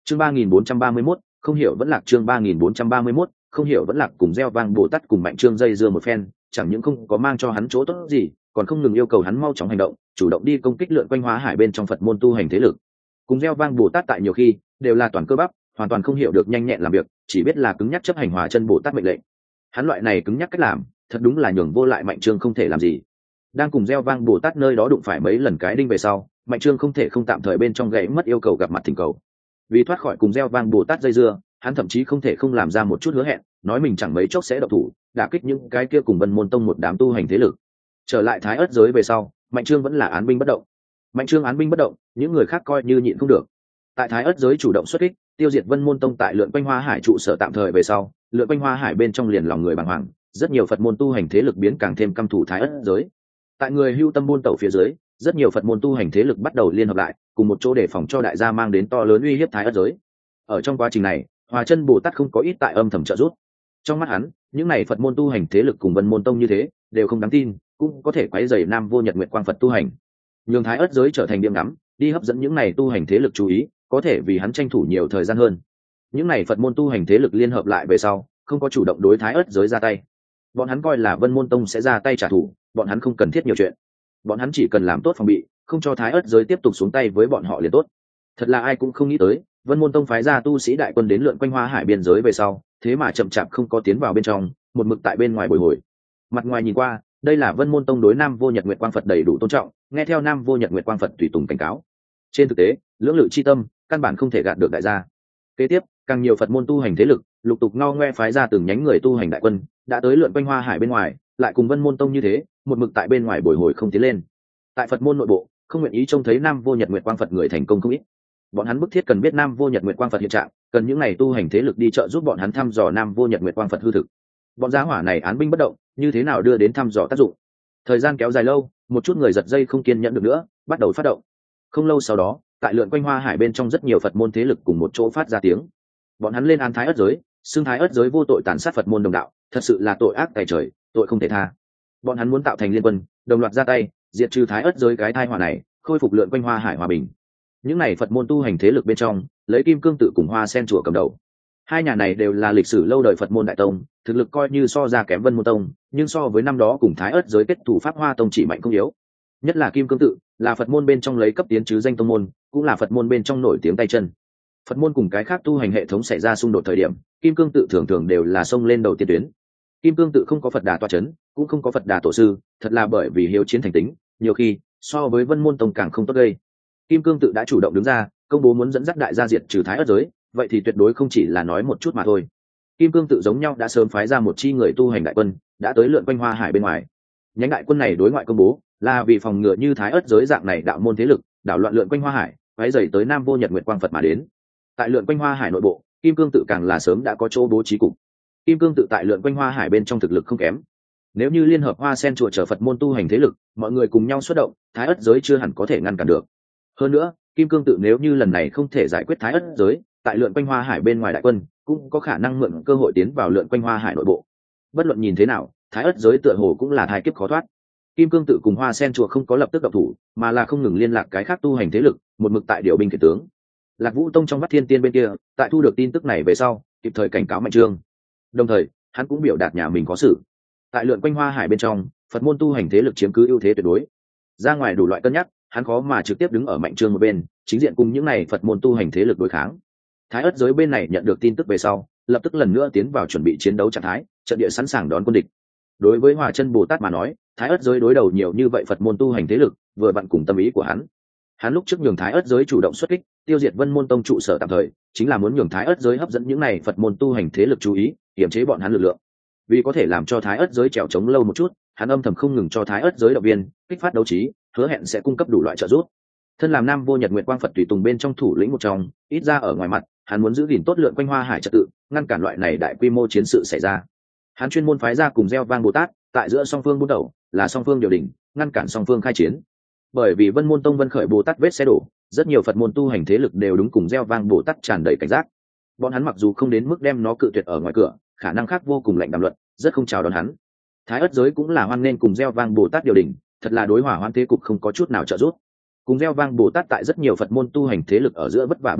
Chương 3431, không hiểu vẫn lạc. Chương 3431, không hiểu vẫn lạc. Cùng gieo vang Bồ Tát cùng Mạnh Trương dây dưa một phen, chẳng những không có mang cho hắn chỗ tốt gì, còn không ngừng yêu cầu hắn mau chóng hành động, chủ động đi công kích lượn quanh Hóa Hải bên trong Phật môn tu hành thế lực. Cùng gieo vang Bồ Tát tại nhiều khi đều là toàn cơ bắp, hoàn toàn không hiểu được nhanh nhẹn làm việc, chỉ biết là cứng nhắc chấp hành Hóa Chân Bồ Tát mệnh lệnh. Hắn loại này cứng nhắc cách làm, thật đúng là nhường vô lại Mạnh Trương không thể làm gì. Đang cùng gieo vang Bồ Tát nơi đó đụng phải mấy lần cái đinh về sau, Mạnh Trương không thể không tạm thời bên trong gãy mất yêu cầu gặp mặt thỉnh cầu. Vì thoát khỏi cùng gieo vang Bồ Tát dây dưa, hắn thậm chí không thể không làm ra một chút hứa hẹn, nói mình chẳng mấy chốc sẽ độc thủ, đả kích những cái kia cùng Vân Môn Tông một đám tu hành thế lực. Trở lại Thái Ức giới về sau, Mạnh Trương vẫn là án binh bất động. Mạnh Trương án binh bất động, những người khác coi như nhịn không được. Tại Thái Ức giới chủ động xuất kích, tiêu diệt Vân Môn Tông tại lượn quanh Hoa Hải trụ sở tạm thời về sau, lượn quanh Hoa Hải bên trong liền lòng người bàng hoàng, rất nhiều Phật môn tu hành thế lực biến càng thêm căm thù Thái Ức giới. Tại người hưu tâm buôn tẩu phía dưới, rất nhiều Phật môn tu hành thế lực bắt đầu liên hợp lại, cùng một chỗ để phòng cho đại gia mang đến to lớn uy hiếp Thái Ức giới. Ở trong quá trình này, Hóa Chân Bồ Tát không có ít tại âm thầm trợ giúp. Trong mắt hắn, những này Phật môn tu hành thế lực cùng Vân Môn Tông như thế, đều không đáng tin, cũng có thể quấy rầy Nam Vô Nhật Nguyệt Quang Phật tu hành. Nhường Thái Ức giới trở thành điểm ngắm, đi hấp dẫn những này tu hành thế lực chú ý, có thể vì hắn tranh thủ nhiều thời gian hơn. Những này Phật môn tu hành thế lực liên hợp lại về sau, không có chủ động đối Thái Ức giới ra tay. Bọn hắn coi là Vân Môn Tông sẽ ra tay trả thù, bọn hắn không cần thiết nhiều chuyện. Bọn hắn chỉ cần làm tốt phòng bị, không cho Thái Ức giới tiếp tục xuống tay với bọn họ liền tốt. Thật là ai cũng không nghĩ tới, Vân Môn Tông phái ra tu sĩ đại quân đến lượn quanh Hoa Hải biên giới về sau, thế mà chậm chạp không có tiến vào bên trong, một mực tại bên ngoài bồi hồi. Mặt ngoài nhìn qua, đây là Vân Môn Tông đối Nam Vô Nhật Nguyệt Quang Phật đầy đủ tôn trọng, nghe theo Nam Vô Nhật Nguyệt Quang Phật tùy tùng cảnh cáo. Trên thực tế, lưỡng lự chi tâm, căn bản không thể gạt được đại gia. Kế tiếp, càng nhiều Phật môn tu hành thế lực, lục tục ngao ngoe phái ra từng nhánh người tu hành đại quân, đã tới lượn quanh Hoa Hải bên ngoài, lại cùng Vân Môn Tông như thế, một mực tại bên ngoài bồi hồi không tiến lên. Tại Phật môn nội bộ, không nguyện ý trông thấy Nam Vô Nhật Nguyệt Quang Phật người thành công không ít. Bọn hắn bức thiết cần biết Nam Vô Nhật Nguyệt Quang Phật hiện trạng, cần những này tu hành thế lực đi trợ giúp bọn hắn thăm dò Nam Vô Nhật Nguyệt Quang Phật hư thực. Bọn giá hỏa này án binh bất động, như thế nào đưa đến thăm dò tác dụng? Thời gian kéo dài lâu, một chút người giật dây không kiên nhẫn được nữa, bắt đầu phát động. Không lâu sau đó, tại lượn quanh Hoa Hải bên trong rất nhiều Phật môn thế lực cùng một chỗ phát ra tiếng. Bọn hắn lên án Thái Ức giới, xưng Thái Ức giới vô tội tàn sát Phật môn đồng đạo, thật sự là tội ác tày trời, tội không thể tha. Bọn hắn muốn tạo thành liên quân, đồng loạt ra tay, diệt trừ Thái Ức giới cái tai họa này, khôi phục lượn quanh Hoa Hải hòa bình. Những này Phật môn tu hành thế lực bên trong, lấy Kim Cương tự cùng Hoa Sen chùa cầm đầu. Hai nhà này đều là lịch sử lâu đời Phật môn đại tông, thực lực coi như so ra kém Vân Môn Tông, nhưng so với năm đó cùng Thái Ức giới kết thủ Pháp Hoa Tông chỉ mạnh không yếu. Nhất là Kim Cương tự, là Phật môn bên trong lấy cấp tiến chứ danh tông môn, cũng là Phật môn bên trong nổi tiếng tay chân. Phật môn cùng cái khác tu hành hệ thống xảy ra xung đột thời điểm, Kim Cương tự thường thường đều là xông lên đầu tiên tuyến. Kim Cương tự không có Phật Đà tọa chấn, cũng không có Phật Đà tổ sư, thật là bởi vì hiếu chiến thành tính, nhiều khi so với Vân Môn Tông càng không tốt gây. Kim Cương tự đã chủ động đứng ra, công bố muốn dẫn dắt đại gia diệt trừ Thái Ức giới, vậy thì tuyệt đối không chỉ là nói một chút mà thôi. Kim Cương tự giống nhau đã sớm phái ra một chi người tu hành đại quân, đã tới lượn quanh Hoa Hải bên ngoài. Nhánh đại quân này đối ngoại công bố, là vì phòng ngừa như Thái Ức giới dạng này đạo môn thế lực, đảo loạn lượn quanh Hoa Hải, quấy rầy tới Nam Vô Nhật Nguyệt Quang Phật mà đến. Tại lượn quanh Hoa Hải nội bộ, Kim Cương tự càng là sớm đã có chỗ bố trí cục. Kim Cương tự tại lượn quanh Hoa Hải bên trong thực lực không kém. Nếu như liên hợp Hoa Sen chùa chở Phật môn tu hành thế lực, mọi người cùng nhau xuất động, Thái Ức giới chưa hẳn có thể ngăn cản được. Hơn nữa, Kim Cương tự nếu như lần này không thể giải quyết Thái Ức giới, tại lượn quanh Hoa Hải bên ngoài đại quân cũng có khả năng mượn cơ hội tiến vào lượn quanh Hoa Hải nội bộ. Bất luận nhìn thế nào, Thái Ức giới tựa hồ cũng là thai kiếp khó thoát. Kim Cương tự cùng Hoa Sen chùa không có lập tức động thủ, mà là không ngừng liên lạc cái khác tu hành thế lực, một mực tại điều binh khiển tướng. Lạc Vũ Tông trong Vắt Thiên Tiên bên kia, tại thu được tin tức này về sau, kịp thời cảnh cáo Mạnh Trương. Đồng thời, hắn cũng biểu đạt nhà mình có sự. Tại lượn quanh Hoa Hải bên trong, Phật môn tu hành thế lực chiếm cứ ưu thế tuyệt đối. Ra ngoài đủ loại cân nhắc, hắn khó mà trực tiếp đứng ở Mạnh Trương một bên, chính diện cùng những này Phật môn tu hành thế lực đối kháng. Thái Ức giới bên này nhận được tin tức về sau, lập tức lần nữa tiến vào chuẩn bị chiến đấu trạng thái, trận địa sẵn sàng đón quân địch. Đối với Hóa Chân Bồ Tát mà nói, Thái Ức giới đối đầu nhiều như vậy Phật môn tu hành thế lực, vừa vặn cùng tâm ý của hắn. Hắn lúc trước nhường Thái Ức giới chủ động xuất kích, tiêu diệt Vân Môn Tông trụ sở tạm thời, chính là muốn nhường Thái Ức giới hấp dẫn những này Phật môn tu hành thế lực chú ý, kiểm chế bọn hắn lực lượng. Vì có thể làm cho Thái Ức giới trèo chống lâu một chút, hắn âm thầm không ngừng cho Thái Ức giới động viên, kích phát đấu trí, hứa hẹn sẽ cung cấp đủ loại trợ giúp. Thân làm Nam Vô Nhật Nguyệt Quang Phật tùy tùng bên trong thủ lĩnh một trong, ít ra ở ngoài mặt, hắn muốn giữ gìn tốt lượn quanh Hoa Hải trật tự, ngăn cản loại này đại quy mô chiến sự xảy ra. Hắn chuyên môn phái ra cùng gieo vang Bồ Tát, tại giữa song phương buôn đầu, là song phương điều đình, ngăn cản song phương khai chiến. Bởi vì Vân Môn Tông Vân Khởi Bồ Tát vết xe đổ, rất nhiều Phật môn tu hành thế lực đều đúng cùng gieo vang Bồ Tát tràn đầy cảnh giác. Bọn hắn mặc dù không đến mức đem nó cự tuyệt ở ngoài cửa, khả năng khác vô cùng lạnh đàm luận, rất không chào đón hắn. Thái Ức giới cũng là hoan nên cùng gieo vang Bồ Tát điều đình, thật là đối hỏa hoan thế cục không có chút nào trợ giúp. Cùng gieo vang Bồ Tát tại rất nhiều Phật môn tu hành thế lực ở giữa vất vả buôn đầu,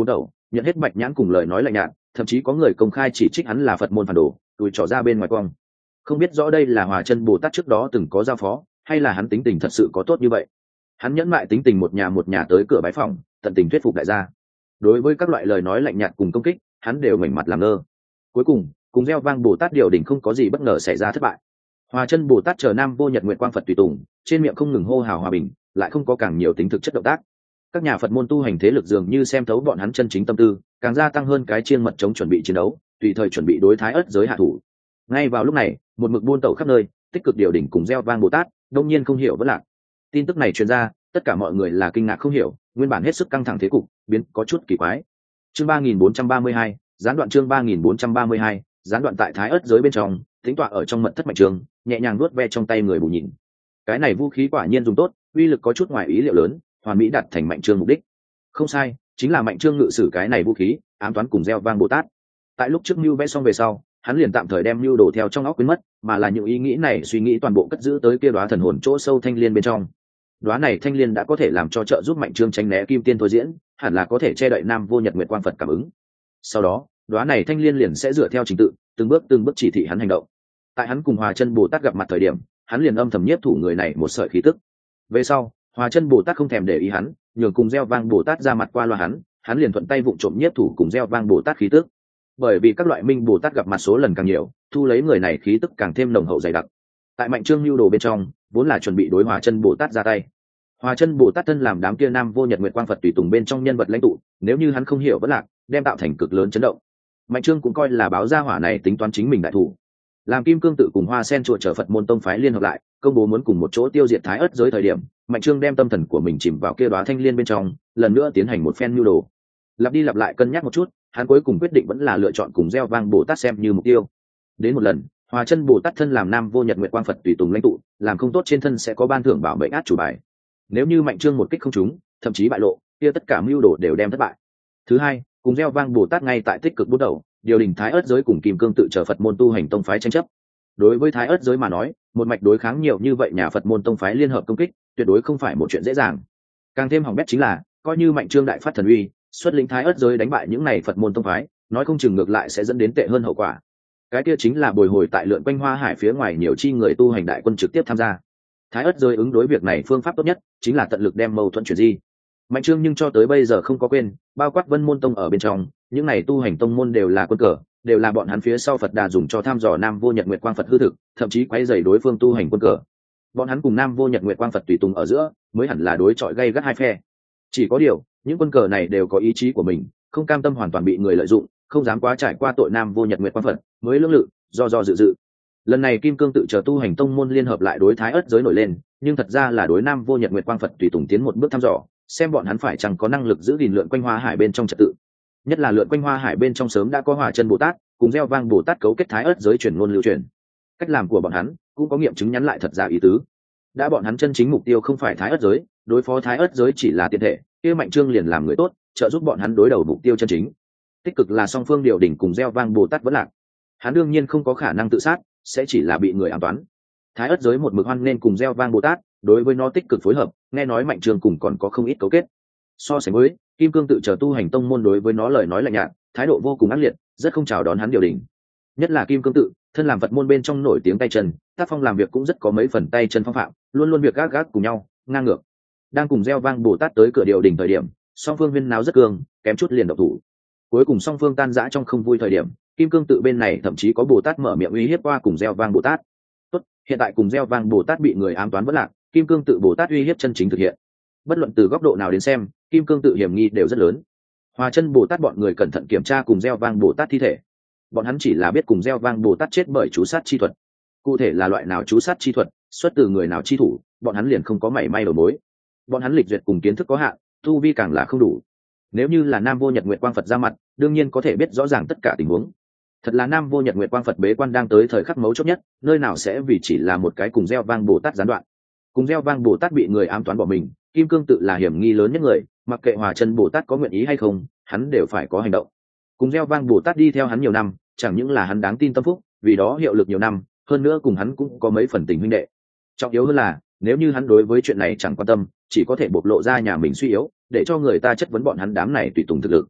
nhận hết bạch nhãn cùng lời nói lạnh nhạt, thậm chí có người công khai chỉ trích hắn là Phật môn phản đồ, đùi trỏ ra bên ngoài cong. Không biết rõ đây là Hòa Chân Bồ Tát trước đó từng có giao phó, hay là hắn tính tình thật sự có tốt như vậy. Hắn nhẫn mại tính tình một nhà tới cửa bái phòng, tận tình thuyết phục đại gia. Đối với các loại lời nói lạnh nhạt cùng công kích, hắn đều ngoảnh mặt làm ngơ. Cuối cùng gieo vang Bồ Tát điều đỉnh không có gì bất ngờ xảy ra thất bại. Hòa Chân Bồ Tát chờ Nam Vô Nhật Nguyệt Quang Phật tùy tùng, trên miệng không ngừng hô hào hòa bình, lại không có càng nhiều tính thực chất động tác. Các nhà Phật môn tu hành thế lực dường như xem thấu bọn hắn chân chính tâm tư, càng gia tăng hơn cái chiên mật chống chuẩn bị chiến đấu, tùy thời chuẩn bị đối Thái Ất giới hạ thủ. Ngay vào lúc này, một mực buôn tẩu khắp nơi, tích cực điều đỉnh cùng gieo vang Bồ Tát, đông nhiên không hiểu vẫn lạc. Tin tức này truyền ra, tất cả mọi người là kinh ngạc không hiểu, nguyên bản hết sức căng thẳng thế cục, biến có chút kỳ quái. Chương 3432, gián đoạn chương 3432, gián đoạn tại Thái Ất giới bên trong, tính tọa ở trong mật thất Mạnh Trương, nhẹ nhàng vuốt ve trong tay người bù nhìn. Cái này vũ khí quả nhiên dùng tốt, uy lực có chút ngoài ý liệu lớn, hoàn mỹ đạt thành Mạnh Trương mục đích. Không sai, chính là Mạnh Trương ngự sử cái này vũ khí, ám toán cùng gieo vang Bồ Tát. Tại lúc trước mưu vẽ xong về sau, hắn liền tạm thời đem mưu đồ theo trong óc quên mất, mà là những ý nghĩ này suy nghĩ toàn bộ cất giữ tới kia đóa thần hồn chỗ sâu thanh liên bên trong. Đóa này thanh liên đã có thể làm cho trợ giúp Mạnh Trương tránh né kim tiên thôi diễn, hẳn là có thể che đậy Nam Vô Nhật Nguyệt Quang Phật cảm ứng. Sau đó, đóa này thanh liên liền sẽ dựa theo trình tự, từng bước chỉ thị hắn hành động. Tại hắn cùng Hòa Chân Bồ Tát gặp mặt thời điểm, hắn liền âm thầm nhiếp thủ người này một sợi khí tức. Về sau, Hòa Chân Bồ Tát không thèm để ý hắn, nhường cùng gieo vang Bồ Tát ra mặt qua loa hắn liền thuận tay vụng trộm nhiếp thủ cùng gieo vang Bồ Tát khí tức. Bởi vì các loại minh Bồ Tát gặp mặt số lần càng nhiều, thu lấy người này khí tức càng thêm nồng hậu dày đặc. Tại Mạnh Trương lưu đồ bên trong, vốn là chuẩn bị đối Hòa Chân Bồ Tát ra tay. Hòa Chân Bồ Tát thân làm đám kia Nam Vô Nhật Nguyệt Quang Phật tùy tùng bên trong nhân vật lãnh tụ, nếu như hắn không hiểu vẫn lạc, đem tạo thành cực lớn chấn động. Mạnh Trương cũng coi là báo gia hỏa này tính toán chính mình đại thủ. Làm Kim Cương tự cùng Hoa Sen chùa trở Phật môn tông phái liên hợp lại, công bố muốn cùng một chỗ tiêu diệt Thái Ất giới thời điểm, Mạnh Trương đem tâm thần của mình chìm vào kia đóa thanh liên bên trong, lần nữa tiến hành một phen nhu đồ. Lặp đi lặp lại cân nhắc một chút, hắn cuối cùng quyết định vẫn là lựa chọn cùng gieo vang Bồ Tát xem như mục tiêu. Đến một lần, Hòa Chân Bồ Tát thân làm Nam Vô Nhật Nguyệt Quang Phật tùy tùng lãnh tụ, làm không tốt trên thân sẽ có ban thưởng bảo mệnh át chủ bài. Nếu như Mạnh Trương một kích không trúng, thậm chí bại lộ, kia tất cả mưu đồ đều đem thất bại. Thứ hai, cùng gieo vang Bồ Tát ngay tại tích cực bút đầu, điều đình Thái Ất giới cùng Kim Cương tự trở Phật môn tu hành tông phái tranh chấp. Đối với Thái Ất giới mà nói, một mạch đối kháng nhiều như vậy nhà Phật môn tông phái liên hợp công kích, tuyệt đối không phải một chuyện dễ dàng. Càng thêm hỏng bét chính là, coi như Mạnh Trương đại phát thần uy, xuất lĩnh Thái Ất giới đánh bại những này Phật môn tông phái, nói không chừng ngược lại sẽ dẫn đến tệ hơn hậu quả. Cái kia chính là bồi hồi tại lượn quanh Hoa Hải phía ngoài nhiều chi người tu hành đại quân trực tiếp tham gia. Thái Ất giới ứng đối việc này phương pháp tốt nhất chính là tận lực đem mâu thuẫn chuyển di. Mạnh Trương nhưng cho tới bây giờ không có quên, bao quát Vân Môn tông ở bên trong, những này tu hành tông môn đều là quân cờ, đều là bọn hắn phía sau Phật Đà dùng cho thăm dò Nam Vô Nhật Nguyệt Quang Phật hư thực, thậm chí quấy rầy đối phương tu hành quân cờ. Bọn hắn cùng Nam Vô Nhật Nguyệt Quang Phật tùy tùng ở giữa, mới hẳn là đối chọi gay gắt hai phe. Chỉ có điều, những quân cờ này đều có ý chí của mình, không cam tâm hoàn toàn bị người lợi dụng, không dám quá trải qua tội Nam Vô Nhật Nguyệt Quang Phật, mới lưỡng lự, do dự. Lần này Kim Cương tự chờ tu hành tông môn liên hợp lại đối Thái Ất giới nổi lên, nhưng thật ra là đối Nam Vô Nhật Nguyệt Quang Phật tùy tùng tiến một bước thăm dò, xem bọn hắn phải chăng có năng lực giữ gìn lượn quanh Hoa Hải bên trong trật tự. Nhất là lượn quanh Hoa Hải bên trong sớm đã có Hòa Chân Bồ Tát cùng gieo vang Bồ Tát cấu kết Thái Ất giới truyền ngôn lưu truyền. Cách làm của bọn hắn cũng có nghiệm chứng nhắn lại thật ra ý tứ. Đã bọn hắn chân chính mục tiêu không phải Thái Ất giới, đối phó Thái Ất giới chỉ là tiền thể, kia Mạnh Trương liền làm người tốt, trợ giúp bọn hắn đối đầu mục tiêu chân chính. Tích cực là song phương điều đỉnh cùng gieo vang Bồ Tát vẫn lạc. Hắn đương nhiên không có khả năng tự sát, sẽ chỉ là bị người ám toán. Thái Ất giới một mực hoan nên cùng gieo vang Bồ Tát, đối với nó tích cực phối hợp, nghe nói Mạnh Trương cùng còn có không ít cấu kết. So sánh với Kim Cương tự chờ tu hành tông môn đối với nó lời nói lạnh nhạt, thái độ vô cùng ác liệt, rất không chào đón hắn điều đỉnh. Nhất là Kim Cương tự, thân làm Phật môn bên trong nổi tiếng tay chân, tác phong làm việc cũng rất có mấy phần tay chân phong phạm, luôn luôn việc gác gác cùng nhau, ngang ngược. Đang cùng gieo vang Bồ Tát tới cửa điều đỉnh thời điểm, song phương huyên náo rất cương, kém chút liền động thủ. Cuối cùng song phương tan rã trong không vui thời điểm, Kim Cương tự bên này thậm chí có Bồ Tát mở miệng uy hiếp qua cùng gieo vang Bồ Tát. Tốt, hiện tại cùng gieo vang Bồ Tát bị người ám toán vẫn lạc, Kim Cương tự Bồ Tát uy hiếp chân chính thực hiện. Bất luận từ góc độ nào đến xem, Kim Cương tự hiểm nghi đều rất lớn. Hòa Chân Bồ Tát bọn người cẩn thận kiểm tra cùng gieo vang Bồ Tát thi thể. Bọn hắn chỉ là biết cùng gieo vang Bồ Tát chết bởi chú sát chi thuật. Cụ thể là loại nào chú sát chi thuật, xuất từ người nào chi thủ, bọn hắn liền không có mảy may đầu mối. Bọn hắn lịch duyệt cùng kiến thức có hạn, tu vi càng là không đủ. Nếu như là Nam Vô Nhật Nguyệt Quang Phật ra mặt, đương nhiên có thể biết rõ ràng tất cả tình huống. Thật là Nam Vô Nhật Nguyệt Quang Phật bế quan đang tới thời khắc mấu chốt nhất, nơi nào sẽ vì chỉ là một cái cùng gieo vang Bồ Tát gián đoạn. Cùng gieo vang Bồ Tát bị người ám toán bỏ mình, Kim Cương tự là hiểm nghi lớn nhất người, mặc kệ Hòa Chân Bồ Tát có nguyện ý hay không, hắn đều phải có hành động. Cùng gieo vang Bồ Tát đi theo hắn nhiều năm, chẳng những là hắn đáng tin tâm phúc, vì đó hiệu lực nhiều năm, hơn nữa cùng hắn cũng có mấy phần tình huynh đệ. Trọng yếu hơn là, nếu như hắn đối với chuyện này chẳng quan tâm, chỉ có thể bộc lộ ra nhà mình suy yếu, để cho người ta chất vấn bọn hắn đám này tùy tùng thực lực.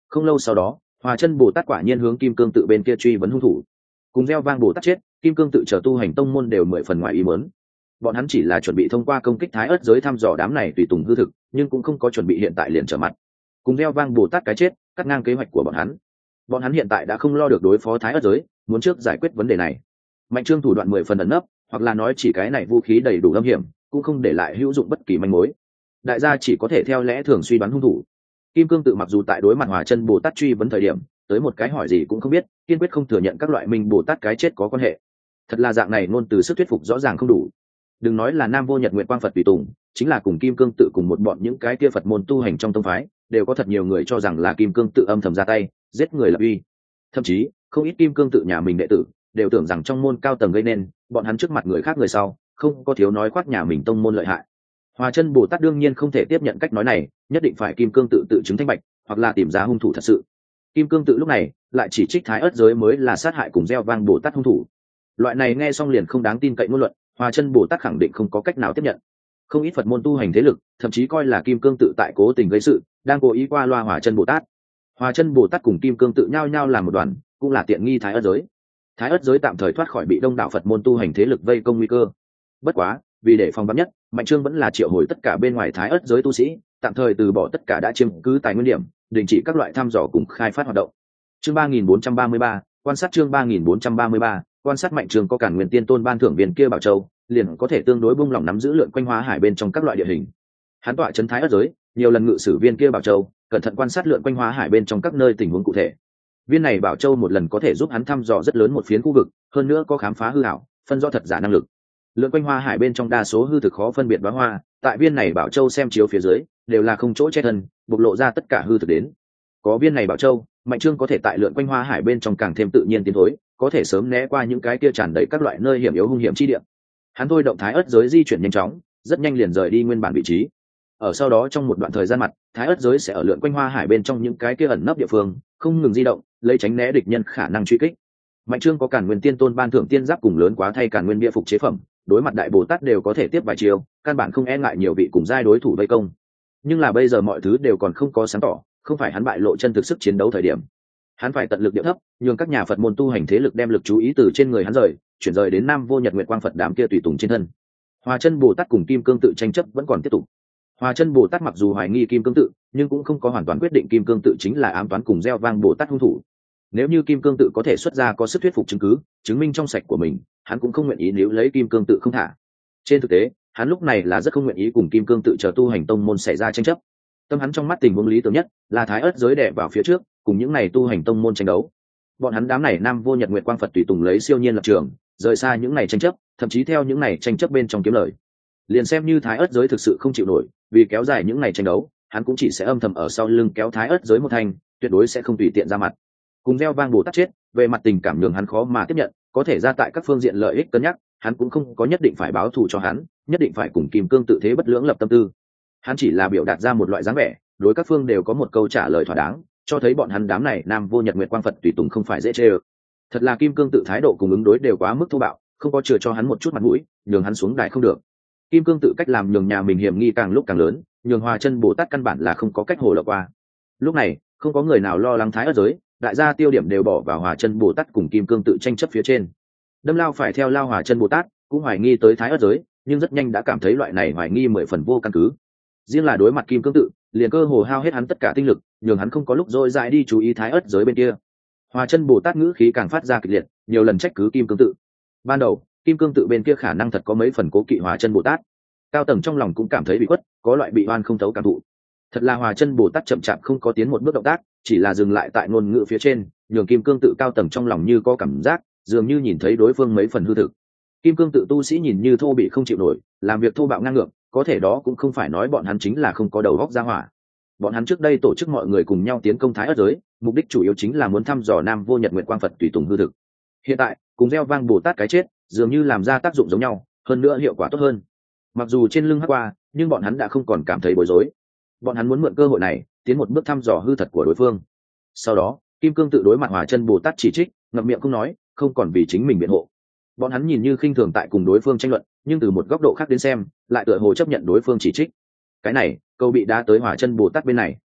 Không lâu sau đó, Hòa Chân Bồ Tát quả nhiên hướng Kim Cương Tự bên kia truy vấn hung thủ. Cùng gieo vang Bồ Tát chết, Kim Cương Tự chờ tu hành tông môn đều mười phần ngoài ý muốn. Bọn hắn chỉ là chuẩn bị thông qua công kích Thái Ức giới thăm dò đám này tùy tùng hư thực, nhưng cũng không có chuẩn bị hiện tại liền trở mặt. Cùng gieo vang Bồ Tát cái chết, cắt ngang kế hoạch của bọn hắn. Bọn hắn hiện tại đã không lo được đối phó Thái Ức giới, muốn trước giải quyết vấn đề này. Mạnh Trương thủ đoạn mười phần ẩn nấp, hoặc là nói chỉ cái này vũ khí đầy đủ âm hiểm, cũng không để lại hữu dụng bất kỳ manh mối. Đại gia chỉ có thể theo lẽ thường suy đoán hung thủ. Kim Cương Tự mặc dù tại đối mặt Hòa Chân Bồ Tát truy vấn thời điểm, tới một cái hỏi gì cũng không biết, kiên quyết không thừa nhận các loại minh Bồ Tát cái chết có quan hệ. Thật là dạng này ngôn từ sức thuyết phục rõ ràng không đủ. Đừng nói là Nam Vô Nhật Nguyệt Quang Phật tùy tùng, chính là cùng Kim Cương Tự cùng một bọn những cái kia Phật môn tu hành trong tông phái, đều có thật nhiều người cho rằng là Kim Cương Tự âm thầm ra tay, giết người lập uy. Thậm chí, không ít Kim Cương Tự nhà mình đệ tử, đều tưởng rằng trong môn cao tầng gây nên, bọn hắn trước mặt người khác người sau, không có thiếu nói khoác nhà mình tông môn lợi hại. Hòa Chân Bồ Tát đương nhiên không thể tiếp nhận cách nói này, nhất định phải Kim Cương Tự tự chứng thanh bạch, hoặc là tìm ra hung thủ thật sự. Kim Cương Tự lúc này lại chỉ trích Thái Ức giới mới là sát hại cùng gieo vang Bồ Tát hung thủ. Loại này nghe xong liền không đáng tin cậy ngôn luận, Hòa Chân Bồ Tát khẳng định không có cách nào tiếp nhận. Không ít Phật môn tu hành thế lực, thậm chí coi là Kim Cương Tự tại cố tình gây sự, đang cố ý qua loa Hòa Chân Bồ Tát. Hòa Chân Bồ Tát cùng Kim Cương Tự nhao nhao làm một đoàn, cũng là tiện nghi Thái Ức giới. Thái Ức giới tạm thời thoát khỏi bị đông đảo Phật môn tu hành thế lực vây công nguy cơ. Bất quá, vì để phòng vắn nhất, Mạnh Trương vẫn là triệu hồi tất cả bên ngoài Thái Ức giới tu sĩ, tạm thời từ bỏ tất cả đã chiếm cứ tài nguyên điểm, đình chỉ các loại thăm dò cùng khai phát hoạt động. Chương 3433, quan sát chương 3433, quan sát. Mạnh Trương có Càn Nguyên Tiên Tôn ban thưởng viên kia Bảo Châu, liền có thể tương đối bung lỏng nắm giữ lượn quanh Hóa Hải bên trong các loại địa hình. Hắn tọa trấn Thái Ức giới, nhiều lần ngự sử viên kia Bảo Châu, cẩn thận quan sát lượn quanh Hóa Hải bên trong các nơi tình huống cụ thể. Viên này Bảo Châu một lần có thể giúp hắn thăm dò rất lớn một phiến khu vực, hơn nữa có khám phá hư ảo, phân rõ thật giả năng lực. Lượn quanh Hóa Hải bên trong đa số hư thực khó phân biệt đóa hoa, tại viên này Bảo Châu xem chiếu phía dưới, đều là không chỗ che thân, bộc lộ ra tất cả hư thực đến. Có viên này Bảo Châu, Mạnh Trương có thể tại lượn quanh Hóa Hải bên trong càng thêm tự nhiên tiến thối, có thể sớm né qua những cái kia tràn đầy các loại nơi hiểm yếu hung hiểm chi địa. Hắn thôi động Thái Ức giới di chuyển nhanh chóng, rất nhanh liền rời đi nguyên bản vị trí. Ở sau đó trong một đoạn thời gian mặt, Thái Ức giới sẽ ở lượn quanh Hóa Hải bên trong những cái kia ẩn nấp địa phương, không ngừng di động, lấy tránh né địch nhân khả năng truy kích. Mạnh Trương có Càn Nguyên Tiên Tôn ban thưởng tiên giáp cùng lớn quá thay Càn Nguyên bia phục chế phẩm, đối mặt đại Bồ Tát đều có thể tiếp vài chiều, căn bản không e ngại nhiều vị cùng giai đối thủ vây công. Nhưng là bây giờ mọi thứ đều còn không có sáng tỏ, không phải hắn bại lộ chân thực sức chiến đấu thời điểm. Hắn phải tận lực điệu thấp, nhường các nhà Phật môn tu hành thế lực đem lực chú ý từ trên người hắn chuyển rời đến Nam Vô Nhật Nguyệt Quang Phật đám kia tùy tùng trên thân. Hòa Chân Bồ Tát cùng Kim Cương Tự tranh chấp vẫn còn tiếp tục. Hòa Chân Bồ Tát mặc dù hoài nghi Kim Cương Tự, nhưng cũng không có hoàn toàn quyết định Kim Cương Tự chính là ám toán cùng gieo vang Bồ Tát hung thủ. Nếu như Kim Cương Tự có thể xuất ra có sức thuyết phục chứng cứ, chứng minh trong sạch của mình, hắn cũng không nguyện ý níu lấy Kim Cương Tự không thả. Trên thực tế, hắn lúc này là rất không nguyện ý cùng Kim Cương Tự chờ tu hành tông môn xảy ra tranh chấp. Tâm hắn trong mắt tình huống lý tưởng nhất là Thái Ức giới đè vào phía trước, cùng những này tu hành tông môn tranh đấu. Bọn hắn đám này Nam Vô Nhật Nguyệt Quang Phật tùy tùng lấy siêu nhiên lập trường, rời xa những này tranh chấp, thậm chí theo những này tranh chấp bên trong kiếm lời. Liền xem như Thái Ức giới thực sự không chịu nổi, vì kéo dài những này tranh đấu, hắn cũng chỉ sẽ âm thầm ở sau lưng kéo Thái Ức giới một thành, tuyệt đối sẽ không tùy tiện ra mặt. Cùng gieo vang Bồ Tát chết, về mặt tình cảm nhường hắn khó mà tiếp nhận, có thể ra tại các phương diện lợi ích cân nhắc, hắn cũng không có nhất định phải báo thù cho hắn, nhất định phải cùng Kim Cương Tự thế bất lưỡng lập tâm tư. Hắn chỉ là biểu đạt ra một loại dáng vẻ, đối các phương đều có một câu trả lời thỏa đáng, cho thấy bọn hắn đám này Nam Vô Nhật Nguyệt Quang Phật tùy tùng không phải dễ chê ơ. Thật là Kim Cương Tự thái độ cùng ứng đối đều quá mức thô bạo, không có chừa cho hắn một chút mặt mũi, nhường hắn xuống đài không được. Kim Cương Tự cách làm nhường nhà mình hiểm nghi càng lúc càng lớn, nhường Hòa Chân Bồ Tát căn bản là không có cách hồ lộ qua. Lúc này, không có người nào lo lắng Thái Ức giới, đại gia tiêu điểm đều bỏ vào Hòa Chân Bồ Tát cùng Kim Cương Tự tranh chấp phía trên. Đâm lao phải theo lao Hòa Chân Bồ Tát, cũng hoài nghi tới Thái Ức giới, nhưng rất nhanh đã cảm thấy loại này hoài nghi 10 phần vô căn cứ. Riêng là đối mặt Kim Cương Tự, liền cơ hồ hao hết hắn tất cả tinh lực, nhường hắn không có lúc dỗi dãi đi chú ý Thái Ức giới bên kia. Hòa Chân Bồ Tát ngữ khí càng phát ra kịch liệt, nhiều lần trách cứ Kim Cương Tự. Ban đầu, Kim Cương Tự bên kia khả năng thật có mấy phần cố kỵ Hòa Chân Bồ Tát, cao tầng trong lòng cũng cảm thấy bị khuất, có loại bị oan không thấu cảm thụ. Thật là Hòa Chân Bồ Tát chậm chạp không có tiến một bước động tác, chỉ là dừng lại tại ngôn ngữ phía trên, nhường Kim Cương Tự cao tầng trong lòng như có cảm giác, dường như nhìn thấy đối phương mấy phần hư thực. Kim Cương Tự tu sĩ nhìn như thô bị không chịu nổi, làm việc thô bạo ngang ngược, có thể đó cũng không phải nói bọn hắn chính là không có đầu óc ra hỏa. Bọn hắn trước đây tổ chức mọi người cùng nhau tiến công Thái Ức giới, mục đích chủ yếu chính là muốn thăm dò Nam Vô Nhật Nguyệt Quang Phật tùy tùng hư thực. Hiện tại, cùng gieo vang Bồ Tát cái chết, dường như làm ra tác dụng giống nhau, hơn nữa hiệu quả tốt hơn. Mặc dù trên lưng hắc qua, nhưng bọn hắn đã không còn cảm thấy bối rối. Bọn hắn muốn mượn cơ hội này, tiến một bước thăm dò hư thật của đối phương. Sau đó, Kim Cương Tự đối mặt Hòa Chân Bồ Tát chỉ trích, ngậm miệng không nói, không còn vì chính mình biện hộ. Bọn hắn nhìn như khinh thường tại cùng đối phương tranh luận, nhưng từ một góc độ khác đến xem, lại tựa hồ chấp nhận đối phương chỉ trích. Cái này, câu bị đá tới Hòa Chân Bồ Tát bên này.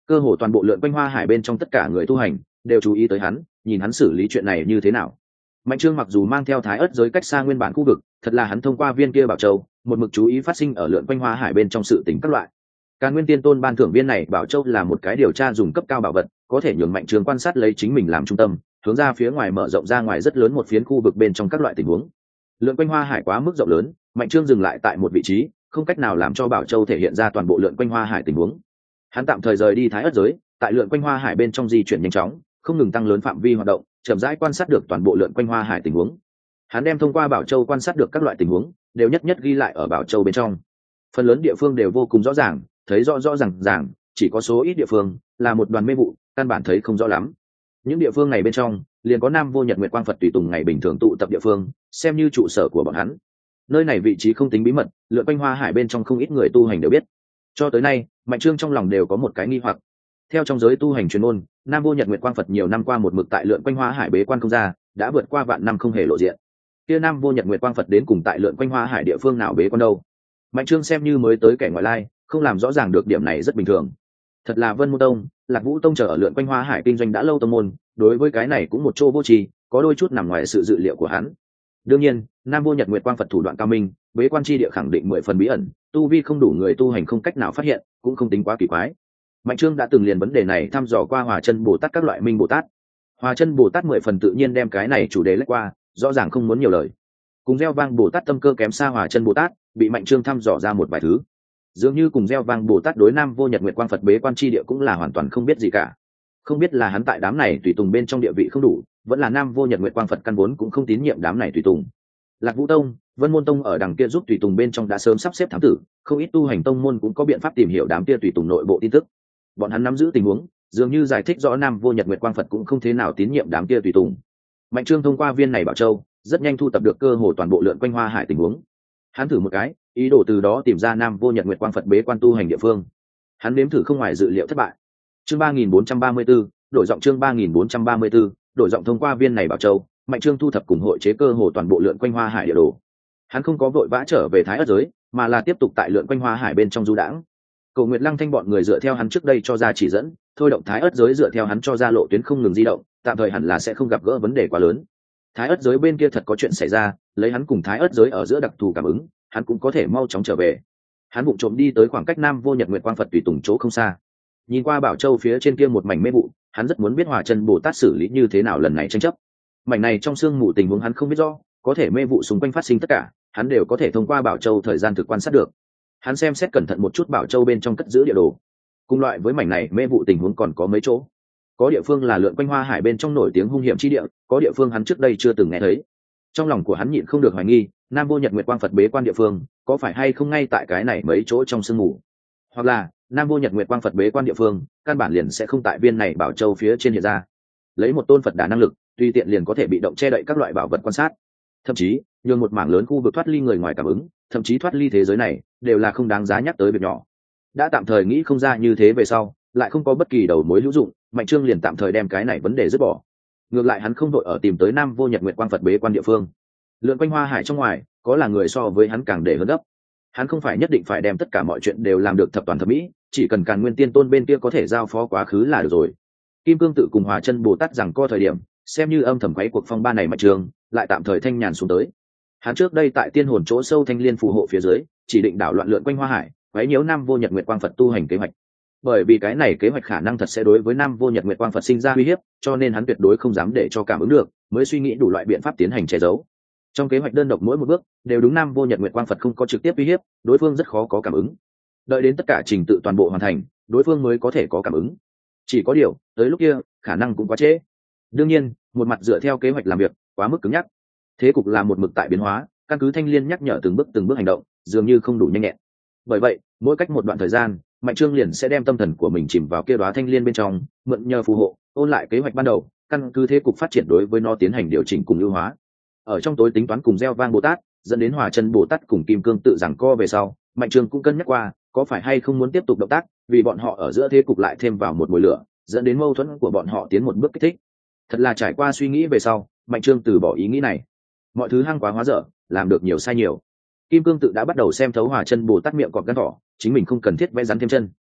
Cơ hồ toàn bộ lượn quanh hoa hải bên trong tất cả người tu hành đều chú ý tới hắn, nhìn hắn xử lý chuyện này như thế nào. Mạnh Trương mặc dù mang theo Thái Ức giới cách xa nguyên bản khu vực, thật là hắn thông qua viên kia bảo châu, một mực chú ý phát sinh ở lượn quanh hoa hải bên trong sự tình các loại. Càn Nguyên Tiên Tôn ban thưởng viên này bảo châu là một cái điều tra dùng cấp cao bảo vật, có thể nhường Mạnh Trương quan sát lấy chính mình làm trung tâm, hướng ra phía ngoài mở rộng ra ngoài rất lớn một phiến khu vực bên trong các loại tình huống. Lượn quanh hoa hải quá mức rộng lớn, Mạnh Trương dừng lại tại một vị trí, không cách nào làm cho bảo châu thể hiện ra toàn bộ lượn quanh hoa hải tình huống. Hắn tạm thời rời đi Thái Ức giới, tại lượn quanh hoa hải bên trong di chuyển nhanh chóng, không ngừng tăng lớn phạm vi hoạt động, chậm rãi quan sát được toàn bộ lượn quanh hoa hải tình huống. Hắn đem thông qua bảo châu quan sát được các loại tình huống, đều nhất nhất ghi lại ở bảo châu bên trong. Phần lớn địa phương đều vô cùng rõ ràng, thấy rõ rõ ràng, chỉ có số ít địa phương là một đoàn mê vụ, căn bản thấy không rõ lắm. Những địa phương này bên trong liền có Nam Vô Nhật Nguyệt Quang Phật tùy tùng ngày bình thường tụ tập địa phương, xem như trụ sở của bọn hắn. Nơi này vị trí không tính bí mật, lượn quanh hoa hải bên trong không ít người tu hành đều biết. Cho tới nay, Mạnh Trương trong lòng đều có một cái nghi hoặc. Theo trong giới tu hành truyền ôn, Nam Vô Nhật Nguyệt Quang Phật nhiều năm qua một mực tại lượn quanh hoa hải bế quan không ra, đã vượt qua vạn năm không hề lộ diện. Kia Nam Vô Nhật Nguyệt Quang Phật đến cùng tại lượn quanh hoa hải địa phương nào bế quan đâu? Mạnh Trương xem như mới tới kẻ ngoại lai, không làm rõ ràng được điểm này rất bình thường. Thật là Vân Môn Tông, Lạc Vũ Tông chờ ở lượn quanh hoa hải kinh doanh đã lâu tông môn, đối với cái này cũng một chỗ vô tri, có đôi chút nằm ngoài sự dự liệu của hắn. Đương nhiên, Nam Vô Nhật Nguyệt Quang Phật thủ đoạn cao minh, bế quan chi địa khẳng định 10 phần bí ẩn, tu vi không đủ người tu hành không cách nào phát hiện, cũng không tính quá kỳ quái. Mạnh Trương đã từng liền vấn đề này thăm dò qua Hòa Chân Bồ Tát các loại minh Bồ Tát. Hòa Chân Bồ Tát 10 phần tự nhiên đem cái này chủ đề lách qua, rõ ràng không muốn nhiều lời. Cùng Gieo Vang Bồ Tát tâm cơ kém xa Hòa Chân Bồ Tát, bị Mạnh Trương thăm dò ra một vài thứ. Dường như cùng Gieo Vang Bồ Tát đối Nam Vô Nhật Nguyệt Quang Phật bế quan chi địa cũng là hoàn toàn không biết gì cả. Không biết là hắn tại đám này tùy tùng bên trong địa vị không đủ, vẫn là Nam Vô Nhật Nguyệt Quang Phật căn vốn cũng không tín nhiệm đám này tùy tùng. Lạc Vũ Tông, Vân Môn Tông ở đằng kia giúp tùy tùng bên trong đã sớm sắp xếp thám tử, không ít tu hành tông môn cũng có biện pháp tìm hiểu đám kia tùy tùng nội bộ tin tức. Bọn hắn nắm giữ tình huống, dường như giải thích rõ Nam Vô Nhật Nguyệt Quang Phật cũng không thế nào tín nhiệm đám kia tùy tùng. Mạnh Trương thông qua viên này bảo châu, rất nhanh thu tập được cơ hồ toàn bộ lượn quanh hoa hải tình huống. Hắn thử một cái, ý đồ từ đó tìm ra Nam Vô Nhật Nguyệt Quang Phật bế quan tu hành địa phương. Hắn nếm thử không ngoài dự liệu thất bại. Chương 3434, đổi giọng chương 3434, đổi giọng thông qua viên này bảo châu, Mạnh Trương thu thập cùng hội chế cơ hồ toàn bộ lượn quanh hoa hải địa đồ. Hắn không có vội vã trở về Thái Ức giới, mà là tiếp tục tại lượn quanh hoa hải bên trong du đãng. Cổ Nguyệt Lăng Thanh bọn người dựa theo hắn trước đây cho ra chỉ dẫn, thôi động Thái Ức giới dựa theo hắn cho ra lộ tuyến không ngừng di động, tạm thời hẳn là sẽ không gặp gỡ vấn đề quá lớn. Thái Ức giới bên kia thật có chuyện xảy ra, lấy hắn cùng Thái Ức giới ở giữa đặc thù cảm ứng, hắn cũng có thể mau chóng trở về. Hắn vụng trộm đi tới khoảng cách Nam Vô Nhật Nguyệt Quang Phật tùy tùng chỗ không xa. Nhìn qua bảo châu phía trên kia một mảnh mê vụ, hắn rất muốn biết Hòa Chân Bồ Tát xử lý như thế nào lần này tranh chấp. Mảnh này trong sương mù tình huống hắn không biết rõ, có thể mê vụ xung quanh phát sinh tất cả, hắn đều có thể thông qua bảo châu thời gian thực quan sát được. Hắn xem xét cẩn thận một chút bảo châu bên trong cất giữ địa đồ. Cùng loại với mảnh này mê vụ tình huống còn có mấy chỗ. Có địa phương là lượn quanh hoa hải bên trong nổi tiếng hung hiểm chi địa, có địa phương hắn trước đây chưa từng nghe thấy. Trong lòng của hắn nhịn không được hoài nghi, Nam Vô Nhật Nguyệt Quang Phật bế quan địa phương, có phải hay không ngay tại cái này mấy chỗ trong sương mù? Hoặc là, Nam Vô Nhật Nguyệt Quang Phật bế quan địa phương, căn bản liền sẽ không tại viên này bảo châu phía trên hiện ra. Lấy một tôn Phật đà năng lực, tùy tiện liền có thể bị động che đậy các loại bảo vật quan sát. Thậm chí, nhường một mảng lớn khu vực thoát ly người ngoài cảm ứng, thậm chí thoát ly thế giới này, đều là không đáng giá nhắc tới việc nhỏ. Đã tạm thời nghĩ không ra như thế về sau, lại không có bất kỳ đầu mối hữu dụng, Mạnh Trương liền tạm thời đem cái này vấn đề dứt bỏ. Ngược lại hắn không đội ở tìm tới Nam Vô Nhật Nguyệt Quang Phật bế quan địa phương. Lượn quanh hoa hải trong ngoài, có là người so với hắn càng để hơn gấp. Hắn không phải nhất định phải đem tất cả mọi chuyện đều làm được thập toàn thập mỹ, chỉ cần Càn Nguyên Tiên Tôn bên kia có thể giao phó quá khứ là được rồi. Kim Cương tự cùng Hòa Chân Bồ Tát rằng co thời điểm, xem như âm thầm quấy cuộc phong ba này Mạnh Trương, lại tạm thời thanh nhàn xuống tới. Hắn trước đây tại tiên hồn chỗ sâu thanh liên phù hộ phía dưới, chỉ định đảo loạn lượn quanh hoa hải, quấy nhiễu Nam Vô Nhật Nguyệt Quang Phật tu hành kế hoạch. Bởi vì cái này kế hoạch khả năng thật sẽ đối với Nam Vô Nhật Nguyệt Quang Phật sinh ra uy hiếp, cho nên hắn tuyệt đối không dám để cho cảm ứng được, mới suy nghĩ đủ loại biện pháp tiến hành che giấu. Trong kế hoạch đơn độc mỗi một bước đều đúng Nam Vô Nhật Nguyệt Quang Phật không có trực tiếp uy hiếp, đối phương rất khó có cảm ứng. Đợi đến tất cả trình tự toàn bộ hoàn thành, đối phương mới có thể có cảm ứng. Chỉ có điều, tới lúc kia, khả năng cũng quá trễ. Đương nhiên, một mặt dựa theo kế hoạch làm việc, quá mức cứng nhắc. Thế cục là một mực tại biến hóa, căn cứ thanh liên nhắc nhở từng bước hành động, dường như không đủ nhanh nhẹn. Bởi vậy, mỗi cách một đoạn thời gian, Mạnh Trương liền sẽ đem tâm thần của mình chìm vào kia đóa thanh liên bên trong, mượn nhờ phù hộ, ôn lại kế hoạch ban đầu, căn cứ thế cục phát triển đối với nó tiến hành điều chỉnh cùng ưu hóa. Ở trong tối tính toán cùng Gieo Vang Bồ Tát, dẫn đến Hòa Chân Bồ Tát cùng Kim Cương tự giằng co về sau, Mạnh Trương cũng cân nhắc qua, có phải hay không muốn tiếp tục động tác, vì bọn họ ở giữa thế cục lại thêm vào một mùi lửa, dẫn đến mâu thuẫn của bọn họ tiến một bước kích thích. Thật là trải qua suy nghĩ về sau, Mạnh Trương từ bỏ ý nghĩ này. Mọi thứ hăng quá hóa dở, làm được nhiều sai nhiều. Kim Cương tự đã bắt đầu xem thấu Hòa Chân Bồ Tát miệng cọp gan thỏ, chính mình không cần thiết vẽ rắn thêm chân.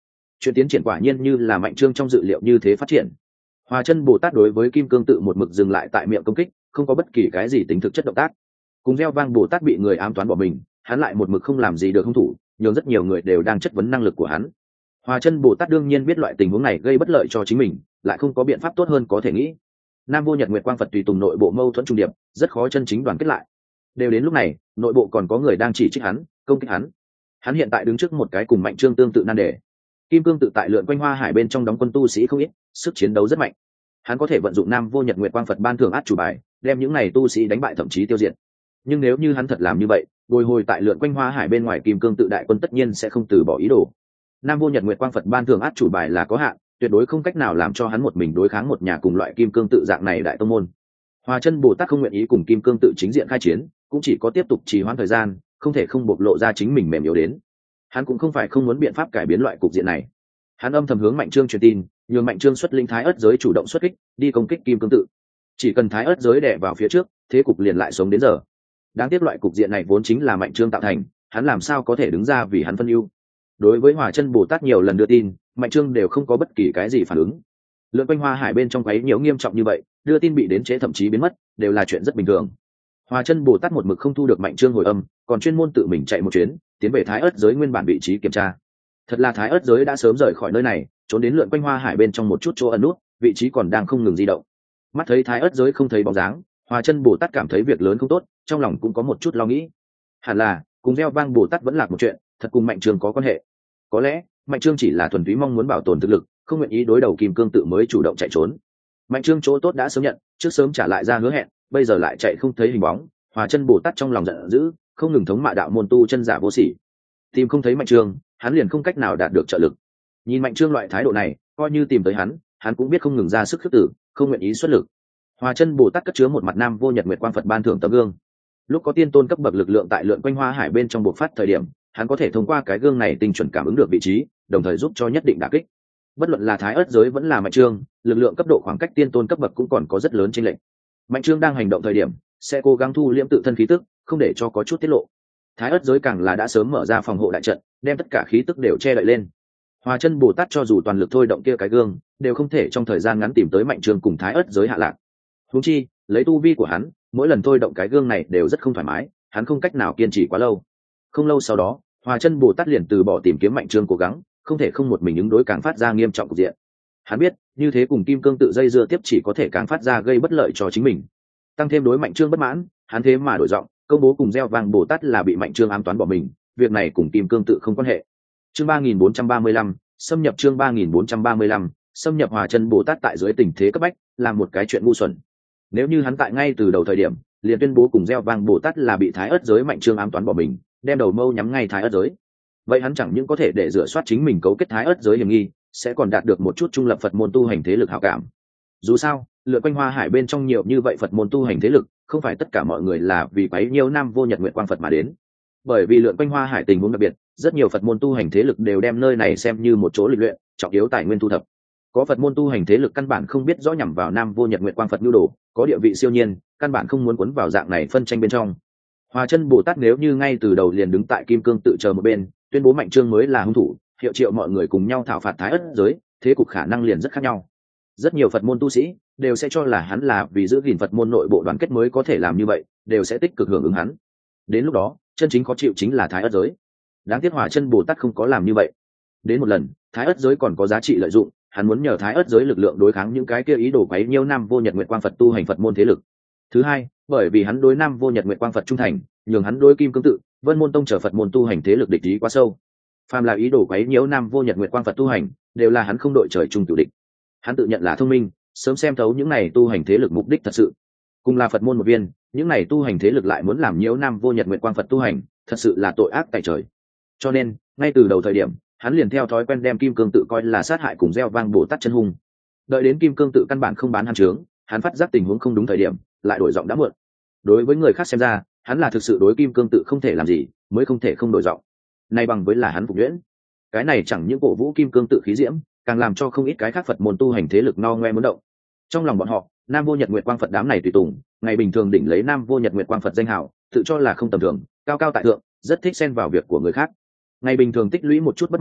chuyện tiến triển quả nhiên như là Mạnh Trương trong dự liệu như thế phát triển. Hòa chân Bồ Tát đối với kim cương tự một mực dừng lại tại miệng công kích, không có bất kỳ cái gì tính thực chất động tác. Cùng gieo vang Bồ Tát bị người ám toán bỏ mình, hắn lại một mực không làm gì được hung thủ, nhưng rất nhiều người đều đang chất vấn năng lực của hắn. Hòa chân Bồ Tát đương nhiên biết loại tình huống này gây bất lợi cho chính mình, lại không có biện pháp tốt hơn có thể nghĩ. Nam Vô Nhật Nguyệt Quang Phật tùy tùng nội bộ mâu thuẫn trung điệp, rất khó chân chính đoàn kết lại. Đều đến lúc này, nội bộ còn có người đang chỉ trích hắn, công kích hắn. Hắn hiện tại đứng trước một cái cùng Mạnh Trương tương tự nan đề. Kim cương tự tại lượn quanh Hoa Hải bên trong đóng quân tu sĩ không ít, sức chiến đấu rất mạnh. Hắn có thể vận dụng Nam Vô Nhật Nguyệt Quang Phật ban thưởng át chủ bài, đem những này tu sĩ đánh bại thậm chí tiêu diệt. Nhưng nếu như hắn thật làm như vậy, bồi hồi tại lượn quanh Hoa Hải bên ngoài Kim cương tự đại quân tất nhiên sẽ không từ bỏ ý đồ. Nam Vô Nhật Nguyệt Quang Phật ban thưởng át chủ bài là có hạn, tuyệt đối không cách nào làm cho hắn một mình đối kháng một nhà cùng loại Kim cương tự dạng này đại tông môn. Hòa chân Bồ Tát không nguyện ý cùng Kim cương tự chính diện khai chiến, cũng chỉ có tiếp tục trì hoãn thời gian, không thể không bộc lộ ra chính mình mềm yếu đến. Hắn cũng không phải không muốn biện pháp cải biến loại cục diện này. Hắn âm thầm hướng Mạnh Trương truyền tin, nhường Mạnh Trương xuất linh Thái Ức giới chủ động xuất kích, đi công kích Kim cương tự. Chỉ cần Thái Ức giới đè vào phía trước, thế cục liền lại sống đến giờ. Đáng tiếc loại cục diện này vốn chính là Mạnh Trương tạo thành, hắn làm sao có thể đứng ra vì hắn phân ưu. Đối với Hòa chân Bồ Tát nhiều lần đưa tin, Mạnh Trương đều không có bất kỳ cái gì phản ứng. Lượn quanh Hoa Hải bên trong quấy nhiễu nghiêm trọng như vậy, đưa tin bị đến trễ thậm chí biến mất, đều là chuyện rất bình thường. Hòa chân Bồ Tát một mực không thu được Mạnh Trương hồi âm, còn chuyên môn tự mình chạy một chuyến, tiến về Thái Ức giới nguyên bản vị trí kiểm tra. Thật là Thái Ức giới đã sớm rời khỏi nơi này, trốn đến lượn quanh Hoa Hải bên trong một chút chỗ ẩn nút, vị trí còn đang không ngừng di động. Mắt thấy Thái Ức giới không thấy bóng dáng, Hòa chân Bồ Tát cảm thấy việc lớn không tốt, trong lòng cũng có một chút lo nghĩ. Hẳn là cùng gieo vang Bồ Tát vẫn là một chuyện, thật cùng Mạnh Trương có quan hệ. Có lẽ Mạnh Trương chỉ là thuần túy mong muốn bảo tồn thực lực, không nguyện ý đối đầu Kim cương tự mới chủ động chạy trốn. Mạnh Trương chỗ tốt đã sớm nhận, trước sớm trả lại ra hứa hẹn, bây giờ lại chạy không thấy hình bóng. Hòa chân Bồ Tát trong lòng giận dữ, không ngừng thống mạ đạo môn tu chân giả vô sỉ. Tìm không thấy Mạnh Trương, hắn liền không cách nào đạt được trợ lực. Nhìn Mạnh Trương loại thái độ này, coi như tìm tới hắn cũng biết không ngừng ra sức khước tử, không nguyện ý xuất lực. Hòa chân Bồ Tát cất chứa một mặt Nam Vô Nhật Nguyệt Quang Phật ban thưởng tấm gương. Lúc có tiên tôn cấp bậc lực lượng tại lượn quanh Hoa Hải bên trong bộc phát thời điểm, hắn có thể thông qua cái gương này tinh chuẩn cảm ứng được vị trí, đồng thời giúp cho nhất định đả kích. Bất luận là Thái Ức giới vẫn là Mạnh Trương, lực lượng cấp độ khoảng cách tiên tôn cấp bậc cũng còn có rất lớn chênh lệch. Mạnh Trương đang hành động thời điểm, sẽ cố gắng thu liễm tự thân khí tức, không để cho có chút tiết lộ. Thái Ức giới càng là đã sớm mở ra phòng hộ đại trận, đem tất cả khí tức đều che đậy lên. Hòa chân Bồ Tát cho dù toàn lực thôi động kia cái gương, đều không thể trong thời gian ngắn tìm tới Mạnh Trương cùng Thái Ức giới hạ lạc. Huống chi, lấy tu vi của hắn, mỗi lần thôi động cái gương này đều rất không thoải mái, hắn không cách nào kiên trì quá lâu. Không lâu sau đó, Hòa chân Bồ Tát liền từ bỏ tìm kiếm Mạnh Trương cố gắng, không thể không một mình ứng đối càng phát ra nghiêm trọng cục diện. Hắn biết, như thế cùng Kim cương tự dây dưa tiếp chỉ có thể càng phát ra gây bất lợi cho chính mình. Tăng thêm đối Mạnh Trương bất mãn, hắn thế mà đổi giọng, công bố cùng gieo vang Bồ Tát là bị Mạnh Trương ám toán bỏ mình, việc này cùng Kim cương tự không quan hệ. Chương 3435, xâm nhập chương 3435, xâm nhập. Hòa chân Bồ Tát tại dưới tình thế cấp bách, làm một cái chuyện ngu xuẩn. Nếu như hắn tại ngay từ đầu thời điểm, liền tuyên bố cùng gieo vang Bồ Tát là bị Thái Ức giới Mạnh Trương ám toán bỏ mình, đem đầu mâu nhắm ngay Thái Ức giới. Vậy hắn chẳng những có thể để rửa soát chính mình cấu kết Thái Ức giới hiểm nghi, sẽ còn đạt được một chút trung lập Phật môn tu hành thế lực hảo cảm. Dù sao, lượn quanh Hoa Hải bên trong nhiều như vậy Phật môn tu hành thế lực, không phải tất cả mọi người là vì bấy nhiêu Nam Vô Nhật Nguyệt Quang Phật mà đến. Bởi vì lượn quanh Hoa Hải tình huống đặc biệt, rất nhiều Phật môn tu hành thế lực đều đem nơi này xem như một chỗ lịch luyện, trọng yếu tài nguyên thu thập. Có Phật môn tu hành thế lực căn bản không biết rõ nhằm vào Nam Vô Nhật Nguyệt Quang Phật nhu đồ, có địa vị siêu nhiên, căn bản không muốn cuốn vào dạng này phân tranh bên trong. Hòa chân Bồ Tát nếu như ngay từ đầu liền đứng tại Kim cương tự chờ một bên, tuyên bố Mạnh Trương mới là hung thủ, hiệu triệu mọi người cùng nhau thảo phạt Thái Ức giới, thế cục khả năng liền rất khác nhau. Rất nhiều Phật môn tu sĩ đều sẽ cho là hắn là vì giữ gìn Phật môn nội bộ đoàn kết mới có thể làm như vậy, đều sẽ tích cực hưởng ứng hắn. Đến lúc đó, chân chính khó chịu chính là Thái Ức giới. Đáng tiếc Hòa chân Bồ Tát không có làm như vậy. Đến một lần, Thái Ức giới còn có giá trị lợi dụng, hắn muốn nhờ Thái Ức giới lực lượng đối kháng những cái kia ý đồ quấy nhiễu Nam Vô Nhật Nguyệt Quang Phật tu hành Phật môn thế lực. Thứ hai, bởi vì hắn đối Nam Vô Nhật Nguyệt Quang Phật trung thành, nhường hắn đối Kim cương tự, Vân môn tông trở Phật môn tu hành thế lực địch ý quá sâu. Phàm là ý đồ quấy nhiễu Nam Vô Nhật Nguyệt Quang Phật tu hành, đều là hắn không đội trời chung cửu địch. Hắn tự nhận là thông minh, sớm xem thấu những này tu hành thế lực mục đích thật sự. Cùng là Phật môn một viên, những này tu hành thế lực lại muốn làm nhiễu Nam Vô Nhật Nguyệt Quang Phật tu hành, thật sự là tội ác tại trời. Cho nên, ngay từ đầu thời điểm, hắn liền theo thói quen đem Kim cương tự coi là sát hại cùng gieo vang Bồ Tát chân hung. Đợi đến Kim cương tự căn bản không bán hắn trướng, hắn phát giác tình huống không đúng thời điểm, lại đổi giọng đã muộn. Đối với người khác xem ra, hắn là thực sự đối Kim cương tự không thể làm gì, mới không thể không đổi giọng. Nay bằng với là hắn phục nhuyễn. Cái này chẳng những cổ vũ Kim cương tự khí diễm, càng làm cho không ít cái khác Phật môn tu hành thế lực no ngoe muốn động. Trong lòng bọn họ, Nam Vô Nhật Nguyệt Quang Phật đám này tùy tùng, ngày bình thường đỉnh lấy Nam Vô Nhật Nguyệt Quang Phật danh hào, tự cho là không tầm thường, cao cao tại thượng, rất thích xen vào việc của người khác. Ngày bình thường tích lũy một chút bất mãn,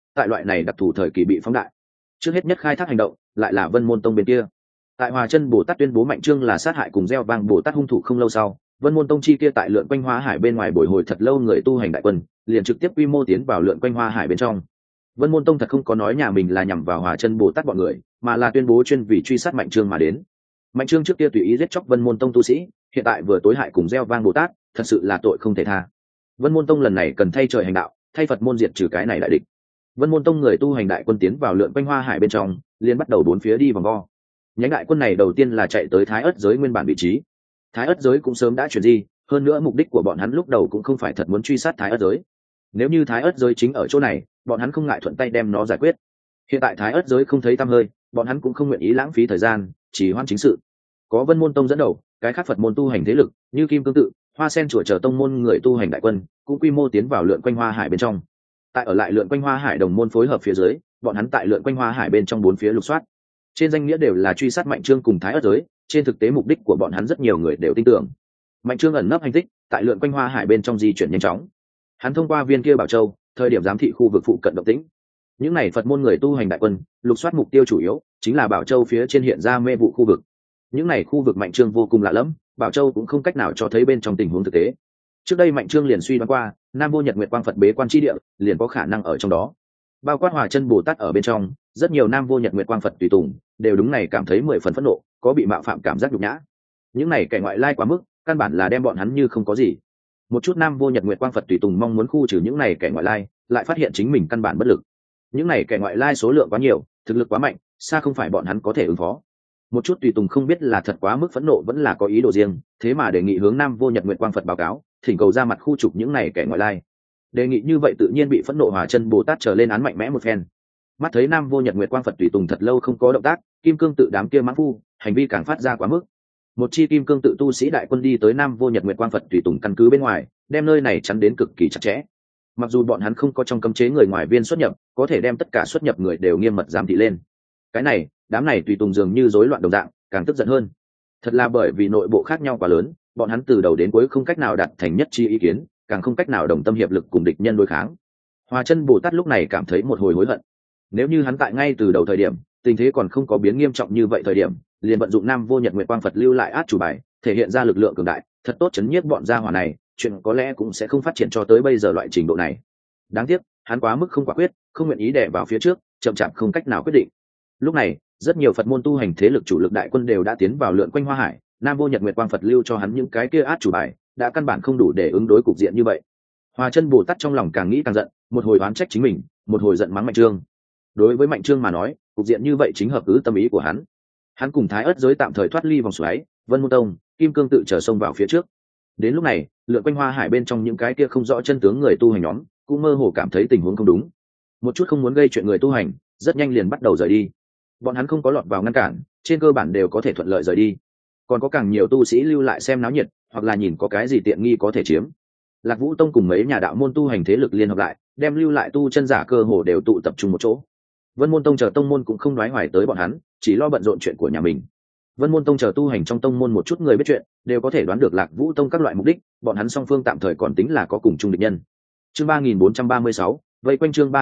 tại loại này đặc thù thời kỳ bị phóng đại. Trước hết nhất khai thác hành động lại là Vân Môn Tông bên kia. Tại Hòa Chân Bồ Tát tuyên bố Mạnh Trương là sát hại cùng gieo vang Bồ Tát hung thủ không lâu sau, Vân Môn Tông chi kia tại lượn quanh Hoa Hải bên ngoài bồi hồi thật lâu người tu hành đại quân, liền trực tiếp quy mô tiến vào lượn quanh Hoa Hải bên trong. Vân Môn Tông thật không có nói nhà mình là nhằm vào Hòa Chân Bồ Tát bọn người, mà là tuyên bố chuyên vì truy sát Mạnh Trương mà đến. Mạnh Trương trước kia tùy ý giết chóc Vân Môn Tông tu sĩ, hiện tại vừa tối hại cùng gieo vang Bồ Tát, thật sự là tội không thể tha. Vân Môn Tông lần này cần thay trời hành đạo, thay Phật môn diệt trừ cái này đại địch. Vân Môn Tông người tu hành đại quân tiến vào lượn quanh Hoa Hải bên trong, liền bắt đầu bốn phía đi vòng vo. Nhánh đại quân này đầu tiên là chạy tới Thái Ất giới nguyên bản vị trí. Thái Ất giới cũng sớm đã chuyển di, hơn nữa mục đích của bọn hắn lúc đầu cũng không phải thật muốn truy sát Thái Ất giới. Nếu như Thái Ất giới chính ở chỗ này, bọn hắn không ngại thuận tay đem nó giải quyết. Hiện tại Thái Ất giới không thấy tăm hơi, bọn hắn cũng không nguyện ý lãng phí thời gian, chỉ hoãn chính sự. Có Vân Môn Tông dẫn đầu, cái khác Phật môn tu hành thế lực, như Kim Cương Tự, Hoa Sen chùa chờ tông môn người tu hành đại quân, cũng quy mô tiến vào lượn quanh Hoa Hải bên trong. Tại ở lại lượn quanh Hoa Hải đồng môn phối hợp phía dưới, bọn hắn tại lượn quanh Hoa Hải bên trong bốn phía lục soát. Trên danh nghĩa đều là truy sát Mạnh Trương cùng Thái Ất giới, trên thực tế mục đích của bọn hắn rất nhiều người đều tin tưởng. Mạnh Trương ẩn nấp hành tích, tại lượn quanh Hoa Hải bên trong di chuyển nhanh chóng. Hắn thông qua viên kia Bảo Châu, thời điểm giám thị khu vực phụ cận động tĩnh. Những này Phật môn người tu hành đại quân, lục soát mục tiêu chủ yếu chính là Bảo Châu phía trên hiện ra mê vụ khu vực. Những này khu vực Mạnh Trương vô cùng lạ lẫm, Bảo Châu cũng không cách nào cho thấy bên trong tình huống thực tế. Trước đây Mạnh Trương liền suy đoán qua, Nam Vô Nhật Nguyệt Quang Phật bế quan chi địa, liền có khả năng ở trong đó. Bao quát Hòa Chân Bồ Tát ở bên trong, rất nhiều Nam Vô Nhật Nguyệt Quang Phật tùy tùng, đều đúng này cảm thấy 10 phần phẫn nộ, có bị mạo phạm cảm giác nhục nhã. Những này kẻ ngoại lai quá mức, căn bản là đem bọn hắn như không có gì. Một chút Nam Vô Nhật Nguyệt Quang Phật tùy tùng mong muốn khu trừ những này kẻ ngoại lai, lại phát hiện chính mình căn bản bất lực. Những này kẻ ngoại lai số lượng quá nhiều, thực lực quá mạnh, xa không phải bọn hắn có thể ứng phó. Một chút tùy tùng không biết là thật quá mức phẫn nộ vẫn là có ý đồ riêng, thế mà đề nghị hướng Nam Vô Nhật Nguyệt Quang Phật báo cáo, thỉnh cầu ra mặt khu trục những này kẻ ngoại lai. Đề nghị như vậy tự nhiên bị phẫn nộ Hòa Chân Bồ Tát trở lên án mạnh mẽ một phen. Mắt thấy Nam Vô Nhật Nguyệt Quang Phật tùy tùng thật lâu không có động tác, Kim Cương Tự đám kia mãng phu, hành vi càng phát ra quá mức. Một chi Kim Cương Tự tu sĩ đại quân đi tới Nam Vô Nhật Nguyệt Quang Phật tùy tùng căn cứ bên ngoài, đem nơi này chắn đến cực kỳ chặt chẽ. Mặc dù bọn hắn không có trong cấm chế người ngoài viên xuất nhập, có thể đem tất cả xuất nhập người đều nghiêm mật giám thị lên. Cái này, đám này tùy tùng dường như rối loạn đồng dạng, càng tức giận hơn. Thật là bởi vì nội bộ khác nhau quá lớn, bọn hắn từ đầu đến cuối không cách nào đạt thành nhất chi ý kiến, càng không cách nào đồng tâm hiệp lực cùng địch nhân đối kháng. Hòa Chân Bồ Tát lúc này cảm thấy một hồi hối hận. Nếu như hắn tại ngay từ đầu thời điểm, tình thế còn không có biến nghiêm trọng như vậy thời điểm, liền vận dụng Nam Vô Nhật Nguyệt Quang Phật lưu lại át chủ bài, thể hiện ra lực lượng cường đại, thật tốt chấn nhiếp bọn gia hỏa này, chuyện có lẽ cũng sẽ không phát triển cho tới bây giờ loại trình độ này. Đáng tiếc, hắn quá mức không quả quyết, không nguyện ý đè vào phía trước, chậm chạp không cách nào quyết định. Lúc này, rất nhiều Phật môn tu hành thế lực chủ lực đại quân đều đã tiến vào lượn quanh Hoa Hải, Nam Vô Nhật Nguyệt Quang Phật lưu cho hắn những cái kia át chủ bài, đã căn bản không đủ để ứng đối cục diện như vậy. Hòa Chân Bồ Tát trong lòng càng nghĩ càng giận, một hồi oán trách chính mình, một hồi giận mắng Mạnh Trương. Đối với Mạnh Trương mà nói, cục diện như vậy chính hợp cứ tâm ý của hắn. Hắn cùng Thái Ất giới tạm thời thoát ly vòng xoáy, Vân Môn Tông, Kim Cương Tự trở sông vào phía trước. Đến lúc này, lượn quanh Hoa Hải bên trong những cái kia không rõ chân tướng người tu hành nhóm, cũng mơ hồ cảm thấy tình huống không đúng. Một chút không muốn gây chuyện người tu hành, rất nhanh liền bắt đầu rời đi. Bọn hắn không có lọt vào ngăn cản, trên cơ bản đều có thể thuận lợi rời đi. Còn có càng nhiều tu sĩ lưu lại xem náo nhiệt, hoặc là nhìn có cái gì tiện nghi có thể chiếm. Lạc Vũ Tông cùng mấy nhà đạo môn tu hành thế lực liên hợp lại, đem lưu lại tu chân giả cơ hồ đều tụ tập trung một chỗ. Vân Môn Tông chờ tông môn cũng không đoái hoài tới bọn hắn, chỉ lo bận rộn chuyện của nhà mình. Vân Môn Tông chờ tu hành trong tông môn một chút người biết chuyện, đều có thể đoán được Lạc Vũ Tông các loại mục đích, bọn hắn song phương tạm thời còn tính là có cùng chung địch nhân. Chương 3436, vây quanh chương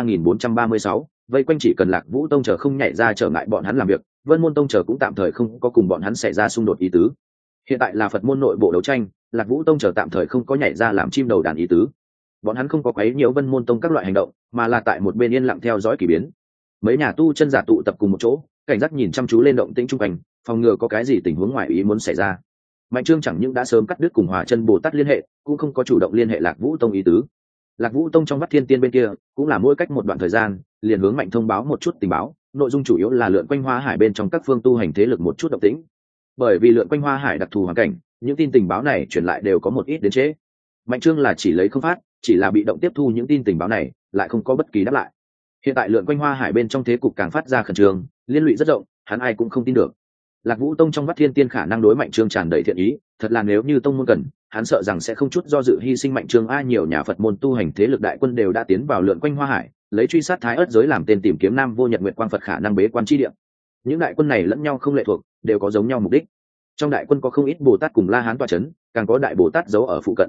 3436, vây quanh chỉ cần Lạc Vũ Tông chờ không nhảy ra trở ngại bọn hắn làm việc, Vân Môn Tông chờ cũng tạm thời không có cùng bọn hắn xảy ra xung đột ý tứ. Hiện tại là Phật môn nội bộ đấu tranh, Lạc Vũ Tông chờ tạm thời không có nhảy ra làm chim đầu đàn ý tứ. Bọn hắn không có quấy nhiễu Vân Môn Tông các loại hành động, mà là tại một bên yên lặng theo dõi kỳ biến. Mấy nhà tu chân giả tụ tập cùng một chỗ, cảnh giác nhìn chăm chú lên động tĩnh chung quanh, phòng ngừa có cái gì tình huống ngoài ý muốn xảy ra. Mạnh Trương chẳng những đã sớm cắt đứt cùng Hòa Chân Bồ Tát liên hệ, cũng không có chủ động liên hệ Lạc Vũ Tông ý tứ. Lạc Vũ Tông trong Vắt Thiên Tiên bên kia, cũng là mỗi cách một đoạn thời gian, liền hướng Mạnh thông báo một chút tình báo, nội dung chủ yếu là lượn quanh Hoa Hải bên trong các phương tu hành thế lực một chút động tĩnh. Bởi vì lượn quanh Hoa Hải đặc thù hoàn cảnh, những tin tình báo này truyền lại đều có một ít đến trễ. Mạnh Trương là chỉ lấy không phát, chỉ là bị động tiếp thu những tin tình báo này, lại không có bất kỳ đáp lại. Hiện tại lượn quanh Hoa Hải bên trong thế cục càng phát ra khẩn trương, liên lụy rất rộng, hắn ai cũng không tin được. Lạc Vũ Tông trong Vắt Thiên Tiên khả năng đối Mạnh Trương tràn đầy thiện ý, thật là nếu như tông môn cần, hắn sợ rằng sẽ không chút do dự hy sinh Mạnh Trương. Nhiều nhà Phật môn tu hành thế lực đại quân đều đã tiến vào lượn quanh Hoa Hải, lấy truy sát Thái Ất giới làm tên tìm kiếm Nam Vô Nhật Nguyệt Quang Phật khả năng bế quan chi địa. Những đại quân này lẫn nhau không lệ thuộc, đều có giống nhau mục đích. Trong đại quân có không ít Bồ Tát cùng La Hán tọa chấn, càng có đại Bồ Tát giấu ở phụ cận.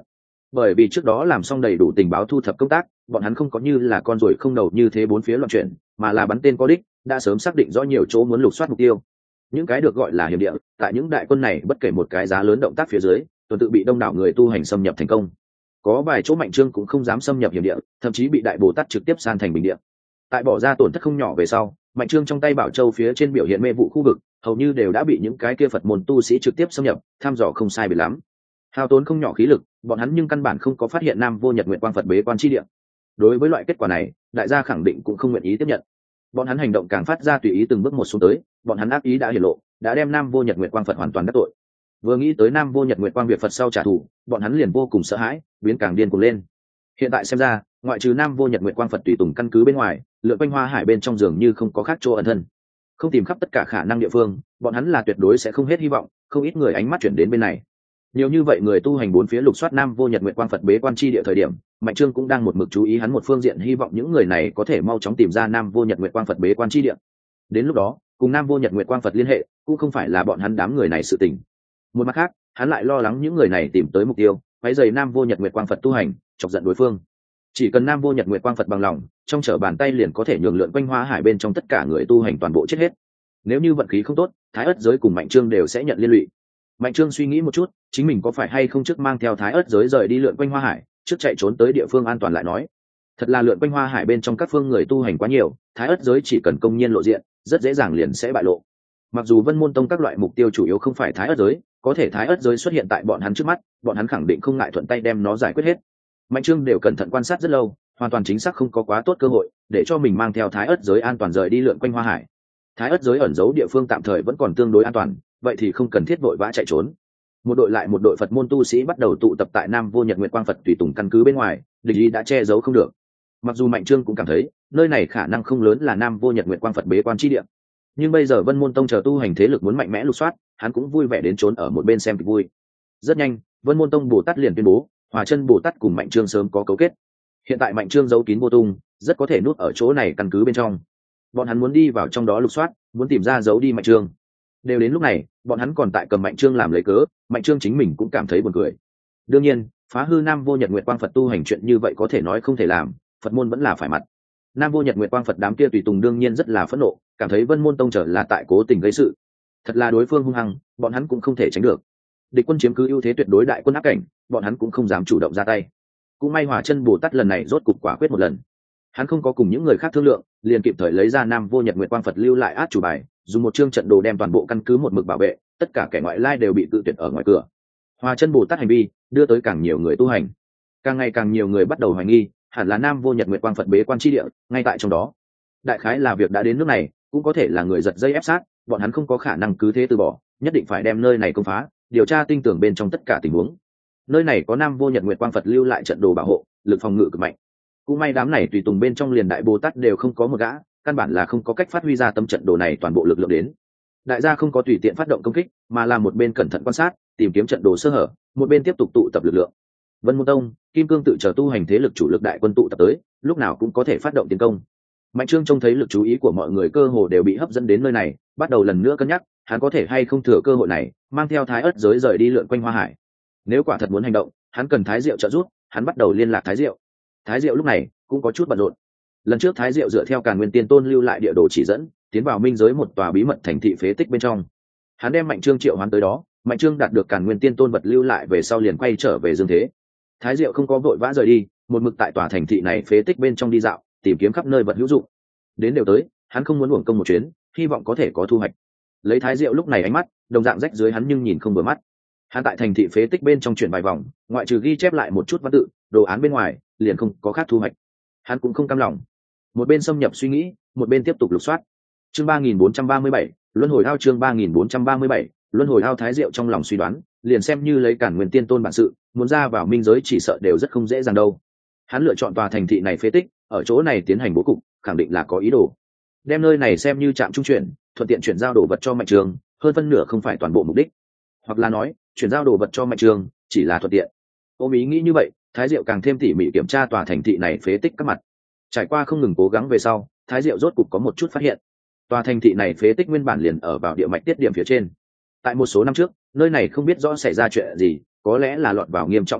Bởi vì trước đó làm xong đầy đủ tình báo thu thập công tác, bọn hắn không có như là con ruồi không đầu như thế bốn phía loạn chuyển, mà là bắn tên có đích, đã sớm xác định rõ nhiều chỗ muốn lục soát mục tiêu. Những cái được gọi là hiểm địa, tại những đại quân này bất kể một cái giá lớn động tác phía dưới, tuần tự bị đông đảo người tu hành xâm nhập thành công. Có vài chỗ Mạnh Trương cũng không dám xâm nhập hiểm địa, thậm chí bị đại bồ tát trực tiếp san thành bình địa. Tại bỏ ra tổn thất không nhỏ về sau, Mạnh Trương trong tay bảo châu phía trên biểu hiện mê vụ khu vực, hầu như đều đã bị những cái kia Phật môn tu sĩ trực tiếp xâm nhập, tham dò không sai biệt lắm. Hao tốn không nhỏ khí lực, bọn hắn nhưng căn bản không có phát hiện Nam Vô Nhật Nguyệt Quang Phật bế quan chi địa. Đối với loại kết quả này, đại gia khẳng định cũng không nguyện ý tiếp nhận. Bọn hắn hành động càng phát ra tùy ý từng bước một xuống tới, bọn hắn ác ý đã hiển lộ, đã đem Nam Vô Nhật Nguyệt Quang Phật hoàn toàn đắc tội. Vừa nghĩ tới Nam Vô Nhật Nguyệt Quang Việt Phật sau trả thù, bọn hắn liền vô cùng sợ hãi, biến càng điên cuồng lên. Hiện tại xem ra, ngoại trừ Nam Vô Nhật Nguyệt Quang Phật tùy tùng căn cứ bên ngoài, lượn quanh Hoa Hải bên trong giường như không có khác chỗ ẩn thân. Không tìm khắp tất cả khả năng địa phương, bọn hắn là tuyệt đối sẽ không hết hy vọng, không ít người ánh mắt chuyển đến bên này. Nhiều như vậy người tu hành bốn phía lục soát Nam Vô Nhật Nguyệt Quang Phật bế quan chi địa thời điểm, Mạnh Trương cũng đang một mực chú ý hắn một phương diện, hy vọng những người này có thể mau chóng tìm ra Nam Vô Nhật Nguyệt Quang Phật bế quan chi địa. Đến lúc đó, cùng Nam Vô Nhật Nguyệt Quang Phật liên hệ, cũng không phải là bọn hắn đám người này sự tình. Một mặt khác, hắn lại lo lắng những người này tìm tới mục tiêu, quấy rầy Nam Vô Nhật Nguyệt Quang Phật tu hành, chọc giận đối phương. Chỉ cần Nam Vô Nhật Nguyệt Quang Phật bằng lòng, trong trở bàn tay liền có thể nhường lượn quanh Hoa Hải bên trong tất cả người tu hành toàn bộ chết hết. Nếu như vận khí không tốt, Thái Ức giới cùng Mạnh Trương đều sẽ nhận liên lụy. Mạnh Trương suy nghĩ một chút, chính mình có phải hay không trước mang theo Thái Ức giới rời đi lượn quanh Hoa Hải, trước chạy trốn tới địa phương an toàn lại nói. Thật là lượn quanh Hoa Hải bên trong các phương người tu hành quá nhiều, Thái Ức giới chỉ cần công nhiên lộ diện, rất dễ dàng liền sẽ bại lộ. Mặc dù Vân Môn Tông các loại mục tiêu chủ yếu không phải Thái Ức giới, có thể Thái Ức giới xuất hiện tại bọn hắn trước mắt, bọn hắn khẳng định không ngại thuận tay đem nó giải quyết hết. Mạnh Trương đều cẩn thận quan sát rất lâu, hoàn toàn chính xác không có quá tốt cơ hội để cho mình mang theo Thái Ức giới an toàn rời đi lượn quanh Hoa Hải. Thái Ức giới ẩn giấu địa phương tạm thời vẫn còn tương đối an toàn, vậy thì không cần thiết vội vã chạy trốn. Một đội lại một đội Phật môn tu sĩ bắt đầu tụ tập tại Nam Vô Nhật Nguyệt Quang Phật tùy tùng căn cứ bên ngoài, địch ý đã che giấu không được. Mặc dù Mạnh Trương cũng cảm thấy nơi này khả năng không lớn là Nam Vô Nhật Nguyệt Quang Phật bế quan chi địa, nhưng bây giờ Vân Môn Tông chờ tu hành thế lực muốn mạnh mẽ lục soát, hắn cũng vui vẻ đến trốn ở một bên xem kịch vui. Rất nhanh, Vân Môn Tông Bồ Tát liền tuyên bố, Hòa Chân Bồ Tát cùng Mạnh Trương sớm có cấu kết. Hiện tại Mạnh Trương giấu kín vô tung, rất có thể nuốt ở chỗ này căn cứ bên trong. Bọn hắn muốn đi vào trong đó lục soát, muốn tìm ra giấu đi Mạnh Trương. Đều đến lúc này, bọn hắn còn tại cầm Mạnh Trương làm lấy cớ, Mạnh Trương chính mình cũng cảm thấy buồn cười. Đương nhiên, phá hư Nam Vô Nhật Nguyệt Quang Phật tu hành chuyện như vậy có thể nói không thể làm, Phật môn vẫn là phải mặt. Nam Vô Nhật Nguyệt Quang Phật đám kia tùy tùng đương nhiên rất là phẫn nộ, cảm thấy Vân Môn Tông trở là tại cố tình gây sự. Thật là đối phương hung hăng, bọn hắn cũng không thể tránh được. Địch quân chiếm cứ ưu thế tuyệt đối, đại quân áp cảnh, bọn hắn cũng không dám chủ động ra tay. Cũng may Hòa Chân Bồ Tát lần này rốt cục quả quyết một lần. Hắn không có cùng những người khác thương lượng, liền kịp thời lấy ra Nam Vô Nhật Nguyệt Quang Phật lưu lại át chủ bài, dùng một chương trận đồ đem toàn bộ căn cứ một mực bảo vệ, tất cả kẻ ngoại lai đều bị tự tuyệt ở ngoài cửa. Hòa Chân Bồ Tát hành vi đưa tới càng nhiều người tu hành, càng ngày càng nhiều người bắt đầu hoài nghi, hẳn là Nam Vô Nhật Nguyệt Quang Phật bế quan chi địa, ngay tại trong đó. Đại khái là việc đã đến nước này, cũng có thể là người giật dây ép sát, bọn hắn không có khả năng cứ thế từ bỏ, nhất định phải đem nơi này công phá, điều tra tinh tưởng bên trong tất cả tình huống. Nơi này có Nam Vô Nhật Nguyệt Quang Phật lưu lại trận đồ bảo hộ, lực phòng ngự cực mạnh. Cũng may đám này tùy tùng bên trong liền Đại Bồ Tát đều không có một gã, căn bản là không có cách phát huy ra tâm trận đồ này toàn bộ lực lượng đến. Đại gia không có tùy tiện phát động công kích, mà là một bên cẩn thận quan sát, tìm kiếm trận đồ sơ hở, một bên tiếp tục tụ tập lực lượng. Vân Môn Tông, Kim Cương tự chờ tu hành thế lực chủ lực đại quân tụ tập tới, lúc nào cũng có thể phát động tiến công. Mạnh Trương trông thấy lực chú ý của mọi người cơ hồ đều bị hấp dẫn đến nơi này, bắt đầu lần nữa cân nhắc, hắn có thể hay không thừa cơ hội này, mang theo Thái Ức giới rời đi lượn quanh Hoa Hải. Nếu quả thật muốn hành động, hắn cần Thái Diệu trợ giúp, hắn bắt đầu liên lạc Thái Diệu. Thái Diệu lúc này cũng có chút bận rộn. Lần trước Thái Diệu dựa theo Càn Nguyên Tiên Tôn lưu lại địa đồ chỉ dẫn, tiến vào minh giới một tòa bí mật thành thị phế tích bên trong. Hắn đem Mạnh Trương triệu hoán tới đó, Mạnh Trương đạt được Càn Nguyên Tiên Tôn vật lưu lại về sau liền quay trở về dương thế. Thái Diệu không có vội vã rời đi, một mực tại tòa thành thị này phế tích bên trong đi dạo, tìm kiếm khắp nơi vật hữu dụng. Đến đều tới, hắn không muốn uổng công một chuyến, hy vọng có thể có thu hoạch. Lấy Thái Diệu lúc này ánh mắt, đồng dạng rách dưới hắn nhưng nhìn không vừa mắt. Hắn tại thành thị phế tích bên trong chuyển vài vòng, ngoại trừ ghi chép lại một chút văn tự, đồ án bên ngoài, liền không có khác thu hoạch. Hắn cũng không cam lòng. Một bên xâm nhập suy nghĩ, một bên tiếp tục lục soát. Chương 3437, Luân hồi ao. Chương 3437, Luân hồi ao. Thái Diệu trong lòng suy đoán, liền xem như lấy Càn Nguyên Tiên Tôn bản sự, muốn ra vào minh giới chỉ sợ đều rất không dễ dàng đâu. Hắn lựa chọn tòa thành thị này phế tích, ở chỗ này tiến hành bố cục, khẳng định là có ý đồ. Đem nơi này xem như trạm trung chuyển, thuận tiện chuyển giao đồ vật cho Mạnh Trương, hơn phân nửa không phải toàn bộ mục đích. Hoặc là nói, chuyển giao đồ vật cho Mạnh Trương chỉ là thuận tiện. Ôm ý nghĩ như vậy, Thái Diệu càng thêm tỉ mỉ kiểm tra tòa thành thị này phế tích các mặt. Trải qua không ngừng cố gắng về sau, Thái Diệu rốt cục có một chút phát hiện. Tòa thành thị này phế tích nguyên bản liền ở vào địa mạch tiết điểm phía trên. Tại một số năm trước, nơi này không biết rõ xảy ra chuyện gì, có lẽ là lọt vào nghiêm trọng đả kích,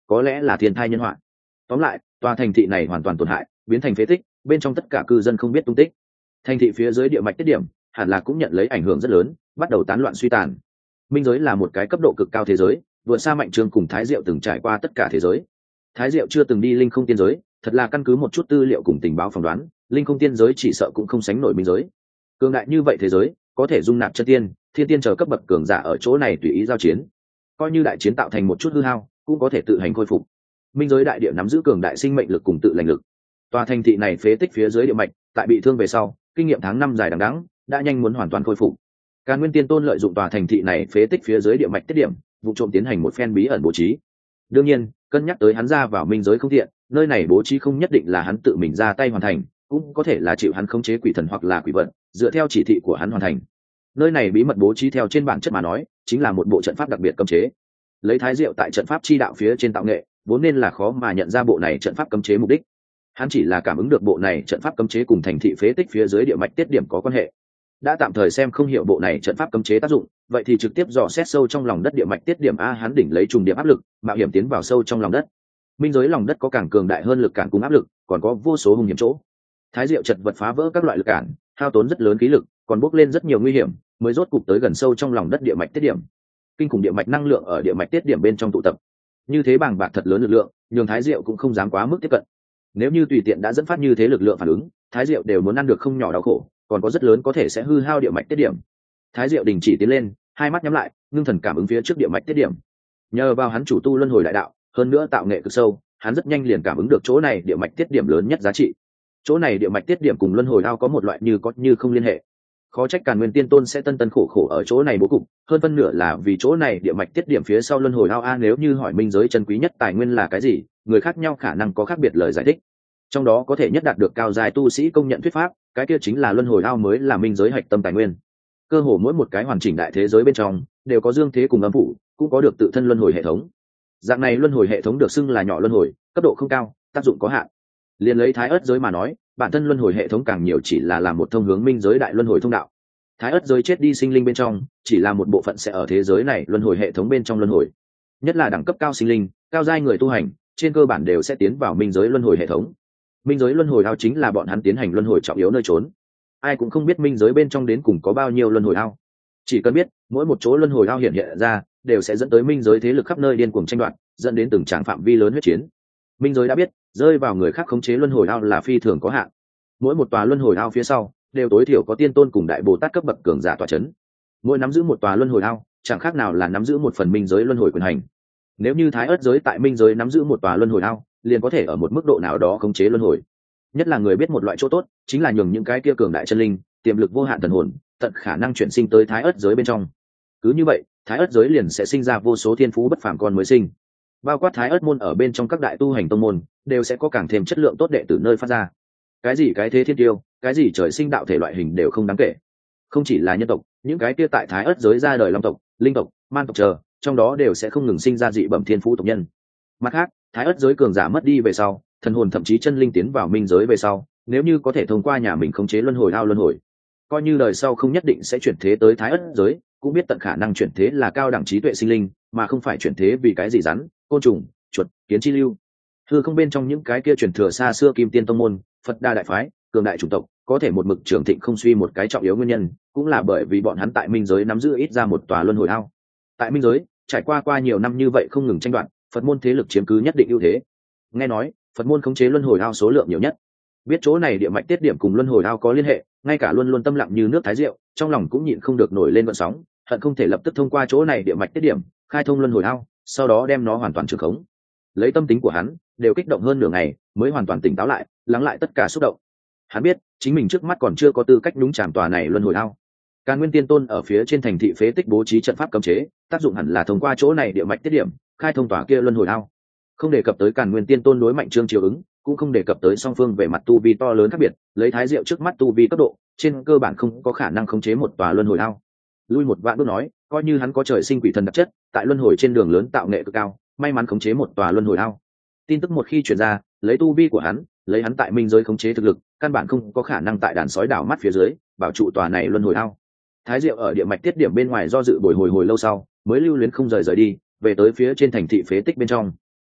có lẽ là thiên thai nhân họa. Tóm lại, tòa thành thị này hoàn toàn tổn hại, biến thành phế tích, bên trong tất cả cư dân không biết tung tích. Thành thị phía dưới địa mạch tiết điểm hẳn là cũng nhận lấy ảnh hưởng rất lớn, bắt đầu tán loạn suy tàn. Minh giới là một cái cấp độ cực cao thế giới, vượt xa Mạnh Trương cùng Thái Diệu từng trải qua tất cả thế giới. Thái Diệu chưa từng đi linh không tiên giới, thật là căn cứ một chút tư liệu cùng tình báo phỏng đoán, linh không tiên giới chỉ sợ cũng không sánh nổi minh giới. Cường đại như vậy thế giới, có thể dung nạp chân tiên, thiên tiên chờ cấp bậc cường giả ở chỗ này tùy ý giao chiến. Coi như đại chiến tạo thành một chút hư hao, cũng có thể tự hành khôi phục. Minh giới đại địa nắm giữ cường đại sinh mệnh lực cùng tự lành lực. Tòa thành thị này phế tích phía dưới địa mạch, tại bị thương về sau, kinh nghiệm tháng năm dài đằng đẵng, đã nhanh muốn hoàn toàn khôi phục. Càn Nguyên Tiên Tôn lợi dụng tòa thành thị này phế tích phía dưới địa mạch tiết điểm, vụ trộm tiến hành một phen bí ẩn bố trí. Đương nhiên, cân nhắc tới hắn ra vào minh giới không tiện, nơi này bố trí không nhất định là hắn tự mình ra tay hoàn thành, cũng có thể là chịu hắn khống chế quỷ thần hoặc là quỷ vật, dựa theo chỉ thị của hắn hoàn thành. Nơi này bí mật bố trí theo trên bản chất mà nói, chính là một bộ trận pháp đặc biệt cấm chế. Lấy Thái Diệu tại trận pháp chi đạo phía trên tạo nghệ, vốn nên là khó mà nhận ra bộ này trận pháp cấm chế mục đích. Hắn chỉ là cảm ứng được bộ này trận pháp cấm chế cùng thành thị phế tích phía dưới địa mạch tiết điểm có quan hệ. Đã tạm thời xem không hiểu bộ này trận pháp cấm chế tác dụng, vậy thì trực tiếp dò xét sâu trong lòng đất địa mạch tiết điểm a, hắn đỉnh lấy trùng điểm áp lực, mạo hiểm tiến vào sâu trong lòng đất. Minh giới lòng đất có càng cường đại hơn lực cản cùng áp lực, còn có vô số hung hiểm chỗ. Thái Diệu chật vật phá vỡ các loại lực cản, hao tốn rất lớn khí lực, còn bốc lên rất nhiều nguy hiểm, mới rốt cục tới gần sâu trong lòng đất địa mạch tiết điểm. Kinh khủng địa mạch năng lượng ở địa mạch tiết điểm bên trong tụ tập, như thế bàng bạc thật lớn lực lượng, nhường Thái Diệu cũng không dám quá mức tiếp cận. Nếu như tùy tiện đã dẫn phát như thế lực lượng phản ứng, Thái Diệu đều muốn ăn được không nhỏ đau khổ, còn có rất lớn có thể sẽ hư hao địa mạch tiết điểm. Thái Diệu đình chỉ tiến lên, hai mắt nhắm lại, ngưng thần cảm ứng phía trước địa mạch tiết điểm. Nhờ vào hắn chủ tu luân hồi đại đạo, hơn nữa tạo nghệ cực sâu, hắn rất nhanh liền cảm ứng được chỗ này địa mạch tiết điểm lớn nhất giá trị. Chỗ này địa mạch tiết điểm cùng luân hồi đao có một loại như có như không liên hệ. Khó trách Càn Nguyên Tiên Tôn sẽ tân tân khổ khổ ở chỗ này bố cục, hơn phân nửa là vì chỗ này địa mạch tiết điểm phía sau luân hồi đao a. Nếu như hỏi minh giới chân quý nhất tài nguyên là cái gì, người khác nhau khả năng có khác biệt lời giải thích. Trong đó có thể nhất đạt được cao dài tu sĩ công nhận thuyết pháp, cái kia chính là luân hồi đao mới là minh giới hạch tâm tài nguyên. Cơ hồ mỗi một cái hoàn chỉnh đại thế giới bên trong đều có dương thế cùng âm phủ, cũng có được tự thân luân hồi hệ thống. Dạng này luân hồi hệ thống được xưng là nhỏ luân hồi, cấp độ không cao, tác dụng có hạn. Liên lấy Thái Ức giới mà nói, bản thân luân hồi hệ thống càng nhiều chỉ là làm một thông hướng minh giới đại luân hồi thông đạo. Thái Ức giới chết đi sinh linh bên trong, chỉ là một bộ phận sẽ ở thế giới này luân hồi hệ thống bên trong luân hồi. Nhất là đẳng cấp cao sinh linh, cao giai người tu hành, trên cơ bản đều sẽ tiến vào minh giới luân hồi hệ thống. Minh giới luân hồi đao chính là bọn hắn tiến hành luân hồi trọng yếu nơi trốn. Ai cũng không biết minh giới bên trong đến cùng có bao nhiêu luân hồi đao, chỉ cần biết mỗi một chỗ luân hồi đao hiện hiện ra đều sẽ dẫn tới minh giới thế lực khắp nơi điên cuồng tranh đoạt, dẫn đến từng tràng phạm vi lớn huyết chiến. Minh giới đã biết rơi vào người khác khống chế luân hồi đao là phi thường có hạn. Mỗi một tòa luân hồi đao phía sau đều tối thiểu có tiên tôn cùng đại bồ tát cấp bậc cường giả tọa chấn. Mỗi nắm giữ một tòa luân hồi đao chẳng khác nào là nắm giữ một phần minh giới luân hồi quyền hành. Nếu như Thái Ức giới tại minh giới nắm giữ một tòa luân hồi đao, liền có thể ở một mức độ nào đó khống chế luân hồi. Nhất là người biết một loại chỗ tốt, chính là nhường những cái kia cường đại chân linh, tiềm lực vô hạn thần hồn, tận khả năng chuyển sinh tới Thái Ức giới bên trong. Cứ như vậy, Thái Ức giới liền sẽ sinh ra vô số thiên phú bất phàm con mới sinh. Bao quát Thái Ức môn ở bên trong các đại tu hành tông môn, đều sẽ có càng thêm chất lượng tốt đệ tử nơi phát ra. Cái gì cái thế thiên tiêu, cái gì trời sinh đạo thể loại hình đều không đáng kể. Không chỉ là nhân tộc, những cái kia tại Thái Ức giới ra đời long tộc, linh tộc, man tộc chờ, trong đó đều sẽ không ngừng sinh ra dị bẩm thiên phú tộc nhân. Mặt khác, Thái Ức giới cường giả mất đi về sau, thần hồn thậm chí chân linh tiến vào minh giới về sau, nếu như có thể thông qua nhà mình khống chế luân hồi ao luân hồi, coi như đời sau không nhất định sẽ chuyển thế tới Thái Ức giới, cũng biết tận khả năng chuyển thế là cao đẳng trí tuệ sinh linh, mà không phải chuyển thế vì cái gì rắn, côn trùng, chuột, kiến chi lưu. Hư không bên trong những cái kia truyền thừa xa xưa Kim Tiên tông môn, Phật Đà đại phái, cường đại chủng tộc, có thể một mực trưởng thịnh không suy, một cái trọng yếu nguyên nhân cũng là bởi vì bọn hắn tại minh giới nắm giữ ít ra một tòa luân hồi ao. Tại minh giới, trải qua nhiều năm như vậy không ngừng tranh đoạt, Phật môn thế lực chiếm cứ nhất định ưu thế. Nghe nói, Phật môn khống chế luân hồi ao số lượng nhiều nhất. Biết chỗ này địa mạch tiết điểm cùng luân hồi ao có liên hệ, ngay cả luôn luôn tâm lặng như nước Thái Diệu, trong lòng cũng nhịn không được nổi lên gợn sóng, hận không thể lập tức thông qua chỗ này địa mạch tiết điểm, khai thông luân hồi ao, sau đó đem nó hoàn toàn trường khống. Lấy tâm tính của hắn, đều kích động hơn nửa ngày, mới hoàn toàn tỉnh táo lại, lắng lại tất cả xúc động. Hắn biết, chính mình trước mắt còn chưa có tư cách nhúng chàm tòa này luân hồi ao. Càn Nguyên Tiên Tôn ở phía trên thành thị phế tích bố trí trận pháp cấm chế, tác dụng hẳn là thông qua chỗ này địa mạch tiết điểm, khai thông tòa kia luân hồi ao. Không đề cập tới Càn Nguyên Tiên Tôn đối Mạnh Trương chiều ứng, cũng không đề cập tới song phương về mặt tu vi to lớn khác biệt, lấy Thái Diệu trước mắt tu vi cấp độ, trên cơ bản không có khả năng khống chế một tòa luân hồi ao. Lui một vạn bước nói, coi như hắn có trời sinh quỷ thần đặc chất, tại luân hồi trên đường lớn tạo nghệ cực cao, may mắn khống chế một tòa luân hồi ao. Tin tức một khi truyền ra, lấy tu vi của hắn, lấy hắn tại minh giới khống chế thực lực, căn bản không có khả năng tại đàn sói đảo mắt phía dưới bảo trụ tòa này luân hồi ao. Thái Diệu ở địa mạch tiết điểm bên ngoài do dự bồi hồi lâu sau, mới lưu luyến không rời đi, về tới phía trên thành thị phế tích bên trong.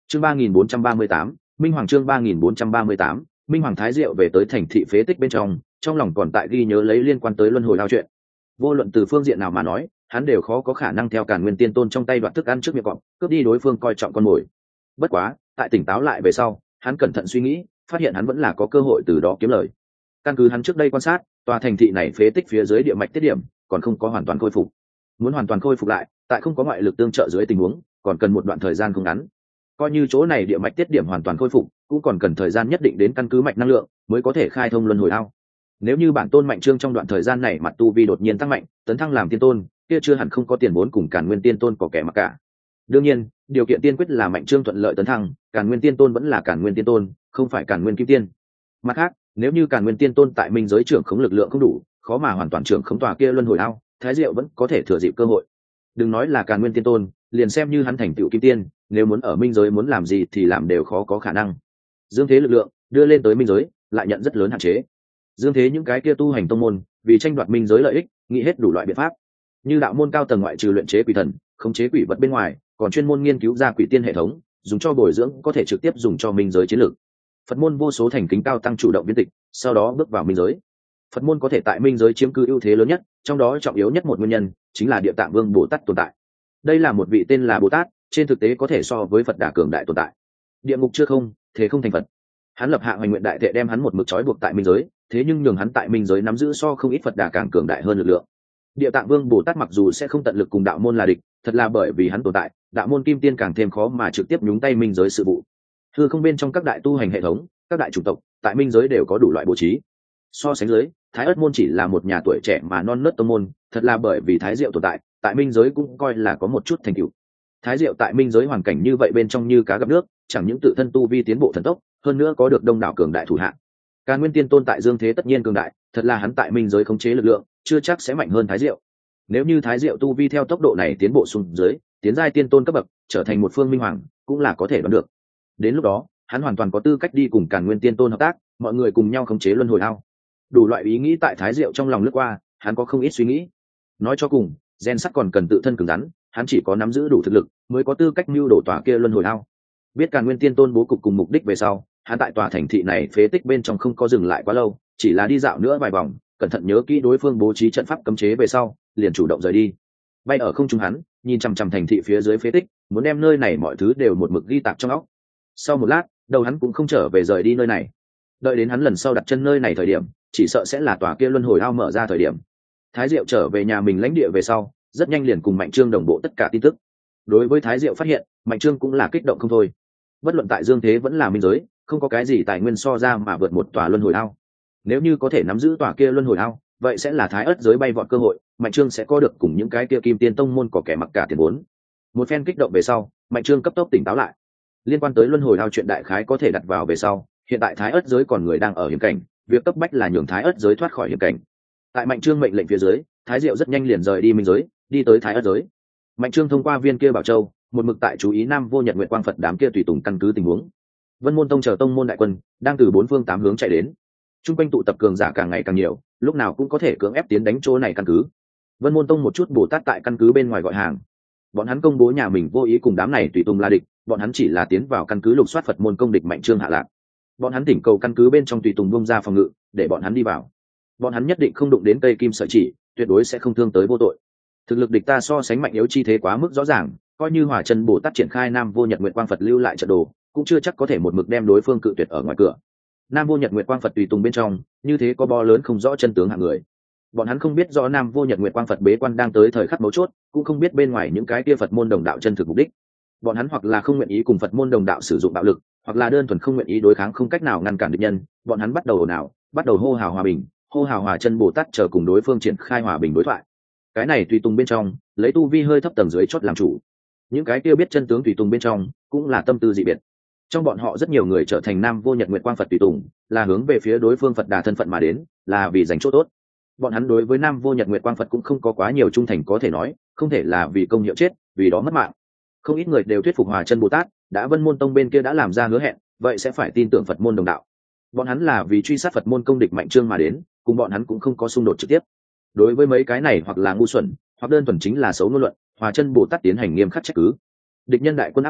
Chương 3438, Minh Hoàng. Chương 3438, Minh Hoàng. Thái Diệu về tới thành thị phế tích bên trong lòng còn tại ghi nhớ lấy liên quan tới luân hồi đao chuyện. Vô luận từ phương diện nào mà nói, hắn đều khó có khả năng theo Càn Nguyên Tiên Tôn trong tay đoạt thức ăn trước miệng cọp, cướp đi đối phương coi trọng con mồi. Bất quá, tại tỉnh táo lại về sau, hắn cẩn thận suy nghĩ, phát hiện hắn vẫn là có cơ hội từ đó kiếm lời. Căn cứ hắn trước đây quan sát, tòa thành thị này phế tích phía dưới địa mạch tiết điểm còn không có hoàn toàn khôi phục. Muốn hoàn toàn khôi phục lại, tại không có ngoại lực tương trợ dưới tình huống, còn cần một đoạn thời gian không ngắn. Coi như chỗ này địa mạch tiết điểm hoàn toàn khôi phục, cũng còn cần thời gian nhất định đến căn cứ mạch năng lượng mới có thể khai thông luân hồi ao. Nếu như bản tôn Mạnh Trương trong đoạn thời gian này mặt tu vi đột nhiên tăng mạnh, tấn thăng làm tiên tôn, kia chưa hẳn không có tiền vốn cùng Càn Nguyên Tiên Tôn có kẻ mặc cả. Đương nhiên, điều kiện tiên quyết là Mạnh Trương thuận lợi tấn thăng, Càn Nguyên Tiên Tôn vẫn là Càn Nguyên Tiên Tôn, không phải Càn Nguyên Kim Tiên. Mặt khác, nếu như Càn Nguyên Tiên Tôn tại minh giới trưởng khống lực lượng không đủ, khó mà hoàn toàn trưởng khống tòa kia luân hồi ao, Thái Diệu vẫn có thể thừa dịp cơ hội. Đừng nói là Càn Nguyên Tiên Tôn, liền xem như hắn thành tựu Kim Tiên, nếu muốn ở minh giới muốn làm gì thì làm đều khó có khả năng. Dương thế lực lượng đưa lên tới minh giới, lại nhận rất lớn hạn chế. Dương thế những cái kia tu hành tông môn, vì tranh đoạt minh giới lợi ích, nghĩ hết đủ loại biện pháp. Như đạo môn cao tầng ngoại trừ luyện chế quỷ thần, khống chế quỷ vật bên ngoài, còn chuyên môn nghiên cứu ra quỷ tiên hệ thống, dùng cho bồi dưỡng có thể trực tiếp dùng cho minh giới chiến lược. Phật môn vô số thành kính cao tăng chủ động biến tịch, sau đó bước vào minh giới. Phật môn có thể tại minh giới chiếm cứ ưu thế lớn nhất, trong đó trọng yếu nhất một nguyên nhân chính là Địa Tạng Vương Bồ Tát tồn tại. Đây là một vị tên là Bồ Tát, trên thực tế có thể so với Phật Đà cường đại tồn tại. Địa ngục chưa không, thế không thành Phật. Hắn lập hạ hoành nguyện đại thệ đem hắn một mực trói buộc tại minh giới, thế nhưng nhường hắn tại minh giới nắm giữ so không ít Phật Đà càng cường đại hơn lực lượng. Địa Tạng Vương Bồ Tát mặc dù sẽ không tận lực cùng đạo môn là địch, thật là bởi vì hắn tồn tại, đạo môn kim tiên càng thêm khó mà trực tiếp nhúng tay minh giới sự vụ. Hư không bên trong các đại tu hành hệ thống, các đại chủng tộc tại minh giới đều có đủ loại bố trí. So sánh dưới, Thái Ất môn chỉ là một nhà tuổi trẻ mà non nớt tông môn, thật là bởi vì Thái Diệu tồn tại, tại minh giới cũng coi là có một chút thành tựu. Thái Diệu tại minh giới hoàn cảnh như vậy bên trong như cá gặp nước, chẳng những tự thân tu vi tiến bộ thần tốc, hơn nữa có được đông đảo cường đại thủ hạ. Càn Nguyên Tiên Tôn tại dương thế tất nhiên cường đại, thật là hắn tại minh giới khống chế lực lượng, chưa chắc sẽ mạnh hơn Thái Diệu. Nếu như Thái Diệu tu vi theo tốc độ này tiến bộ xuống dưới, tiến giai tiên tôn cấp bậc, trở thành một phương minh hoàng, cũng là có thể đoán được. Đến lúc đó, hắn hoàn toàn có tư cách đi cùng Càn Nguyên Tiên Tôn hợp tác, mọi người cùng nhau khống chế luân hồi ao. Đủ loại ý nghĩ tại Thái Diệu trong lòng lướt qua, hắn có không ít suy nghĩ. Nói cho cùng, gen sắt còn cần tự thân cứng rắn, hắn chỉ có nắm giữ đủ thực lực, mới có tư cách mưu đổ tòa kia luân hồi ao. Biết Càn Nguyên Tiên Tôn bố cục cùng mục đích về sau, hắn tại tòa thành thị này phế tích bên trong không có dừng lại quá lâu, chỉ là đi dạo nữa vài vòng, cẩn thận nhớ kỹ đối phương bố trí trận pháp cấm chế về sau, liền chủ động rời đi. Bay ở không trung hắn, nhìn chằm chằm thành thị phía dưới phế tích, muốn đem nơi này mọi thứ đều một mực ghi tạc trong óc. Sau một lát, đầu hắn cũng không trở về rời đi nơi này. Đợi đến hắn lần sau đặt chân nơi này thời điểm, chỉ sợ sẽ là tòa kia luân hồi ao mở ra thời điểm. Thái Diệu trở về nhà mình lãnh địa về sau, rất nhanh liền cùng Mạnh Trương đồng bộ tất cả tin tức. Đối với Thái Diệu phát hiện, Mạnh Trương cũng là kích động không thôi. Bất luận tại dương thế vẫn là minh giới, không có cái gì tài nguyên so ra mà vượt một tòa luân hồi ao. Nếu như có thể nắm giữ tòa kia luân hồi ao, vậy sẽ là Thái Ất giới bay vọt cơ hội, Mạnh Trương sẽ có được cùng những cái kia kim tiên tông môn có kẻ mặc cả tiền vốn. Một phen kích động về sau, Mạnh Trương cấp tốc tỉnh táo lại. Liên quan tới luân hồi ao chuyện đại khái có thể đặt vào về sau, hiện tại Thái Ất giới còn người đang ở hiểm cảnh, việc cấp bách là nhường Thái Ất giới thoát khỏi hiểm cảnh. Tại Mạnh Trương mệnh lệnh phía dưới, Thái Diệu rất nhanh liền rời đi minh giới, đi tới Thái Ất giới. Mạnh Trương thông qua viên kia bảo châu, một mực tại chú ý Nam Vô Nhật Nguyệt Quang Phật đám kia tùy tùng căn cứ tình huống. Vân Môn Tông chờ tông môn đại quân đang từ bốn phương tám hướng chạy đến, trung quanh tụ tập cường giả càng ngày càng nhiều, lúc nào cũng có thể cưỡng ép tiến đánh chỗ này căn cứ. Vân Môn Tông một chút Bồ Tát tại căn cứ bên ngoài gọi hàng, bọn hắn công bố nhà mình vô ý cùng đám này tùy tùng là địch, bọn hắn chỉ là tiến vào căn cứ lục soát Phật môn công địch Mạnh Trương hạ lạc. Bọn hắn thỉnh cầu căn cứ bên trong tùy tùng bung ra phòng ngự, để bọn hắn đi vào. Bọn hắn nhất định không đụng đến cây kim sợi chỉ, tuyệt đối sẽ không thương tới vô tội. Thực lực địch ta so sánh mạnh yếu chi thế quá mức rõ ràng, coi như Hỏa Chân Bồ Tát triển khai Nam Vô Nhật Nguyệt Quang Phật lưu lại trận đồ, cũng chưa chắc có thể một mực đem đối phương cự tuyệt ở ngoài cửa. Nam Vô Nhật Nguyệt Quang Phật tùy tùng bên trong, như thế có bo lớn không rõ chân tướng hạng người. Bọn hắn không biết rõ Nam Vô Nhật Nguyệt Quang Phật bế quan đang tới thời khắc mấu chốt, cũng không biết bên ngoài những cái kia Phật môn đồng đạo chân thực mục đích. Bọn hắn hoặc là không nguyện ý cùng Phật môn đồng đạo sử dụng bạo lực, hoặc là đơn thuần không nguyện ý đối kháng không cách nào ngăn cản địch nhân. Bọn hắn bắt đầu ồn ào, bắt đầu hô hào hòa bình, hô hào Hỏa Chân Bồ Tát chờ cùng đối phương triển khai hòa bình đối thoại. Cái này tùy tùng bên trong, lấy tu vi hơi thấp tầng dưới chót làm chủ. Những cái kia biết chân tướng tùy tùng bên trong, cũng là tâm tư dị biệt. Trong bọn họ rất nhiều người trở thành Nam Vô Nhật Nguyệt Quang Phật tùy tùng, là hướng về phía đối phương Phật Đà thân phận mà đến, là vì giành chỗ tốt. Bọn hắn đối với Nam Vô Nhật Nguyệt Quang Phật cũng không có quá nhiều trung thành có thể nói, không thể là vì công hiệu chết, vì đó mất mạng. Không ít người đều thuyết phục Hỏa Chân Bồ Tát, đã Vân Môn Tông bên kia đã làm ra hứa hẹn, vậy sẽ phải tin tưởng Phật môn đồng đạo. Bọn hắn là vì truy sát Phật môn công địch Mạnh Trương mà đến, cùng bọn hắn cũng không có xung đột trực tiếp. Đối với mấy cái này hoặc là ngu xuẩn, hoặc đơn thuần chính là xấu ngôn luận, Hỏa Chân Bồ Tát tiến hành nghiêm khắc trách cứ. Địch nhân đại quân áp cảnh,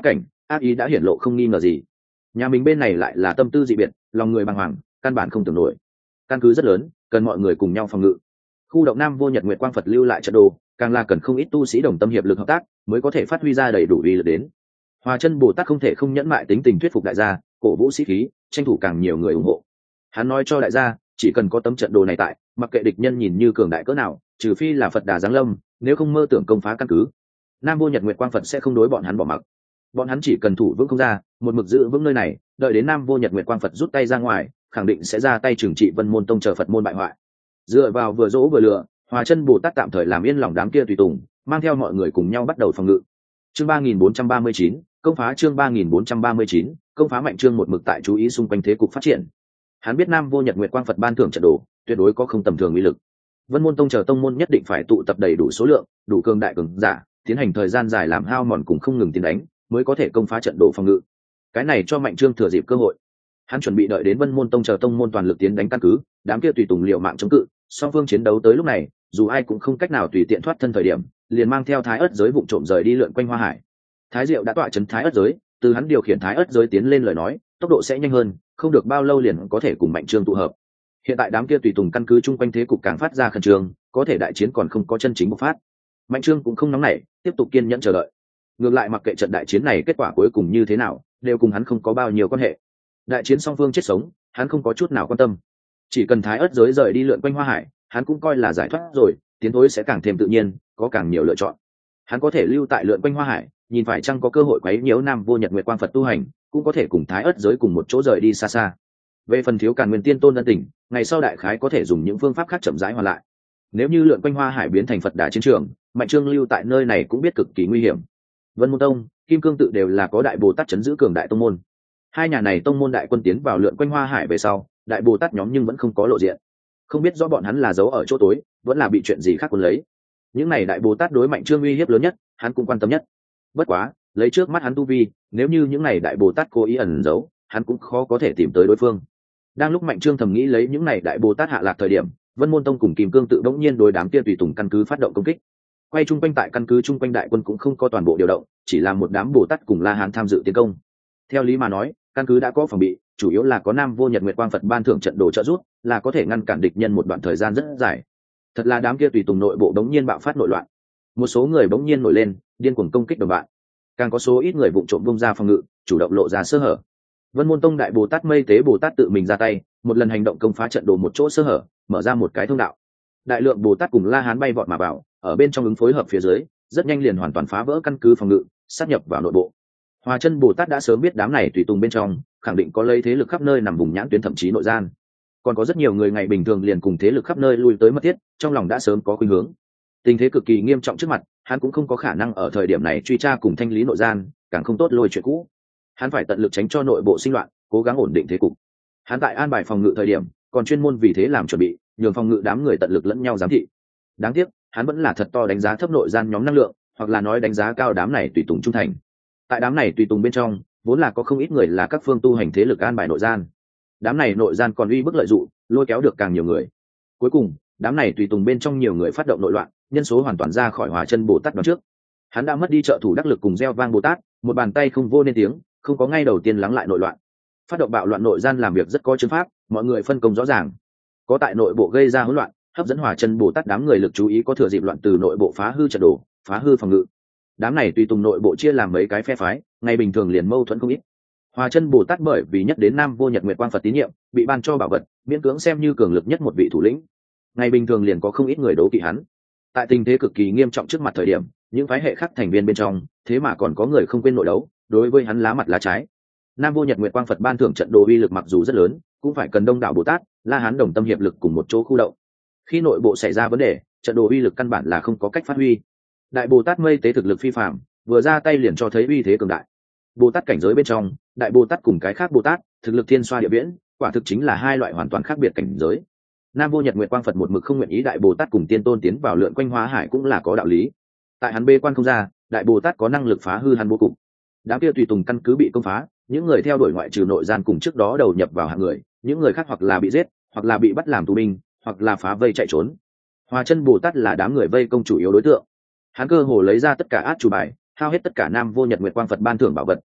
ác ý đã hiển lộ không nghi ngờ gì. Nhà mình bên này lại là tâm tư dị biệt, lòng người bàng hoàng, căn bản không tưởng nổi. Căn cứ rất lớn, cần mọi người cùng nhau phòng ngự. Khu động Nam Vô Nhật Nguyệt Quang Phật lưu lại trận đồ, càng là cần không ít tu sĩ đồng tâm hiệp lực hợp tác, mới có thể phát huy ra đầy đủ uy lực đến. Hòa Chân Bồ Tát không thể không nhẫn mại tính tình thuyết phục đại gia, cổ vũ sĩ khí, tranh thủ càng nhiều người ủng hộ. Hắn nói cho đại gia, chỉ cần có tấm trận đồ này tại, mặc kệ địch nhân nhìn như cường đại cỡ nào, trừ phi là Phật Đà giáng lâm, nếu không mơ tưởng công phá căn cứ, Nam Vô Nhật Nguyệt Quang Phật sẽ không đối bọn hắn bỏ mặc. Bọn hắn chỉ cần thủ vững không ra, một mực giữ vững nơi này, đợi đến Nam Vô Nhật Nguyệt Quang Phật rút tay ra ngoài, khẳng định sẽ ra tay trừng trị Vân Môn Tông chờ Phật môn bại hoại. Dựa vào vừa dỗ vừa lừa, Hòa Chân Bồ Tát tạm thời làm yên lòng đám kia tùy tùng, mang theo mọi người cùng nhau bắt đầu phòng ngự. Chương 3439, công phá. Chương 3439, công phá. Mạnh Trương một mực tại chú ý xung quanh thế cục phát triển. Hắn biết Nam Vô Nhật Nguyệt Quang Phật ban thưởng trận đồ, tuyệt đối có không tầm thường uy lực. Vân Môn Tông chờ tông môn nhất định phải tụ tập đầy đủ số lượng, đủ cường đại cường giả, tiến hành thời gian dài làm hao mòn cùng không ngừng tiến đánh, mới có thể công phá trận đồ phòng ngự. Cái này cho Mạnh Trương thừa dịp cơ hội. Hắn chuẩn bị đợi đến Vân Môn Tông chờ tông môn toàn lực tiến đánh căn cứ, đám kia tùy tùng liều mạng chống cự, song phương chiến đấu tới lúc này, dù ai cũng không cách nào tùy tiện thoát thân thời điểm, liền mang theo Thái Ức giới vụng trộm rời đi lượn quanh Hoa Hải. Thái Diệu đã tọa trấn Thái Ức giới, từ hắn điều khiển Thái Ức giới tiến lên lời nói, tốc độ sẽ nhanh hơn, không được bao lâu liền có thể cùng Mạnh Trương tụ hợp. Hiện tại đám kia tùy tùng căn cứ chung quanh thế cục càng phát ra khẩn trương, có thể đại chiến còn không có chân chính bộc phát. Mạnh Trương cũng không nóng nảy, tiếp tục kiên nhẫn chờ đợi. Ngược lại mặc kệ trận đại chiến này kết quả cuối cùng như thế nào, đều cùng hắn không có bao nhiêu quan hệ. Đại chiến song phương chết sống, hắn không có chút nào quan tâm. Chỉ cần Thái Ức giới rời đi lượn quanh Hoa Hải, hắn cũng coi là giải thoát rồi, tiến thối sẽ càng thêm tự nhiên, có càng nhiều lựa chọn. Hắn có thể lưu tại lượn quanh Hoa Hải, nhìn phải chăng có cơ hội quấy nhiễu Nam Vô Nhật Nguyệt Quang Phật tu hành, cũng có thể cùng Thái Ức giới cùng một chỗ rời đi xa xa. Về phần thiếu Càn Nguyên Tiên Tôn ân tình, ngày sau đại khái có thể dùng những phương pháp khác chậm rãi hoàn lại. Nếu như lượn quanh Hoa Hải biến thành Phật Đà chiến trường, Mạnh Trương lưu tại nơi này cũng biết cực kỳ nguy hiểm. Vân Môn Tông, Kim Cương tự đều là có Đại Bồ Tát chấn giữ cường đại tông môn. Hai nhà này tông môn đại quân tiến vào lượn quanh Hoa Hải về sau, Đại Bồ Tát nhóm nhưng vẫn không có lộ diện. Không biết rõ bọn hắn là giấu ở chỗ tối, vẫn là bị chuyện gì khác cuốn lấy. Những này Đại Bồ Tát đối Mạnh Trương uy hiếp lớn nhất, hắn cũng quan tâm nhất. Bất quá, lấy trước mắt hắn tu vi, nếu như những này Đại Bồ Tát cố ý ẩn giấu, hắn cũng khó có thể tìm tới đối phương. Đang lúc Mạnh Trương thầm nghĩ lấy những này Đại Bồ Tát hạ lạc thời điểm, Vân Môn Tông cùng Kim Cương tự bỗng nhiên đối đám kia tùy tùng căn cứ phát động công kích. Quay chung quanh tại căn cứ chung quanh đại quân cũng không có toàn bộ điều động, chỉ là một đám Bồ Tát cùng La Hán tham dự tiến công. Theo lý mà nói, căn cứ đã có phòng bị, chủ yếu là có Nam Vô Nhật Nguyệt Quang Phật ban thưởng trận đồ trợ giúp, là có thể ngăn cản địch nhân một đoạn thời gian rất dài. Thật là đám kia tùy tùng nội bộ bỗng nhiên bạo phát nội loạn, một số người bỗng nhiên nổi lên, điên cuồng công kích đồng bạn, càng có số ít người vụng trộm bung ra phòng ngự, chủ động lộ ra sơ hở. Vân Môn Tông Đại Bồ Tát Mây Tế Bồ Tát tự mình ra tay, một lần hành động công phá trận đồ một chỗ sơ hở, mở ra một cái thông đạo. Đại lượng Bồ Tát cùng La Hán bay vọt mà vào, ở bên trong ứng phối hợp phía dưới, rất nhanh liền hoàn toàn phá vỡ căn cứ phòng ngự, sát nhập vào nội bộ. Hòa Chân Bồ Tát đã sớm biết đám này tùy tùng bên trong, khẳng định có lấy thế lực khắp nơi nằm vùng nhãn tuyến thậm chí nội gian. Còn có rất nhiều người ngày bình thường liền cùng thế lực khắp nơi lui tới mất thiết, trong lòng đã sớm có khuynh hướng. Tình thế cực kỳ nghiêm trọng trước mặt, hắn cũng không có khả năng ở thời điểm này truy tra cùng thanh lý nội gian, càng không tốt lôi chuyện cũ. Hắn phải tận lực tránh cho nội bộ sinh loạn, cố gắng ổn định thế cục. Hắn tại an bài phòng ngự thời điểm, còn chuyên môn vì thế làm chuẩn bị, nhường phòng ngự đám người tận lực lẫn nhau giám thị. Đáng tiếc, hắn vẫn là thật to đánh giá thấp nội gian nhóm năng lượng, hoặc là nói đánh giá cao đám này tùy tùng trung thành. Tại đám này tùy tùng bên trong, vốn là có không ít người là các phương tu hành thế lực an bài nội gian. Đám này nội gian còn uy bức lợi dụng, lôi kéo được càng nhiều người. Cuối cùng, đám này tùy tùng bên trong nhiều người phát động nội loạn, nhân số hoàn toàn ra khỏi Hòa Chân Bồ Tát đoạn trước. Hắn đã mất đi trợ thủ đắc lực cùng gieo vang Bồ Tát, một bàn tay không vô nên tiếng, không có ngay đầu tiên lắng lại nội loạn. Phát động bạo loạn nội gian làm việc rất có chứng pháp, mọi người phân công rõ ràng. Có tại nội bộ gây ra hỗn loạn, hấp dẫn Hòa Chân Bồ Tát đám người lực chú ý, có thừa dịp loạn từ nội bộ phá hư trận đồ, phá hư phòng ngự. Đám này tùy tùng nội bộ chia làm mấy cái phe phái, ngày bình thường liền mâu thuẫn không ít. Hòa Chân Bồ Tát bởi vì nhất đến Nam Vô Nhật Nguyệt Quang Phật tín nhiệm, bị ban cho bảo vật, miễn cưỡng xem như cường lực nhất một vị thủ lĩnh. Ngày bình thường liền có không ít người đấu kỵ hắn. Tại tình thế cực kỳ nghiêm trọng trước mặt thời điểm, những phái hệ khác thành viên bên trong, thế mà còn có người không quên nội đấu, đối với hắn lá mặt lá trái. Nam Vô Nhật Nguyệt Quang Phật ban thưởng trận đồ uy lực mặc dù rất lớn, cũng phải cần đông đảo Bồ Tát, La Hán đồng tâm hiệp lực cùng một chỗ khu động. Khi nội bộ xảy ra vấn đề, trận đồ uy lực căn bản là không có cách phát huy. Đại Bồ Tát Mây Tế thực lực phi phàm, vừa ra tay liền cho thấy uy thế cường đại. Bồ Tát cảnh giới bên trong, Đại Bồ Tát cùng cái khác Bồ Tát, thực lực thiên xoa địa viễn, quả thực chính là hai loại hoàn toàn khác biệt cảnh giới. Nam Vô Nhật Nguyệt Quang Phật một mực không nguyện ý Đại Bồ Tát cùng Tiên Tôn tiến vào lượn quanh Hóa Hải cũng là có đạo lý. Tại hắn bê quan không ra, Đại Bồ Tát có năng lực phá hư hắn vô cùng. Đám kia tùy tùng căn cứ bị công phá, những người theo đuổi ngoại trừ nội gian cùng trước đó đầu nhập vào hạng người, những người khác hoặc là bị giết, hoặc là bị bắt làm tù binh, hoặc là phá vây chạy trốn. Hòa Chân Bồ Tát là đám người vây công chủ yếu đối tượng. Hắn cơ hồ lấy ra tất cả át chủ bài, hao hết tất cả Nam Vô Nhật Nguyệt Quang Phật ban thưởng bảo vật,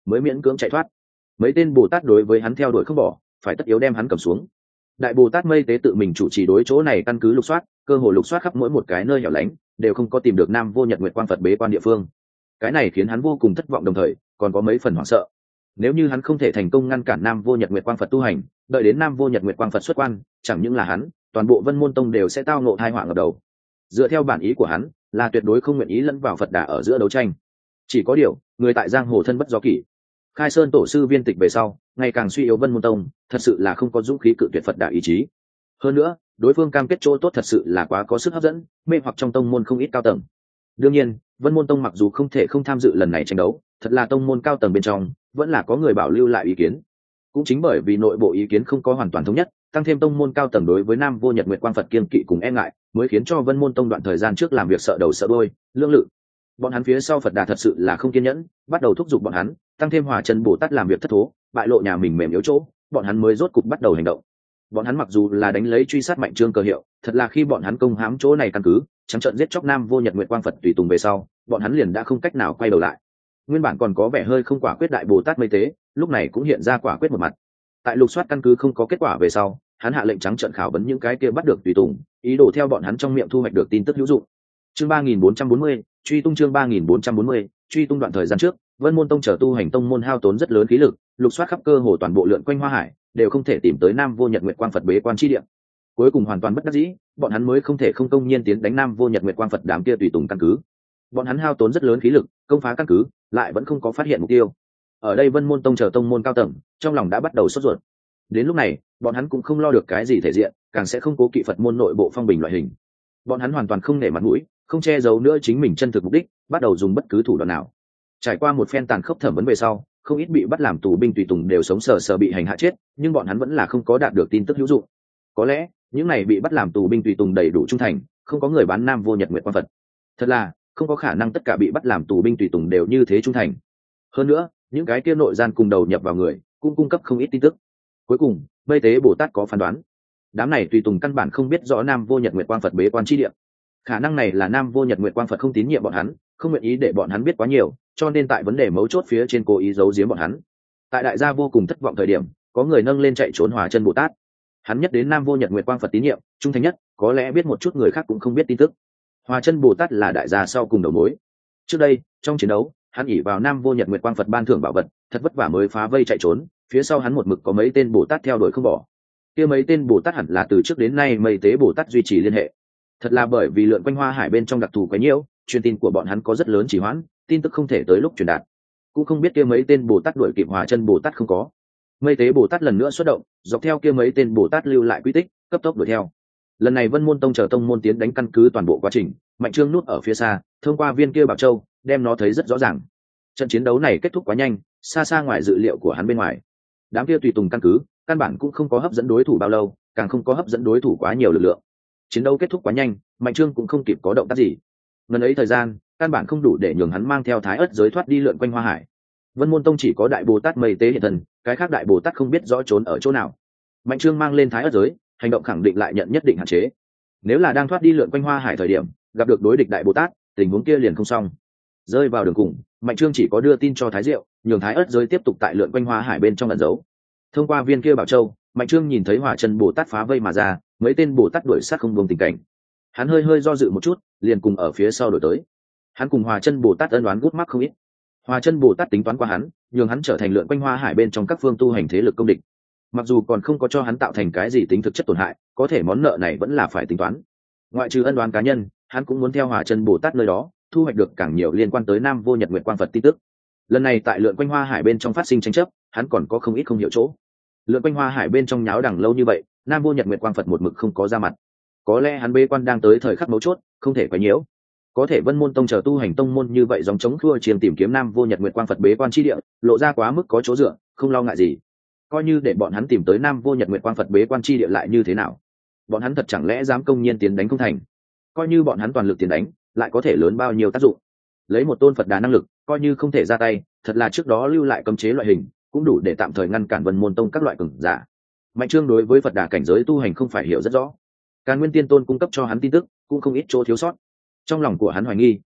mới miễn cưỡng chạy thoát. Mấy tên bồ tát đối với hắn theo đuổi không bỏ, phải tất yếu đem hắn cầm xuống. Đại bồ tát mây tế tự mình chủ trì đối chỗ này căn cứ lục soát, cơ hồ lục soát khắp mỗi một cái nơi hẻo lánh, đều không có tìm được Nam Vô Nhật Nguyệt Quang Phật bế quan địa phương. Cái này khiến hắn vô cùng thất vọng, đồng thời còn có mấy phần hoảng sợ. Nếu như hắn không thể thành công ngăn cản Nam Vô Nhật Nguyệt Quang Phật tu hành, đợi đến Nam Vô Nhật Nguyệt Quang Phật xuất quan, chẳng những là hắn, toàn bộ Vân Môn Tông đều sẽ tao ngộ tai họa ngập đầu. Dựa theo bản ý của hắn, là tuyệt đối không nguyện ý lẫn vào Phật Đà ở giữa đấu tranh. Chỉ có điều, người tại giang hồ thân bất do kỷ. Khai Sơn tổ sư viên tịch về sau, ngày càng suy yếu Vân Môn Tông, thật sự là không có dũng khí cự tuyệt Phật Đà ý chí. Hơn nữa, đối phương cam kết chỗ tốt thật sự là quá có sức hấp dẫn, mê hoặc trong tông môn không ít cao tầng. Đương nhiên, Vân Môn Tông mặc dù không thể không tham dự lần này tranh đấu, thật là tông môn cao tầng bên trong vẫn là có người bảo lưu lại ý kiến. Cũng chính bởi vì nội bộ ý kiến không có hoàn toàn thống nhất, tăng thêm tông môn cao tầng đối với Nam Vô Nhật Nguyệt Quang Phật kiên kỵ cùng e ngại, mới khiến cho Vân Môn Tông đoạn thời gian trước làm việc sợ đầu sợ đuôi, lưỡng lự. Bọn hắn phía sau Phật Đà thật sự là không kiên nhẫn, bắt đầu thúc giục bọn hắn, tăng thêm Hỏa Chân Bồ Tát làm việc thất thố, bại lộ nhà mình mềm yếu chỗ, bọn hắn mới rốt cục bắt đầu hành động. Bọn hắn mặc dù là đánh lấy truy sát Mạnh Trương cơ hiệu, thật là khi bọn hắn công hãm chỗ này căn cứ, trắng trợn giết chóc Nam Vô Nhật Nguyệt Quang Phật tùy tùng về sau, bọn hắn liền đã không cách nào quay đầu lại. Nguyên bản còn có vẻ hơi không quả quyết đại Bồ Tát mây tế, lúc này cũng hiện ra quả quyết một mặt. Tại lục soát căn cứ không có kết quả về sau, hắn hạ lệnh trắng trợn khảo vấn những cái kia bắt được tùy tùng, ý đồ theo bọn hắn trong miệng thu hoạch được tin tức hữu dụng. Chương 3440, truy tung chương 3440, truy tung đoạn thời gian trước, Vân Môn Tông trở tu hành tông môn hao tốn rất lớn khí lực, lục soát khắp cơ hồ toàn bộ lượn quanh Hoa Hải, đều không thể tìm tới Nam Vô Nhật Nguyệt Quang Phật bế quan chi địa. Cuối cùng hoàn toàn bất đắc dĩ, bọn hắn mới không thể không công nhiên tiến đánh Nam Vô Nhật Nguyệt Quang Phật đám kia tùy tùng căn cứ. Bọn hắn hao tốn rất lớn khí lực, công phá căn cứ, lại vẫn không có phát hiện mục tiêu. Ở đây Vân Môn Tông chờ tông môn cao tầng, trong lòng đã bắt đầu sốt ruột. Đến lúc này, bọn hắn cũng không lo được cái gì thể diện, càng sẽ không cố kỵ Phật môn nội bộ phong bình loại hình. Bọn hắn hoàn toàn không nể mặt mũi, không che giấu nữa chính mình chân thực mục đích, bắt đầu dùng bất cứ thủ đoạn nào. Trải qua một phen tàn khốc thẩm vấn về sau, không ít bị bắt làm tù binh tùy tùng đều sống sờ sờ bị hành hạ chết, nhưng bọn hắn vẫn là không có đạt được tin tức hữu dụng. Có lẽ, những này bị bắt làm tù binh tùy tùng đầy đủ trung thành, không có người bán Nam Vô Nhật Nguyệt Quang Phật. Thật là, không có khả năng tất cả bị bắt làm tù binh tùy tùng đều như thế trung thành. Hơn nữa, những cái kia nội gian cùng đầu nhập vào người, cũng cung cấp không ít tin tức. Cuối cùng, Mây Tế Bồ Tát có phán đoán. Đám này tùy tùng căn bản không biết rõ Nam Vô Nhật Nguyệt Quang Phật bế quan chi địa. Khả năng này là Nam Vô Nhật Nguyệt Quang Phật không tín nhiệm bọn hắn, không nguyện ý để bọn hắn biết quá nhiều, cho nên tại vấn đề mấu chốt phía trên cố ý giấu giếm bọn hắn. Tại đại gia vô cùng thất vọng thời điểm, có người nâng lên chạy trốn Hỏa Chân Bồ Tát. Hắn nhất đến Nam Vô Nhật Nguyệt Quang Phật tín nhiệm, trung thành nhất, có lẽ biết một chút người khác cũng không biết tin tức. Hỏa Chân Bồ Tát là đại gia sau cùng đầu mối. Trước đây, trong chiến đấu, hắn ỷ vào Nam Vô Nhật Nguyệt Quang Phật ban thưởng bảo vật, thật vất vả mới phá vây chạy trốn, phía sau hắn một mực có mấy tên Bồ Tát theo đuổi không bỏ. Kia mấy tên Bồ Tát hẳn là từ trước đến nay Mây Tế Bồ Tát duy trì liên hệ. Thật là bởi vì lượn quanh Hoa Hải bên trong đặc thù quá nhiều, truyền tin của bọn hắn có rất lớn trì hoãn, tin tức không thể tới lúc truyền đạt. Cũng không biết kia mấy tên Bồ Tát đuổi kịp Hỏa Chân Bồ Tát không có. Mây Tế Bồ Tát lần nữa xuất động, dọc theo kia mấy tên Bồ Tát lưu lại quy tích, cấp tốc đuổi theo. Lần này Vân Môn Tông chờ tông môn tiến đánh căn cứ toàn bộ quá trình, Mạnh Trương núp ở phía xa, thông qua viên kia bảo châu, đem nó thấy rất rõ ràng. Trận chiến đấu này kết thúc quá nhanh, xa xa ngoài dự liệu của hắn bên ngoài. Đám kia tùy tùng căn cứ, căn bản cũng không có hấp dẫn đối thủ bao lâu, càng không có hấp dẫn đối thủ quá nhiều lực lượng. Chiến đấu kết thúc quá nhanh, Mạnh Trương cũng không kịp có động tác gì. Ngần ấy thời gian, căn bản không đủ để nhường hắn mang theo Thái Ức giới thoát đi lượn quanh Hoa Hải. Vân Môn Tông chỉ có Đại Bồ Tát Mây Tế hiện thân, cái khác Đại Bồ Tát không biết rõ trốn ở chỗ nào. Mạnh Trương mang lên Thái Ức giới, hành động khẳng định lại nhận nhất định hạn chế. Nếu là đang thoát đi lượn quanh Hoa Hải thời điểm, gặp được đối địch Đại Bồ Tát, tình huống kia liền không xong. Rơi vào đường cùng, Mạnh Trương chỉ có đưa tin cho Thái Diệu, nhường Thái Ức giới tiếp tục tại lượn quanh Hoa Hải bên trong ẩn giấu. Thông qua viên kia bảo châu, Mạnh Trương nhìn thấy Hỏa Chân Bồ Tát phá vây mà ra, mấy tên Bồ Tát đuổi sát không buông tình cảnh. Hắn hơi hơi do dự một chút, liền cùng ở phía sau đổi tới. Hắn cùng Hỏa Chân Bồ Tát ân đoán gút mắc không ít. Hỏa Chân Bồ Tát tính toán qua hắn, nhường hắn trở thành lượn quanh Hoa Hải bên trong các phương tu hành thế lực công địch. Mặc dù còn không có cho hắn tạo thành cái gì tính thực chất tổn hại, có thể món nợ này vẫn là phải tính toán. Ngoại trừ ân đoán cá nhân, hắn cũng muốn theo Hỏa Chân Bồ Tát nơi đó, thu hoạch được càng nhiều liên quan tới Nam Vô Nhật Nguyệt Quang Phật tin tức. Lần này tại lượn quanh Hoa Hải bên trong phát sinh tranh chấp, hắn còn có không ít không hiểu chỗ. Lượn quanh Hoa Hải bên trong nháo đằng lâu như vậy, Nam Vô Nhật Nguyệt Quang Phật một mực không có ra mặt. Có lẽ hắn bế quan đang tới thời khắc mấu chốt, không thể quá nhiễu. Có thể Vân Môn Tông chờ tu hành tông môn như vậy dòng chống khua chiêng tìm kiếm Nam Vô Nhật Nguyệt Quang Phật bế quan chi địa, lộ ra quá mức có chỗ dựa, không lo ngại gì. Coi như để bọn hắn tìm tới Nam Vô Nhật Nguyệt Quang Phật bế quan chi địa lại như thế nào? Bọn hắn thật chẳng lẽ dám công nhiên tiến đánh không thành? Coi như bọn hắn toàn lực tiến đánh, lại có thể lớn bao nhiêu tác dụng? Lấy một tôn Phật đà năng lực, coi như không thể ra tay, thật là trước đó lưu lại cấm chế loại hình, cũng đủ để tạm thời ngăn cản Vân Môn Tông các loại cường giả. Mạnh Trương đối với Phật đà cảnh giới tu hành không phải hiểu rất rõ. Càn Nguyên Tiên Tôn cung cấp cho hắn tin tức cũng không ít chỗ thiếu sót. Trong lòng của hắn hoài nghi,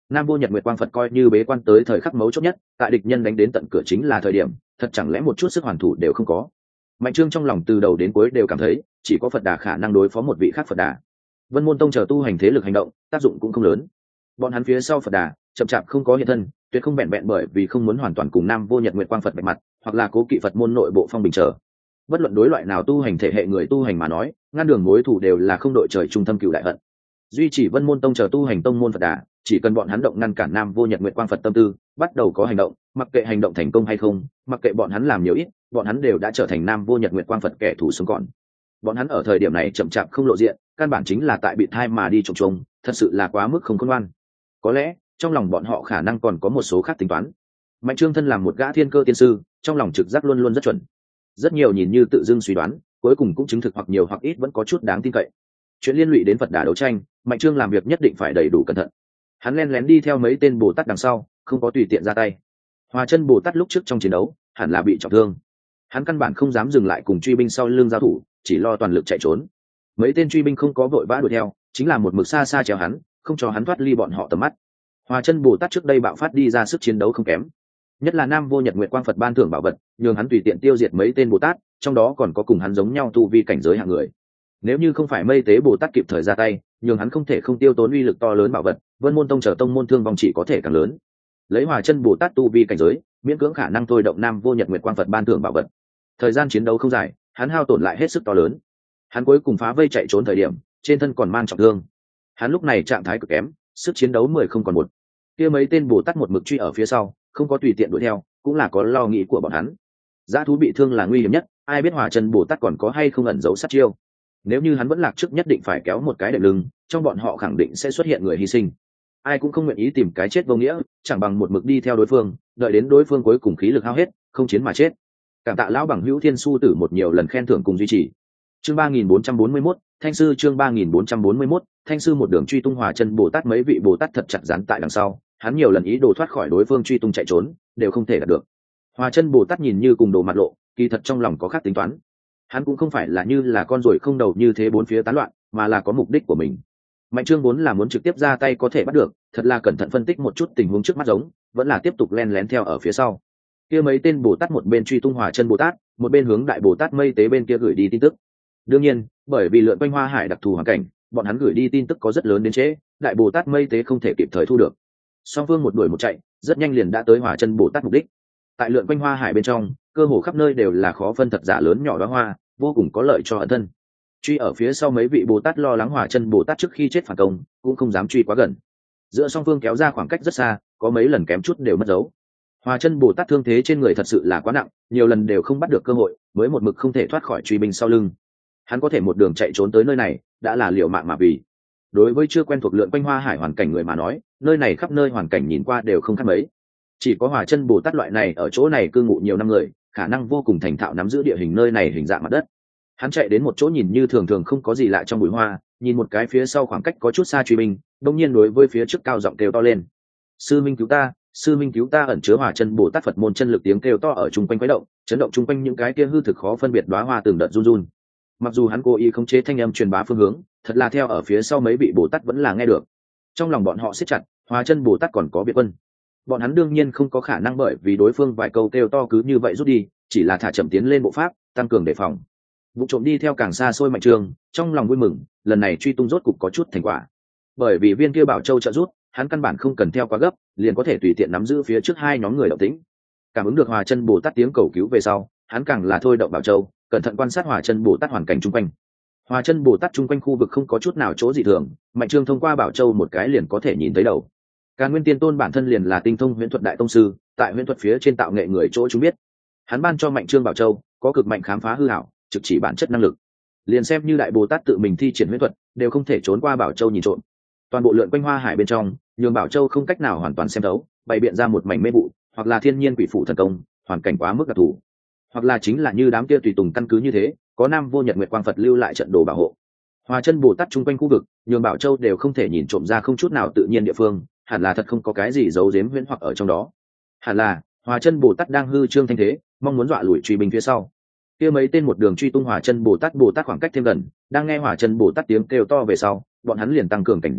Nam Vô Nhật Nguyệt Quang Phật coi như bế quan tới thời khắc mấu chốt nhất, tại địch nhân đánh đến tận cửa chính là thời điểm, thật chẳng lẽ một chút sức hoàn thủ đều không có. Mạnh Trương trong lòng từ đầu đến cuối đều cảm thấy chỉ có Phật Đà khả năng đối phó một vị khác Phật Đà. Vân Môn Tông chờ tu hành thế lực hành động tác dụng cũng không lớn. Bọn hắn phía sau Phật Đà chậm chạp không có hiện thân, tuyệt không vẹn vẹn bởi vì không muốn hoàn toàn cùng Nam Vô Nhật Nguyệt Quang Phật bạch mặt, hoặc là cố kỵ Phật môn nội bộ phong bình trở. Bất luận đối loại nào tu hành thể hệ người tu hành mà nói, ngăn đường mối thù đều là không đội trời chung thâm cửu đại hận. Duy chỉ Vân Môn Tông chờ tu hành tông môn Phật Đà, chỉ cần bọn hắn động ngăn cản Nam Vô Nhật Nguyệt Quang Phật tâm tư, bắt đầu có hành động, mặc kệ hành động thành công hay không, mặc kệ bọn hắn làm nhiều ít, bọn hắn đều đã trở thành Nam Vô Nhật Nguyệt Quang Phật kẻ thù sống còn. Bọn hắn ở thời điểm này chậm chạp không lộ diện, căn bản chính là tại bị thai mà đi trồng trùng, thật sự là quá mức không khôn ngoan. Có lẽ trong lòng bọn họ khả năng còn có một số khác tính toán. Mạnh Trương thân làm một gã thiên cơ tiên sư, trong lòng trực giác luôn luôn rất chuẩn. Rất nhiều nhìn như tự dưng suy đoán, cuối cùng cũng chứng thực hoặc nhiều hoặc ít vẫn có chút đáng tin cậy. Chuyện liên lụy đến Phật Đà đấu tranh, Mạnh Trương làm việc nhất định phải đầy đủ cẩn thận. Hắn len lén đi theo mấy tên Bồ Tát đằng sau, không có tùy tiện ra tay. Hòa Chân Bồ Tát lúc trước trong chiến đấu hẳn là bị trọng thương, hắn căn bản không dám dừng lại cùng truy binh sau lưng giao thủ, chỉ lo toàn lực chạy trốn. Mấy tên truy binh không có vội vã đuổi theo, chính là một mực xa xa trèo hắn, không cho hắn thoát ly bọn họ tầm mắt. Hòa Chân Bồ Tát trước đây bạo phát đi ra sức chiến đấu không kém, nhất là Nam Vô Nhật Nguyệt Quang Phật ban thưởng bảo vật, nhường hắn tùy tiện tiêu diệt mấy tên Bồ Tát, trong đó còn có cùng hắn giống nhau tu vi cảnh giới hạng người. Nếu như không phải Mây Tế Bồ Tát kịp thời ra tay, nhường hắn không thể không tiêu tốn uy lực to lớn bảo vật, Vân Môn Tông trở tông môn thương vong chỉ có thể càng lớn. Lấy Hòa Chân Bồ Tát tu vi cảnh giới, miễn cưỡng khả năng thôi động Nam Vô Nhật Nguyệt Quang Phật ban thưởng bảo vật. Thời gian chiến đấu không dài, hắn hao tổn lại hết sức to lớn. Hắn cuối cùng phá vây chạy trốn thời điểm, trên thân còn mang trọng thương. Hắn lúc này trạng thái cực kém, sức chiến đấu 10 không còn một. Kia mấy tên Bồ Tát một mực truy ở phía sau, không có tùy tiện đuổi theo, cũng là có lo nghĩ của bọn hắn. Dã thú bị thương là nguy hiểm nhất, ai biết Hòa Chân Bồ Tát còn có hay không ẩn giấu sát chiêu. Nếu như hắn vẫn lạc trước nhất định phải kéo một cái đệm lưng, trong bọn họ khẳng định sẽ xuất hiện người hy sinh. Ai cũng không nguyện ý tìm cái chết vô nghĩa, chẳng bằng một mực đi theo đối phương, đợi đến đối phương cuối cùng khí lực hao hết, không chiến mà chết. Cảm tạ lão bằng hữu Thiên Su Tử một nhiều lần khen thưởng cùng duy trì. Chương 3441, Thanh sư chương 3441, Thanh sư một đường truy tung Hòa Chân Bồ Tát, mấy vị Bồ Tát thật chặt dán tại đằng sau, hắn nhiều lần ý đồ thoát khỏi đối phương truy tung chạy trốn, đều không thể đạt được. Hòa Chân Bồ Tát nhìn như cùng đồ mặt lộ, kỳ thật trong lòng có khác tính toán. Hắn cũng không phải là như là con ruồi không đầu như thế bốn phía tán loạn, mà là có mục đích của mình. Mạnh Trương vốn là muốn trực tiếp ra tay có thể bắt được, thật là cẩn thận phân tích một chút tình huống trước mắt giống, vẫn là tiếp tục len lén theo ở phía sau. Kia mấy tên Bồ Tát một bên truy tung Hòa Chân Bồ Tát, một bên hướng Đại Bồ Tát Mây Tế bên kia gửi đi tin tức. Đương nhiên, bởi vì lượn quanh Hoa Hải đặc thù hoàn cảnh, bọn hắn gửi đi tin tức có rất lớn đến trễ, Đại Bồ Tát Mây Tế không thể kịp thời thu được. Song phương một đuổi một chạy, rất nhanh liền đã tới Hòa Chân Bồ Tát mục đích. Tại lượn quanh Hoa Hải bên trong, cơ hồ khắp nơi đều là khó phân thật giả lớn nhỏ đóa hoa, vô cùng có lợi cho ẩn thân. Truy ở phía sau mấy vị Bồ Tát lo lắng Hòa Chân Bồ Tát trước khi chết phản công, cũng không dám truy quá gần. Giữa song phương kéo ra khoảng cách rất xa, có mấy lần kém chút đều mất dấu. Hòa Chân Bồ Tát thương thế trên người thật sự là quá nặng, nhiều lần đều không bắt được cơ hội, mới một mực không thể thoát khỏi truy binh sau lưng. Hắn có thể một đường chạy trốn tới nơi này, đã là liều mạng mà vì. Đối với chưa quen thuộc lượn quanh Hoa Hải hoàn cảnh người mà nói, nơi này khắp nơi hoàn cảnh nhìn qua đều không khác mấy. Chỉ có Hòa Chân Bồ Tát loại này ở chỗ này cư ngụ nhiều năm người, khả năng vô cùng thành thạo nắm giữ địa hình nơi này hình dạng mặt đất. Hắn chạy đến một chỗ nhìn như thường thường không có gì lạ trong bụi hoa, nhìn một cái phía sau khoảng cách có chút xa truy binh, đột nhiên đối với phía trước cao giọng kêu to lên: "Sư minh cứu ta, sư minh cứu ta!" Ẩn chứa Hòa Chân Bồ Tát Phật môn chân lực tiếng kêu to ở chung quanh quấy động, chấn động chung quanh những cái kia hư thực khó phân biệt đóa hoa từng đợt run run. Mặc dù hắn cố ý khống chế thanh âm truyền bá phương hướng, thật là theo ở phía sau mấy vị Bồ Tát vẫn là nghe được. Trong lòng bọn họ siết chặt, Hòa Chân Bồ Tát còn có biệt quân. Bọn hắn đương nhiên không có khả năng bởi vì đối phương vài câu kêu to cứ như vậy rút đi, chỉ là thả chậm tiến lên bộ pháp, tăng cường đề phòng. Vụ trộm đi theo càng xa xôi Mạnh Trương, trong lòng vui mừng, lần này truy tung rốt cục có chút thành quả. Bởi vì viên kia Bảo Châu trợ rút, hắn căn bản không cần theo quá gấp, liền có thể tùy tiện nắm giữ phía trước hai nhóm người động tĩnh. Cảm ứng được Hòa Chân Bồ Tát tiếng cầu cứu về sau, hắn càng là thôi động Bảo Châu, cẩn thận quan sát Hòa Chân Bồ Tát hoàn cảnh chung quanh. Hòa Chân Bồ Tát chung quanh khu vực không có chút nào chỗ dị thường, Mạnh Trương thông qua Bảo Châu một cái liền có thể nhìn thấy đầu. Càn Nguyên Tiên Tôn bản thân liền là tinh thông huyễn thuật đại tông sư, tại huyễn thuật phía trên tạo nghệ người chỗ chúng biết. Hắn ban cho Mạnh Trương Bảo Châu, có cực mạnh khám phá hư ảo, trực chỉ bản chất năng lực. Liền xem như Đại Bồ Tát tự mình thi triển huyễn thuật, đều không thể trốn qua Bảo Châu nhìn trộm. Toàn bộ lượn quanh Hoa Hải bên trong, nhường Bảo Châu không cách nào hoàn toàn xem thấu, bày biện ra một mảnh mê vụ, hoặc là thiên nhiên quỷ phụ thần công, hoàn cảnh quá mức đặc thù, hoặc là chính là như đám kia tùy tùng căn cứ như thế, có Nam Vô Nhật Nguyệt Quang Phật lưu lại trận đồ bảo hộ. Hòa Chân Bồ Tát chung quanh khu vực, nhường Bảo Châu đều không thể nhìn trộm ra không chút nào tự nhiên địa phương, hẳn là thật không có cái gì giấu giếm huyễn hoặc ở trong đó. Hẳn là Hòa Chân Bồ Tát đang hư trương thanh thế, mong muốn dọa lùi truy binh phía sau. Kia mấy tên một đường truy tung Hòa Chân Bồ Tát khoảng cách thêm gần, đang nghe Hòa Chân Bồ Tát tiếng kêu to về sau, bọn hắn liền tăng cường cảnh giác,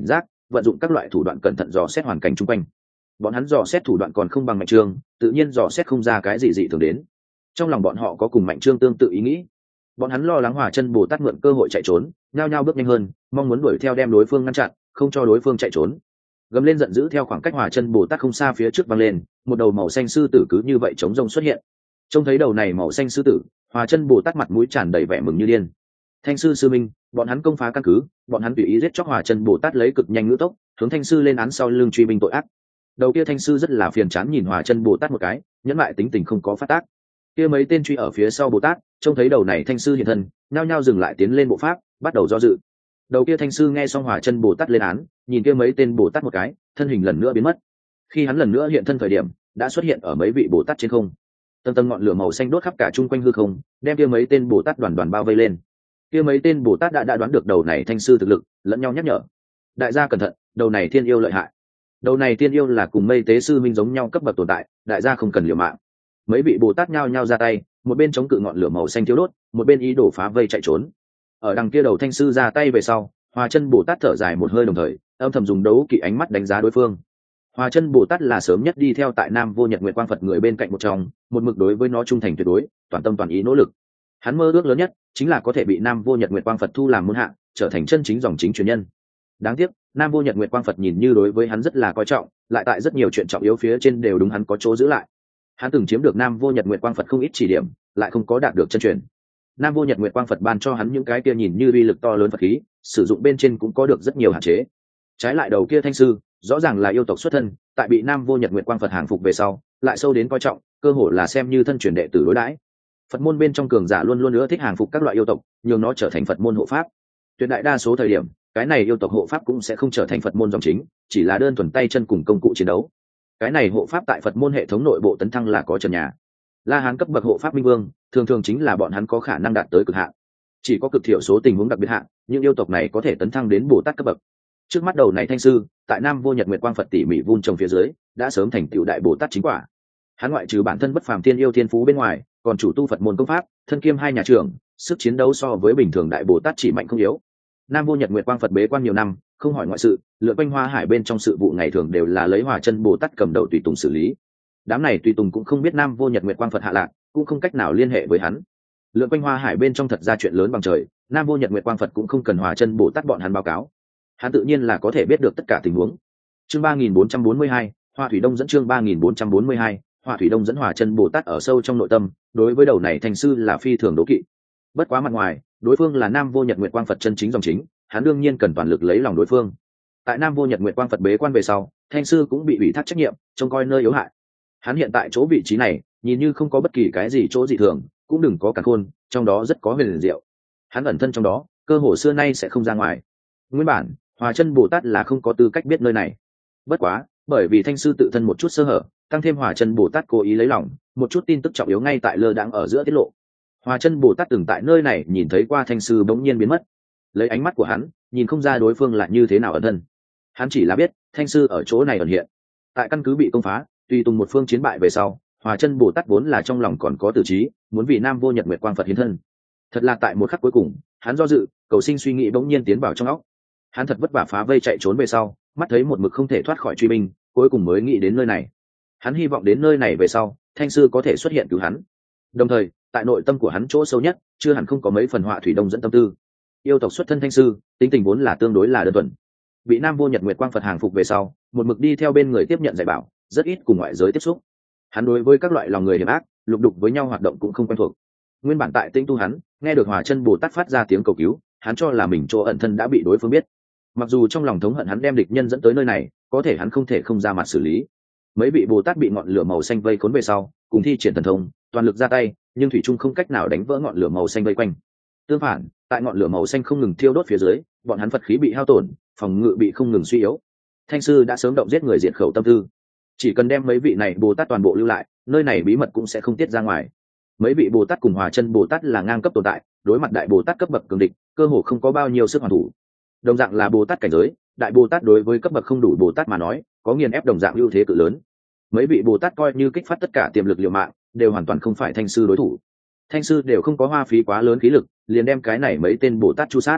vận dụng các loại thủ đoạn cẩn thận dò xét hoàn cảnh chung quanh. Bọn hắn dò xét thủ đoạn còn không bằng Mạnh Trương, tự nhiên dò xét không ra cái gì dị thường đến. Trong lòng bọn họ có cùng Mạnh Trương tương tự ý nghĩ. Bọn hắn lo lắng Hỏa Chân Bồ Tát mượn cơ hội chạy trốn, nhao nhao bước nhanh hơn, mong muốn đuổi theo đem đối phương ngăn chặn, không cho đối phương chạy trốn. Gầm lên giận dữ theo khoảng cách Hỏa Chân Bồ Tát không xa phía trước vang lên, một đầu màu xanh sư tử cứ như vậy chống rông xuất hiện. Trông thấy đầu này màu xanh sư tử, Hỏa Chân Bồ Tát mặt mũi tràn đầy vẻ mừng như điên. Thanh sư sư minh, bọn hắn công phá căn cứ, bọn hắn tùy ý giết chóc Hỏa Chân Bồ Tát lấy cực nhanh ngữ tốc, hướng Thanh sư lên án sau lưng truy binh tội ác. Đầu kia Thanh sư rất là phiền chán nhìn Hỏa Chân Bồ Tát một cái, nhẫn lại tính tình không có phát tác. Kia mấy tên truy ở phía sau Bồ Tát, trông thấy đầu này Thanh sư hiện thân, nhao nhao dừng lại tiến lên bộ pháp, bắt đầu do dự. Đầu kia Thanh sư nghe xong Hỏa Chân Bồ Tát lên án, nhìn kia mấy tên Bồ Tát một cái, thân hình lần nữa biến mất. Khi hắn lần nữa hiện thân thời điểm, đã xuất hiện ở mấy vị Bồ Tát trên không. Tầng tầng ngọn lửa màu xanh đốt khắp cả chung quanh hư không, đem kia mấy tên Bồ Tát đoàn đoàn bao vây lên. Kia mấy tên Bồ Tát đã đoán được đầu này Thanh sư thực lực, lẫn nhau nhắc nhở. Đại gia cẩn thận, đầu này thiên yêu lợi hại. Đầu này thiên yêu là cùng Mây Tế sư minh giống nhau cấp bậc tồn tại, đại gia không cần liều mạng. Mấy vị Bồ Tát nhao nhao ra tay, một bên chống cự ngọn lửa màu xanh thiêu đốt, một bên ý đồ phá vây chạy trốn. Ở đằng kia đầu Thanh sư ra tay về sau, Hòa Chân Bồ Tát thở dài một hơi đồng thời, âm thầm dùng đấu kỵ ánh mắt đánh giá đối phương. Hòa Chân Bồ Tát là sớm nhất đi theo tại Nam Vô Nhật Nguyệt Quang Phật người bên cạnh một trong, một mực đối với nó trung thành tuyệt đối, toàn tâm toàn ý nỗ lực. Hắn mơ ước lớn nhất chính là có thể bị Nam Vô Nhật Nguyệt Quang Phật thu làm môn hạ, trở thành chân chính dòng chính truyền nhân. Đáng tiếc, Nam Vô Nhật Nguyệt Quang Phật nhìn như đối với hắn rất là coi trọng, lại tại rất nhiều chuyện trọng yếu phía trên đều đúng hắn có chỗ giữ lại. Hắn từng chiếm được Nam Vô Nhật Nguyệt Quang Phật không ít chỉ điểm, lại không có đạt được chân truyền. Nam Vô Nhật Nguyệt Quang Phật ban cho hắn những cái kia nhìn như uy lực to lớn Phật khí, sử dụng bên trên cũng có được rất nhiều hạn chế. Trái lại đầu kia Thanh sư, rõ ràng là yêu tộc xuất thân, tại bị Nam Vô Nhật Nguyệt Quang Phật hàng phục về sau, lại sâu đến coi trọng, cơ hồ là xem như thân truyền đệ tử đối đãi. Phật môn bên trong cường giả luôn luôn ưa thích hàng phục các loại yêu tộc, nhường nó trở thành Phật môn hộ pháp. Tuyệt đại đa số thời điểm, cái này yêu tộc hộ pháp cũng sẽ không trở thành Phật môn dòng chính, chỉ là đơn thuần tay chân cùng công cụ chiến đấu. Cái này hộ pháp tại Phật môn hệ thống nội bộ tấn thăng là có trần nhà. La Hán cấp bậc hộ pháp minh vương, thường thường chính là bọn hắn có khả năng đạt tới cực hạn. Chỉ có cực thiểu số tình huống đặc biệt hạn, những yêu tộc này có thể tấn thăng đến Bồ Tát cấp bậc. Trước mắt đầu này Thanh sư, tại Nam Vô Nhật Nguyệt Quang Phật tỉ mỉ vun trồng phía dưới, đã sớm thành tựu đại Bồ Tát chính quả. Hắn ngoại trừ bản thân bất phàm thiên yêu thiên phú bên ngoài, còn chủ tu Phật môn công pháp, thân kiêm hai nhà trưởng, sức chiến đấu so với bình thường đại Bồ Tát chỉ mạnh không yếu. Nam Vô Nhật Nguyệt Quang Phật bế quan nhiều năm, không hỏi ngoại sự, lượn quanh Hoa Hải bên trong sự vụ ngày thường đều là lấy Hòa Chân Bồ Tát cầm đầu tùy tùng xử lý. Đám này tùy tùng cũng không biết Nam Vô Nhật Nguyệt Quang Phật hạ lạc, cũng không cách nào liên hệ với hắn. Lượn quanh Hoa Hải bên trong thật ra chuyện lớn bằng trời, Nam Vô Nhật Nguyệt Quang Phật cũng không cần Hòa Chân Bồ Tát bọn hắn báo cáo, hắn tự nhiên là có thể biết được tất cả tình huống. Chương 3442, Hoa Thủy Đông dẫn chương 3442, Hoa Thủy Đông dẫn Hòa Chân Bồ Tát ở sâu trong nội tâm, đối với đầu này Thanh sư là phi thường đố kỵ. Bất quá mặt ngoài, đối phương là Nam Vô Nhật Nguyệt Quang Phật chân chính dòng chính, hắn đương nhiên cần toàn lực lấy lòng đối phương. Tại Nam Vô Nhật Nguyệt Quang Phật bế quan về sau, Thanh sư cũng bị ủy thác trách nhiệm, trông coi nơi yếu hại. Hắn hiện tại chỗ vị trí này, nhìn như không có bất kỳ cái gì chỗ dị thường, cũng đừng có càn khôn, trong đó rất có huyền diệu. Hắn ẩn thân trong đó, cơ hồ xưa nay sẽ không ra ngoài. Nguyên bản, Hòa Chân Bồ Tát là không có tư cách biết nơi này. Bất quá, bởi vì Thanh sư tự thân một chút sơ hở, tăng thêm Hòa Chân Bồ Tát cố ý lấy lòng, một chút tin tức trọng yếu ngay tại lơ đãng ở giữa tiết lộ. Hòa Chân Bồ Tát từng tại nơi này nhìn thấy qua Thanh sư bỗng nhiên biến mất. Lấy ánh mắt của hắn, nhìn không ra đối phương là như thế nào ẩn thân. Hắn chỉ là biết, Thanh sư ở chỗ này ẩn hiện. Tại căn cứ bị công phá, tùy tùng một phương chiến bại về sau, Hòa Chân Bồ Tát vốn là trong lòng còn có tử trí, muốn vì Nam Vô Nhật Nguyệt Quang Phật hiến thân. Thật là tại một khắc cuối cùng, hắn do dự, cầu sinh suy nghĩ bỗng nhiên tiến vào trong óc. Hắn thật vất vả phá vây chạy trốn về sau, mắt thấy một mực không thể thoát khỏi truy binh, cuối cùng mới nghĩ đến nơi này. Hắn hy vọng đến nơi này về sau, Thanh sư có thể xuất hiện cứu hắn. Đồng thời, tại nội tâm của hắn chỗ sâu nhất, chưa hẳn không có mấy phần Họa Thủy Đông dẫn tâm tư. Yêu tộc xuất thân Thanh sư, tính tình vốn là tương đối là đơn thuần. Bị Nam Vô Nhật Nguyệt Quang Phật hàng phục về sau, một mực đi theo bên người tiếp nhận dạy bảo, rất ít cùng ngoại giới tiếp xúc. Hắn đối với các loại lòng người hiểm ác, lục đục với nhau hoạt động cũng không quen thuộc. Nguyên bản tại tinh tu hắn, nghe được Hòa Chân Bồ Tát phát ra tiếng cầu cứu, hắn cho là mình chỗ ẩn thân đã bị đối phương biết. Mặc dù trong lòng thống hận hắn đem địch nhân dẫn tới nơi này, có thể hắn không thể không ra mặt xử lý. Mấy vị Bồ Tát bị ngọn lửa màu xanh vây khốn về sau, cùng thi triển thần thông, toàn lực ra tay, nhưng thủy trung không cách nào đánh vỡ ngọn lửa màu xanh vây quanh. Tương phản, tại ngọn lửa màu xanh không ngừng thiêu đốt phía dưới, bọn hắn Phật khí bị hao tổn, phòng ngự bị không ngừng suy yếu. Thanh sư đã sớm động giết người diệt khẩu tâm tư, chỉ cần đem mấy vị này Bồ Tát toàn bộ lưu lại, nơi này bí mật cũng sẽ không tiết ra ngoài. Mấy vị Bồ Tát cùng Hòa Chân Bồ Tát là ngang cấp tồn tại, đối mặt đại Bồ Tát cấp bậc cường địch, cơ hồ không có bao nhiêu sức hoàn thủ. Đồng dạng là Bồ Tát cảnh giới, đại Bồ Tát đối với cấp bậc không đủ Bồ Tát mà nói, có nghiền ép đồng dạng ưu thế cự lớn. Mấy vị Bồ Tát coi như kích phát tất cả tiềm lực liều mạng, đều hoàn toàn không phải Thanh sư đối thủ. Thanh sư đều không có hoa phí quá lớn khí lực, liền đem cái này mấy tên Bồ Tát chu sát.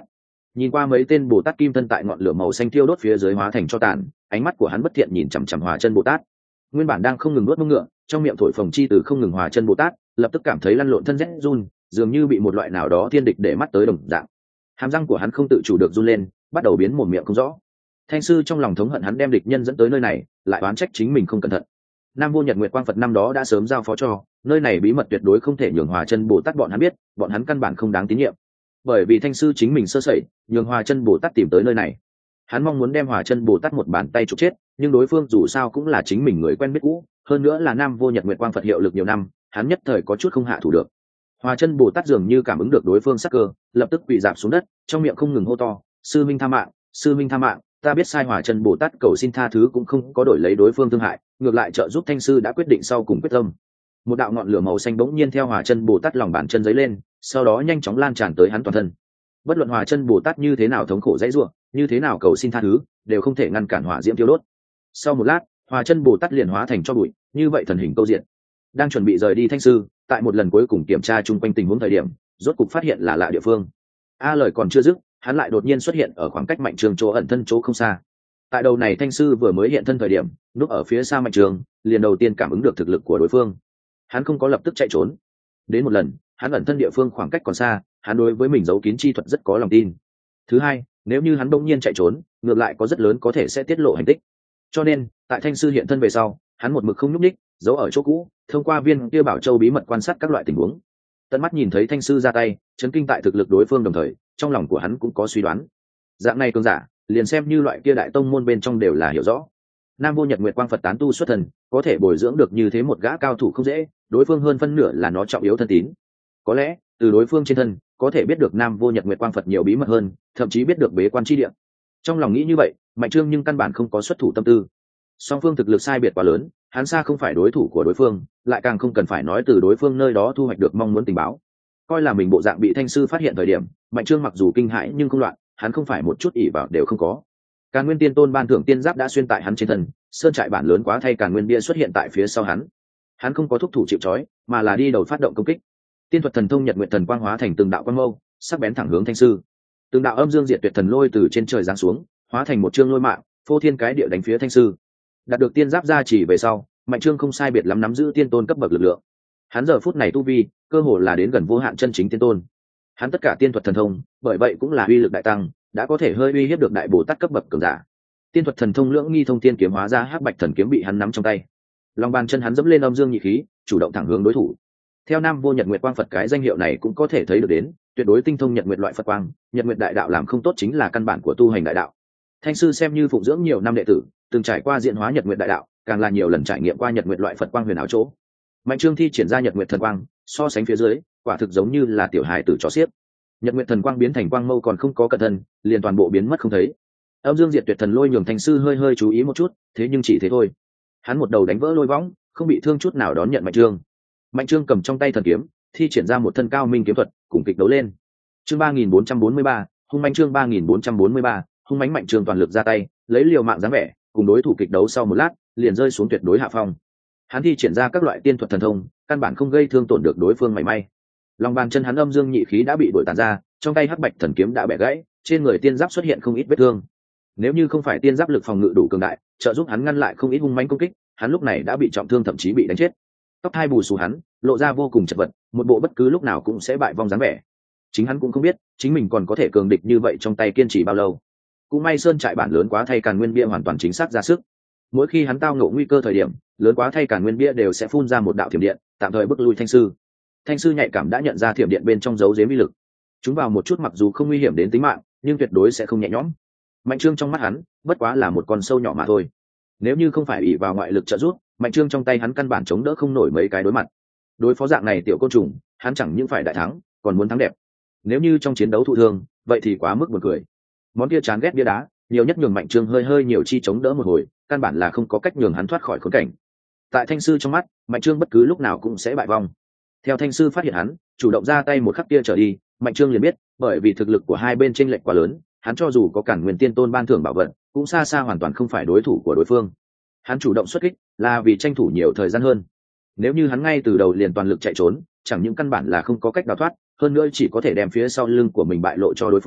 Nhìn qua mấy tên bồ tát kim thân tại ngọn lửa màu xanh thiêu đốt phía dưới hóa thành cho tàn, ánh mắt của hắn bất thiện nhìn chằm chằm Hòa Chân Bồ Tát. Nguyên bản đang không ngừng nuốt mông ngựa, trong miệng thổi phồng chi từ không ngừng Hòa Chân Bồ Tát lập tức cảm thấy lăn lộn thân rét run, dường như bị một loại nào đó thiên địch để mắt tới đồng dạng. Hàm răng của hắn không tự chủ được run lên, bắt đầu biến mồm miệng không rõ. Thanh sư trong lòng thống hận hắn đem địch nhân dẫn tới nơi này, lại oán trách chính mình không cẩn thận. Nam Vô Nhật Nguyệt Quang Phật năm đó đã sớm giao phó cho, nơi này bí mật tuyệt đối không thể nhường Hòa Chân Bồ Tát bọn hắn biết, bọn hắn căn bản không đáng tín nhiệm. Bởi vì Thanh sư chính mình sơ sẩy, nhường Hòa Chân Bồ Tát tìm tới nơi này. Hắn mong muốn đem Hòa Chân Bồ Tát một bàn tay trục chết, nhưng đối phương dù sao cũng là chính mình người quen biết cũ, hơn nữa là Nam Vô Nhật Nguyệt Quang Phật hiệu lực nhiều năm, hắn nhất thời có chút không hạ thủ được. Hòa Chân Bồ Tát dường như cảm ứng được đối phương sắc cơ, lập tức quỳ rạp xuống đất, trong miệng không ngừng hô to: "Sư minh tha mạng, sư minh tha mạng, ta biết sai." Hòa Chân Bồ Tát cầu xin tha thứ cũng không có đổi lấy đối phương thương hại, ngược lại trợ giúp Thanh sư đã quyết định sau cùng quyết tâm. Một đạo ngọn lửa màu xanh bỗng nhiên theo Hòa Chân Bồ Tát lòng bàn chân giấy lên, sau đó nhanh chóng lan tràn tới hắn toàn thân. Bất luận Hòa Chân Bồ Tát như thế nào thống khổ dãy rủa, như thế nào cầu xin tha thứ, đều không thể ngăn cản hỏa diễm thiêu đốt. Sau một lát, Hòa Chân Bồ Tát liền hóa thành tro bụi, như vậy thần hình câu diện. Đang chuẩn bị rời đi Thanh sư, tại một lần cuối cùng kiểm tra chung quanh tình huống thời điểm, rốt cục phát hiện là lạ địa phương. Lời còn chưa dứt, hắn lại đột nhiên xuất hiện ở khoảng cách Mạnh Trường chỗ ẩn thân chỗ không xa. Tại đầu này Thanh sư vừa mới hiện thân thời điểm, núp ở phía xa Mạnh Trường liền đầu tiên cảm ứng được thực lực của đối phương. Hắn không có lập tức chạy trốn. Đến một lần, hắn ẩn thân địa phương khoảng cách còn xa, hắn đối với mình giấu kín chi thuật rất có lòng tin. Thứ hai, nếu như hắn bỗng nhiên chạy trốn, ngược lại có rất lớn có thể sẽ tiết lộ hành tích. Cho nên, tại Thanh sư hiện thân về sau, hắn một mực không nhúc nhích, giấu ở chỗ cũ, thông qua viên kia bảo châu bí mật quan sát các loại tình huống. Tận mắt nhìn thấy Thanh sư ra tay, chấn kinh tại thực lực đối phương đồng thời, trong lòng của hắn cũng có suy đoán. Dạng này cường giả, liền xem như loại kia đại tông môn bên trong đều là hiểu rõ. Nam Vô Nhật Nguyệt Quang Phật tán tu xuất thần, có thể bồi dưỡng được như thế một gã cao thủ không dễ, đối phương hơn phân nửa là nó trọng yếu thân tín. Có lẽ, từ đối phương trên thân, có thể biết được Nam Vô Nhật Nguyệt Quang Phật nhiều bí mật hơn, thậm chí biết được bế quan chi địa. Trong lòng nghĩ như vậy, Mạnh Trương nhưng căn bản không có xuất thủ tâm tư. Song phương thực lực sai biệt quá lớn, hắn xa không phải đối thủ của đối phương, lại càng không cần phải nói từ đối phương nơi đó thu hoạch được mong muốn tình báo. Coi là mình bộ dạng bị Thanh sư phát hiện thời điểm, Mạnh Trương mặc dù kinh hãi nhưng không loạn, hắn không phải một chút ỷ vào đều không có. Càn Nguyên Tiên Tôn ban thưởng tiên giáp đã xuyên tại hắn trên thân, sơn trại bản lớn quá thay Càn Nguyên bia xuất hiện tại phía sau hắn. Hắn không có thúc thủ chịu trói, mà là đi đầu phát động công kích. Tiên thuật thần thông Nhật Nguyệt Thần Quang hóa thành từng đạo quang mâu, sắc bén thẳng hướng Thanh sư. Từng đạo âm dương diệt tuyệt thần lôi từ trên trời giáng xuống, hóa thành một chương lôi mạng, phô thiên cái địa đánh phía Thanh sư. Đạt được tiên giáp gia chỉ về sau, Mạnh Trương không sai biệt lắm nắm giữ tiên tôn cấp bậc lực lượng. Hắn giờ phút này tu vi, cơ hồ là đến gần vô hạn chân chính tiên tôn. Hắn tất cả tiên thuật thần thông, bởi vậy cũng là uy lực đại tăng, đã có thể hơi uy hiếp được đại bồ tát cấp bậc cường giả. Tiên thuật thần thông lưỡng nghi thông tiên kiếm hóa ra hắc bạch thần kiếm bị hắn nắm trong tay. Lòng bàn chân hắn dẫm lên âm dương nhị khí, chủ động thẳng hướng đối thủ. Theo Nam Vô Nhật Nguyệt Quang Phật cái danh hiệu này cũng có thể thấy được đến, tuyệt đối tinh thông Nhật Nguyệt loại Phật quang, Nhật Nguyệt đại đạo làm không tốt chính là căn bản của tu hành đại đạo. Thanh sư xem như phụng dưỡng nhiều năm đệ tử, từng trải qua diễn hóa Nhật Nguyệt đại đạo, càng là nhiều lần trải nghiệm qua Nhật Nguyệt loại Phật quang huyền ảo chỗ. Mạnh Trương thi triển ra Nhật Nguyệt thần quang, so sánh phía dưới, quả thực giống như là tiểu hài tử chó xiếc. Nhật Nguyệt thần quang biến thành quang mâu còn không có cẩn thân, liền toàn bộ biến mất không thấy. Âm dương diệt tuyệt thần lôi nhường Thanh sư hơi chú ý một chút, thế nhưng chỉ thế thôi. Hắn một đầu đánh vỡ lôi võng, không bị thương chút nào đón nhận Mạnh Trương. Mạnh Trương cầm trong tay thần kiếm, thi triển ra một thân cao minh kiếm thuật, cùng kịch đấu lên. Chương 3443, hung mãnh chương 3443, hung mãnh Mạnh Trương toàn lực ra tay, lấy liều mạng dáng vẻ, cùng đối thủ kịch đấu sau một lát, liền rơi xuống tuyệt đối hạ phong. Hắn thi triển ra các loại tiên thuật thần thông, căn bản không gây thương tổn được đối phương mảy may. Lòng bàn chân hắn âm dương nhị khí đã bị đuổi tàn ra, trong tay hắc bạch thần kiếm đã bẻ gãy, trên người tiên giáp xuất hiện không ít vết thương. Nếu như không phải tiên giáp lực phòng ngự đủ cường đại, trợ giúp hắn ngăn lại không ít hung mãnh công kích, hắn lúc này đã bị trọng thương thậm chí bị đánh chết. Tóc hai bù xù hắn, lộ ra vô cùng chật vật, một bộ bất cứ lúc nào cũng sẽ bại vong dáng vẻ. Chính hắn cũng không biết, chính mình còn có thể cường địch như vậy trong tay kiên trì bao lâu. Cũng may sơn trại bản lớn quá thay Càn Nguyên bia hoàn toàn chính xác ra sức. Mỗi khi hắn tao ngộ nguy cơ thời điểm, lớn quá thay Càn Nguyên bia đều sẽ phun ra một đạo thiểm điện, tạm thời bức lui Thanh sư. Thanh sư nhạy cảm đã nhận ra thiểm điện bên trong dấu giếm uy lực. Chúng vào một chút mặc dù không nguy hiểm đến tính mạng, nhưng tuyệt đối sẽ không nhẹ nhõm. Mạnh Trương trong mắt hắn, bất quá là một con sâu nhỏ mà thôi. Nếu như không phải ỷ vào ngoại lực trợ giúp, Mạnh Trương trong tay hắn căn bản chống đỡ không nổi mấy cái đối mặt. Đối phó dạng này tiểu côn trùng, hắn chẳng những phải đại thắng, còn muốn thắng đẹp. Nếu như trong chiến đấu thụ thương, vậy thì quá mức buồn cười. Món kia chán ghét bia đá, nhiều nhất nhường Mạnh Trương hơi nhiều chi chống đỡ một hồi, căn bản là không có cách nhường hắn thoát khỏi khốn cảnh. Tại Thanh sư trong mắt, Mạnh Trương bất cứ lúc nào cũng sẽ bại vong. Theo Thanh sư phát hiện hắn, chủ động ra tay một khắc kia trở đi, Mạnh Trương liền biết, bởi vì thực lực của hai bên chênh lệch quá lớn, hắn cho dù có Càn Nguyên Tiên Tôn ban thưởng bảo vật, cũng xa xa hoàn toàn không phải đối thủ của đối phương. Hắn chủ động xuất kích là vì tranh thủ nhiều thời gian hơn. Nếu như hắn ngay từ đầu liền toàn lực chạy trốn, chẳng những căn bản là không có cách đào thoát, hơn nữa chỉ có thể đem phía sau lưng của mình bại lộ cho đối phương,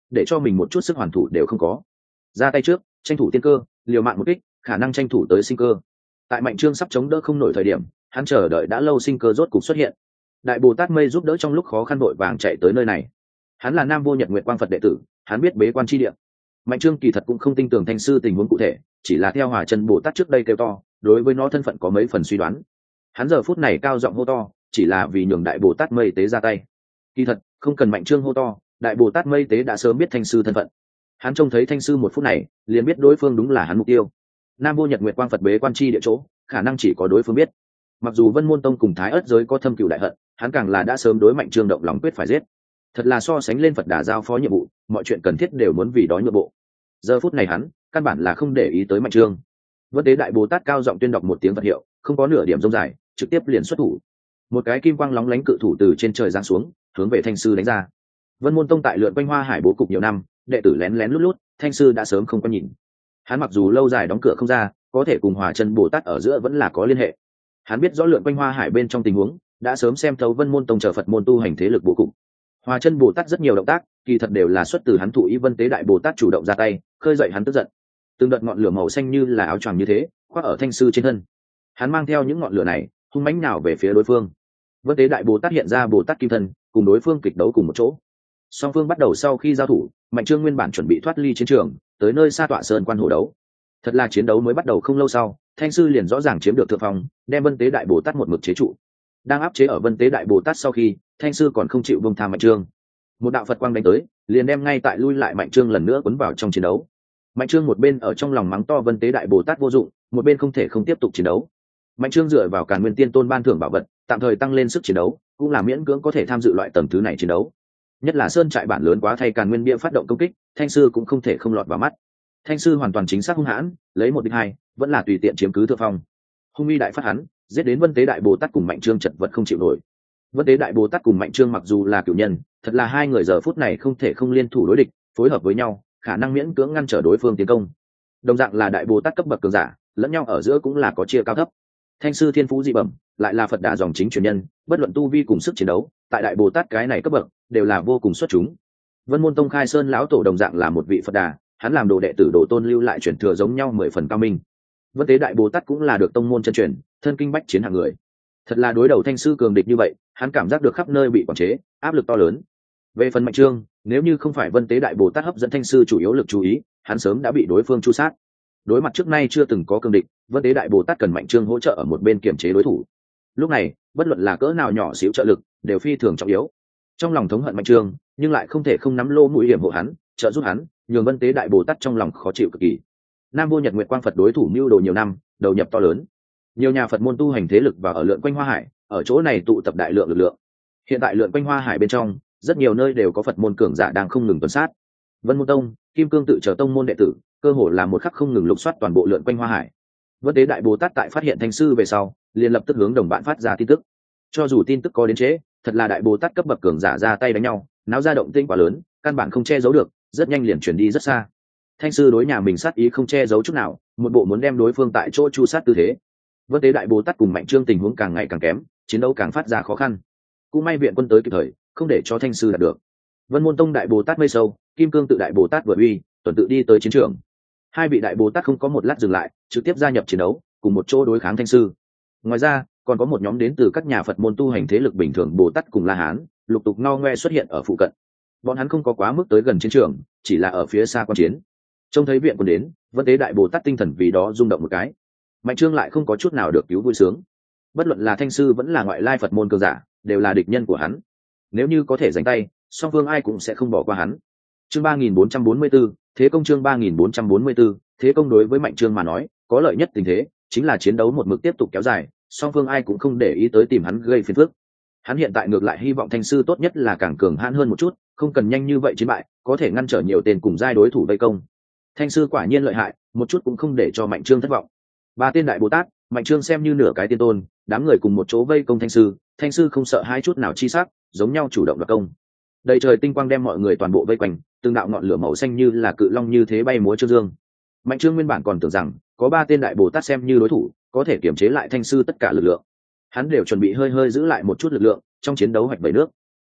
để cho mình một chút sức hoàn thủ đều không có. Ra tay trước tranh thủ tiên cơ, liều mạng một kích, khả năng tranh thủ tới sinh cơ. Tại Mạnh Trương sắp chống đỡ không nổi thời điểm, hắn chờ đợi đã lâu sinh cơ rốt cục xuất hiện. Đại Bồ Tát Mây giúp đỡ trong lúc khó khăn vội vàng chạy tới nơi này. Hắn là Nam Vô Nhật Nguyệt Quang Phật đệ tử, hắn biết bế quan chi địa. Mạnh Trương kỳ thật cũng không tin tưởng Thanh sư tình huống cụ thể, chỉ là theo Hỏa Chân Bồ Tát trước đây kêu to, đối với nó thân phận có mấy phần suy đoán. Hắn giờ phút này cao giọng hô to, chỉ là vì nhường Đại Bồ Tát Mây tế ra tay. Kỳ thật không cần Mạnh Trương hô to, Đại Bồ Tát Mây tế đã sớm biết Thanh sư thân phận. Hắn trông thấy Thanh sư một phút này, liền biết đối phương đúng là hắn mục tiêu. Nam Vô Nhật Nguyệt Quang Phật bế quan chi địa chỗ, khả năng chỉ có đối phương biết. Mặc dù Vân Môn Tông cùng Thái Ức giới có thâm cừu đại hận, hắn càng là đã sớm đối Mạnh Trương động lòng quyết phải giết. Thật là so sánh lên Phật Đà giao phó nhiệm vụ, mọi chuyện cần thiết đều muốn vì đó nhượng bộ. Giờ phút này hắn căn bản là không để ý tới Mạnh Trương. Vân Tế Đại Bồ Tát cao giọng tuyên đọc một tiếng Phật hiệu, không có nửa điểm rông dài, trực tiếp liền xuất thủ. Một cái kim quang lóng lánh cự thủ từ trên trời giáng xuống, hướng về Thanh sư đánh ra. Vân Môn Tông tại lượn quanh Hoa Hải bố cục nhiều năm, đệ tử lén lén lút lút, Thanh sư đã sớm không có nhìn. Hắn mặc dù lâu dài đóng cửa không ra, có thể cùng Hòa Chân Bồ Tát ở giữa vẫn là có liên hệ. Hắn biết rõ lượn quanh Hoa Hải bên trong tình huống, đã sớm xem thấu Vân Môn Tông chờ Phật môn tu hành thế lực bố cục. Hòa Chân Bồ Tát rất nhiều động tác, kỳ thật đều là xuất từ hắn thụ ý Vân Tế Đại Bồ Tát chủ động ra tay, khơi dậy hắn tức giận. Từng đợt ngọn lửa màu xanh như là áo choàng như thế, khoác ở Thanh sư trên thân. Hắn mang theo những ngọn lửa này, hung mãnh nào về phía đối phương. Vân Tế Đại Bồ Tát hiện ra Bồ Tát kim thân, cùng đối phương kịch đấu cùng một chỗ. Song phương bắt đầu sau khi giao thủ, Mạnh Trương nguyên bản chuẩn bị thoát ly chiến trường, tới nơi xa tọa sơn quan hồ đấu. Thật là chiến đấu mới bắt đầu không lâu sau, Thanh sư liền rõ ràng chiếm được thượng phong, đem Vân Tế Đại Bồ Tát một mực chế trụ. Đang áp chế ở Vân Tế Đại Bồ Tát sau khi, Thanh sư còn không chịu buông tha Mạnh Trương. Một đạo Phật quang đánh tới, liền đem ngay tại lui lại Mạnh Trương lần nữa cuốn vào trong chiến đấu. Mạnh Trương một bên ở trong lòng mắng to Vân Tế Đại Bồ Tát vô dụng, một bên không thể không tiếp tục chiến đấu. Mạnh Trương dựa vào Càn Nguyên Tiên Tôn ban thưởng bảo vật, tạm thời tăng lên sức chiến đấu, cũng là miễn cưỡng có thể tham dự loại tầm thứ này chiến đấu. Nhất là sơn trại bản lớn quá thay Càn Nguyên bia phát động công kích, Thanh sư cũng không thể không lọt vào mắt. Thanh sư hoàn toàn chính xác hung hãn, lấy một địch hai, vẫn là tùy tiện chiếm cứ thượng phong. Hung uy đại phát hắn, giết đến Vân Tế Đại Bồ Tát cùng Mạnh Trương chật vật không chịu nổi. Vân Tế Đại Bồ Tát cùng Mạnh Trương mặc dù là cửu nhân, thật là hai người giờ phút này không thể không liên thủ đối địch, phối hợp với nhau, khả năng miễn cưỡng ngăn trở đối phương tiến công. Đồng dạng là Đại Bồ Tát cấp bậc cường giả, lẫn nhau ở giữa cũng là có chia cao thấp. Thanh sư thiên phú dị bẩm, lại là Phật Đà dòng chính truyền nhân, bất luận tu vi cùng sức chiến đấu, tại Đại Bồ Tát cái này cấp bậc đều là vô cùng xuất chúng. Vân Môn Tông khai sơn lão tổ đồng dạng là một vị Phật Đà, hắn làm đồ đệ tử đồ tôn lưu lại truyền thừa giống nhau 10 phần cao minh. Vân Tế Đại Bồ Tát cũng là được tông môn chân truyền, thân kinh bách chiến hạng người. Thật là đối đầu Thanh sư cường địch như vậy, hắn cảm giác được khắp nơi bị quản chế, áp lực to lớn. Về phần Mạnh Trương, nếu như không phải Vân Tế Đại Bồ Tát hấp dẫn Thanh sư chủ yếu lực chú ý, hắn sớm đã bị đối phương chu sát. Đối mặt trước nay chưa từng có cường địch, Vân Tế Đại Bồ Tát cần Mạnh Trương hỗ trợ ở một bên kiểm chế đối thủ. Lúc này, bất luận là cỡ nào nhỏ xíu trợ lực, đều phi thường trọng yếu. Trong lòng thống hận Mạnh Trương, nhưng lại không thể không nắm lô mũi hiểm hộ hắn, trợ giúp hắn, nhường Vân Tế Đại Bồ Tát trong lòng khó chịu cực kỳ. Nam Vô Nhật Nguyệt Quang Phật đối thủ mưu đồ nhiều năm, đầu nhập to lớn. Nhiều nhà Phật môn tu hành thế lực và ở lượn quanh Hoa Hải, ở chỗ này tụ tập đại lượng lực lượng. Hiện tại lượn quanh Hoa Hải bên trong, rất nhiều nơi đều có Phật môn cường giả đang không ngừng tuần sát. Vân Môn Tông, Kim Cương tự chờ tông môn đệ tử, cơ hồ là một khắc không ngừng lục soát toàn bộ lượn quanh Hoa Hải. Vân Tế Đại Bồ Tát tại phát hiện Thanh sư về sau, liền lập tức hướng đồng bạn phát ra tin tức. Cho dù tin tức có đến trễ, thật là Đại Bồ Tát cấp bậc cường giả ra tay đánh nhau, náo ra động tĩnh quá lớn, căn bản không che giấu được, rất nhanh liền chuyển đi rất xa. Thanh sư đối nhà mình sát ý không che giấu chút nào, một bộ muốn đem đối phương tại chỗ chu sát tư thế. Vân Tế Đại Bồ Tát cùng Mạnh Trương tình huống càng ngày càng kém, chiến đấu càng phát ra khó khăn. Cũng may viện quân tới kịp thời, không để cho Thanh sư đạt được. Vân Môn Tông Đại Bồ Tát Mây Sâu, Kim Cương tự Đại Bồ Tát Vừa Uy, tuần tự đi tới chiến trường. Hai vị Đại Bồ Tát không có một lát dừng lại, trực tiếp gia nhập chiến đấu, cùng một chỗ đối kháng Thanh sư. Ngoài ra, còn có một nhóm đến từ các nhà Phật môn tu hành thế lực bình thường Bồ Tát cùng La Hán, lục tục ngao ngoe xuất hiện ở phụ cận. Bọn hắn không có quá mức tới gần chiến trường, chỉ là ở phía xa quan chiến. Trông thấy viện quân đến, Vân Tế Đại Bồ Tát tinh thần vì đó rung động một cái. Mạnh Trương lại không có chút nào được cứu vui sướng. Bất luận là Thanh sư vẫn là ngoại lai Phật môn cường giả, đều là địch nhân của hắn. Nếu như có thể giành tay, song phương ai cũng sẽ không bỏ qua hắn. Chương 3444, thế công chương 3444, thế công đối với Mạnh Trương mà nói, có lợi nhất tình thế, chính là chiến đấu một mực tiếp tục kéo dài, song phương ai cũng không để ý tới tìm hắn gây phiền phức. Hắn hiện tại ngược lại hy vọng Thanh sư tốt nhất là càng cường hãn hơn một chút, không cần nhanh như vậy chiến bại, có thể ngăn trở nhiều tên cùng giai đối thủ vây công. Thanh sư quả nhiên lợi hại, một chút cũng không để cho Mạnh Trương thất vọng. Ba tên Đại Bồ Tát, Mạnh Trương xem như nửa cái tiên tôn, đám người cùng một chỗ vây công Thanh sư không sợ hai chút nào chi sắc, giống nhau chủ động đoạt công. Đầy trời tinh quang đem mọi người toàn bộ vây quanh, từng đạo ngọn lửa màu xanh như là cự long như thế bay múa trương dương. Mạnh Trương nguyên bản còn tưởng rằng có ba tên Đại Bồ Tát xem như đối thủ, có thể kiểm chế lại Thanh sư tất cả lực lượng. Hắn đều chuẩn bị hơi hơi giữ lại một chút lực lượng trong chiến đấu hoạch bảy nước.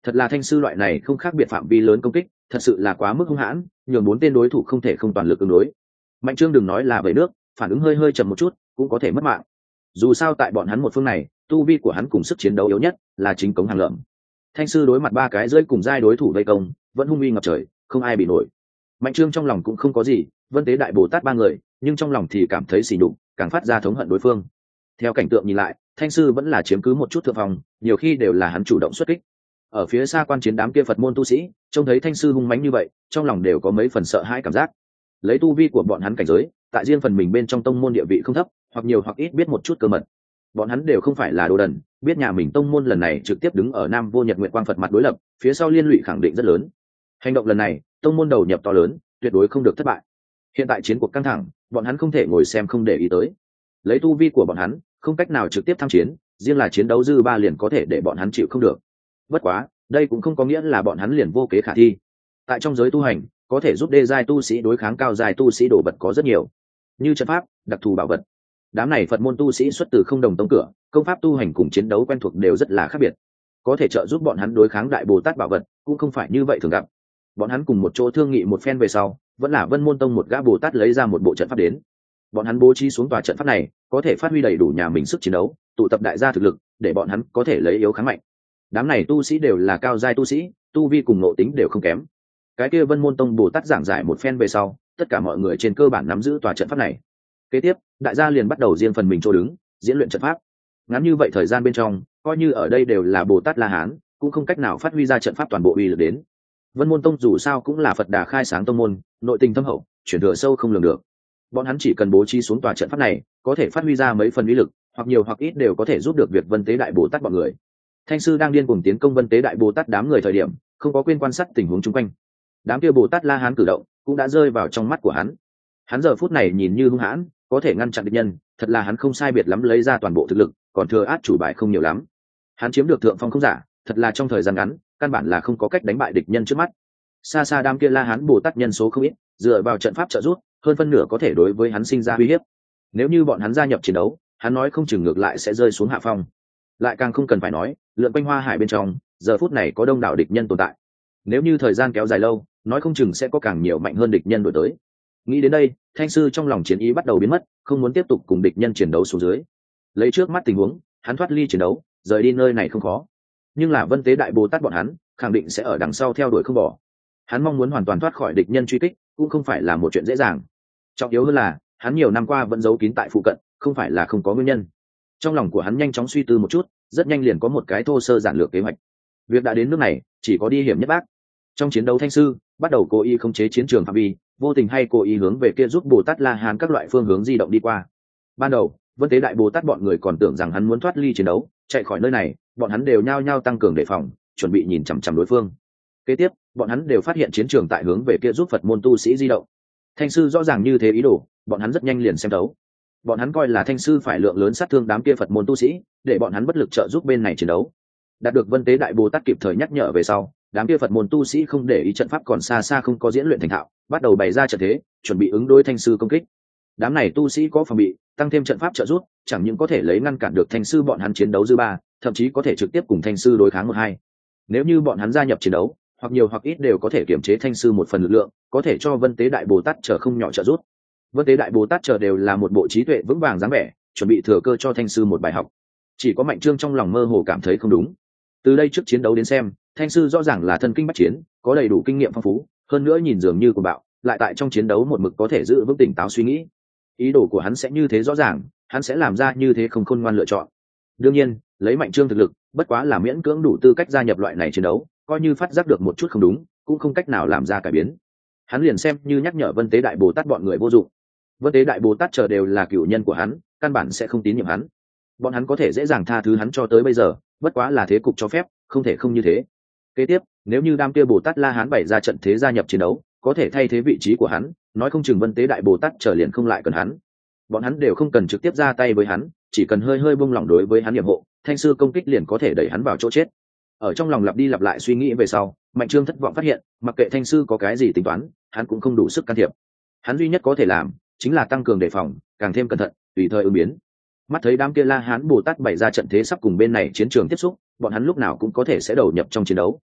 Thật là thanh sư loại này không khác biệt phạm vi lớn công kích thật sự là quá mức hung hãn, nhường 4 tên đối thủ không thể không toàn lực ứng đối. Mạnh Trương đừng nói là về nước, phản ứng hơi hơi chậm một chút cũng có thể mất mạng. Dù sao tại bọn hắn một phương này, tu vi của hắn cùng sức chiến đấu yếu nhất là chính cống hàng lợm. Thanh sư đối mặt 3 cái rơi cùng giai đối thủ vây công, vẫn hung uy ngập trời, không ai bị nổi. Mạnh Trương trong lòng cũng không có gì, Vân Tế Đại Bồ Tát 3 người, nhưng trong lòng thì cảm thấy sỉ nhục, càng phát ra thống hận đối phương. Theo cảnh tượng nhìn lại, Thanh sư vẫn là chiếm cứ một chút thượng phòng, nhiều khi đều là hắn chủ động xuất kích. Ở phía xa quan chiến đám kia Phật môn tu sĩ, trông thấy Thanh sư hung mãnh như vậy, trong lòng đều có mấy phần sợ hãi cảm giác. Lấy tu vi của bọn hắn cảnh giới, tại riêng phần mình bên trong tông môn địa vị không thấp, hoặc nhiều hoặc ít biết một chút cơ mật. Bọn hắn đều không phải là đồ đần, biết nhà mình tông môn lần này trực tiếp đứng ở Nam Vô Nhật Nguyện Quang Phật mặt đối lập, phía sau liên lụy khẳng định rất lớn. Hành động lần này, tông môn đầu nhập to lớn, tuyệt đối không được thất bại. Hiện tại chiến cuộc căng thẳng, bọn hắn không thể ngồi xem không để ý tới. Lấy tu vi của bọn hắn, không cách nào trực tiếp tham chiến, riêng là chiến đấu dư ba liền có thể để bọn hắn chịu không được. Bất quá, đây cũng không có nghĩa là bọn hắn liền vô kế khả thi. Tại trong giới tu hành, có thể giúp đê giai tu sĩ đối kháng cao giai tu sĩ đồ vật có rất nhiều, như trận pháp, đặc thù bảo vật. Đám này Phật môn tu sĩ xuất từ không đồng tông cửa, công pháp tu hành cùng chiến đấu quen thuộc đều rất là khác biệt, có thể trợ giúp bọn hắn đối kháng Đại Bồ Tát bảo vật cũng không phải như vậy thường gặp. Bọn hắn cùng một chỗ thương nghị một phen về sau, vẫn là Vân Môn Tông một gã Bồ Tát lấy ra một bộ trận pháp đến. Bọn hắn bố trí xuống tòa trận pháp này, có thể phát huy đầy đủ nhà mình sức chiến đấu, tụ tập đại gia thực lực, để bọn hắn có thể lấy yếu kháng mạnh. Đám này tu sĩ đều là cao giai tu sĩ, tu vi cùng nội tính đều không kém. Cái kia Vân Môn Tông Bồ Tát giảng giải một phen về sau, tất cả mọi người trên cơ bản nắm giữ tòa trận pháp này. Kế tiếp, đại gia liền bắt đầu riêng phần mình chỗ đứng, diễn luyện trận pháp. Ngắn như vậy thời gian bên trong, coi như ở đây đều là Bồ Tát La Hán, cũng không cách nào phát huy ra trận pháp toàn bộ uy lực đến. Vân Môn Tông dù sao cũng là Phật Đà khai sáng tông môn, nội tình thâm hậu, chuyển thừa sâu không lường được. Bọn hắn chỉ cần bố trí xuống tòa trận pháp này, có thể phát huy ra mấy phần uy lực, hoặc nhiều hoặc ít đều có thể giúp được việc Vân Tế Đại Bồ Tát bọn người. Thanh sư đang điên cuồng tiến công Vân Tế Đại Bồ Tát đám người thời điểm, không có quên quan sát tình huống chung quanh. Đám kia Bồ Tát La Hán cử động, cũng đã rơi vào trong mắt của hắn. Hắn giờ phút này nhìn như hung hãn, có thể ngăn chặn địch nhân, thật là hắn không sai biệt lắm lấy ra toàn bộ thực lực, còn thừa át chủ bài không nhiều lắm. Hắn chiếm được thượng phong không giả, thật là trong thời gian ngắn, căn bản là không có cách đánh bại địch nhân trước mắt. Xa xa đám kia La Hán Bồ Tát nhân số không ít, dựa vào trận pháp trợ giúp, hơn phân nửa có thể đối với hắn sinh ra uy hiếp. Nếu như bọn hắn gia nhập chiến đấu, hắn nói không chừng ngược lại sẽ rơi xuống hạ phong. Lại càng không cần phải nói, lượn quanh Hoa Hải bên trong, giờ phút này có đông đảo địch nhân tồn tại. Nếu như thời gian kéo dài lâu, nói không chừng sẽ có càng nhiều mạnh hơn địch nhân đuổi tới. Nghĩ đến đây, Thanh sư trong lòng chiến ý bắt đầu biến mất, không muốn tiếp tục cùng địch nhân chiến đấu xuống dưới. Lấy trước mắt tình huống, hắn thoát ly chiến đấu, rời đi nơi này không khó. Nhưng là Vân Tế Đại Bồ Tát bọn hắn, khẳng định sẽ ở đằng sau theo đuổi không bỏ. Hắn mong muốn hoàn toàn thoát khỏi địch nhân truy kích, cũng không phải là một chuyện dễ dàng. Trọng yếu hơn là, hắn nhiều năm qua vẫn giấu kín tại phụ cận, không phải là không có nguyên nhân. Trong lòng của hắn nhanh chóng suy tư một chút, rất nhanh liền có một cái thô sơ giản lược kế hoạch. Việc đã đến nước này, chỉ có đi hiểm nhất bác. Trong chiến đấu Thanh sư bắt đầu cố ý khống chế chiến trường phạm vi, vô tình hay cố ý hướng về kia giúp Bồ Tát La Hán các loại phương hướng di động đi qua. Ban đầu, Vân Tế Đại Bồ Tát bọn người còn tưởng rằng hắn muốn thoát ly chiến đấu, chạy khỏi nơi này, bọn hắn đều nhao nhao tăng cường đề phòng, chuẩn bị nhìn chằm chằm đối phương. Kế tiếp, bọn hắn đều phát hiện chiến trường tại hướng về kia giúp Phật môn tu sĩ di động. Thanh sư rõ ràng như thế ý đồ, bọn hắn rất nhanh liền xem đấu. Bọn hắn coi là Thanh sư phải lượng lớn sát thương đám kia Phật môn tu sĩ, để bọn hắn bất lực trợ giúp bên này chiến đấu. Đạt được Vân Tế Đại Bồ Tát kịp thời nhắc nhở về sau, đám kia Phật môn tu sĩ không để ý trận pháp còn xa xa không có diễn luyện thành thạo, bắt đầu bày ra trận thế, chuẩn bị ứng đối Thanh sư công kích. Đám này tu sĩ có phòng bị, tăng thêm trận pháp trợ giúp, chẳng những có thể lấy ngăn cản được Thanh sư bọn hắn chiến đấu dư ba, thậm chí có thể trực tiếp cùng Thanh sư đối kháng 1-2. Nếu như bọn hắn gia nhập chiến đấu, hoặc nhiều hoặc ít đều có thể kiểm chế Thanh sư một phần lực lượng, có thể cho Vân Tế Đại Bồ Tát chờ không nhỏ trợ giúp. Vân Tế Đại Bồ Tát chờ đều là một bộ trí tuệ vững vàng dáng vẻ, chuẩn bị thừa cơ cho Thanh sư một bài học. Chỉ có Mạnh Trương trong lòng mơ hồ cảm thấy không đúng. Từ đây trước chiến đấu đến xem, Thanh sư rõ ràng là thân kinh bách chiến, có đầy đủ kinh nghiệm phong phú, hơn nữa nhìn dường như của bạo, lại tại trong chiến đấu một mực có thể giữ vững tỉnh táo suy nghĩ. Ý đồ của hắn sẽ như thế rõ ràng, hắn sẽ làm ra như thế không khôn ngoan lựa chọn. Đương nhiên, lấy Mạnh Trương thực lực, bất quá là miễn cưỡng đủ tư cách gia nhập loại này chiến đấu, coi như phát giác được một chút không đúng, cũng không cách nào làm ra cải biến. Hắn liền xem như nhắc nhở Vân Tế Đại Bồ Tát bọn người vô dụng. Vân Tế Đại Bồ Tát chờ đều là cựu nhân của hắn, căn bản sẽ không tín nhiệm hắn. Bọn hắn có thể dễ dàng tha thứ hắn cho tới bây giờ, bất quá là thế cục cho phép, không thể không như thế. Kế tiếp, nếu như đám kia Bồ Tát La Hán bày ra trận thế gia nhập chiến đấu, có thể thay thế vị trí của hắn, nói không chừng Vân Tế Đại Bồ Tát trở liền không lại cần hắn. Bọn hắn đều không cần trực tiếp ra tay với hắn, chỉ cần hơi hơi buông lỏng đối với hắn nhiệm hộ, Thanh sư công kích liền có thể đẩy hắn vào chỗ chết. Ở trong lòng lặp đi lặp lại suy nghĩ về sau, Mạnh Trương thất vọng phát hiện, mặc kệ Thanh sư có cái gì tính toán, hắn cũng không đủ sức can thiệp. Hắn duy nhất có thể làm, chính là tăng cường đề phòng, càng thêm cẩn thận, tùy thời ứng biến. Mắt thấy đám kia La Hán Bồ Tát bày ra trận thế sắp cùng bên này chiến trường tiếp xúc, bọn hắn lúc nào cũng có thể sẽ đầu nhập trong chiến đấu,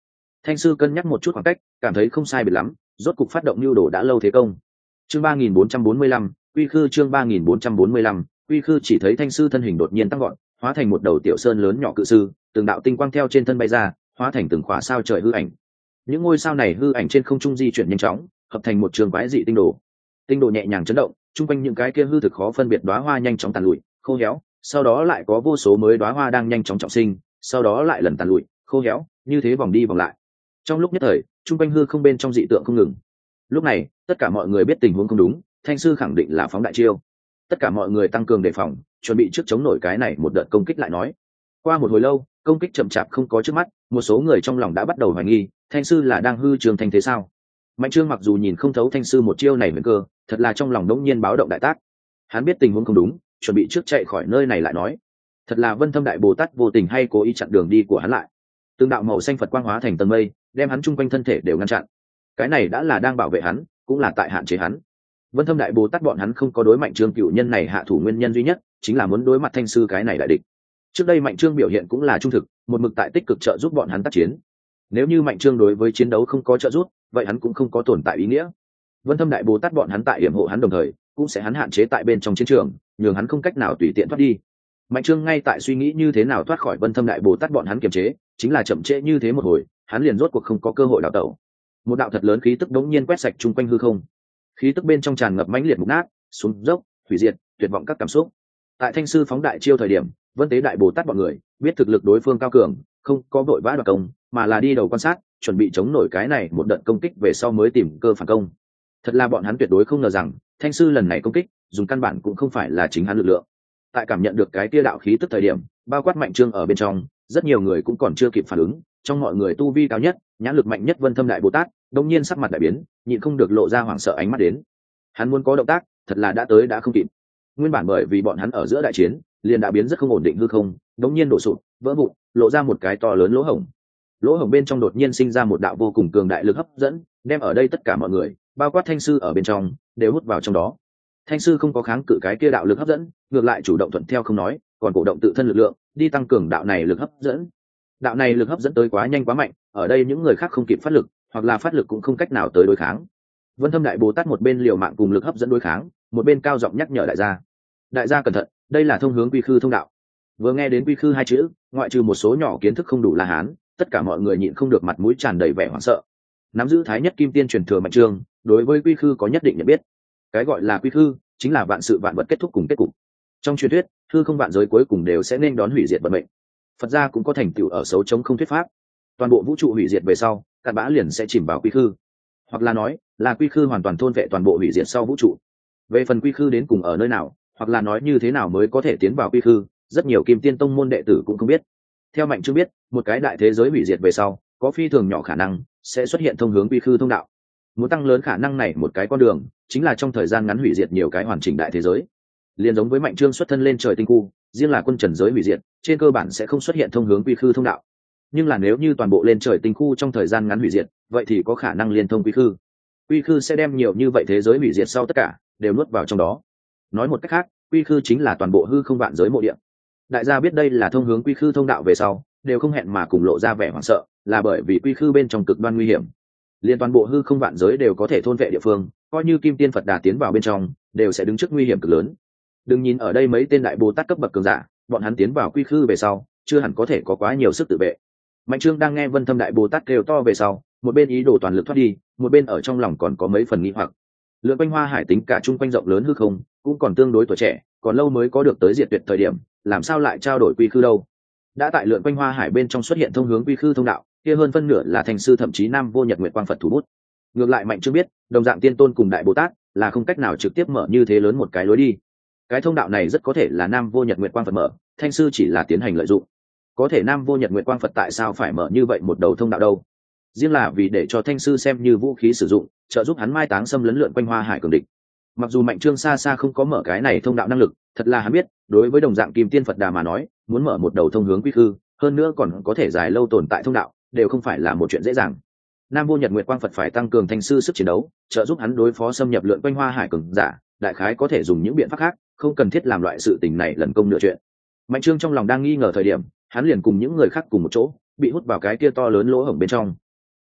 Thanh sư cân nhắc một chút khoảng cách, cảm thấy không sai biệt lắm, rốt cục phát động lưu đồ đã lâu thế công. Chương 3445, Quy Khư chương 3445, Quy Khư chỉ thấy Thanh sư thân hình đột nhiên tăng gọn, hóa thành một đầu tiểu sơn lớn nhỏ cự sư, từng đạo tinh quang theo trên thân bay ra, hóa thành từng khỏa sao trời hư ảnh. Những ngôi sao này hư ảnh trên không trung di chuyển nhanh chóng, hợp thành một trường quái dị tinh đồ. Tinh đồ nhẹ nhàng chấn động, trung quanh những cái kia hư thực khó phân biệt đóa hoa nhanh chóng tàn lụi, khô héo, sau đó lại có vô số mới đóa hoa đang nhanh chóng trọng sinh, sau đó lại lần tàn lụi, khô héo, như thế vòng đi vòng lại. Trong lúc nhất thời, trung quanh hư không bên trong dị tượng không ngừng. Lúc này, tất cả mọi người biết tình huống không đúng, Thanh sư khẳng định là phóng đại chiêu. Tất cả mọi người tăng cường đề phòng, chuẩn bị trước chống nổi cái này một đợt công kích lại nói. Qua một hồi lâu, công kích chậm chạp không có trước mắt, một số người trong lòng đã bắt đầu hoài nghi, Thanh sư là đang hư trường thành thế sao? Mạnh Trương mặc dù nhìn không thấu Thanh sư một chiêu này huyền cơ, thật là trong lòng đống nhiên báo động đại tác. Hắn biết tình huống không đúng, chuẩn bị trước chạy khỏi nơi này lại nói. Thật là Vân Thâm Đại Bồ Tát vô tình hay cố ý chặn đường đi của hắn lại. Từng đạo màu xanh Phật quang hóa thành tầng mây, đem hắn chung quanh thân thể đều ngăn chặn. Cái này đã là đang bảo vệ hắn, cũng là tại hạn chế hắn. Vân Thâm Đại Bồ Tát bọn hắn không có đối Mạnh Trương cựu nhân này hạ thủ nguyên nhân duy nhất, chính là muốn đối mặt Thanh sư cái này đại địch. Trước đây Mạnh Trương biểu hiện cũng là trung thực, một mực tại tích cực trợ giúp bọn hắn tác chiến. Nếu như Mạnh Trương đối với chiến đấu không có trợ giúp, vậy hắn cũng không có tồn tại ý nghĩa. Vân Thâm Đại Bồ Tát bọn hắn tại hiểm hộ hắn đồng thời, cũng sẽ hắn hạn chế tại bên trong chiến trường, nhường hắn không cách nào tùy tiện thoát đi. Mạnh Trương ngay tại suy nghĩ như thế nào thoát khỏi Vân Thâm Đại Bồ Tát bọn hắn kiềm chế, chính là chậm trễ như thế một hồi, hắn liền rốt cuộc không có cơ hội đào tẩu. Một đạo thật lớn khí tức đống nhiên quét sạch chung quanh hư không. Khí tức bên trong tràn ngập mãnh liệt mục nát, xuống dốc, hủy diệt, tuyệt vọng các cảm xúc. Tại Thanh sư phóng đại chiêu thời điểm, Vân Tế Đại Bồ Tát bọn người biết thực lực đối phương cao cường, không có vội vã đoạt công, mà là đi đầu quan sát, chuẩn bị chống nổi cái này một đợt công kích về sau mới tìm cơ phản công. Thật là bọn hắn tuyệt đối không ngờ rằng, Thanh sư lần này công kích, dùng căn bản cũng không phải là chính hắn lực lượng. Tại cảm nhận được cái tia đạo khí tức thời điểm, bao quát Mạnh Trương ở bên trong, rất nhiều người cũng còn chưa kịp phản ứng, trong mọi người tu vi cao nhất, nhãn lực mạnh nhất Vân Thâm Đại Bồ Tát, đột nhiên sắc mặt đại biến, nhịn không được lộ ra hoảng sợ ánh mắt đến. Hắn muốn có động tác, thật là đã tới đã không kịp. Nguyên bản bởi vì bọn hắn ở giữa đại chiến, liền đã biến rất không ổn định hư không, đột nhiên đổ sụp, vỡ vụn, lộ ra một cái to lớn lỗ hổng. Lỗ hổng bên trong đột nhiên sinh ra một đạo vô cùng cường đại lực hấp dẫn, đem ở đây tất cả mọi người, bao quát Thanh sư ở bên trong, đều hút vào trong đó. Thanh sư không có kháng cự cái kia đạo lực hấp dẫn, ngược lại chủ động thuận theo không nói, còn cổ động tự thân lực lượng, đi tăng cường đạo này lực hấp dẫn. Đạo này lực hấp dẫn tới quá nhanh quá mạnh, ở đây những người khác không kịp phát lực, hoặc là phát lực cũng không cách nào tới đối kháng. Vân Thâm Đại Bồ Tát một bên liều mạng cùng lực hấp dẫn đối kháng, một bên cao giọng nhắc nhở đại gia. Đại gia cẩn thận, đây là thông hướng Quy Khư thông đạo. Vừa nghe đến Quy Khư hai chữ, ngoại trừ một số nhỏ kiến thức không đủ La Hán, tất cả mọi người nhịn không được mặt mũi tràn đầy vẻ hoảng sợ. Nắm giữ Thái Nhất Kim Tiên truyền thừa Mạnh Trương, đối với Quy Khư có nhất định nhận biết. Cái gọi là Quy Khư, chính là vạn sự vạn vật kết thúc cùng kết cục. Trong truyền thuyết, hư không vạn giới cuối cùng đều sẽ nên đón hủy diệt vận mệnh. Phật gia cũng có thành tựu ở xấu chống không thuyết pháp. Toàn bộ vũ trụ hủy diệt về sau, cát bã liền sẽ chìm vào Quy Khư. Hoặc là nói, là Quy Khư hoàn toàn thôn vệ toàn bộ hủy diệt sau vũ trụ. Về phần Quy Khư đến cùng ở nơi nào, hoặc là nói như thế nào mới có thể tiến vào Quy Khư, rất nhiều Kim Tiên tông môn đệ tử cũng không biết. Theo Mạnh Trương biết, một cái đại thế giới hủy diệt về sau, có phi thường nhỏ khả năng sẽ xuất hiện thông hướng Quy Khư thông đạo. Muốn tăng lớn khả năng này một cái con đường, chính là trong thời gian ngắn hủy diệt nhiều cái hoàn chỉnh đại thế giới. Liên giống với Mạnh Trương xuất thân lên trời tinh khu, riêng là quân trần giới hủy diệt, trên cơ bản sẽ không xuất hiện thông hướng Quy Khư thông đạo. Nhưng là nếu như toàn bộ lên trời tinh khu trong thời gian ngắn hủy diệt, vậy thì có khả năng liên thông Quy Khư. Quy Khư sẽ đem nhiều như vậy thế giới hủy diệt sau tất cả đều nuốt vào trong đó. Nói một cách khác, Quy Khư chính là toàn bộ hư không vạn giới mộ địa. Đại gia biết đây là thông hướng Quy Khư thông đạo về sau, đều không hẹn mà cùng lộ ra vẻ hoảng sợ, là bởi vì Quy Khư bên trong cực đoan nguy hiểm. Liên toàn bộ hư không vạn giới đều có thể thôn vệ địa phương, coi như Kim Tiên Phật Đà tiến vào bên trong, đều sẽ đứng trước nguy hiểm cực lớn. Đừng nhìn ở đây mấy tên đại Bồ Tát cấp bậc cường giả, bọn hắn tiến vào Quy Khư về sau, chưa hẳn có thể có quá nhiều sức tự vệ. Mạnh Trương đang nghe Vân Thâm Đại Bồ Tát kêu to về sau, một bên ý đồ toàn lực thoát đi, một bên ở trong lòng còn có mấy phần nghi hoặc. Lượn quanh Hoa Hải tính cả chung quanh rộng lớn hư không, cũng còn tương đối tuổi trẻ, còn lâu mới có được tới diệt tuyệt thời điểm, làm sao lại trao đổi Quy Khư đâu? Đã tại lượn quanh Hoa Hải bên trong xuất hiện thông hướng Quy Khư thông đạo, kia hơn phân nửa là thành sư thậm chí Nam Vô Nhật Nguyệt Quang Phật thủ bút. Ngược lại Mạnh Trương biết, đồng dạng tiên tôn cùng đại Bồ Tát là không cách nào trực tiếp mở như thế lớn một cái lối đi. Cái thông đạo này rất có thể là Nam Vô Nhật Nguyệt Quang Phật mở, thanh sư chỉ là tiến hành lợi dụng. Có thể Nam Vô Nhật Nguyệt Quang Phật tại sao phải mở như vậy một đầu thông đạo đâu? Riêng là vì để cho thanh sư xem như vũ khí sử dụng, trợ giúp hắn mai táng xâm lấn lượn quanh Hoa Hải cường địch. Mặc dù Mạnh Trương xa xa không có mở cái này thông đạo năng lực, thật là hắn biết, đối với đồng dạng Kim Tiên Phật Đà mà nói, muốn mở một đầu thông hướng Quy Khư, hơn nữa còn có thể dài lâu tồn tại thông đạo, đều không phải là một chuyện dễ dàng. Nam Vô Nhật Nguyệt Quang Phật phải tăng cường thanh sư sức chiến đấu, trợ giúp hắn đối phó xâm nhập lượn quanh Hoa Hải cường giả, đại khái có thể dùng những biện pháp khác, không cần thiết làm loại sự tình này lần công nửa chuyện. Mạnh Trương trong lòng đang nghi ngờ thời điểm, hắn liền cùng những người khác cùng một chỗ, bị hút vào cái kia to lớn lỗ hổng bên trong.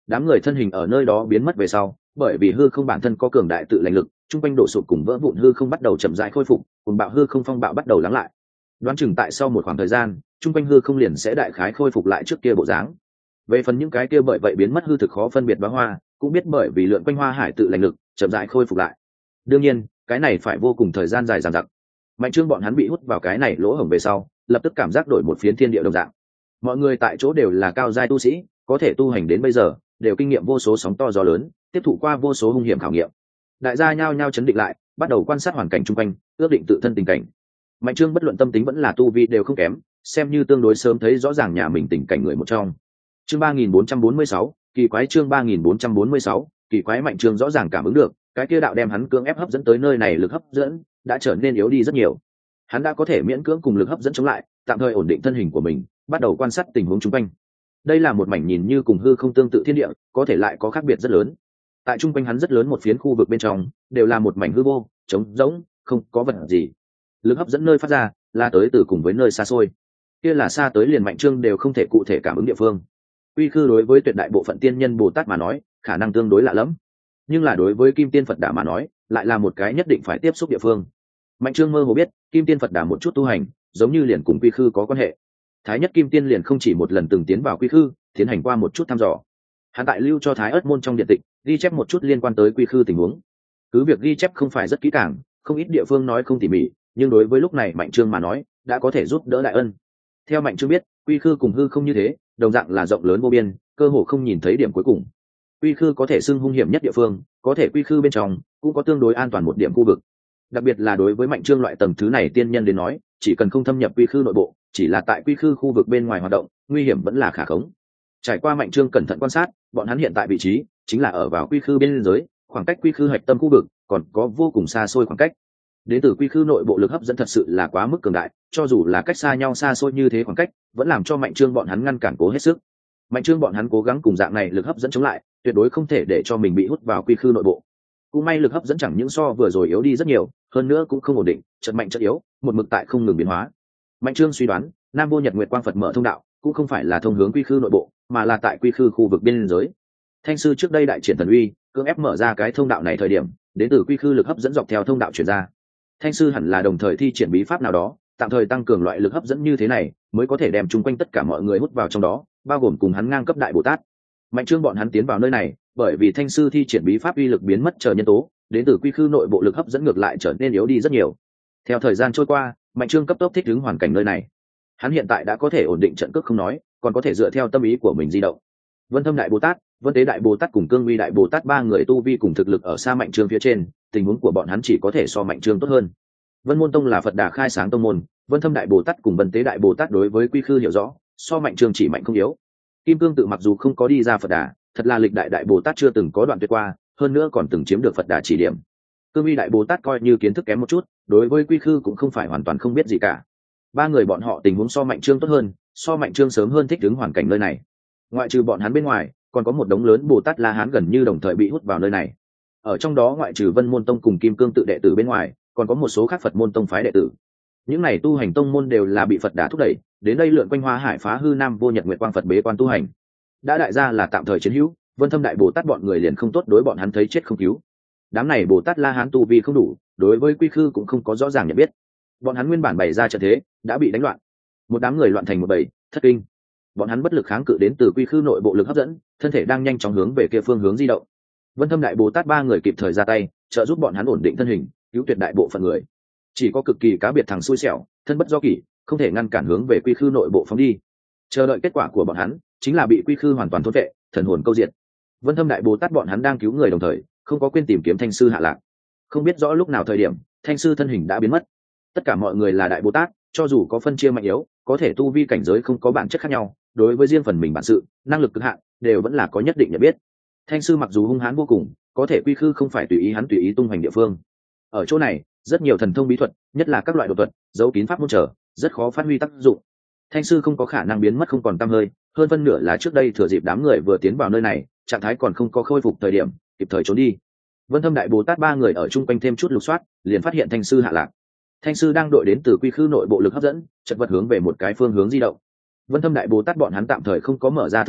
Đám người thân hình ở nơi đó biến mất về sau, bởi vì hư không bản thân có cường đại tự lành lực, trung quanh đổ sụp cùng vỡ vụn hư không bắt đầu chậm rãi khôi phục, cùng bạo hư không phong bạo bắt đầu lắng lại. Đoán chừng tại sau một khoảng thời gian, trung quanh hư không liền sẽ đại khái khôi phục lại trước kia bộ dáng. Về phần những cái kia bởi vậy biến mất hư thực khó phân biệt bá hoa, cũng biết bởi vì lượn quanh hoa hải tự lành lực chậm rãi khôi phục lại. Đương nhiên, cái này phải vô cùng thời gian dài dằng dặc. Mạnh Trương bọn hắn bị hút vào cái này lỗ hổng về sau, lập tức cảm giác đổi một phiến thiên địa đồng dạng. Mọi người tại chỗ đều là cao giai tu sĩ, có thể tu hành đến bây giờ, đều kinh nghiệm vô số sóng to gió lớn, tiếp thụ qua vô số hung hiểm khảo nghiệm. Đại gia nhao nhao chấn định lại, bắt đầu quan sát hoàn cảnh xung quanh, ước định tự thân tình cảnh. Mạnh Trương bất luận tâm tính vẫn là tu vi đều không kém, xem như tương đối sớm thấy rõ ràng nhà mình tình cảnh người một trong. Chương 3446, kỳ quái chương 3446, kỳ quái. Mạnh Trương rõ ràng cảm ứng được, cái kia đạo đem hắn cưỡng ép hấp dẫn tới nơi này lực hấp dẫn đã trở nên yếu đi rất nhiều. Hắn đã có thể miễn cưỡng cùng lực hấp dẫn chống lại, tạm thời ổn định thân hình của mình, bắt đầu quan sát tình huống xung quanh. Đây là một mảnh nhìn như cùng hư không tương tự thiên địa, có thể lại có khác biệt rất lớn. Tại trung quanh hắn rất lớn một phiến khu vực bên trong, đều là một mảnh hư vô, trống rỗng, không có vật gì. Lực hấp dẫn nơi phát ra là tới từ cùng với nơi xa xôi, kia là xa tới liền Mạnh Trương đều không thể cụ thể cảm ứng địa phương. Quy khư đối với tuyệt đại bộ phận tiên nhân Bồ Tát mà nói, khả năng tương đối lạ lẫm, nhưng là đối với Kim Tiên Phật Đà mà nói, lại là một cái nhất định phải tiếp xúc địa phương. Mạnh Trương mơ hồ biết, Kim Tiên Phật Đà một chút tu hành, giống như liền cùng quy khư có quan hệ. Thái nhất Kim Tiên liền không chỉ một lần từng tiến vào quy khư, tiến hành qua một chút thăm dò. Hắn tại lưu cho Thái Ức môn trong điện tịch, ghi chép một chút liên quan tới quy khư tình huống. Cứ việc ghi chép không phải rất kỹ càng, không ít địa phương nói không tỉ mỉ, nhưng đối với lúc này Mạnh Trương mà nói, đã có thể giúp đỡ đại ân. Theo Mạnh Trương biết, quy khư cùng hư không như thế, đồng dạng là rộng lớn vô biên, cơ hồ không nhìn thấy điểm cuối cùng. Quy khư có thể xưng hung hiểm nhất địa phương, có thể quy khư bên trong cũng có tương đối an toàn một điểm khu vực. Đặc biệt là đối với Mạnh Trương loại tầng thứ này tiên nhân đến nói, chỉ cần không thâm nhập quy khư nội bộ, chỉ là tại quy khư khu vực bên ngoài hoạt động, nguy hiểm vẫn là khả khống. Trải qua Mạnh Trương cẩn thận quan sát, bọn hắn hiện tại vị trí chính là ở vào quy khư bên dưới, khoảng cách quy khư hạch tâm khu vực còn có vô cùng xa xôi khoảng cách. Đến từ quy khư nội bộ lực hấp dẫn thật sự là quá mức cường đại, cho dù là cách xa nhau xa xôi như thế khoảng cách, vẫn làm cho Mạnh Trương bọn hắn ngăn cản cố hết sức. Mạnh Trương bọn hắn cố gắng cùng dạng này lực hấp dẫn chống lại, tuyệt đối không thể để cho mình bị hút vào quy khư nội bộ. Cũng may lực hấp dẫn chẳng những so vừa rồi yếu đi rất nhiều, hơn nữa cũng không ổn định, chợt mạnh chợt yếu, một mực tại không ngừng biến hóa. Mạnh Trương suy đoán, Nam Vô Nhật Nguyệt Quang Phật mở thông đạo, cũng không phải là thông hướng quy khư nội bộ, mà là tại quy khư khu vực biên giới. Thanh sư trước đây đại triển thần uy, cưỡng ép mở ra cái thông đạo này thời điểm, đến từ quy khư lực hấp dẫn dọc theo thông đạo truyền ra. Thanh sư hẳn là đồng thời thi triển bí pháp nào đó, tạm thời tăng cường loại lực hấp dẫn như thế này, mới có thể đem chung quanh tất cả mọi người hút vào trong đó, bao gồm cùng hắn ngang cấp đại Bồ Tát. Mạnh Trương bọn hắn tiến vào nơi này, bởi vì Thanh sư thi triển bí pháp uy lực biến mất chờ nhân tố, đến từ quy khư nội bộ lực hấp dẫn ngược lại trở nên yếu đi rất nhiều. Theo thời gian trôi qua, Mạnh Trương cấp tốc thích ứng hoàn cảnh nơi này. Hắn hiện tại đã có thể ổn định trận cước không nói, còn có thể dựa theo tâm ý của mình di động. Vân Thâm đại Bồ Tát, Vân Tế đại Bồ Tát cùng Cương Vi đại Bồ Tát ba người tu vi cùng thực lực ở xa Mạnh Trương phía trên, tình huống của bọn hắn chỉ có thể so Mạnh Trương tốt hơn. Vân Môn Tông là Phật Đà khai sáng tông môn, Vân Thâm đại Bồ Tát cùng Vân Tế đại Bồ Tát đối với quy khư hiểu rõ, so Mạnh Trương chỉ mạnh không yếu. Kim Cương tự mặc dù không có đi ra Phật Đà, thật là lịch đại đại Bồ Tát chưa từng có đoạn tuyệt qua, hơn nữa còn từng chiếm được Phật Đà chỉ điểm. Cương Vi đại Bồ Tát coi như kiến thức kém một chút, đối với quy khư cũng không phải hoàn toàn không biết gì cả. Ba người bọn họ tình huống so Mạnh Trương tốt hơn, so Mạnh Trương sớm hơn thích ứng hoàn cảnh nơi này. Ngoại trừ bọn hắn bên ngoài, còn có một đống lớn Bồ Tát La Hán gần như đồng thời bị hút vào nơi này. Ở trong đó ngoại trừ Vân Môn Tông cùng Kim Cương tự đệ tử bên ngoài, còn có một số khác Phật môn tông phái đệ tử. Những này tu hành tông môn đều là bị Phật Đà thúc đẩy, đến đây lượn quanh Hoa Hải phá hư Nam Vô Nhật Nguyệt Quang Phật bế quan tu hành. Đã đại gia là tạm thời chiến hữu, Vân Thâm đại Bồ Tát bọn người liền không tốt đối bọn hắn thấy chết không cứu. Đám này Bồ Tát La Hán tu vi không đủ, đối với quy khư cũng không có rõ ràng nhận biết. Bọn hắn nguyên bản bày ra trận thế, đã bị đánh loạn. Một đám người loạn thành một bầy, thất kinh. Bọn hắn bất lực kháng cự đến từ quy khư nội bộ lực hấp dẫn, thân thể đang nhanh chóng hướng về kia phương hướng di động. Vân Thâm đại Bồ Tát ba người kịp thời ra tay, trợ giúp bọn hắn ổn định thân hình, cứu tuyệt đại bộ phận người. Chỉ có cực kỳ cá biệt thằng xui xẻo, thân bất do kỷ, không thể ngăn cản hướng về quy khư nội bộ phóng đi. Chờ đợi kết quả của bọn hắn, chính là bị quy khư hoàn toàn thôn vệ, thần hồn câu diệt. Vân Thâm đại Bồ Tát bọn hắn đang cứu người đồng thời, không có quên tìm kiếm Thanh sư hạ lạc. Không biết rõ lúc nào thời điểm, Thanh sư thân hình đã biến mất. Tất cả mọi người là đại Bồ Tát, cho dù có phân chia mạnh yếu, có thể tu vi cảnh giới không có bản chất khác nhau, đối với riêng phần mình bản sự, năng lực cực hạn, đều vẫn là có nhất định nhận biết. Thanh sư mặc dù hung hãn vô cùng, có thể quy khư không phải tùy ý hắn tùy ý tung hoành địa phương. Ở chỗ này, rất nhiều thần thông bí thuật, nhất là các loại đột thuật, dấu kín pháp môn trở, rất khó phát huy tác dụng. Thanh sư không có khả năng biến mất không còn tăm hơi, hơn phân nửa là trước đây thừa dịp đám người vừa tiến vào nơi này, trạng thái còn không có khôi phục thời điểm, kịp thời trốn đi. Vân Thâm đại Bồ Tát ba người ở chung quanh thêm chút lục soát, liền phát hiện Thanh sư hạ lạc. Thanh sư đang đội đến từ quy khư nội bộ lực hấp dẫn, chật vật hướng về một cái phương hướng di động. Vân Thâm đại Bồ Tát bọn hắn tạm thời không có mở ra thông đạo,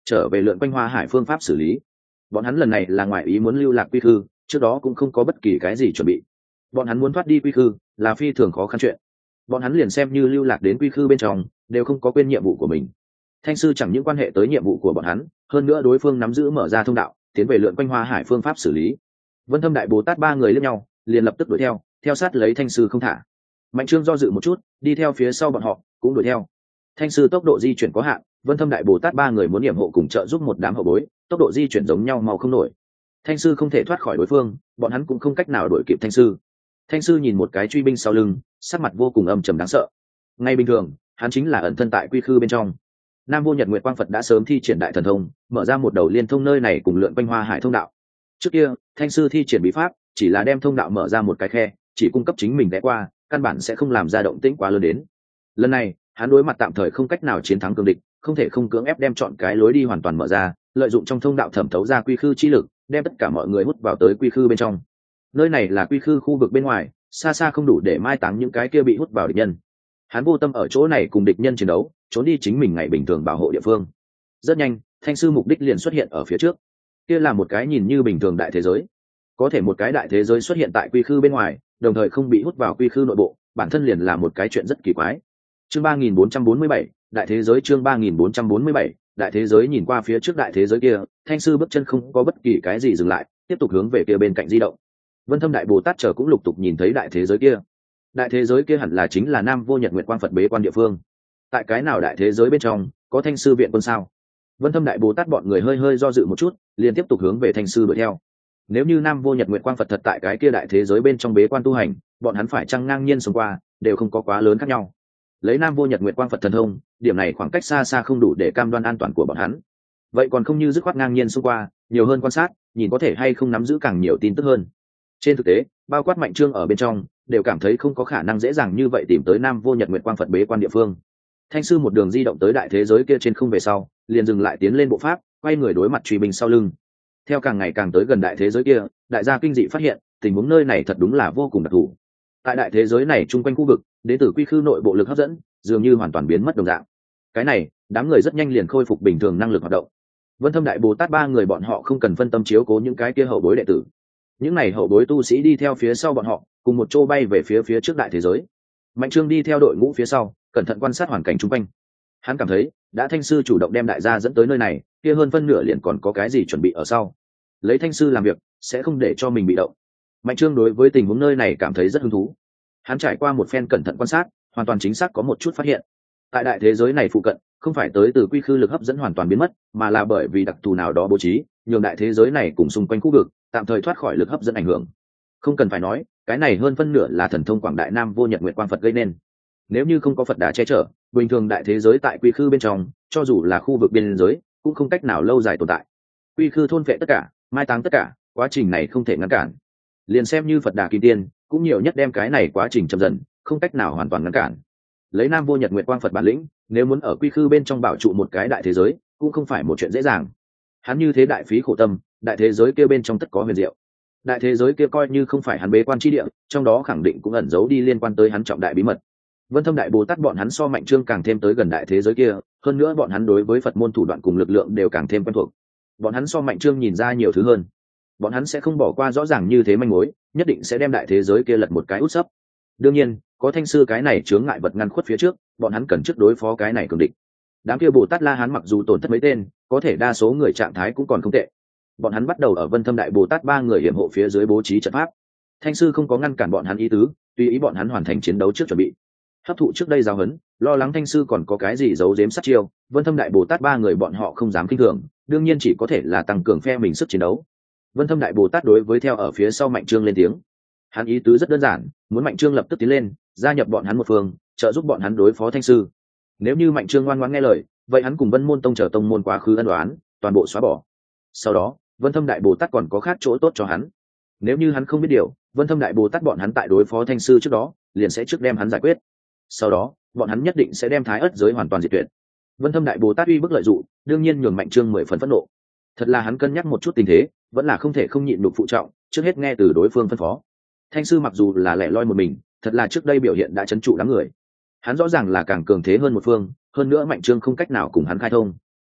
trở về lượn quanh Hoa Hải phương pháp xử lý. Bọn hắn lần này là ngoại ý muốn lưu lạc quy khư, trước đó cũng không có bất kỳ cái gì chuẩn bị. Bọn hắn muốn thoát đi quy khư là phi thường khó khăn chuyện. Bọn hắn liền xem như lưu lạc đến quy khư bên trong đều không có quên nhiệm vụ của mình. Thanh sư chẳng những quan hệ tới nhiệm vụ của bọn hắn, hơn nữa đối phương nắm giữ mở ra thông đạo tiến về lượn quanh Hoa Hải phương pháp xử lý. Vân Thâm Đại Bồ Tát ba người liếc nhau, liền lập tức đuổi theo sát lấy Thanh sư không thả. Mạnh Trương do dự một chút, đi theo phía sau bọn họ cũng đuổi theo. Thanh sư tốc độ di chuyển có hạn, Vân Thâm Đại Bồ Tát ba người muốn yểm hộ cùng trợ giúp một đám hậu bối, tốc độ di chuyển giống nhau mau không nổi. Thanh sư không thể thoát khỏi đối phương, bọn hắn cũng không cách nào đuổi kịp Thanh sư. Thanh sư nhìn một cái truy binh sau lưng, sắc mặt vô cùng âm trầm đáng sợ. Ngay bình thường, hắn chính là ẩn thân tại quy khư bên trong. Nam Vô Nhật Nguyệt Quang Phật đã sớm thi triển đại thần thông, mở ra một đầu liên thông nơi này cùng lượn quanh Hoa Hải thông đạo. Trước kia, Thanh sư thi triển bí pháp, chỉ là đem thông đạo mở ra một cái khe, chỉ cung cấp chính mình ghé qua, căn bản sẽ không làm ra động tĩnh quá lớn đến. Lần này, hắn đối mặt tạm thời không cách nào chiến thắng cường địch, không thể không cưỡng ép đem chọn cái lối đi hoàn toàn mở ra, lợi dụng trong thông đạo thẩm thấu ra quy khư chi lực, đem tất cả mọi người hút vào tới quy khư bên trong. Nơi này là quy khư khu vực bên ngoài, xa xa không đủ để mai táng những cái kia bị hút vào địch nhân. Hắn vô tâm ở chỗ này cùng địch nhân chiến đấu, trốn đi chính mình ngày bình thường bảo hộ địa phương. Rất nhanh, Thanh sư mục đích liền xuất hiện ở phía trước. Kia là một cái nhìn như bình thường đại thế giới. Có thể một cái đại thế giới xuất hiện tại quy khư bên ngoài, đồng thời không bị hút vào quy khư nội bộ, bản thân liền là một cái chuyện rất kỳ quái. Chương 3447, đại thế giới. Chương 3447, đại thế giới. Nhìn qua phía trước đại thế giới kia, Thanh sư bước chân không có bất kỳ cái gì dừng lại, tiếp tục hướng về kia bên cạnh di động. Vân Thâm Đại Bồ Tát chờ cũng lục tục nhìn thấy đại thế giới kia. Đại thế giới kia hẳn là chính là Nam Vô Nhật Nguyệt Quang Phật bế quan địa phương. Tại cái nào đại thế giới bên trong có Thanh sư viện quân sao? Vân Thâm Đại Bồ Tát bọn người hơi do dự một chút, liền tiếp tục hướng về Thanh sư đuổi theo. Nếu như Nam Vô Nhật Nguyệt Quang Phật thật tại cái kia đại thế giới bên trong bế quan tu hành, bọn hắn phải chăng ngang nhiên xông qua, đều không có quá lớn khác nhau. Lấy Nam Vô Nhật Nguyệt Quang Phật thần thông, điểm này khoảng cách xa xa không đủ để cam đoan an toàn của bọn hắn. Vậy còn không như dứt khoát ngang nhiên xông qua, nhiều hơn quan sát, nhìn có thể hay không nắm giữ càng nhiều tin tức hơn. Trên thực tế, bao quát Mạnh Trương ở bên trong, đều cảm thấy không có khả năng dễ dàng như vậy tìm tới Nam Vô Nhật Nguyệt Quang Phật bế quan địa phương. Thanh sư một đường di động tới đại thế giới kia trên không về sau, liền dừng lại tiến lên bộ pháp, quay người đối mặt truy binh sau lưng. Theo càng ngày càng tới gần đại thế giới kia, đại gia kinh dị phát hiện, tình huống nơi này thật đúng là vô cùng đặc thù. Tại đại thế giới này chung quanh khu vực, đến từ quy khư nội bộ lực hấp dẫn, dường như hoàn toàn biến mất đồng dạng. Cái này, đám người rất nhanh liền khôi phục bình thường năng lực hoạt động. Vân Thâm Đại Bồ Tát ba người bọn họ không cần phân tâm chiếu cố những cái kia hậu bối đệ tử. Những này hậu bối tu sĩ đi theo phía sau bọn họ, cùng một chỗ bay về phía trước đại thế giới. Mạnh Trương đi theo đội ngũ phía sau, cẩn thận quan sát hoàn cảnh chung quanh. Hắn cảm thấy, đã Thanh sư chủ động đem đại gia dẫn tới nơi này, kia hơn phân nửa liền còn có cái gì chuẩn bị ở sau. Lấy Thanh sư làm việc, sẽ không để cho mình bị động. Mạnh Trương đối với tình huống nơi này cảm thấy rất hứng thú. Hắn trải qua một phen cẩn thận quan sát, hoàn toàn chính xác có một chút phát hiện. Tại đại thế giới này phụ cận, không phải tới từ quy khư lực hấp dẫn hoàn toàn biến mất, mà là bởi vì đặc thù nào đó bố trí, nhường đại thế giới này cùng xung quanh khu vực tạm thời thoát khỏi lực hấp dẫn ảnh hưởng. Không cần phải nói, cái này hơn phân nửa là thần thông quảng đại Nam Vô Nhật Nguyệt Quang Phật gây nên. Nếu như không có Phật Đà che chở, bình thường đại thế giới tại quy khư bên trong, cho dù là khu vực biên giới, cũng không cách nào lâu dài tồn tại. Quy khư thôn vệ tất cả, mai táng tất cả, quá trình này không thể ngăn cản. Liền xem như Phật Đà Kim Tiên, cũng nhiều nhất đem cái này quá trình chậm dần, không cách nào hoàn toàn ngăn cản. Lấy Nam Vô Nhật Nguyệt Quang Phật bản lĩnh, nếu muốn ở quy khư bên trong bảo trụ một cái đại thế giới, cũng không phải một chuyện dễ dàng. Hắn như thế đại phí khổ tâm, đại thế giới kia bên trong tất có huyền diệu. Đại thế giới kia coi như không phải hắn bế quan chi địa, trong đó khẳng định cũng ẩn giấu đi liên quan tới hắn trọng đại bí mật. Vân Thâm Đại Bồ Tát bọn hắn so Mạnh Trương càng thêm tới gần đại thế giới kia, hơn nữa bọn hắn đối với Phật môn thủ đoạn cùng lực lượng đều càng thêm quen thuộc. Bọn hắn so Mạnh Trương nhìn ra nhiều thứ hơn. Bọn hắn sẽ không bỏ qua rõ ràng như thế manh mối, nhất định sẽ đem đại thế giới kia lật một cái út sấp. Đương nhiên, có Thanh sư cái này chướng ngại vật ngăn khuất phía trước, bọn hắn cần trước đối phó cái này cường địch. Đám kia Bồ Tát La Hán mặc dù tổn thất mấy tên, có thể đa số người trạng thái cũng còn không tệ. Bọn hắn bắt đầu ở Vân Thâm Đại Bồ Tát ba người hiểm hộ phía dưới bố trí trận pháp. Thanh sư không có ngăn cản bọn hắn ý tứ, tùy ý bọn hắn hoàn thành chiến đấu trước chuẩn bị. Hấp thụ trước đây giáo huấn, lo lắng Thanh sư còn có cái gì giấu giếm sát chiêu, Vân Thâm Đại Bồ Tát ba người bọn họ không dám khinh thường, đương nhiên chỉ có thể là tăng cường phe mình sức chiến đấu. Vân Thâm Đại Bồ Tát đối với theo ở phía sau Mạnh Trương lên tiếng. Hắn ý tứ rất đơn giản, muốn Mạnh Trương lập tức tiến lên, gia nhập bọn hắn một phương, trợ giúp bọn hắn đối phó Thanh sư. Nếu như Mạnh Trương ngoan ngoãn nghe lời, vậy hắn cùng Vân Môn Tông chờ tông môn quá khứ ân oán, toàn bộ xóa bỏ. Sau đó, Vân Thâm Đại Bồ Tát còn có khác chỗ tốt cho hắn. Nếu như hắn không biết điều, Vân Thâm Đại Bồ Tát bọn hắn tại đối phó Thanh sư trước đó, liền sẽ trước đem hắn giải quyết. Sau đó, bọn hắn nhất định sẽ đem Thái Ức giới hoàn toàn diệt tuyệt. Vân Thâm Đại Bồ Tát uy bức lợi dụng, đương nhiên nhường Mạnh Trương 10 phần phẫn nộ. Thật là hắn cân nhắc một chút tình thế, vẫn là không thể không nhịn nhục phụ trọng, trước hết nghe từ đối phương phân phó. Thanh sư mặc dù là lẻ loi một mình, thật là trước đây biểu hiện đã trấn trụ đám người. Hắn rõ ràng là càng cường thế hơn một phương, hơn nữa Mạnh Trương không cách nào cùng hắn khai thông.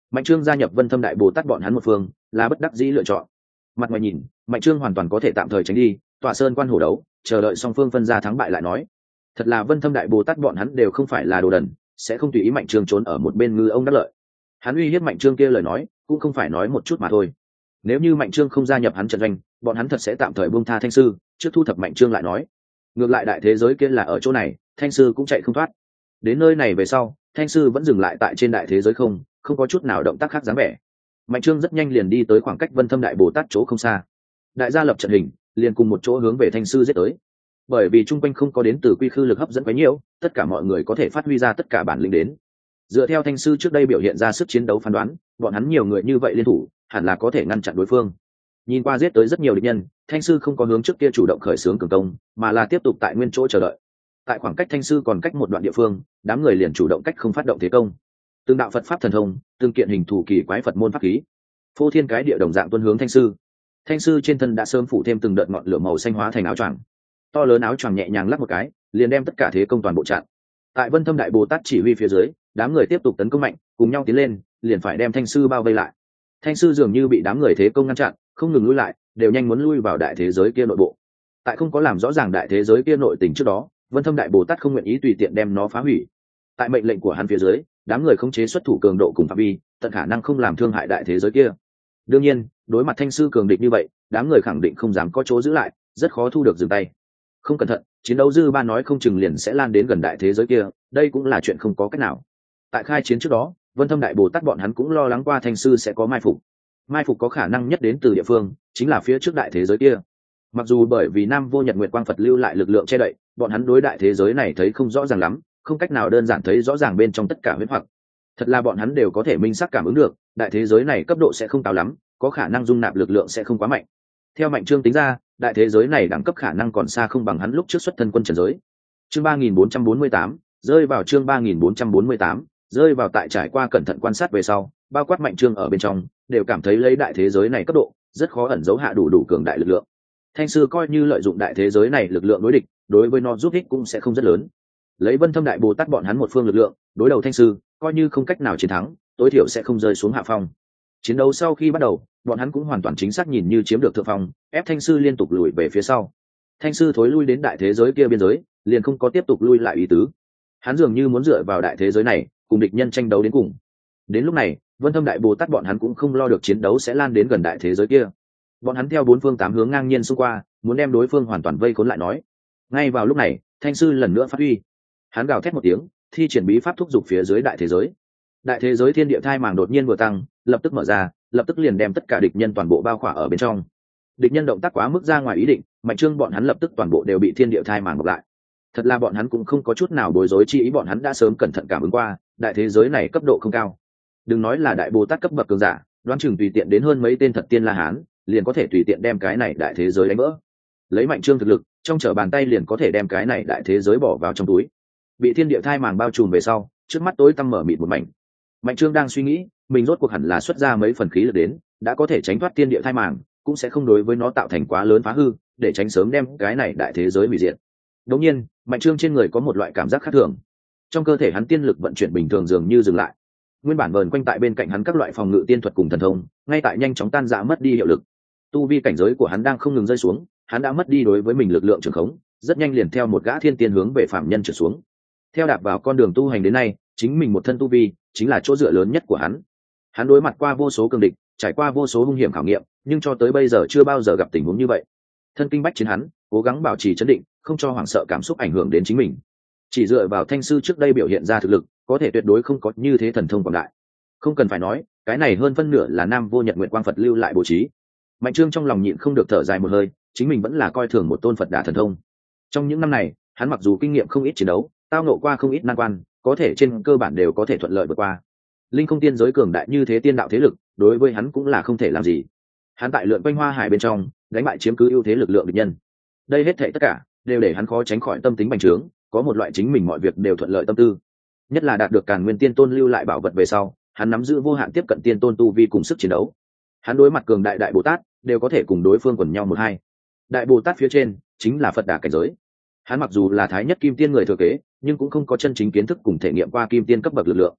Mạnh Trương gia nhập Vân Thâm Đại Bồ Tát bọn hắn một phương là bất đắc dĩ lựa chọn. Mặt ngoài nhìn, Mạnh Trương hoàn toàn có thể tạm thời tránh đi, tọa sơn quan hổ đấu, chờ đợi song phương phân ra thắng bại lại nói. Thật là Vân Thâm Đại Bồ Tát bọn hắn đều không phải là đồ đần, sẽ không tùy ý Mạnh Trương trốn ở một bên ngư ông đắc lợi. Hắn uy hiếp Mạnh Trương kia lời nói, cũng không phải nói một chút mà thôi. Nếu như Mạnh Trương không gia nhập hắn trận doanh, bọn hắn thật sẽ tạm thời buông tha Thanh sư, trước thu thập Mạnh Trương lại nói. Ngược lại đại thế giới kia là ở chỗ này, Thanh sư cũng chạy không thoát. Đến nơi này về sau, Thanh sư vẫn dừng lại tại trên đại thế giới không có chút nào động tác khác dáng vẻ. Mạnh Trương rất nhanh liền đi tới khoảng cách Vân Thâm Đại Bồ Tát chỗ không xa. Đại gia lập trận hình, liền cùng một chỗ hướng về Thanh sư giết tới. Bởi vì trung quanh không có đến từ quy khư lực hấp dẫn quá nhiều, tất cả mọi người có thể phát huy ra tất cả bản lĩnh đến. Dựa theo Thanh sư trước đây biểu hiện ra sức chiến đấu phán đoán, bọn hắn nhiều người như vậy liên thủ, hẳn là có thể ngăn chặn đối phương. Nhìn qua giết tới rất nhiều địch nhân, Thanh sư không có hướng trước kia chủ động khởi xướng cường công, mà là tiếp tục tại nguyên chỗ chờ đợi. Tại khoảng cách Thanh sư còn cách một đoạn địa phương, đám người liền chủ động cách không phát động thế công. Từng đạo Phật pháp thần thông, từng kiện hình thủ kỳ quái Phật môn pháp khí, phô thiên cái địa đồng dạng tuân hướng Thanh sư. Thanh sư trên thân đã sớm phủ thêm từng đợt ngọn lửa màu xanh hóa thành áo choàng. To lớn áo choàng nhẹ nhàng lắc một cái, liền đem tất cả thế công toàn bộ chặn. Tại Vân Thâm Đại Bồ Tát chỉ huy phía dưới, đám người tiếp tục tấn công mạnh, cùng nhau tiến lên, liền phải đem Thanh sư bao vây lại. Thanh sư dường như bị đám người thế công ngăn chặn, không ngừng lui lại, đều nhanh muốn lui vào đại thế giới kia nội bộ. Tại không có làm rõ ràng đại thế giới kia nội tình trước đó, Vân Thâm Đại Bồ Tát không nguyện ý tùy tiện đem nó phá hủy. Tại mệnh lệnh của hắn phía dưới, đám người khống chế xuất thủ cường độ cùng phạm vi, tận khả năng không làm thương hại đại thế giới kia. Đương nhiên, đối mặt Thanh sư cường địch như vậy, đám người khẳng định không dám có chỗ giữ lại, rất khó thu được dừng tay. Không cẩn thận, chiến đấu dư ba nói không chừng liền sẽ lan đến gần đại thế giới kia, đây cũng là chuyện không có cách nào. Tại khai chiến trước đó, Vân Thâm Đại Bồ Tát bọn hắn cũng lo lắng qua Thanh sư sẽ có mai phục. Mai phục có khả năng nhất đến từ địa phương, chính là phía trước đại thế giới kia. Mặc dù bởi vì Nam Vô Nhật Nguyệt Quang Phật lưu lại lực lượng che đậy, bọn hắn đối đại thế giới này thấy không rõ ràng lắm, không cách nào đơn giản thấy rõ ràng bên trong tất cả huyễn hoặc. Thật là bọn hắn đều có thể minh xác cảm ứng được, đại thế giới này cấp độ sẽ không cao lắm, có khả năng dung nạp lực lượng sẽ không quá mạnh. Theo Mạnh Trương tính ra, đại thế giới này đẳng cấp khả năng còn xa không bằng hắn lúc trước xuất thân quân trần giới. Chương 3448, rơi vào chương 3448, rơi vào tại trải qua cẩn thận quan sát về sau, bao quát Mạnh Trương ở bên trong, đều cảm thấy lấy đại thế giới này cấp độ, rất khó ẩn giấu hạ đủ cường đại lực lượng. Thanh sư coi như lợi dụng đại thế giới này lực lượng đối địch, đối với nó giúp ích cũng sẽ không rất lớn. Lấy Vân Thâm Đại Bồ Tát bọn hắn một phương lực lượng, đối đầu Thanh sư, coi như không cách nào chiến thắng, tối thiểu sẽ không rơi xuống hạ phong. Chiến đấu sau khi bắt đầu, bọn hắn cũng hoàn toàn chính xác nhìn như chiếm được thượng phong, ép Thanh sư liên tục lùi về phía sau. Thanh sư thối lui đến đại thế giới kia biên giới, liền không có tiếp tục lui lại ý tứ. Hắn dường như muốn dựa vào đại thế giới này, cùng địch nhân tranh đấu đến cùng. Đến lúc này, Vân Thâm Đại Bồ Tát bọn hắn cũng không lo được chiến đấu sẽ lan đến gần đại thế giới kia. Bọn hắn theo bốn phương tám hướng ngang nhiên xung qua, muốn đem đối phương hoàn toàn vây khốn lại nói. Ngay vào lúc này, Thanh sư lần nữa phát huy. Hắn gào thét một tiếng, thi triển bí pháp thúc giục phía dưới đại thế giới. Đại thế giới thiên địa thai màng đột nhiên vừa tăng, lập tức mở ra, lập tức liền đem tất cả địch nhân toàn bộ bao khỏa ở bên trong. Địch nhân động tác quá mức ra ngoài ý định, Mạnh Trương bọn hắn lập tức toàn bộ đều bị thiên địa thai màng bọc lại. Thật là bọn hắn cũng không có chút nào bối rối chi ý, bọn hắn đã sớm cẩn thận cảm ứng qua, đại thế giới này cấp độ không cao. Đừng nói là đại Bồ Tát cấp bậc cường giả, đoán chừng tùy tiện đến hơn mấy tên thật tiên La Hán, liền có thể tùy tiện đem cái này đại thế giới đánh vỡ. Lấy Mạnh Trương thực lực, trong trở bàn tay liền có thể đem cái này đại thế giới bỏ vào trong túi. Bị thiên địa thai màng bao trùm về sau, trước mắt tối tăm mở mịt một mảnh. Mạnh Trương đang suy nghĩ, mình rốt cuộc hẳn là xuất ra mấy phần khí lực đến, đã có thể tránh thoát thiên địa thai màng, cũng sẽ không đối với nó tạo thành quá lớn phá hư, để tránh sớm đem cái này đại thế giới hủy diệt. Đống nhiên, Mạnh Trương trên người có một loại cảm giác khác thường. Trong cơ thể hắn tiên lực vận chuyển bình thường dường như dừng lại. Nguyên bản vờn quanh tại bên cạnh hắn các loại phòng ngự tiên thuật cùng thần thông, ngay tại nhanh chóng tan rã mất đi hiệu lực. Tu vi cảnh giới của hắn đang không ngừng rơi xuống, hắn đã mất đi đối với mình lực lượng trường khống, rất nhanh liền theo một gã thiên tiên hướng về phạm nhân trở xuống. Theo đạp vào con đường tu hành đến nay, chính mình một thân tu vi chính là chỗ dựa lớn nhất của hắn. Hắn đối mặt qua vô số cường địch, trải qua vô số hung hiểm khảo nghiệm, nhưng cho tới bây giờ chưa bao giờ gặp tình huống như vậy. Thân kinh bách chiến hắn, cố gắng bảo trì trấn định, không cho hoảng sợ cảm xúc ảnh hưởng đến chính mình. Chỉ dựa vào Thanh sư trước đây biểu hiện ra thực lực, có thể tuyệt đối không có như thế thần thông quảng đại. Không cần phải nói, cái này hơn phân nửa là Nam Vô Nhật Nguyệt Quang Phật lưu lại bố trí. Mạnh Trương trong lòng nhịn không được thở dài một hơi, chính mình vẫn là coi thường một tôn Phật đà thần thông. Trong những năm này, hắn mặc dù kinh nghiệm không ít chiến đấu, tao nộ qua không ít nan quan, có thể trên cơ bản đều có thể thuận lợi vượt qua. Linh không tiên giới cường đại như thế tiên đạo thế lực, đối với hắn cũng là không thể làm gì. Hắn tại lượn quanh Hoa Hải bên trong, đánh bại chiếm cứ ưu thế lực lượng địch nhân. Đây hết thảy tất cả đều để hắn khó tránh khỏi tâm tính bành trướng, có một loại chính mình mọi việc đều thuận lợi tâm tư. Nhất là đạt được Càn Nguyên Tiên Tôn lưu lại bảo vật về sau, hắn nắm giữ vô hạn tiếp cận tiên tôn tu vi cùng sức chiến đấu. Hắn đối mặt cường đại đại Bồ Tát, đều có thể cùng đối phương quần nhau một hai. Đại Bồ Tát phía trên chính là Phật đà cảnh giới. Hắn mặc dù là thái nhất kim tiên người thừa kế, nhưng cũng không có chân chính kiến thức cùng thể nghiệm qua kim tiên cấp bậc lực lượng.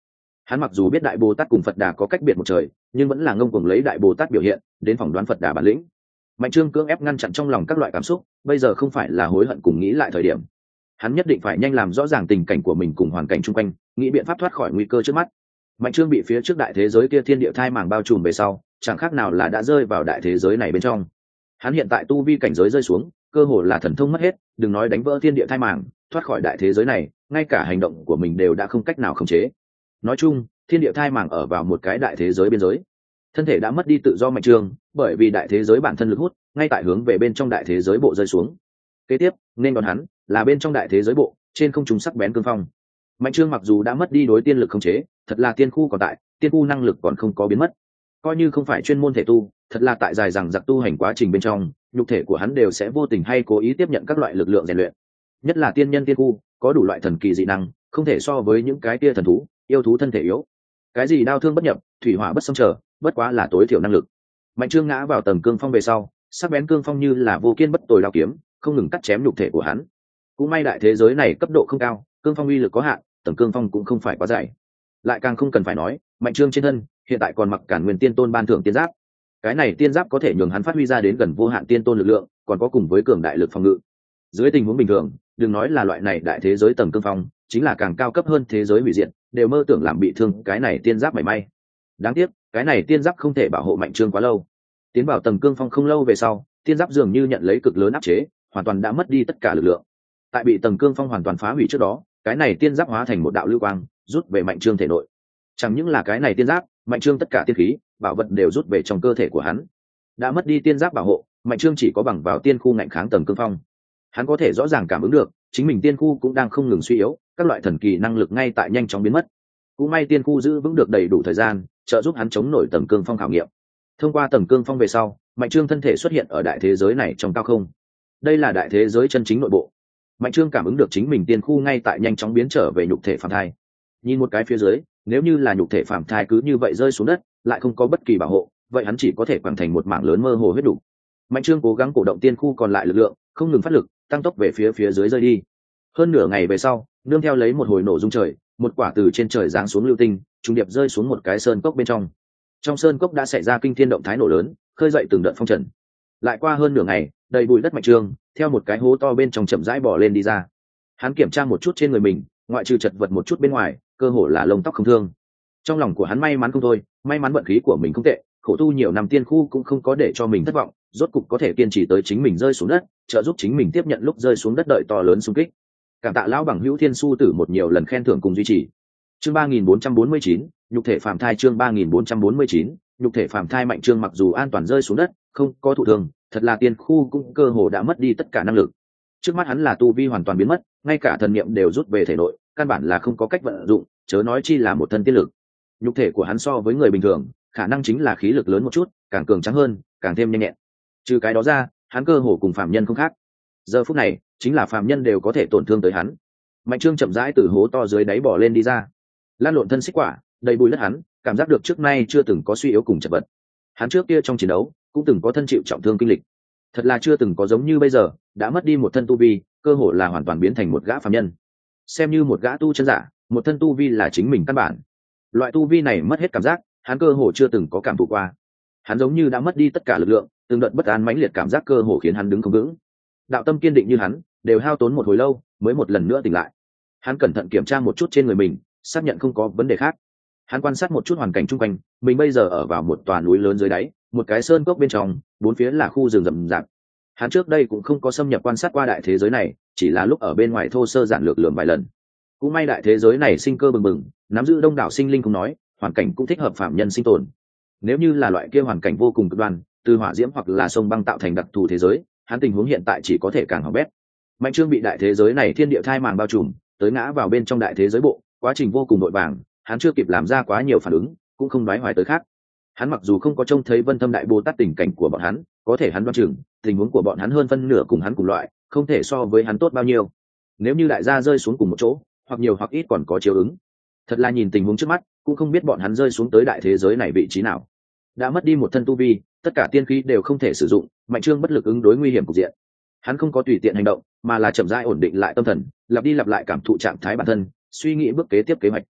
Hắn mặc dù biết đại bồ tát cùng Phật Đà có cách biệt một trời, nhưng vẫn là ngông cuồng lấy đại bồ tát biểu hiện đến phỏng đoán Phật Đà bản lĩnh. Mạnh Trương cưỡng ép ngăn chặn trong lòng các loại cảm xúc, bây giờ không phải là hối hận cùng nghĩ lại thời điểm. Hắn nhất định phải nhanh làm rõ ràng tình cảnh của mình cùng hoàn cảnh xung quanh, nghĩ biện pháp thoát khỏi nguy cơ trước mắt. Mạnh Trương bị phía trước đại thế giới kia thiên địa thai màng bao trùm về sau, chẳng khác nào là đã rơi vào đại thế giới này bên trong. Hắn hiện tại tu vi cảnh giới rơi xuống, cơ hồ là thần thông mất hết, đừng nói đánh vỡ thiên địa thai màng, thoát khỏi đại thế giới này, ngay cả hành động của mình đều đã không cách nào khống chế. Nói chung, thiên địa thai màng ở vào một cái đại thế giới biên giới, thân thể đã mất đi tự do. Mạnh Trương bởi vì đại thế giới bản thân lực hút, ngay tại hướng về bên trong đại thế giới bộ rơi xuống. Kế tiếp nên đón hắn là bên trong đại thế giới bộ, trên không trung sắc bén cương phong. Mạnh Trương mặc dù đã mất đi đối tiên lực khống chế, thật là tiên khu còn tại, tiên khu năng lực còn không có biến mất. Coi như không phải chuyên môn thể tu, thật là tại dài rằng giặc tu hành quá trình bên trong, nhục thể của hắn đều sẽ vô tình hay cố ý tiếp nhận các loại lực lượng rèn luyện. Nhất là tiên nhân tiên khu, có đủ loại thần kỳ dị năng, không thể so với những cái tia thần thú, yêu thú thân thể yếu. Cái gì đao thương bất nhập, thủy hỏa bất xâm trở, bất quá là tối thiểu năng lực. Mạnh Trương ngã vào tầng cương phong về sau, sắc bén cương phong như là vô kiên bất tồi đao kiếm, không ngừng cắt chém nhục thể của hắn. Cũng may đại thế giới này cấp độ không cao, cương phong uy lực có hạn, tầng cương phong cũng không phải quá dày. Lại càng không cần phải nói, Mạnh Trương trên thân hiện tại còn mặc Càn Nguyên Tiên Tôn ban thưởng tiên giáp. Cái này tiên giáp có thể nhường hắn phát huy ra đến gần vô hạn tiên tôn lực lượng, còn có cùng với cường đại lực phòng ngự. Dưới tình huống bình thường, đừng nói là loại này đại thế giới tầng cương phong, chính là càng cao cấp hơn thế giới hủy diệt, đều mơ tưởng làm bị thương cái này tiên giáp mảy may. Đáng tiếc, cái này tiên giáp không thể bảo hộ Mạnh Trương quá lâu. Tiến vào tầng cương phong không lâu về sau, tiên giáp dường như nhận lấy cực lớn áp chế, hoàn toàn đã mất đi tất cả lực lượng. Tại bị tầng cương phong hoàn toàn phá hủy trước đó, cái này tiên giáp hóa thành một đạo lưu quang, rút về Mạnh Trương thể nội. Chẳng những là cái này tiên giáp, Mạnh Trương tất cả tiên khí, bảo vật đều rút về trong cơ thể của hắn. Đã mất đi tiên giáp bảo hộ, Mạnh Trương chỉ có bằng vào tiên khu ngạnh kháng tầng cương phong. Hắn có thể rõ ràng cảm ứng được, chính mình tiên khu cũng đang không ngừng suy yếu, các loại thần kỳ năng lực ngay tại nhanh chóng biến mất. Cũng may tiên khu giữ vững được đầy đủ thời gian, trợ giúp hắn chống nổi tầng cương phong khảo nghiệm. Thông qua tầng cương phong về sau, Mạnh Trương thân thể xuất hiện ở đại thế giới này trong cao không. Đây là đại thế giới chân chính nội bộ. Mạnh Trương cảm ứng được chính mình tiên khu ngay tại nhanh chóng biến trở về nhục thể phàm thai. Nhìn một cái phía dưới, nếu như là nhục thể phàm thai cứ như vậy rơi xuống đất, lại không có bất kỳ bảo hộ, vậy hắn chỉ có thể quẳng thành một mảng lớn mơ hồ huyết đủ. Mạnh Trương cố gắng cổ động tiên khu còn lại lực lượng, không ngừng phát lực, tăng tốc về phía dưới rơi đi. Hơn nửa ngày về sau, nương theo lấy một hồi nổ rung trời, một quả từ trên trời giáng xuống lưu tinh, trùng điệp rơi xuống một cái sơn cốc bên trong. Trong sơn cốc đã xảy ra kinh thiên động thái nổ lớn, khơi dậy từng đợt phong trần. Lại qua hơn nửa ngày, đầy bụi đất. Mạnh Trương theo một cái hố to bên trong chậm rãi bò lên đi ra. Hắn kiểm tra một chút trên người mình, ngoại trừ chật vật một chút bên ngoài, cơ hồ là lông tóc không thương. Trong lòng của hắn may mắn không thôi, may mắn vận khí của mình không tệ, khổ tu nhiều năm tiên khu cũng không có để cho mình thất vọng, rốt cục có thể kiên trì tới chính mình rơi xuống đất, trợ giúp chính mình tiếp nhận lúc rơi xuống đất đợi to lớn xung kích. Cảm tạ lão bằng hữu Thiên Su Tử một nhiều lần khen thưởng cùng duy trì. Chương 3449, nhục thể phàm thai. Chương 3449, nhục thể phàm thai. Mạnh Trương mặc dù an toàn rơi xuống đất, không có thụ thương, thật là tiên khu cũng cơ hồ đã mất đi tất cả năng lực. Trước mắt hắn là tu vi hoàn toàn biến mất, ngay cả thần niệm đều rút về thể nội, căn bản là không có cách vận dụng, chớ nói chi là một thân tiên lực. Nhục thể của hắn so với người bình thường, khả năng chính là khí lực lớn một chút, càng cường tráng hơn, càng thêm nhanh nhẹn. Trừ cái đó ra, hắn cơ hồ cùng phàm nhân không khác. Giờ phút này, chính là phàm nhân đều có thể tổn thương tới hắn. Mạnh Trương chậm rãi từ hố to dưới đáy bò lên đi ra, lan lộn thân xích quả, đầy bụi đất. Hắn cảm giác được trước nay chưa từng có suy yếu cùng chật vật. Hắn trước kia trong chiến đấu cũng từng có thân chịu trọng thương kinh lịch, thật là chưa từng có giống như bây giờ, đã mất đi một thân tu vi, cơ hồ là hoàn toàn biến thành một gã phàm nhân. Xem như một gã tu chân giả, một thân tu vi là chính mình căn bản. Loại tu vi này mất hết cảm giác, hắn cơ hồ chưa từng có cảm thụ qua. Hắn giống như đã mất đi tất cả lực lượng, từng đợt bất an mãnh liệt cảm giác cơ hồ khiến hắn đứng không vững. Đạo tâm kiên định như hắn, đều hao tốn một hồi lâu mới một lần nữa tỉnh lại. Hắn cẩn thận kiểm tra một chút trên người mình, xác nhận không có vấn đề khác. Hắn quan sát một chút hoàn cảnh chung quanh, mình bây giờ ở vào một tòa núi lớn dưới đáy, một cái sơn cốc bên trong, bốn phía là khu rừng rậm rạp. Hắn trước đây cũng không có xâm nhập quan sát qua đại thế giới này, chỉ là lúc ở bên ngoài thô sơ giản lược lượm vài lần. Cũng may đại thế giới này sinh cơ bừng bừng, nắm giữ đông đảo sinh linh không nói, hoàn cảnh cũng thích hợp phạm nhân sinh tồn. Nếu như là loại kia hoàn cảnh vô cùng cực đoan, từ hỏa diễm hoặc là sông băng tạo thành đặc thù thế giới, hắn tình huống hiện tại chỉ có thể càng hỏng bét. Mạnh Trương bị đại thế giới này thiên địa thai màng bao trùm, tới ngã vào bên trong đại thế giới bộ, quá trình vô cùng vội vàng, hắn chưa kịp làm ra quá nhiều phản ứng, cũng không đoái hoài tới khác. Hắn mặc dù không có trông thấy Vân Thâm Đại Bồ Tát tình cảnh của bọn hắn, có thể hắn đoán chừng tình huống của bọn hắn hơn phân nửa cùng hắn cùng loại, không thể so với hắn tốt bao nhiêu. Nếu như đại gia rơi xuống cùng một chỗ, hoặc nhiều hoặc ít còn có chiếu ứng. Thật là nhìn tình huống trước mắt, cũng không biết bọn hắn rơi xuống tới đại thế giới này vị trí nào. Đã mất đi một thân tu vi, tất cả tiên khí đều không thể sử dụng, Mạnh Trương bất lực ứng đối nguy hiểm cục diện. Hắn không có tùy tiện hành động, mà là chậm rãi ổn định lại tâm thần, lặp đi lặp lại cảm thụ trạng thái bản thân, suy nghĩ bước kế tiếp kế hoạch.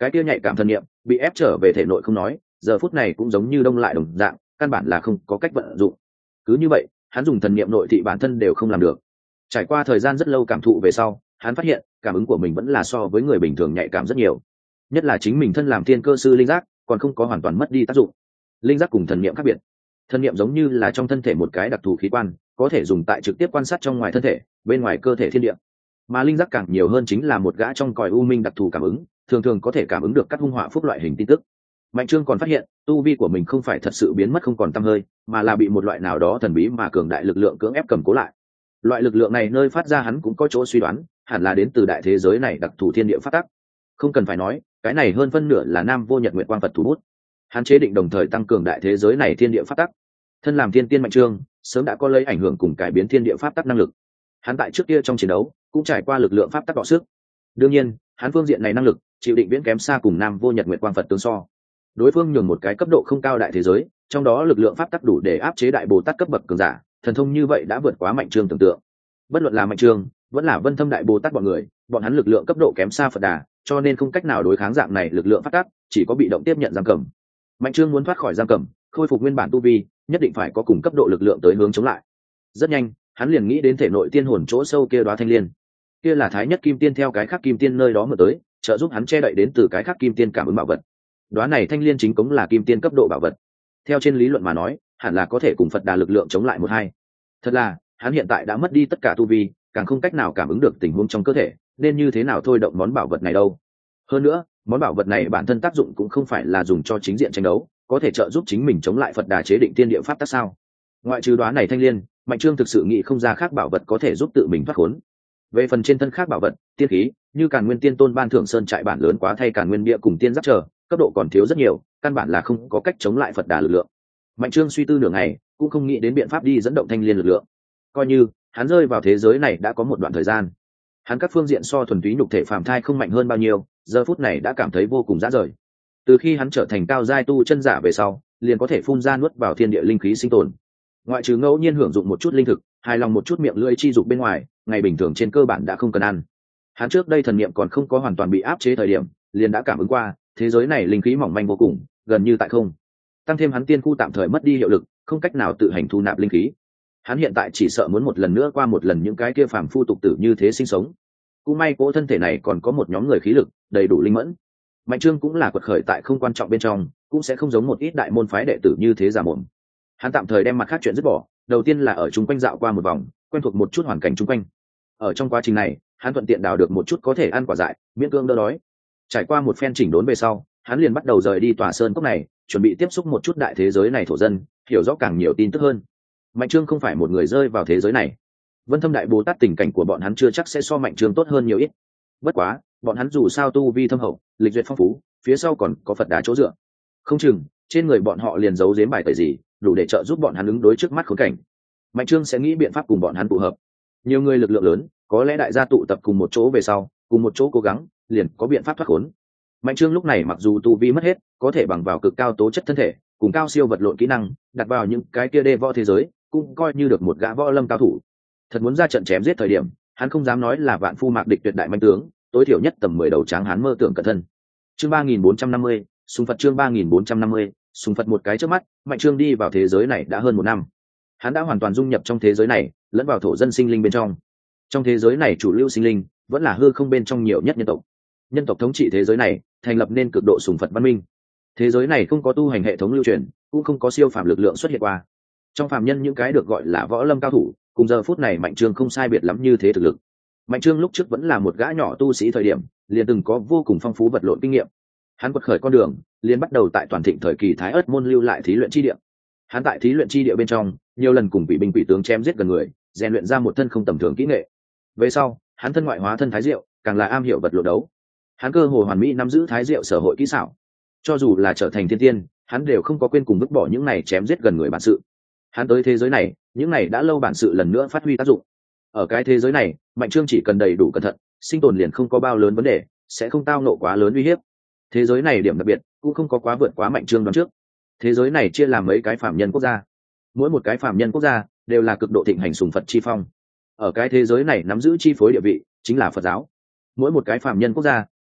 cái kia nhạy cảm thần niệm bị ép trở về thể nội không nói, giờ phút này cũng giống như đông lại đồng dạng, căn bản là không có cách vận dụng. Cứ như vậy hắn dùng thần niệm nội thị bản thân đều không làm được. Trải qua thời gian rất lâu cảm thụ về sau, hắn phát hiện cảm ứng của mình vẫn là so với người bình thường nhạy cảm rất nhiều, nhất là chính mình thân làm thiên cơ sư linh giác còn không có hoàn toàn mất đi tác dụng. Linh giác cùng thần niệm khác biệt, thần niệm giống như là trong thân thể một cái đặc thù khí quan, có thể dùng tại trực tiếp quan sát trong ngoài thân thể, bên ngoài cơ thể thiên địa, mà linh giác càng nhiều hơn chính là một gã trong còi u minh đặc thù cảm ứng, thường thường có thể cảm ứng được các hung họa phúc loại hình tin tức. Mạnh Trương còn phát hiện tu vi của mình không phải thật sự biến mất không còn tăm hơi, mà là bị một loại nào đó thần bí mà cường đại lực lượng cưỡng ép cầm cố lại. Loại lực lượng này nơi phát ra hắn cũng có chỗ suy đoán, hẳn là đến từ đại thế giới này đặc thù thiên địa phát tắc. Không cần phải nói, cái này hơn phân nửa là Nam Vô Nhật Nguyệt Quang Phật thủ bút. Hắn chế định đồng thời tăng cường đại thế giới này thiên địa phát tắc. Thân làm thiên tiên Mạnh Trương, sớm đã có lấy ảnh hưởng cùng cải biến thiên địa pháp tắc năng lực. Hắn tại trước kia trong chiến đấu cũng trải qua lực lượng pháp tắc đọ sức. Đương nhiên, hắn phương diện này năng lực chịu định viễn kém xa cùng Nam Vô Nhật Nguyệt Quang Phật tương so. Đối phương nhường một cái cấp độ không cao đại thế giới, trong đó lực lượng pháp tắc đủ để áp chế đại bồ tát cấp bậc cường giả, thần thông như vậy đã vượt quá Mạnh Trương tưởng tượng. Bất luận là Mạnh Trương vẫn là Vân Thâm đại bồ tát bọn người, bọn hắn lực lượng cấp độ kém xa Phật Đà, cho nên không cách nào đối kháng dạng này lực lượng pháp tắc, chỉ có bị động tiếp nhận giam cầm. Mạnh Trương muốn thoát khỏi giam cầm, khôi phục nguyên bản tu vi, nhất định phải có cùng cấp độ lực lượng tới hướng chống lại. Rất nhanh hắn liền nghĩ đến thể nội tiên hồn chỗ sâu kia đóa thanh liên, kia là thái nhất kim tiên theo cái khác kim tiên nơi đó mở tới, trợ giúp hắn che đậy đến từ cái khác kim tiên cảm ứng bảo vật. Đóa này thanh liên chính cống là kim tiên cấp độ bảo vật, theo trên lý luận mà nói hẳn là có thể cùng Phật Đà lực lượng chống lại một hai. Thật là hắn hiện tại đã mất đi tất cả tu vi, càng không cách nào cảm ứng được tình huống trong cơ thể, nên như thế nào thôi động món bảo vật này đâu. Hơn nữa món bảo vật này bản thân tác dụng cũng không phải là dùng cho chính diện tranh đấu, có thể trợ giúp chính mình chống lại Phật Đà chế định tiên địa pháp tắc sao? Ngoại trừ đóa này thanh liên, Mạnh Trương thực sự nghĩ không ra khác bảo vật có thể giúp tự mình thoát khốn. Về phần trên thân khác bảo vật, tiên khí, như Càn Nguyên Tiên Tôn ban thưởng sơn trại bản lớn quá thay Càn Nguyên bia cùng tiên giáp chờ, cấp độ còn thiếu rất nhiều, căn bản là không có cách chống lại Phật Đà lực lượng. Mạnh Trương suy tư nửa ngày, cũng không nghĩ đến biện pháp đi dẫn động thanh liên lực lượng. Coi như hắn rơi vào thế giới này đã có một đoạn thời gian, hắn các phương diện so thuần túy nhục thể phàm thai không mạnh hơn bao nhiêu, giờ phút này đã cảm thấy vô cùng dã rời. Từ khi hắn trở thành cao giai tu chân giả về sau, liền có thể phun ra nuốt vào thiên địa linh khí sinh tồn. Ngoại trừ ngẫu nhiên hưởng dụng một chút linh thực, hài lòng một chút miệng lưỡi chi dục bên ngoài, ngày bình thường trên cơ bản đã không cần ăn. Hắn trước đây thần niệm còn không có hoàn toàn bị áp chế thời điểm, liền đã cảm ứng qua, thế giới này linh khí mỏng manh vô cùng, gần như tại không. Tăng thêm hắn tiên khu tạm thời mất đi hiệu lực, không cách nào tự hành thu nạp linh khí. Hắn hiện tại chỉ sợ muốn một lần nữa qua một lần những cái kia phàm phu tục tử như thế sinh sống. Cũng may cỗ thân thể này còn có một nhóm người khí lực đầy đủ linh mẫn. Mạnh Trương cũng là quật khởi tại không quan trọng bên trong, cũng sẽ không giống một ít đại môn phái đệ tử như thế giả mồm. Hắn tạm thời đem mặt khác chuyện dứt bỏ, đầu tiên là ở chung quanh dạo qua một vòng, quen thuộc một chút hoàn cảnh chung quanh. Ở trong quá trình này, hắn thuận tiện đào được một chút có thể ăn quả dại, miễn cưỡng đỡ đói. Trải qua một phen chỉnh đốn về sau, hắn liền bắt đầu rời đi tòa sơn cốc này, chuẩn bị tiếp xúc một chút đại thế giới này thổ dân, hiểu rõ càng nhiều tin tức hơn. Mạnh Trương không phải một người rơi vào thế giới này. Vân Thâm đại bồ tát tình cảnh của bọn hắn chưa chắc sẽ so Mạnh Trương tốt hơn nhiều ít. Bất quá bọn hắn dù sao tu vi thâm hậu, lịch duyệt phong phú, phía sau còn có Phật Đà chỗ dựa, không chừng trên người bọn họ liền giấu giếm bài tẩy gì, đủ để trợ giúp bọn hắn ứng đối trước mắt khốn cảnh. Mạnh Trương sẽ nghĩ biện pháp cùng bọn hắn tụ hợp. Nhiều người lực lượng lớn, có lẽ đại gia tụ tập cùng một chỗ về sau, cùng một chỗ cố gắng, liền có biện pháp thoát khốn. Mạnh Trương lúc này mặc dù tu vi mất hết, có thể bằng vào cực cao tố chất thân thể, cùng cao siêu vật lộn kỹ năng, đặt vào những cái kia đê võ thế giới, cũng coi như được một gã võ lâm cao thủ. Thật muốn ra trận chém giết thời điểm, hắn không dám nói là vạn phu mạc địch tuyệt đại manh tướng, tối thiểu nhất tầm 10 đầu tráng hắn mơ tưởng cẩn thân. Chương 3450, sùng Phật chương 3450, sùng Phật một cái trước mắt, Mạnh Trương đi vào thế giới này đã hơn 1 năm. Hắn đã hoàn toàn dung nhập trong thế giới này, lẫn vào thổ dân sinh linh bên trong. Trong thế giới này chủ lưu sinh linh vẫn là hư không bên trong nhiều nhất nhân tộc. Nhân tộc thống trị thế giới này, thành lập nên cực độ sùng Phật văn minh. Thế giới này không có tu hành hệ thống lưu truyền, cũng không có siêu phàm lực lượng xuất hiện qua. Trong phàm nhân những cái được gọi là võ lâm cao thủ, cùng giờ phút này Mạnh Trương không sai biệt lắm như thế thực lực. Mạnh Trương lúc trước vẫn là một gã nhỏ tu sĩ thời điểm, liền từng có vô cùng phong phú vật lộn kinh nghiệm. Hắn quật khởi con đường, liền bắt đầu tại toàn thịnh thời kỳ Thái Ức môn lưu lại thí luyện chi địa. Hắn tại thí luyện chi địa bên trong, nhiều lần cùng vị binh quỷ tướng chém giết gần người, rèn luyện ra một thân không tầm thường kỹ nghệ. Về sau, hắn thân ngoại hóa thân Thái Diệu, càng là am hiểu vật lộn đấu. Hắn cơ hồ hoàn mỹ nắm giữ Thái Diệu sở hội kỹ xảo. Cho dù là trở thành thiên tiên, hắn đều không có quên cùng vứt bỏ những này chém giết gần người bản sự. Hắn tới thế giới này, những này đã lâu bản sự lần nữa phát huy tác dụng. Ở cái thế giới này, Mạnh Trương chỉ cần đầy đủ cẩn thận, sinh tồn liền không có bao lớn vấn đề, sẽ không tao nộ quá lớn uy hiếp. Thế giới này điểm đặc biệt cũng không có quá vượt quá Mạnh Trương đoán trước. Thế giới này chia làm mấy cái phàm nhân quốc gia, mỗi một cái phàm nhân quốc gia đều là cực độ thịnh hành sùng Phật chi phong. Ở cái thế giới này nắm giữ chi phối địa vị chính là Phật giáo. Mỗi một cái phàm nhân quốc gia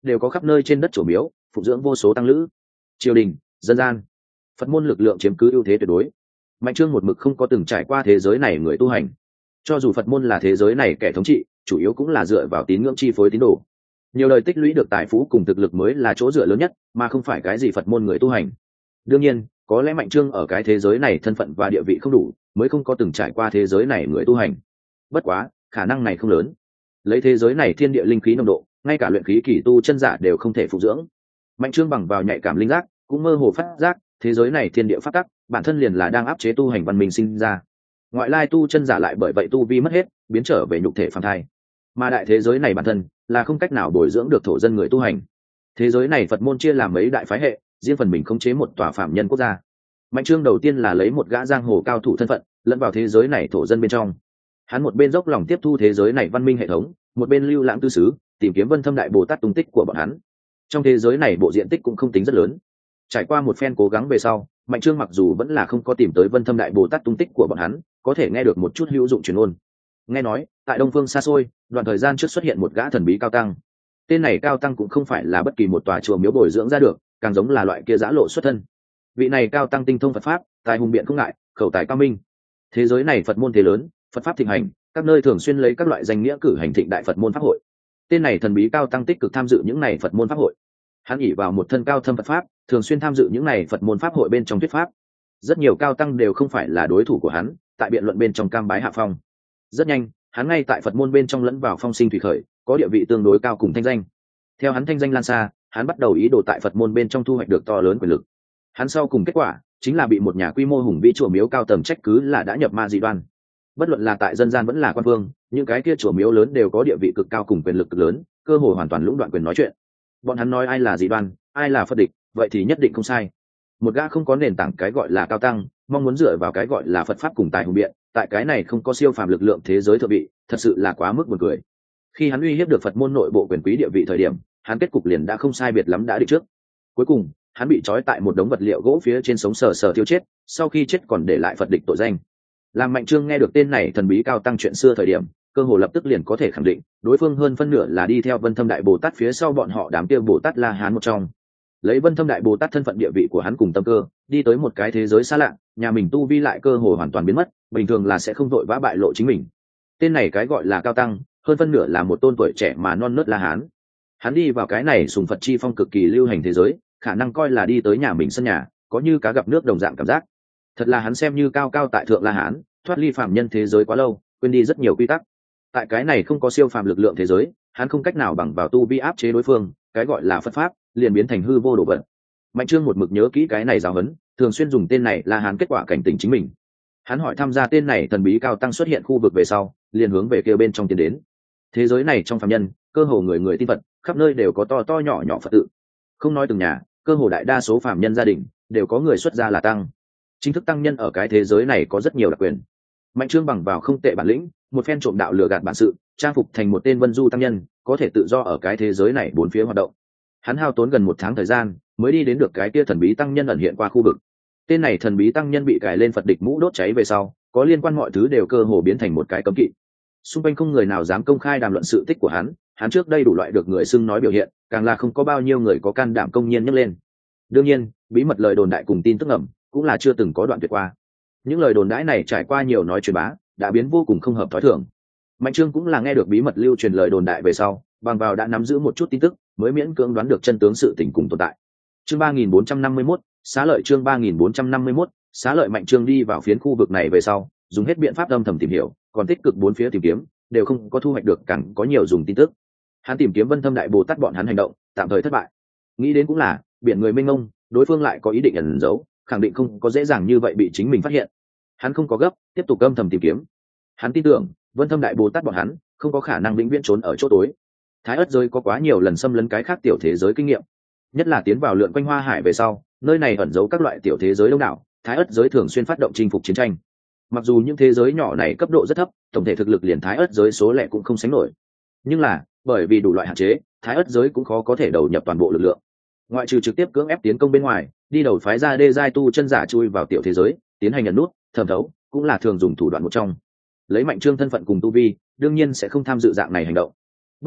đều có khắp nơi trên đất chùa miếu phụng dưỡng vô số tăng lữ. Triều đình, dân gian, Phật môn lực lượng chiếm cứ ưu thế tuyệt đối. Mạnh Trương một mực không có từng trải qua thế giới này người tu hành. Cho dù Phật môn là thế giới này kẻ thống trị, chủ yếu cũng là dựa vào tín ngưỡng chi phối tín đồ. Nhiều đời tích lũy được tài phú cùng thực lực mới là chỗ dựa lớn nhất, mà không phải cái gì Phật môn người tu hành. Đương nhiên, có lẽ Mạnh Trương ở cái thế giới này thân phận và địa vị không đủ, mới không có từng trải qua thế giới này người tu hành. Bất quá, khả năng này không lớn. Lấy thế giới này thiên địa linh khí nồng độ, ngay cả luyện khí kỳ tu chân giả đều không thể phục dưỡng. Mạnh Trương bằng vào nhạy cảm linh giác, cũng mơ hồ phát giác, thế giới này thiên địa pháp tắc, bản thân liền là đang áp chế tu hành văn minh sinh ra. Ngoại lai tu chân giả lại bởi vậy tu vi mất hết, biến trở về nhục thể phàm thai. Mà đại thế giới này bản thân là không cách nào bồi dưỡng được thổ dân người tu hành. Thế giới này Phật môn chia làm mấy đại phái hệ, riêng phần mình khống chế một tòa phạm nhân quốc gia. Mạnh Trương đầu tiên là lấy một gã giang hồ cao thủ thân phận lẫn vào thế giới này thổ dân bên trong. Hắn một bên dốc lòng tiếp thu thế giới này văn minh hệ thống, một bên lưu lãng tư xứ, tìm kiếm Vân Thâm Đại Bồ Tát tung tích của bọn hắn. Trong thế giới này bộ diện tích cũng không tính rất lớn. Trải qua một phen cố gắng về sau, Mạnh Trương mặc dù vẫn là không có tìm tới Vân Thâm Đại Bồ Tát tung tích của bọn hắn, có thể nghe được một chút hữu dụng truyền ngôn. Nghe nói, tại Đông Phương xa xôi, đoạn thời gian trước xuất hiện một gã thần bí cao tăng. Tên này cao tăng cũng không phải là bất kỳ một tòa chùa miếu bồi dưỡng ra được, càng giống là loại kia giã lộ xuất thân. Vị này cao tăng tinh thông Phật pháp, tài hùng biện không ngại, khẩu tài cao minh. Thế giới này Phật môn thế lớn, Phật pháp thịnh hành, các nơi thường xuyên lấy các loại danh nghĩa cử hành thịnh đại Phật môn pháp hội. Tên này thần bí cao tăng tích cực tham dự những này Phật môn pháp hội. Hắn ỷ vào một thân cao thâm Phật pháp, thường xuyên tham dự những này Phật môn pháp hội bên trong thuyết pháp. Rất nhiều cao tăng đều không phải là đối thủ của hắn, tại biện luận bên trong cam bái hạ phong. Rất nhanh, hắn ngay tại Phật môn bên trong lẫn vào phong sinh thủy khởi, có địa vị tương đối cao cùng thanh danh. Theo hắn thanh danh lan xa, hắn bắt đầu ý đồ tại Phật môn bên trong thu hoạch được to lớn quyền lực. Hắn sau cùng kết quả chính là bị một nhà quy mô hùng vĩ chùa miếu cao tầng trách cứ là đã nhập ma dị đoan. Bất luận là tại dân gian vẫn là quan vương, những cái kia chùa miếu lớn đều có địa vị cực cao cùng quyền lực cực lớn, cơ hội hoàn toàn lũng đoạn quyền nói chuyện. Bọn hắn nói ai là dị đoan, ai là Phật địch, vậy thì nhất định không sai. Một gã không có nền tảng cái gọi là cao tăng, mong muốn dựa vào cái gọi là Phật pháp cùng tài hùng biện, tại cái này không có siêu phàm lực lượng thế giới thượng vị, thật sự là quá mức buồn cười. Khi hắn uy hiếp được Phật môn nội bộ quyền quý địa vị thời điểm, hắn kết cục liền đã không sai biệt lắm đã định trước. Cuối cùng, hắn bị trói tại một đống vật liệu gỗ phía trên sống sờ sờ tiêu chết, sau khi chết còn để lại Phật địch tội danh. Làm Mạnh Trương nghe được tên này thần bí cao tăng chuyện xưa thời điểm, cơ hồ lập tức liền có thể khẳng định, đối phương hơn phân nửa là đi theo Vân Thâm Đại Bồ Tát phía sau bọn họ đám kia Bồ Tát La Hán một trong. Lấy Vân Thâm Đại Bồ Tát thân phận địa vị của hắn cùng tâm cơ, đi tới một cái thế giới xa lạ, nhà mình tu vi lại cơ hồ hoàn toàn biến mất, bình thường là sẽ không vội vã bại lộ chính mình. Tên này cái gọi là cao tăng, hơn phân nửa là một tôn tuổi trẻ mà non nớt La Hán. Hắn đi vào cái này sùng Phật chi phong cực kỳ lưu hành thế giới, khả năng coi là đi tới nhà mình sân nhà, có như cá gặp nước đồng dạng cảm giác. Thật là hắn xem như cao cao tại thượng La Hán, thoát ly phàm nhân thế giới quá lâu, quên đi rất nhiều quy tắc. Tại cái này không có siêu phàm lực lượng thế giới, hắn không cách nào bằng vào tu vi áp chế đối phương, cái gọi là Phật pháp liền biến thành hư vô đồ vật. Mạnh Trương một mực nhớ kỹ cái này giáo huấn, thường xuyên dùng tên này La Hán kết quả cảnh tỉnh chính mình. Hắn hỏi tham gia tên này thần bí cao tăng xuất hiện khu vực về sau, liền hướng về kia bên trong tiến đến. Thế giới này trong phàm nhân, cơ hồ người người tin Phật, khắp nơi đều có to to nhỏ nhỏ Phật tự. Không nói từng nhà, cơ hồ đại đa số phàm nhân gia đình đều có người xuất gia là tăng. Chính thức tăng nhân ở cái thế giới này có rất nhiều đặc quyền. Mạnh Trương bằng vào không tệ bản lĩnh, một phen trộm đạo lừa gạt bản sự, trang phục thành một tên vân du tăng nhân, có thể tự do ở cái thế giới này bốn phía hoạt động. Hắn hao tốn gần một tháng thời gian, mới đi đến được cái kia thần bí tăng nhân ẩn hiện qua khu vực. Tên này thần bí tăng nhân bị cài lên Phật địch mũ đốt cháy về sau, có liên quan mọi thứ đều cơ hồ biến thành một cái cấm kỵ. Xung quanh không người nào dám công khai đàm luận sự tích của hắn trước đây đủ loại được người xưng nói biểu hiện, càng là không có bao nhiêu người có can đảm công nhiên nhắc lên. Đương nhiên, bí mật lời đồn đại cùng tin tức ẩm cũng là chưa từng có đoạn tuyệt qua. Những lời đồn đãi này trải qua nhiều nói truyền bá, đã biến vô cùng không hợp thói thường. Mạnh Trương cũng là nghe được bí mật lưu truyền lời đồn đại về sau, bằng vào đã nắm giữ một chút tin tức, mới miễn cưỡng đoán được chân tướng sự tình cùng tồn tại. Chương 3451, xá lợi chương 3451, xá lợi. Mạnh Trương đi vào phiến khu vực này về sau, dùng hết biện pháp âm thầm tìm hiểu, còn tích cực bốn phía tìm kiếm, đều không có thu hoạch được càng có nhiều dùng tin tức. Hắn tìm kiếm Vân Thâm Đại Bồ Tát bọn hắn hành động, tạm thời thất bại. Nghĩ đến cũng là, biển người mênh mông, đối phương lại có ý định ẩn giấu, khẳng định không có dễ dàng như vậy bị chính mình phát hiện. Hắn không có gấp, tiếp tục âm thầm tìm kiếm. Hắn tin tưởng, Vân Thâm Đại Bồ Tát bọn hắn không có khả năng vĩnh viễn trốn ở chỗ tối. Thái Ất giới có quá nhiều lần xâm lấn cái khác tiểu thế giới kinh nghiệm, nhất là tiến vào lượn quanh Hoa Hải về sau, nơi này ẩn giấu các loại tiểu thế giới đông đảo, Thái Ất giới thường xuyên phát động chinh phục chiến tranh. Mặc dù những thế giới nhỏ này cấp độ rất thấp, tổng thể thực lực liền Thái Ất giới số lẻ cũng không sánh nổi, nhưng là bởi vì đủ loại hạn chế, Thái Ất giới cũng khó có thể đầu nhập toàn bộ lực lượng. Ngoại trừ trực tiếp cưỡng ép tiến công bên ngoài, đi đầu phái ra đê giai tu chân giả chui vào tiểu thế giới, tiến hành nhận nút, thẩm thấu, cũng là thường dùng thủ đoạn một trong. Lấy Mạnh Trương thân phận cùng tu vi, đương nhiên sẽ không tham dự dạng này hành động. Bất quá,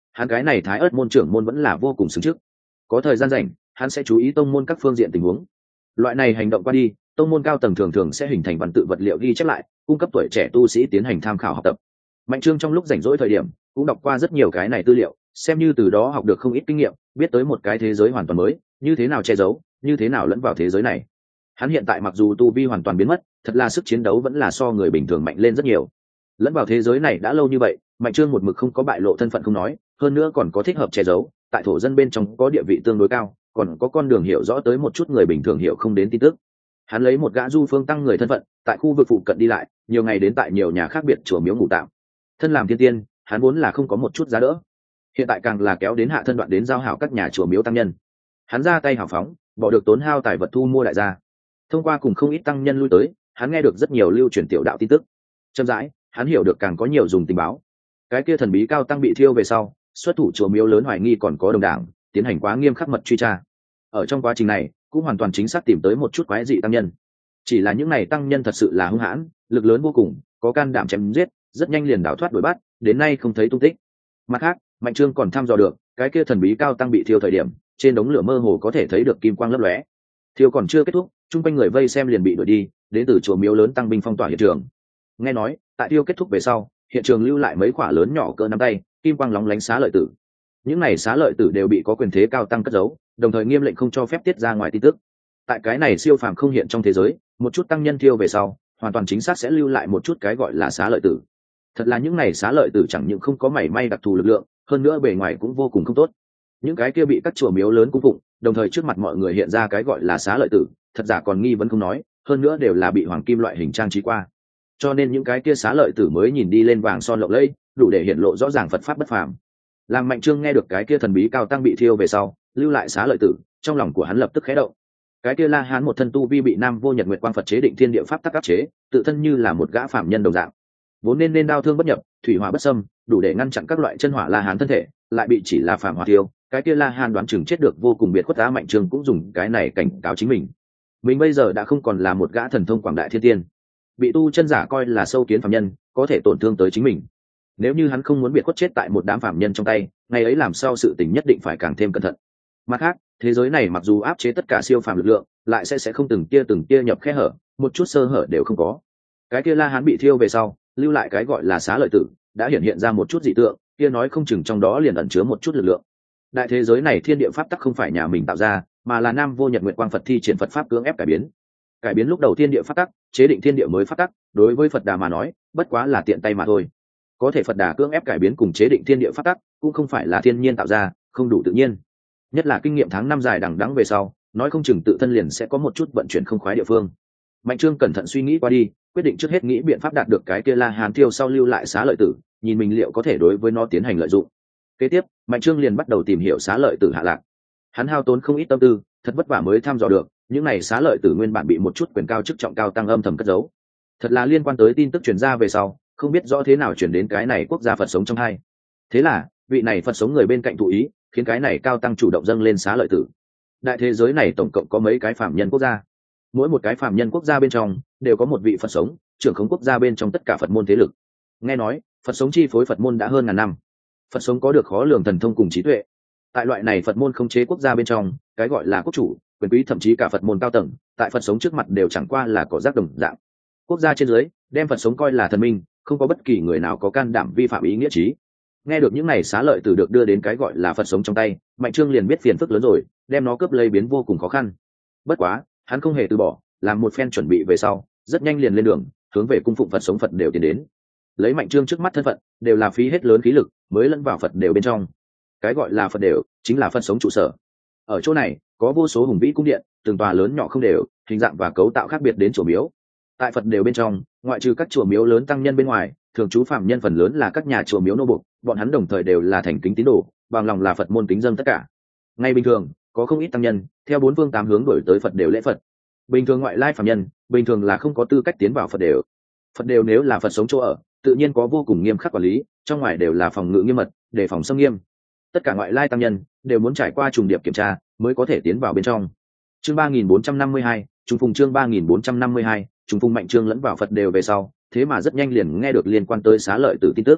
hắn cái này thái ớt môn trưởng môn vẫn là vô cùng xứng trước. Có thời gian rảnh hắn sẽ chú ý tông môn các phương diện tình huống. Loại này hành động qua đi, tông môn cao tầng thường thường sẽ hình thành văn tự vật liệu ghi chép lại, cung cấp tuổi trẻ tu sĩ tiến hành tham khảo học tập. Mạnh Trương trong lúc rảnh rỗi thời điểm cũng đọc qua rất nhiều cái này tư liệu, xem như từ đó học được không ít kinh nghiệm, biết tới một cái thế giới hoàn toàn mới, như thế nào che giấu, như thế nào lẫn vào thế giới này. Hắn hiện tại mặc dù tu vi hoàn toàn biến mất, thật là sức chiến đấu vẫn là so người bình thường mạnh lên rất nhiều. Lẫn vào thế giới này đã lâu như vậy, Mạnh Trương một mực không có bại lộ thân phận không nói, hơn nữa còn có thích hợp che giấu, tại thổ dân bên trong có địa vị tương đối cao, còn có con đường hiểu rõ tới một chút người bình thường hiểu không đến tin tức. Hắn lấy một gã du phương tăng người thân phận, tại khu vực phụ cận đi lại, nhiều ngày đến tại nhiều nhà khác biệt chùa miếu ngủ tạm. Thân làm thiên tiên, hắn vốn là không có một chút giá đỡ, hiện tại càng là kéo đến hạ thân đoạn đến giao hảo các nhà chùa miếu tăng nhân. Hắn ra tay hào phóng, bỏ được tốn hao tài vật thu mua đại gia. Thông qua cùng không ít tăng nhân lui tới, hắn nghe được rất nhiều lưu truyền tiểu đạo tin tức. Chậm rãi, hắn hiểu được càng có nhiều dùng tình báo. Cái kia thần bí cao tăng bị thiêu về sau, xuất thủ chùa miếu lớn hoài nghi còn có đồng đảng, tiến hành quá nghiêm khắc mật truy tra. Ở trong quá trình này, cũng hoàn toàn chính xác tìm tới một chút quái dị tăng nhân. Chỉ là những này tăng nhân thật sự là hung hãn, lực lớn vô cùng, có can đảm chém giết, rất nhanh liền đào thoát đuổi bắt, đến nay không thấy tung tích. Mặt khác, Mạnh Trương còn thăm dò được, cái kia thần bí cao tăng bị thiêu thời điểm, trên đống lửa mơ hồ có thể thấy được kim quang lấp lóe. Thiêu còn chưa kết thúc, chung quanh người vây xem liền bị đuổi đi, đến từ chùa miếu lớn tăng binh phong tỏa hiện trường. Nghe nói, tại thiêu kết thúc về sau, hiện trường lưu lại mấy quả lớn nhỏ cỡ nắm tay, kim quang lóng lánh xá lợi tử. Những này xá lợi tử đều bị có quyền thế cao tăng cất giấu, đồng thời nghiêm lệnh không cho phép tiết ra ngoài tin tức. Tại cái này siêu phàm không hiện trong thế giới, một chút tăng nhân thiêu về sau, hoàn toàn chính xác sẽ lưu lại một chút cái gọi là xá lợi tử. Thật là những này xá lợi tử chẳng những không có mảy may đặc thù lực lượng, hơn nữa bề ngoài cũng vô cùng không tốt. Những cái kia bị các chùa miếu lớn cung phụng, đồng thời trước mặt mọi người hiện ra cái gọi là xá lợi tử, thật giả còn nghi vấn không nói, hơn nữa đều là bị hoàng kim loại hình trang trí qua. Cho nên những cái kia xá lợi tử mới nhìn đi lên vàng son lộng lẫy, đủ để hiện lộ rõ ràng Phật pháp bất phàm. Làm Mạnh Trương nghe được cái kia thần bí cao tăng bị thiêu về sau, lưu lại xá lợi tử, trong lòng của hắn lập tức khẽ động. Cái kia La Hán một thân tu vi bị Nam Vô Nhật Nguyệt Quang Phật chế định thiên địa pháp tắc áp chế, tự thân như là một gã phạm nhân đồng dạng. Vốn nên đao thương bất nhập, thủy hỏa bất xâm, đủ để ngăn chặn các loại chân hỏa La Hán thân thể, lại bị chỉ là phàm hỏa tiêu, cái kia La Hán đoán chừng chết được vô cùng biệt khuất á. Mạnh Trương cũng dùng cái này cảnh cáo chính mình. Mình bây giờ đã không còn là một gã thần thông quảng đại thiên tiên, bị tu chân giả coi là sâu kiến phàm nhân, có thể tổn thương tới chính mình. Nếu như hắn không muốn biệt khuất chết tại một đám phàm nhân trong tay, ngày ấy làm sao sự tình nhất định phải càng thêm cẩn thận. Mặt khác, thế giới này mặc dù áp chế tất cả siêu phàm lực lượng, lại sẽ không từng tia nhập khe hở, một chút sơ hở đều không có. Cái kia La Hán bị thiêu về sau, lưu lại cái gọi là xá lợi tử, đã hiện ra một chút dị tượng, kia nói không chừng trong đó liền ẩn chứa một chút lực lượng. Đại thế giới này thiên địa pháp tắc không phải nhà mình tạo ra, mà là Nam Vô Nhật Nguyệt Quang Phật thi triển Phật pháp cưỡng ép cải biến lúc đầu thiên địa pháp tắc, chế định thiên địa mới pháp tắc. Đối với Phật Đà mà nói, bất quá là tiện tay mà thôi. Có thể Phật Đà cưỡng ép cải biến cùng chế định thiên địa pháp tắc, cũng không phải là thiên nhiên tạo ra, không đủ tự nhiên. Nhất là kinh nghiệm tháng năm dài đằng đẵng về sau, nói không chừng tự thân liền sẽ có một chút vận chuyển không khoái địa phương. Mạnh Trương cẩn thận suy nghĩ qua đi, quyết định trước hết nghĩ biện pháp đạt được cái kia La Hán tiêu sau lưu lại xá lợi tử, nhìn mình liệu có thể đối với nó tiến hành lợi dụng. Kế tiếp, Mạnh Trương liền bắt đầu tìm hiểu xá lợi tử hạ lạc. Hắn hao tốn không ít tâm tư, thật vất vả mới thăm dò được, những này xá lợi tử nguyên bản bị một chút quyền cao chức trọng cao tăng âm thầm cất giấu. Thật là liên quan tới tin tức truyền ra về sau, không biết rõ thế nào truyền đến cái này quốc gia Phật sống trong hai. Thế là, vị này Phật sống người bên cạnh thụ ý, khiến cái này cao tăng chủ động dâng lên xá lợi tử. Đại thế giới này tổng cộng có mấy cái phàm nhân quốc gia, mỗi một cái phàm nhân quốc gia bên trong đều có một vị Phật sống trưởng khống quốc gia bên trong tất cả Phật môn thế lực. Nghe nói Phật sống chi phối Phật môn đã hơn ngàn năm. Phật sống có được khó lường thần thông cùng trí tuệ. Tại loại này Phật môn khống chế quốc gia bên trong, cái gọi là quốc chủ, quyền quý, thậm chí cả Phật môn cao tầng, tại Phật sống trước mặt đều chẳng qua là cỏ rác đồng dạng. Quốc gia trên dưới đem Phật sống coi là thần minh, không có bất kỳ người nào có can đảm vi phạm ý nghĩa trí. Nghe được những này xá lợi tử được đưa đến cái gọi là Phật sống trong tay, Mạnh Trương liền biết phiền phức lớn rồi, đem nó cướp lấy biến vô cùng khó khăn. Bất quá hắn không hề từ bỏ, làm một phen chuẩn bị về sau, rất nhanh liền lên đường, hướng về cung phụng Phật sống Phật đều tiến đến. Lấy Mạnh Trương trước mắt thân phận, đều là phí hết lớn khí lực mới lẫn vào Phật đều bên trong. Cái gọi là Phật đều chính là Phật sống trụ sở. Ở chỗ này có vô số hùng vĩ cung điện, từng tòa lớn nhỏ không đều, hình dạng và cấu tạo khác biệt đến chùa miếu. Tại Phật đều bên trong, ngoại trừ các chùa miếu lớn tăng nhân bên ngoài, thường trú phạm nhân phần lớn là các nhà chùa miếu nô bộc, bọn hắn đồng thời đều là thành kính tín đồ, bằng lòng là Phật môn kính dâng tất cả. Ngay bình thường, có không ít tăng nhân theo bốn phương tám hướng đổi tới Phật đều lễ Phật. Bình thường ngoại lai phạm nhân, bình thường là không có tư cách tiến vào Phật đều. Phật đều nếu là Phật sống chỗ ở, tự nhiên có vô cùng nghiêm khắc quản lý, trong ngoài đều là phòng ngự nghiêm mật, đề phòng xâm nghiêm. Tất cả ngoại lai tăng nhân đều muốn trải qua trùng điệp kiểm tra mới có thể tiến vào bên trong. Chương 3452, trùng phùng chương 3452, trùng phùng Mạnh Trương lẫn vào Phật đều về sau, thế mà rất nhanh liền nghe được liên quan tới xá lợi tử tin tức.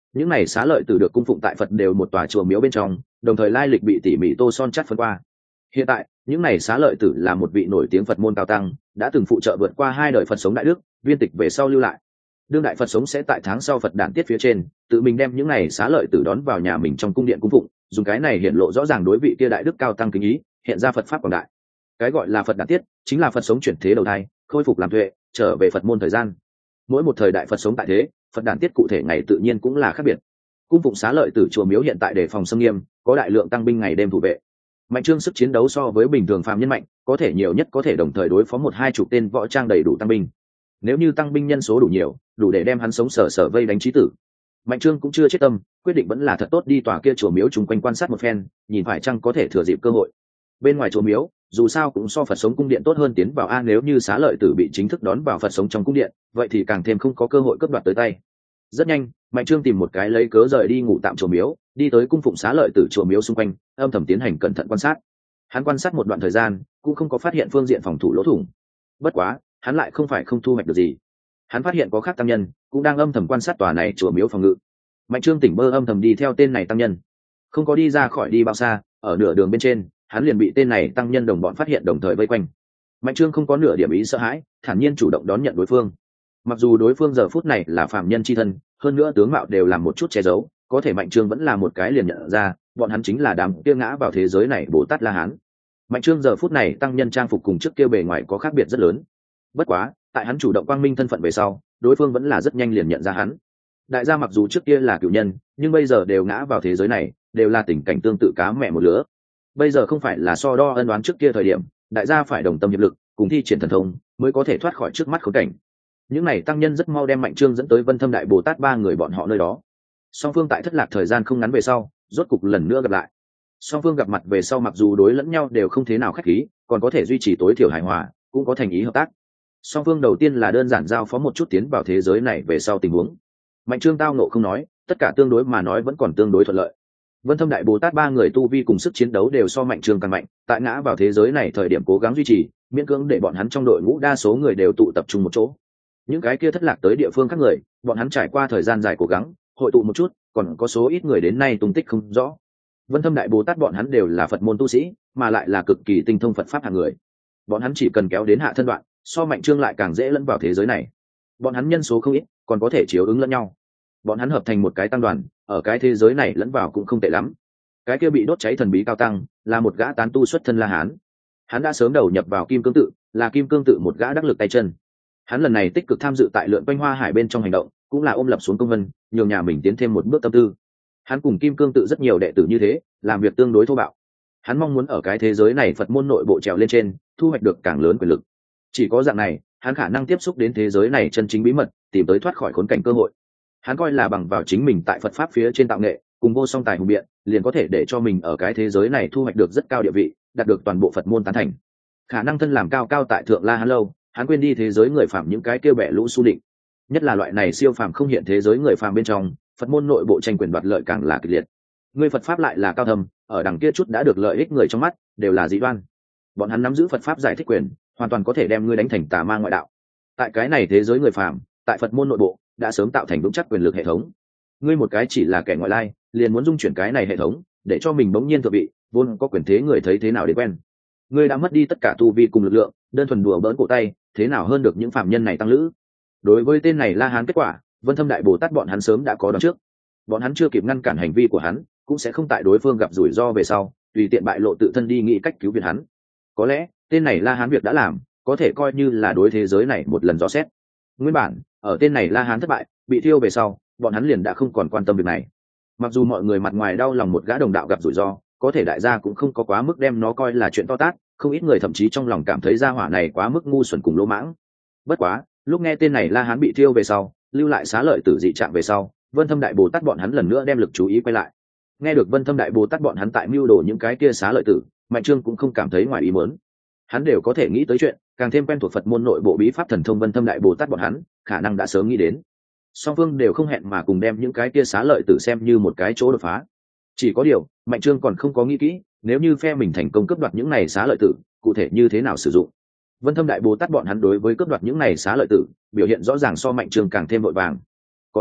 những này xá lợi tử được cung phụng tại Phật đều một tòa chùa miếu bên trong, đồng thời lai lịch bị tỉ mỉ tô son chắt phân qua. Hiện tại những này xá lợi tử là một vị nổi tiếng Phật môn cao tăng, đã từng phụ trợ vượt qua 2 đời Phật sống đại đức, viên tịch về sau lưu lại. Đương đại Phật sống sẽ tại tháng sau Phật đản tiết phía trên tự mình đem những này xá lợi tử đón vào nhà mình trong cung điện cung phụng, dùng cái này hiện lộ rõ ràng đối vị kia đại đức cao tăng kính ý, hiện ra Phật pháp quảng đại. Cái gọi là Phật đản tiết chính là Phật sống chuyển thế đầu thai, khôi phục làm tuệ, trở về Phật môn thời gian. Mỗi một thời đại Phật sống tại thế, Phật đản tiết cụ thể ngày tự nhiên cũng là khác biệt. Cung phụng xá lợi tử chùa miếu hiện tại đề phòng xâm nghiêm, có đại lượng tăng binh ngày đêm thủ vệ. Mạnh Trương sức chiến đấu so với bình thường phàm nhân mạnh, có thể nhiều nhất có thể đồng thời đối phó 1-2 tên võ trang đầy đủ tăng binh. Nếu như tăng binh nhân số đủ nhiều, đủ để đem hắn sống sờ vây đánh chí tử. Mạnh Trương cũng chưa chết tâm, quyết định vẫn là thật tốt đi tòa kia chùa miếu chung quanh quan sát một phen, nhìn phải chăng có thể thừa dịp cơ hội. Bên ngoài chùa miếu, dù sao cũng so Phật sống cung điện tốt hơn tiến vào a, nếu như xá lợi tử bị chính thức đón vào Phật sống trong cung điện, vậy thì càng thêm không có cơ hội cướp đoạt tới tay. Rất nhanh, Mạnh Trương tìm một cái lấy cớ rời đi ngủ tạm chùa miếu, đi tới cung phụng xá lợi tử chùa miếu xung quanh, âm thầm tiến hành cẩn thận quan sát. Hắn quan sát một đoạn thời gian, cũng không có phát hiện phương diện phòng thủ lỗ thủng. Bất quá, hắn lại không phải không thu hoạch được gì. Hắn phát hiện có khác tăng nhân cũng đang âm thầm quan sát tòa này chùa miếu phòng ngự. Mạnh Trương tỉnh bơ âm thầm đi theo tên này tăng nhân, không có đi ra khỏi đi bao xa, ở nửa đường bên trên, hắn liền bị tên này tăng nhân đồng bọn phát hiện, đồng thời vây quanh. Mạnh Trương không có nửa điểm ý sợ hãi, thản nhiên chủ động đón nhận đối phương. Mặc dù đối phương giờ phút này là phàm nhân chi thân, hơn nữa tướng mạo đều làm một chút che giấu, có thể Mạnh Trương vẫn là một cái liền nhận ra, bọn hắn chính là đám kia ngã vào thế giới này Bồ Tát La Hán. Mạnh Trương giờ phút này tăng nhân trang phục cùng trước kia bề ngoài có khác biệt rất lớn. Bất quá, tại hắn chủ động quang minh thân phận về sau, đối phương vẫn là rất nhanh liền nhận ra hắn. Đại gia mặc dù trước kia là cựu nhân, nhưng bây giờ đều ngã vào thế giới này, đều là tình cảnh tương tự cá mẹ một lứa. Bây giờ không phải là so đo ân oán trước kia thời điểm, đại gia phải đồng tâm hiệp lực, cùng thi triển thần thông, mới có thể thoát khỏi trước mắt khốn cảnh. Những này tăng nhân rất mau đem Mạnh Trương dẫn tới Vân Thâm Đại Bồ Tát 3 người bọn họ nơi đó. Song phương tại thất lạc thời gian không ngắn về sau, rốt cục lần nữa gặp lại. Song phương gặp mặt về sau mặc dù đối lẫn nhau đều không thế nào khách khí, còn có thể duy trì tối thiểu hài hòa, cũng có thành ý hợp tác. Song phương đầu tiên là đơn giản giao phó một chút tiến vào thế giới này về sau tình huống. Mạnh Trương tao nộ không nói, tất cả tương đối mà nói vẫn còn tương đối thuận lợi. Vân Thâm Đại Bồ Tát 3 người tu vi cùng sức chiến đấu đều so Mạnh Trương càng mạnh, tại ngã vào thế giới này thời điểm cố gắng duy trì, miễn cưỡng để bọn hắn trong đội ngũ đa số người đều tụ tập trung một chỗ. Những cái kia thất lạc tới địa phương khác người, bọn hắn trải qua thời gian dài cố gắng, hội tụ một chút, còn có số ít người đến nay tung tích không rõ. Vân Thâm Đại Bồ Tát bọn hắn đều là Phật môn tu sĩ, mà lại là cực kỳ tinh thông Phật pháp hạng người. Bọn hắn chỉ cần kéo đến hạ thân đoạn, so Mạnh Trương lại càng dễ lẫn vào thế giới này. Bọn hắn nhân số không ít, còn có thể chiếu ứng lẫn nhau. Bọn hắn hợp thành một cái tăng đoàn, ở cái thế giới này lẫn vào cũng không tệ lắm. Cái kia bị đốt cháy thần bí cao tăng, là một gã tán tu xuất thân La Hán. Hắn đã sớm đầu nhập vào Kim Cương Tự, là Kim Cương Tự một gã đắc lực tay chân. Hắn lần này tích cực tham dự tại lượn quanh Hoa Hải bên trong hành động, cũng là ôm lập xuống công vân, nhường nhà mình tiến thêm một bước tâm tư. Hắn cùng Kim Cương Tự rất nhiều đệ tử như thế, làm việc tương đối thô bạo. Hắn mong muốn ở cái thế giới này Phật môn nội bộ trèo lên trên, thu hoạch được càng lớn quyền lực. Chỉ có dạng này, hắn khả năng tiếp xúc đến thế giới này chân chính bí mật, tìm tới thoát khỏi khốn cảnh cơ hội. Hắn coi là bằng vào chính mình tại Phật pháp phía trên tạo nghệ, cùng vô song tài hùng biện, liền có thể để cho mình ở cái thế giới này thu hoạch được rất cao địa vị, đạt được toàn bộ Phật môn tán thành. Khả năng thân làm cao cao tại thượng La Hán lâu, hắn quên đi thế giới người phàm những cái kêu bẻ lũ su định. Nhất là loại này siêu phàm không hiện thế giới người phàm bên trong, Phật môn nội bộ tranh quyền đoạt lợi càng là kịch liệt. Người Phật pháp lại là cao thâm, ở đằng kia chút đã được lợi ích người trong mắt, đều là dị đoan. Bọn hắn nắm giữ Phật pháp giải thích quyền, hoàn toàn có thể đem ngươi đánh thành tà ma ngoại đạo. Tại cái này thế giới người phàm, tại Phật môn nội bộ đã sớm tạo thành vững chắc quyền lực hệ thống. Ngươi một cái chỉ là kẻ ngoại lai, liền muốn dung chuyển cái này hệ thống, để cho mình bỗng nhiên thượng vị, vốn có quyền thế người thấy thế nào để quen. Ngươi đã mất đi tất cả tu vi cùng lực lượng, đơn thuần đùa bỡn cổ tay, thế nào hơn được những phạm nhân này tăng lữ. Đối với tên này La Hán kết quả, Vân Thâm Đại Bồ Tát bọn hắn sớm đã có đoán trước. Bọn hắn chưa kịp ngăn cản hành vi của hắn, cũng sẽ không tại đối phương gặp rủi ro về sau, tùy tiện bại lộ tự thân đi nghĩ cách cứu viện hắn. Có lẽ, tên này La Hán việc đã làm, có thể coi như là đối thế giới này một lần dò xét. Nguyên bản, ở tên này La Hán thất bại, bị thiêu về sau, bọn hắn liền đã không còn quan tâm việc này. Mặc dù mọi người mặt ngoài đau lòng một gã đồng đạo gặp rủi ro, có thể đại gia cũng không có quá mức đem nó coi là chuyện to tát, không ít người thậm chí trong lòng cảm thấy gia hỏa này quá mức ngu xuẩn cùng lỗ mãng. Bất quá, lúc nghe tên này La Hán bị thiêu về sau, lưu lại xá lợi tử dị trạng về sau, Vân Thâm Đại Bồ Tát bọn hắn lần nữa đem lực chú ý quay lại. Nghe được Vân Thâm Đại Bồ Tát bọn hắn tại mưu đồ những cái kia xá lợi tử, Mạnh Trương cũng không cảm thấy ngoài ý muốn. Hắn đều có thể nghĩ tới chuyện, càng thêm quen thuộc Phật môn nội bộ bí pháp thần thông Vân Thâm Đại Bồ Tát bọn hắn, khả năng đã sớm nghĩ đến. Song phương đều không hẹn mà cùng đem những cái kia xá lợi tử xem như một cái chỗ đột phá. Chỉ có điều, Mạnh Trương còn không có nghĩ kỹ, nếu như phe mình thành công cướp đoạt những này xá lợi tử, cụ thể như thế nào sử dụng. Vân Thâm Đại Bồ Tát bọn hắn đối với cướp đoạt những này xá lợi tử, biểu hiện rõ ràng so Mạnh Trương càng thêm vội vàng. Có lẽ,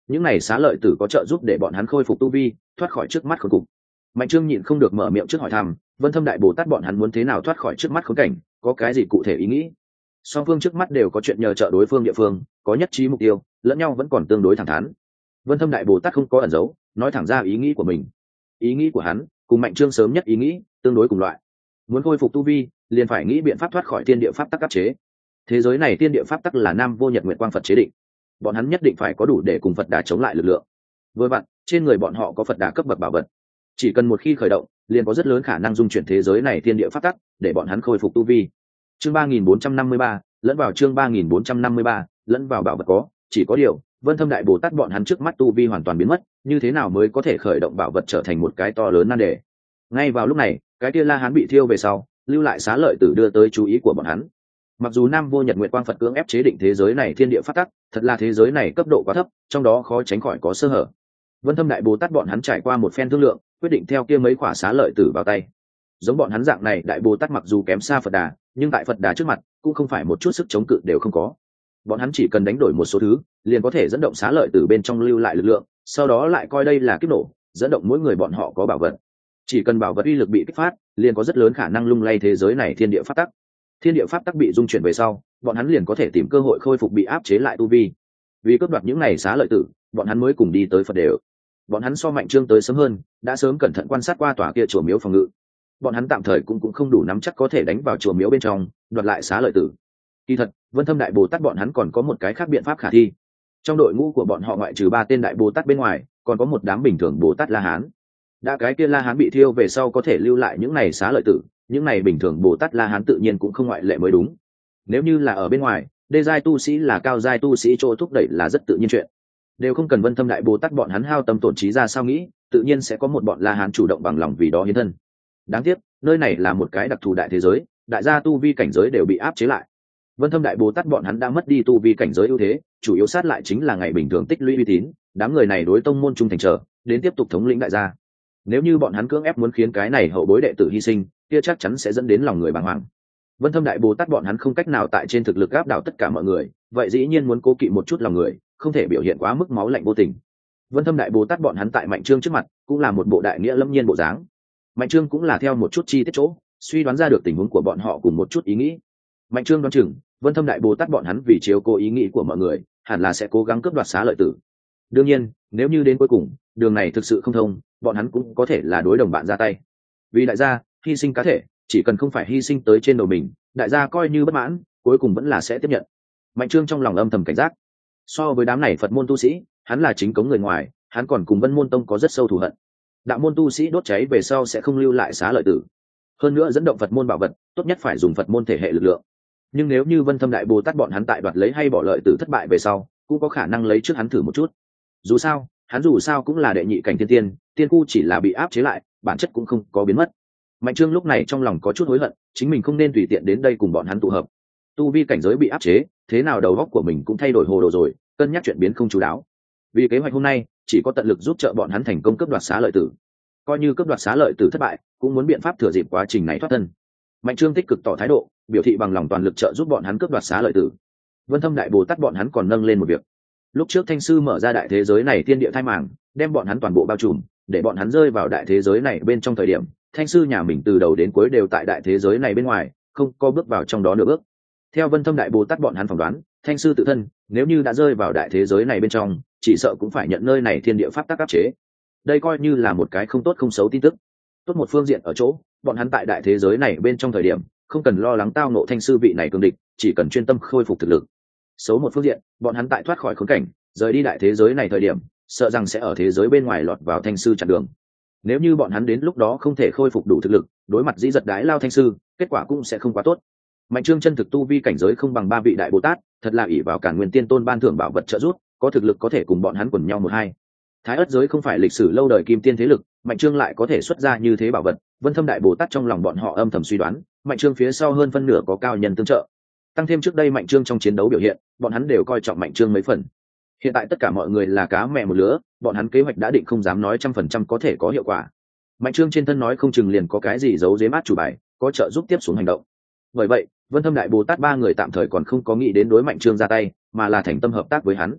những này xá lợi tử có trợ giúp để bọn hắn khôi phục tu vi, thoát khỏi trước mắt khốn cục. Mạnh Trương nhịn không được mở miệng trước hỏi thăm, Vân Thâm Đại Bồ Tát bọn hắn muốn thế nào thoát khỏi trước mắt khốn cảnh, có cái gì cụ thể ý nghĩ? Song phương trước mắt đều có chuyện nhờ trợ đối phương địa phương, có nhất trí mục tiêu, lẫn nhau vẫn còn tương đối thẳng thắn. Vân Thâm Đại Bồ Tát không có ẩn giấu, nói thẳng ra ý nghĩ của mình. Ý nghĩ của hắn cùng Mạnh Trương sớm nhất ý nghĩ tương đối cùng loại. Muốn khôi phục tu vi, liền phải nghĩ biện pháp thoát khỏi thiên địa pháp tắc áp chế. Thế giới này thiên địa pháp tắc là Nam Vô Nhật Nguyệt Quang Phật chế định, bọn hắn nhất định phải có đủ để cùng Phật Đà chống lại lực lượng. Với bạn, trên người bọn họ có Phật Đà cấp bậc bảo vật, chỉ cần một khi khởi động, liền có rất lớn khả năng dung chuyển thế giới này thiên địa pháp tắc, để bọn hắn khôi phục tu vi. Chương 3453, lẫn vào chương 3453, lẫn vào bảo vật có, chỉ có điều, Vân Thâm Đại Bồ Tát bọn hắn trước mắt tu vi hoàn toàn biến mất, như thế nào mới có thể khởi động bảo vật trở thành một cái to lớn nan đề. Ngay vào lúc này, cái kia La Hán bị thiêu về sau, lưu lại xá lợi tử đưa tới chú ý của bọn hắn. Mặc dù Nam Vô Nhật Nguyệt Quang Phật cưỡng ép chế định thế giới này thiên địa pháp tắc, thật là thế giới này cấp độ quá thấp, trong đó khó tránh khỏi có sơ hở. Vân Thâm Đại Bồ Tát bọn hắn trải qua một phen thương lượng, quyết định theo kia mấy khỏa xá lợi tử vào tay. Giống bọn hắn dạng này Đại Bồ Tát mặc dù kém xa Phật Đà, nhưng tại Phật Đà trước mặt cũng không phải một chút sức chống cự đều không có. Bọn hắn chỉ cần đánh đổi một số thứ, liền có thể dẫn động xá lợi tử bên trong lưu lại lực lượng, sau đó lại coi đây là kiếp nổ, dẫn động mỗi người bọn họ có bảo vật. Chỉ cần bảo vật uy lực bị kích phát, liền có rất lớn khả năng lung lay thế giới này thiên địa pháp tắc. Thiên địa pháp tắc bị dung chuyển về sau, bọn hắn liền có thể tìm cơ hội khôi phục bị áp chế lại tu vi. Vì cướp đoạt những này xá lợi tử, bọn hắn mới cùng đi tới Phật đều. Bọn hắn so Mạnh Trương tới sớm hơn, đã sớm cẩn thận quan sát qua tòa kia chùa miếu phòng ngự. Bọn hắn tạm thời cũng không đủ nắm chắc có thể đánh vào chùa miếu bên trong, đoạt lại xá lợi tử. Kỳ thật, Vân Thâm Đại Bồ Tát bọn hắn còn có một cái khác biện pháp khả thi. Trong đội ngũ của bọn họ ngoại trừ 3 tên Đại Bồ Tát bên ngoài, còn có một đám bình thường Bồ Tát La Hán. Đã cái kia La Hán bị thiêu về sau có thể lưu lại những này xá lợi tử, những này bình thường Bồ Tát La Hán tự nhiên cũng không ngoại lệ mới đúng. Nếu như là ở bên ngoài, đê giai tu sĩ là cao giai tu sĩ chỗ thúc đẩy là rất tự nhiên chuyện, đều không cần Vân Thâm Đại Bồ Tát bọn hắn hao tâm tổn trí ra sao nghĩ, tự nhiên sẽ có một bọn La Hán chủ động bằng lòng vì đó hiến thân. Đáng tiếc, nơi này là một cái đặc thù đại thế giới, đại gia tu vi cảnh giới đều bị áp chế lại. Vân Thâm Đại Bồ Tát bọn hắn đã mất đi tu vi cảnh giới ưu thế, chủ yếu sát lại chính là ngày bình thường tích lũy uy tín, đám người này đối tông môn trung thành trở, đến tiếp tục thống lĩnh đại gia. Nếu như bọn hắn cưỡng ép muốn khiến cái này hậu bối đệ tử hy sinh, kia chắc chắn sẽ dẫn đến lòng người bàng hoàng. Vân Thâm Đại Bồ Tát bọn hắn không cách nào tại trên thực lực áp đảo tất cả mọi người, vậy dĩ nhiên muốn cố kỵ một chút lòng người, không thể biểu hiện quá mức máu lạnh vô tình. Vân Thâm Đại Bồ Tát bọn hắn tại Mạnh Trương trước mặt, cũng là một bộ đại nghĩa lâm nhiên bộ dáng. Mạnh Trương cũng là theo một chút chi tiết chỗ, suy đoán ra được tình huống của bọn họ cùng một chút ý nghĩ. Mạnh Trương đoán chừng, Vân Thâm Đại Bồ Tát bọn hắn vì chiếu cố ý nghĩ của mọi người, hẳn là sẽ cố gắng cướp đoạt xá lợi tử. Đương nhiên, nếu như đến cuối cùng, đường này thực sự không thông, bọn hắn cũng có thể là đối đồng bạn ra tay. Vì đại gia, hy sinh cá thể, chỉ cần không phải hy sinh tới trên đầu mình, đại gia coi như bất mãn, cuối cùng vẫn là sẽ tiếp nhận. Mạnh Trương trong lòng âm thầm cảnh giác. So với đám này Phật môn tu sĩ, hắn là chính cống người ngoài, hắn còn cùng Vân Môn Tông có rất sâu thù hận. Đạo môn tu sĩ đốt cháy về sau sẽ không lưu lại xá lợi tử. Hơn nữa dẫn động Phật môn bảo vật, tốt nhất phải dùng Phật môn thể hệ lực lượng. Nhưng nếu như Vân Thâm Đại Bồ Tát bọn hắn tại đoạt lấy hay bỏ lợi tử thất bại về sau, cũng có khả năng lấy trước hắn thử một chút. Dù sao, hắn dù sao cũng là đệ nhị cảnh tiên tiên, tiên khu chỉ là bị áp chế lại, bản chất cũng không có biến mất. Mạnh Trương lúc này trong lòng có chút hối hận, chính mình không nên tùy tiện đến đây cùng bọn hắn tụ hợp. Tu vi cảnh giới bị áp chế, thế nào đầu óc của mình cũng thay đổi hồ đồ rồi, cân nhắc chuyện biến không chú đáo. Vì kế hoạch hôm nay, chỉ có tận lực giúp trợ bọn hắn thành công cướp đoạt xá lợi tử. Coi như cướp đoạt xá lợi tử thất bại, cũng muốn biện pháp thừa dịp quá trình này thoát thân. Mạnh Trương tích cực tỏ thái độ, biểu thị bằng lòng toàn lực trợ giúp bọn hắn cướp đoạt xá lợi tử. Vân Thâm Đại Bồ Tát bọn hắn còn nâng lên một việc. Lúc trước Thanh sư mở ra đại thế giới này thiên địa thai màng, đem bọn hắn toàn bộ bao trùm, để bọn hắn rơi vào đại thế giới này bên trong thời điểm, Thanh sư nhà mình từ đầu đến cuối đều tại đại thế giới này bên ngoài, không có bước vào trong đó nửa bước. Theo Vân Thâm Đại Bồ Tát bọn hắn phỏng đoán, Thanh sư tự thân, nếu như đã rơi vào đại thế giới này bên trong, chỉ sợ cũng phải nhận nơi này thiên địa pháp tắc áp chế. Đây coi như là một cái không tốt không xấu tin tức. Tốt một phương diện ở chỗ, bọn hắn tại đại thế giới này bên trong thời điểm, không cần lo lắng tao ngộ Thanh sư vị này cường địch, chỉ cần chuyên tâm khôi phục thực lực. Xấu một phương diện, bọn hắn tại thoát khỏi khốn cảnh, rời đi đại thế giới này thời điểm, sợ rằng sẽ ở thế giới bên ngoài lọt vào Thanh sư chặn đường. Nếu như bọn hắn đến lúc đó không thể khôi phục đủ thực lực, đối mặt dĩ giật đái lao Thanh sư, kết quả cũng sẽ không quá tốt. Mạnh Trương chân thực tu vi cảnh giới không bằng 3 vị đại Bồ Tát, thật là ỷ vào Càn Nguyên Tiên Tôn ban thưởng bảo vật trợ giúp, có thực lực có thể cùng bọn hắn quần nhau một hai. Thái Ức giới không phải lịch sử lâu đời kim tiên thế lực, Mạnh Trương lại có thể xuất ra như thế bảo vật, Vân Thâm Đại Bồ Tát trong lòng bọn họ âm thầm suy đoán, Mạnh Trương phía sau hơn phân nửa có cao nhân tương trợ. Tăng thêm trước đây Mạnh Trương trong chiến đấu biểu hiện, bọn hắn đều coi trọng Mạnh Trương mấy phần. Hiện tại tất cả mọi người là cá mẹ một lứa, bọn hắn kế hoạch đã định không dám nói 100% có thể có hiệu quả. Mạnh Trương trên thân nói không chừng liền có cái gì giấu giếm át chủ bài, có trợ giúp tiếp xuống hành động. Bởi vậy, Vân Thâm Đại Bồ Tát 3 người tạm thời còn không có nghĩ đến đối Mạnh Trương ra tay, mà là thành tâm hợp tác với hắn.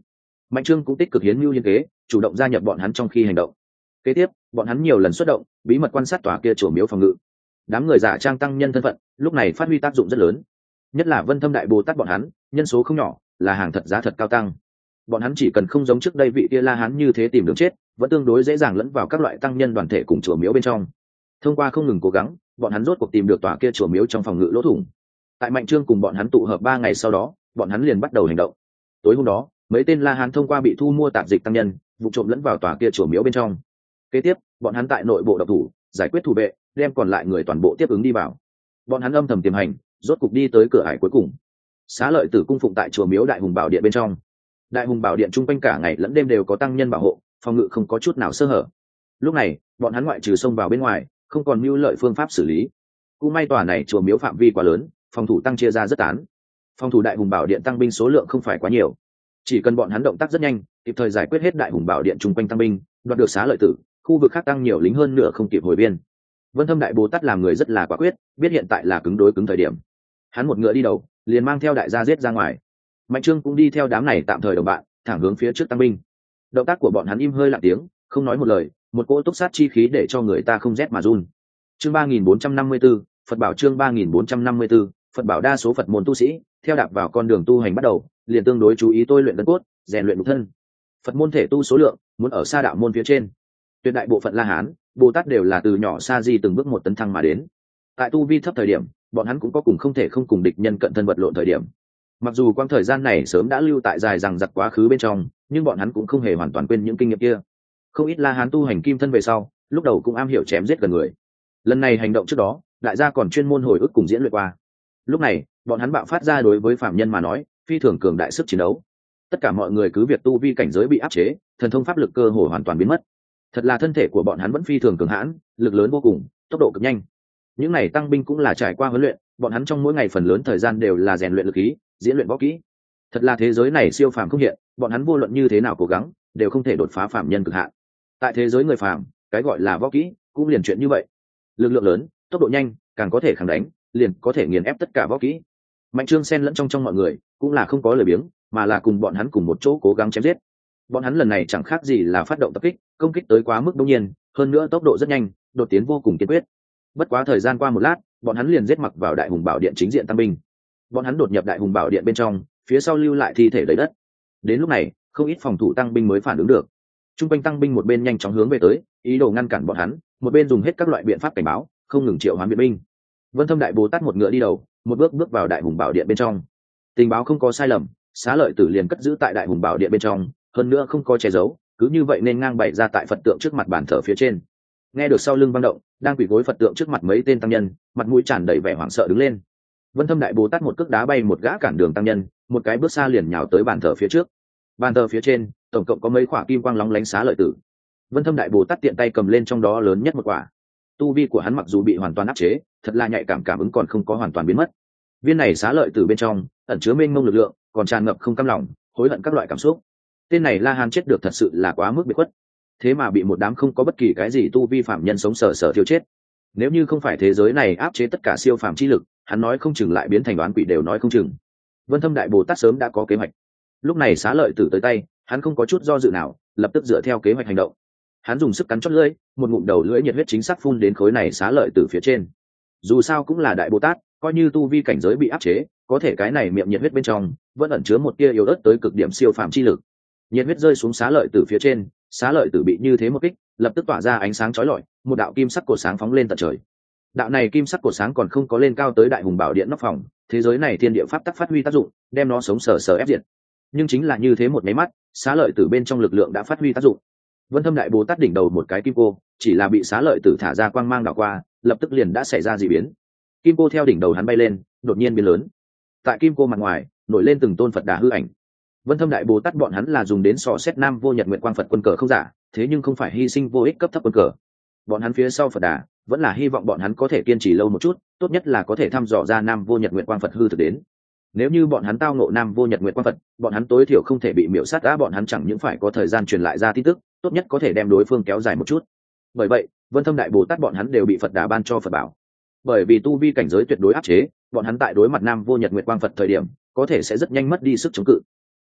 Mạnh Trương cũng tích cực hiến mưu hiến kế, chủ động gia nhập bọn hắn trong khi hành động. Kế tiếp, bọn hắn nhiều lần xuất động, bí mật quan sát tòa kia chùa miếu phòng ngự. Đám người giả trang tăng nhân thân phận, lúc này phát huy tác dụng rất lớn. Nhất là Vân Thâm Đại Bồ Tát bọn hắn, nhân số không nhỏ, là hàng thật giá thật cao tăng. Bọn hắn chỉ cần không giống trước đây vị kia La Hán như thế tìm đường chết, vẫn tương đối dễ dàng lẫn vào các loại tăng nhân đoàn thể cùng chùa miếu bên trong. Thông qua không ngừng cố gắng, bọn hắn rốt cuộc tìm được tòa kia chùa miếu trong phòng ngự lỗ thủng. Tại Mạnh Trương cùng bọn hắn tụ hợp 3 ngày sau đó, bọn hắn liền bắt đầu hành động. Tối hôm đó, mấy tên La Hán thông qua bị thu mua tạp dịch tăng nhân, vụ trộm lẫn vào tòa kia chùa miếu bên trong. Kế tiếp, bọn hắn tại nội bộ độc thủ, giải quyết thủ vệ, đem còn lại người toàn bộ tiếp ứng đi vào. Bọn hắn âm thầm tiềm hành, rốt cục đi tới cửa ải cuối cùng. Xá Lợi Tử cung phụng tại chùa miếu Đại Hùng Bảo Điện bên trong. Đại Hùng Bảo Điện trung quanh cả ngày lẫn đêm đều có tăng nhân bảo hộ, phòng ngự không có chút nào sơ hở. Lúc này, bọn hắn ngoại trừ xông vào bên ngoài, không còn mưu lợi phương pháp xử lý. Cũng may tòa này chùa miếu phạm vi quá lớn, phòng thủ tăng chia ra rất tán. Phòng thủ Đại Hùng Bảo Điện tăng binh số lượng không phải quá nhiều, chỉ cần bọn hắn động tác rất nhanh, kịp thời giải quyết hết Đại Hùng Bảo Điện trung quanh tăng binh, đoạt được Xá Lợi Tử, khu vực khác tăng nhiều lính hơn nửa không kịp hồi biên. Vân Thâm Đại Bồ Tát làm người rất là quả quyết, biết hiện tại là cứng đối cứng thời điểm. Hắn một ngựa đi đầu, liền mang theo đại gia giết ra ngoài. Mạnh Trương cũng đi theo đám này tạm thời đồng bạn, thẳng hướng phía trước tăng binh. Động tác của bọn hắn im hơi lặng tiếng, không nói một lời, một cỗ túc sát chi khí để cho người ta không rét mà run. Chương 3454, Phật bảo chương 3454, Phật bảo đa số Phật môn tu sĩ, theo đạp vào con đường tu hành bắt đầu, liền tương đối chú ý tôi luyện gân cốt, rèn luyện nhục thân. Phật môn thể tu số lượng, muốn ở xa đạo môn phía trên. Tuyệt đại bộ phận La Hán, Bồ Tát đều là từ nhỏ sa di từng bước một tấn thăng mà đến. Tại tu vi thấp thời điểm, bọn hắn cũng có cùng không thể không cùng địch nhân cận thân vật lộn thời điểm. Mặc dù quang thời gian này sớm đã lưu tại dài rằng giặc quá khứ bên trong, nhưng bọn hắn cũng không hề hoàn toàn quên những kinh nghiệm kia. Không ít La Hán tu hành kim thân về sau, lúc đầu cũng am hiểu chém giết gần người. Lần này hành động trước đó, đại gia còn chuyên môn hồi ức cùng diễn luyện qua. Lúc này, bọn hắn bạo phát ra đối với phạm nhân mà nói, phi thường cường đại sức chiến đấu. Tất cả mọi người cứ việc tu vi cảnh giới bị áp chế, thần thông pháp lực cơ hồ hoàn toàn biến mất. Thật là thân thể của bọn hắn vẫn phi thường cường hãn, lực lớn vô cùng, tốc độ cực nhanh. Những này tăng binh cũng là trải qua huấn luyện, bọn hắn trong mỗi ngày phần lớn thời gian đều là rèn luyện lực khí, diễn luyện võ kỹ. Thật là thế giới này siêu phàm không hiện, bọn hắn vô luận như thế nào cố gắng, đều không thể đột phá phàm nhân cực hạn. Tại thế giới người phàm, cái gọi là võ kỹ, cũng liền chuyện như vậy. Lực lượng lớn, tốc độ nhanh, càng có thể kháng đánh, liền có thể nghiền ép tất cả võ kỹ. Mạnh Trương xen lẫn trong mọi người, cũng là không có lời biếng, mà là cùng bọn hắn cùng một chỗ cố gắng chém giết. Bọn hắn lần này chẳng khác gì là phát động tập kích, công kích tới quá mức đột nhiên, hơn nữa tốc độ rất nhanh, đột tiến vô cùng kiên quyết. Bất quá thời gian qua một lát, bọn hắn liền giết mặc vào Đại Hùng Bảo Điện chính diện tăng binh. Bọn hắn đột nhập Đại Hùng Bảo Điện bên trong, phía sau lưu lại thi thể đầy đất. Đến lúc này, không ít phòng thủ tăng binh mới phản ứng được. Trung quanh tăng binh một bên nhanh chóng hướng về tới, ý đồ ngăn cản bọn hắn, một bên dùng hết các loại biện pháp cảnh báo, không ngừng triệu hoán viện binh. Vân Thâm Đại Bồ Tát một ngựa đi đầu, một bước bước vào Đại Hùng Bảo Điện bên trong. Tình báo không có sai lầm, Xá Lợi Tử liền cất giữ tại Đại Hùng Bảo Điện bên trong, hơn nữa không có che giấu, cứ như vậy nên ngang bày ra tại Phật tượng trước mặt bàn thờ phía trên. Nghe được sau lưng vang động, đang quỳ gối Phật tượng trước mặt mấy tên tăng nhân, mặt mũi tràn đầy vẻ hoảng sợ đứng lên. Vân Thâm Đại Bồ Tát một cước đá bay một gã cản đường tăng nhân, một cái bước xa liền nhào tới bàn thờ phía trước. Bàn thờ phía trên, tổng cộng có mấy quả kim quang lóng lánh Xá Lợi Tử. Vân Thâm Đại Bồ Tát tiện tay cầm lên trong đó lớn nhất một quả. Tu vi của hắn mặc dù bị hoàn toàn áp chế, thật là nhạy cảm ứng còn không có hoàn toàn biến mất. Viên này Xá Lợi Tử bên trong ẩn chứa mênh mông lực lượng, còn tràn ngập không cam lòng, hối hận các loại cảm xúc. Tên này La Hán chết được thật sự là quá mức biệt khuất, thế mà bị một đám không có bất kỳ cái gì tu vi phạm nhân sống sờ sờ thiêu chết. Nếu như không phải thế giới này áp chế tất cả siêu phàm chi lực, hắn nói không chừng lại biến thành đoán quỷ đều nói không chừng. Vân Thâm Đại Bồ Tát sớm đã có kế hoạch. Lúc này Xá Lợi Tử tới tay, hắn không có chút do dự nào, lập tức dựa theo kế hoạch hành động. Hắn dùng sức cắn chót lưỡi, một ngụm đầu lưỡi nhiệt huyết chính xác phun đến khối này Xá Lợi Tử phía trên. Dù sao cũng là Đại Bồ Tát, coi như tu vi cảnh giới bị áp chế, có thể cái này miệng nhiệt huyết bên trong vẫn ẩn chứa một tia yếu ớt tới cực điểm siêu phàm chi lực. Nhiệt huyết rơi xuống Xá Lợi Tử phía trên, Xá Lợi Tử bị như thế một kích, lập tức tỏa ra ánh sáng chói lọi, một đạo kim sắc cột sáng phóng lên tận trời. Đạo này kim sắc cột sáng còn không có lên cao tới Đại Hùng Bảo Điện nóc phòng, thế giới này thiên địa pháp tắc phát huy tác dụng, đem nó sống sờ sờ ép diệt. Nhưng chính là như thế một máy mắt, Xá Lợi Tử bên trong lực lượng đã phát huy tác dụng. Vân Thâm Đại Bồ Tát đỉnh đầu một cái kim cô, chỉ là bị Xá Lợi Tử thả ra quang mang đảo qua, lập tức liền đã xảy ra dị biến. Kim cô theo đỉnh đầu hắn bay lên, đột nhiên biến lớn. Tại kim cô mặt ngoài, nổi lên từng tôn Phật Đà hư ảnh. Vân Thâm Đại Bồ Tát bọn hắn là dùng đến sò xét Nam Vô Nhật Nguyện Quang Phật quân cờ không giả, thế nhưng không phải hy sinh vô ích cấp thấp quân cờ. Bọn hắn phía sau Phật Đà, vẫn là hy vọng bọn hắn có thể kiên trì lâu một chút, tốt nhất là có thể thăm dò ra Nam Vô Nhật Nguyện Quang Phật hư thực đến. Nếu như bọn hắn tao ngộ Nam Vô Nhật Nguyện Quang Phật, bọn hắn tối thiểu không thể bị miểu sát, đã bọn hắn chẳng những phải có thời gian truyền lại ra tin tức, tốt nhất có thể đem đối phương kéo dài một chút. Bởi vậy, Vân Thâm Đại Bồ Tát bọn hắn đều bị Phật Đà ban cho Phật bảo. Bởi vì tu vi cảnh giới tuyệt đối áp chế, bọn hắn tại đối mặt Nam Vô Nhật Nguyện Quang Phật thời điểm, có thể sẽ rất nhanh mất đi sức chống cự.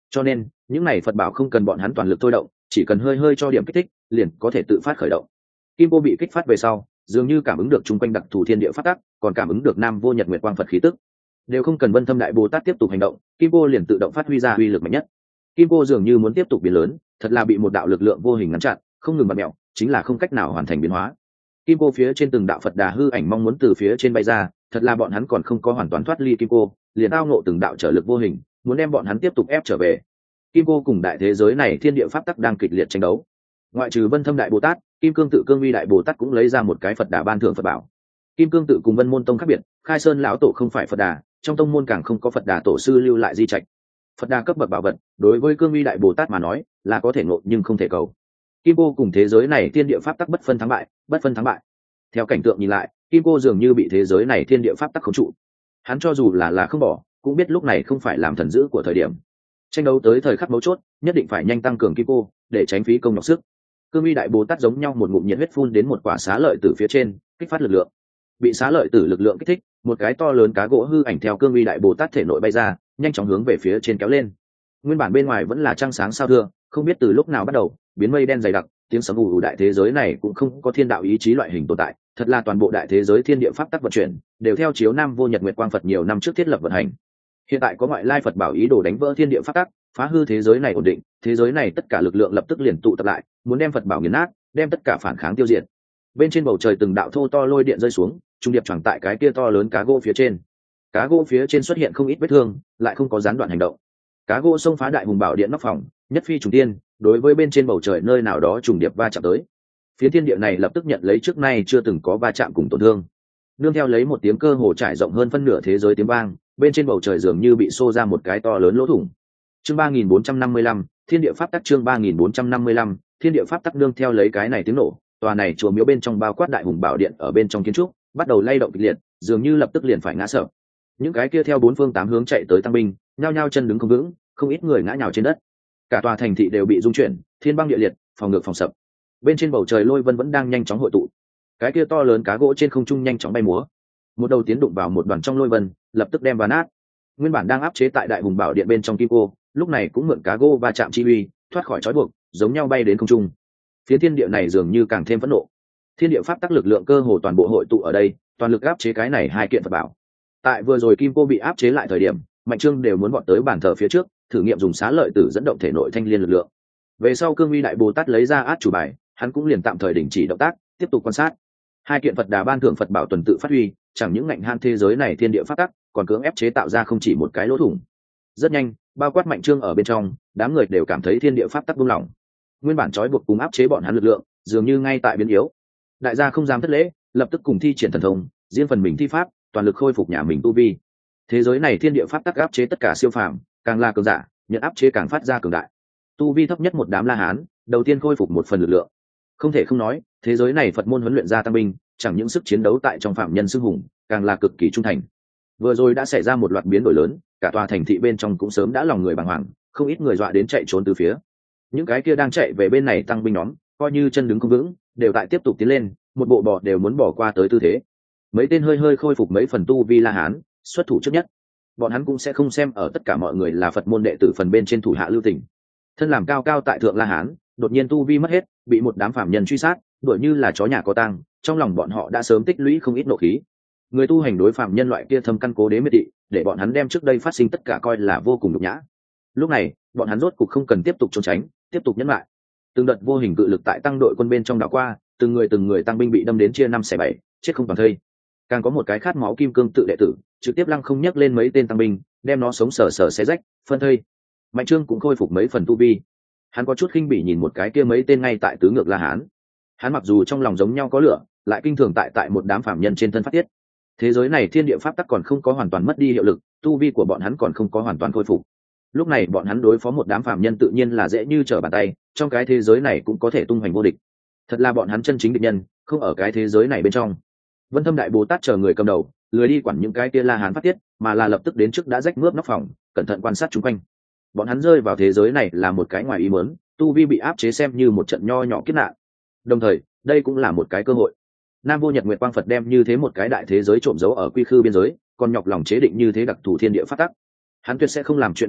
Cho nên những này Phật bảo không cần bọn hắn toàn lực thôi động, chỉ cần hơi hơi cho điểm kích thích liền có thể tự phát khởi động. Kim cô bị kích phát về sau, dường như cảm ứng được chung quanh đặc thù thiên địa phát tắc, còn cảm ứng được Nam Vô Nhật Nguyệt Quang Phật khí tức, đều không cần Vân Thâm Đại Bồ Tát tiếp tục hành động, Kim cô liền tự động phát huy ra uy lực mạnh nhất. Kim cô dường như muốn tiếp tục biến lớn, thật là bị một đạo lực lượng vô hình ngăn chặn, không ngừng bật mẹo, chính là không cách nào hoàn thành biến hóa. Kim cô phía trên từng đạo Phật Đà hư ảnh mong muốn từ phía trên bay ra, thật là bọn hắn còn không có hoàn toàn thoát ly Kim cô, liền tao ngộ từng đạo trở lực vô hình, muốn đem bọn hắn tiếp tục ép trở về. Kim cô cùng đại thế giới này thiên địa pháp tắc đang kịch liệt tranh đấu. Ngoại trừ Vân Thâm Đại Bồ Tát, Kim Cương Tự Cương Vi Đại Bồ Tát cũng lấy ra một cái Phật Đà ban thưởng Phật bảo. Kim Cương Tự cùng Vân Môn Tông khác biệt, Khai Sơn lão tổ không phải Phật Đà, trong tông môn càng không có Phật Đà tổ sư lưu lại di trạch. Phật Đà cấp bậc bảo vật, đối với Cương Vi Đại Bồ Tát mà nói, là có thể ngộ nhưng không thể cầu. Kim cô cùng thế giới này thiên địa pháp tắc bất phân thắng bại, bất phân thắng bại. Theo cảnh tượng nhìn lại, Kim cô dường như bị thế giới này thiên địa pháp tắc khống trụ. Hắn cho dù là không bỏ, cũng biết lúc này không phải làm thần dữ của thời điểm. Tranh đấu tới thời khắc mấu chốt, nhất định phải nhanh tăng cường Kim cô, để tránh phí công nhọc sức. Cương Vi Đại Bồ Tát giống nhau một ngụm nhiệt huyết phun đến một quả xá lợi tử phía trên, kích phát lực lượng. Bị xá lợi tử lực lượng kích thích, một cái to lớn cá gỗ hư ảnh theo Cương Vi Đại Bồ Tát thể nội bay ra, nhanh chóng hướng về phía trên kéo lên. Nguyên bản bên ngoài vẫn là trăng sáng sao thưa, không biết từ lúc nào bắt đầu biến mây đen dày đặc, tiếng sấm ù ù, đại thế giới này cũng không có thiên đạo ý chí loại hình tồn tại, thật là toàn bộ đại thế giới thiên địa pháp tắc vận chuyển đều theo chiếu Nam Vô Nhật Nguyệt Quang Phật nhiều năm trước thiết lập vận hành. Hiện tại có ngoại lai Phật bảo ý đồ đánh vỡ thiên địa pháp tắc, phá hư thế giới này ổn định, thế giới này tất cả lực lượng lập tức liền tụ tập lại, muốn đem Phật bảo nghiền nát, đem tất cả phản kháng tiêu diệt. Bên trên bầu trời từng đạo thô to lôi điện rơi xuống, trung điệp choàng tại cái kia to lớn cá gỗ phía trên. Cá gỗ phía trên xuất hiện không ít vết thương, lại không có gián đoạn hành động. Cá gỗ xông phá đại hùng bảo điện nóc phòng, nhất phi trùng tiên, đối với bên trên bầu trời nơi nào đó trùng điệp va chạm tới. Phía thiên địa này lập tức nhận lấy trước nay chưa từng có va chạm cùng tổn thương. Nương theo lấy một tiếng cơ hồ trải rộng hơn phân nửa thế giới tiếng vang, bên trên bầu trời dường như bị xô ra một cái to lớn lỗ thủng. Chương 3455, Thiên địa pháp tắc. Chương 3455, Thiên địa pháp tắc. Nương theo lấy cái này tiếng nổ, tòa này chùa miếu bên trong bao quát đại hùng bảo điện ở bên trong kiến trúc bắt đầu lay động kịch liệt, dường như lập tức liền phải ngã sập. Những cái kia theo bốn phương tám hướng chạy tới tăng binh, nhao nhao chân đứng không vững, không ít người ngã nhào trên đất. Cả tòa thành thị đều bị rung chuyển, thiên băng địa liệt, phòng ngự phòng sập. Bên trên bầu trời lôi vân vẫn đang nhanh chóng hội tụ, cái kia to lớn cá gỗ trên không trung nhanh chóng bay múa, một đầu tiến đụng vào một đoàn trong lôi vân, lập tức đem ván nát. Nguyên bản đang áp chế tại đại hùng bảo điện bên trong Kim cô, lúc này cũng mượn cá gỗ va chạm chi uy, thoát khỏi trói buộc, giống nhau bay đến không trung. Phía thiên địa này dường như càng thêm phẫn nộ. Thiên địa pháp tắc lực lượng cơ hồ toàn bộ hội tụ ở đây, toàn lực áp chế cái này hai kiện Phật bảo. Tại vừa rồi Kim cô bị áp chế lại thời điểm, Mạnh Trương đều muốn vọt tới bàn thờ phía trước, thử nghiệm dùng xá lợi tử dẫn động thể nội thanh liên lực lượng. Về sau Cương Vi Đại Bồ Tát lấy ra át chủ bài, hắn cũng liền tạm thời đình chỉ động tác, tiếp tục quan sát. Hai kiện Phật Đà ban thưởng Phật bảo tuần tự phát huy, chẳng những ngạnh han thế giới này thiên địa pháp tắc, còn cưỡng ép chế tạo ra không chỉ một cái lỗ thủng. Rất nhanh, bao quát Mạnh Trương ở bên trong, đám người đều cảm thấy thiên địa pháp tắc buông lỏng. Nguyên bản trói buộc cùng áp chế bọn hắn lực lượng, dường như ngay tại biến yếu. Đại gia không dám thất lễ, lập tức cùng thi triển thần thông, riêng phần mình thi pháp, toàn lực khôi phục nhà mình tu vi. Thế giới này thiên địa pháp tắc áp chế tất cả siêu phàm, càng là cường giả, nhận áp chế càng phát ra cường đại. Tu vi thấp nhất một đám La Hán, đầu tiên khôi phục một phần lực lượng. Không thể không nói, thế giới này Phật môn huấn luyện ra tăng binh, chẳng những sức chiến đấu tại trong phạm nhân xưng hùng, càng là cực kỳ trung thành. Vừa rồi đã xảy ra một loạt biến đổi lớn, cả tòa thành thị bên trong cũng sớm đã lòng người bàng hoàng, không ít người dọa đến chạy trốn từ phía. Những cái kia đang chạy về bên này tăng binh nhóm, coi như chân đứng không vững, đều tại tiếp tục tiến lên, một bộ bò đều muốn bỏ qua tới tư thế. Mấy tên hơi hơi khôi phục mấy phần tu vi La Hán, xuất thủ trước nhất. Bọn hắn cũng sẽ không xem ở tất cả mọi người là Phật môn đệ tử phần bên trên thủ hạ lưu tình. Thân làm cao cao tại thượng La Hán, đột nhiên tu vi mất hết, bị một đám phạm nhân truy sát, đuổi như là chó nhà có tang, trong lòng bọn họ đã sớm tích lũy không ít nộ khí. Người tu hành đối phạm nhân loại kia thâm căn cố đế miệt thị, để bọn hắn đem trước đây phát sinh tất cả coi là vô cùng nhục nhã. Lúc này, bọn hắn rốt cục không cần tiếp tục trốn tránh, tiếp tục nhẫn lại. Từng đợt vô hình cự lực tại tăng đội quân bên trong đảo qua, từng người tăng binh bị đâm đến chia năm xẻ bảy, chết không toàn thây. Càng có một cái khát máu kim cương tự đệ tử, trực tiếp lăng không nhấc lên mấy tên tăng binh, đem nó sống sờ sờ xé rách, phân thây. Mạnh Trương cũng khôi phục mấy phần tu vi. Hắn có chút khinh bỉ nhìn một cái kia mấy tên ngay tại tứ ngược La Hán. Hắn mặc dù trong lòng giống nhau có lửa, lại kinh thường tại một đám phạm nhân trên thân phát tiết. Thế giới này thiên địa pháp tắc còn không có hoàn toàn mất đi hiệu lực, tu vi của bọn hắn còn không có hoàn toàn khôi phục. Lúc này bọn hắn đối phó một đám phạm nhân tự nhiên là dễ như trở bàn tay, trong cái thế giới này cũng có thể tung hoành vô địch. Thật là bọn hắn chân chính địch nhân, không ở cái thế giới này bên trong. Vân Thâm Đại Bồ Tát chờ người cầm đầu, lười đi quản những cái kia La Hán phát tiết, mà là lập tức đến trước đã rách mướp nóc phòng, cẩn thận quan sát xung quanh. Bọn hắn rơi vào thế giới này là một cái ngoài ý muốn, tu vi bị áp chế xem như một trận nho nhỏ kiếp nạn. Đồng thời, đây cũng là một cái cơ hội. Nam Vô Nhật Nguyệt Quang Phật đem như thế một cái đại thế giới trộm giấu ở quy khư biên giới, còn nhọc lòng chế định như thế đặc thù thiên địa pháp tắc. Hắn tuyệt sẽ không làm chuyện vô ích,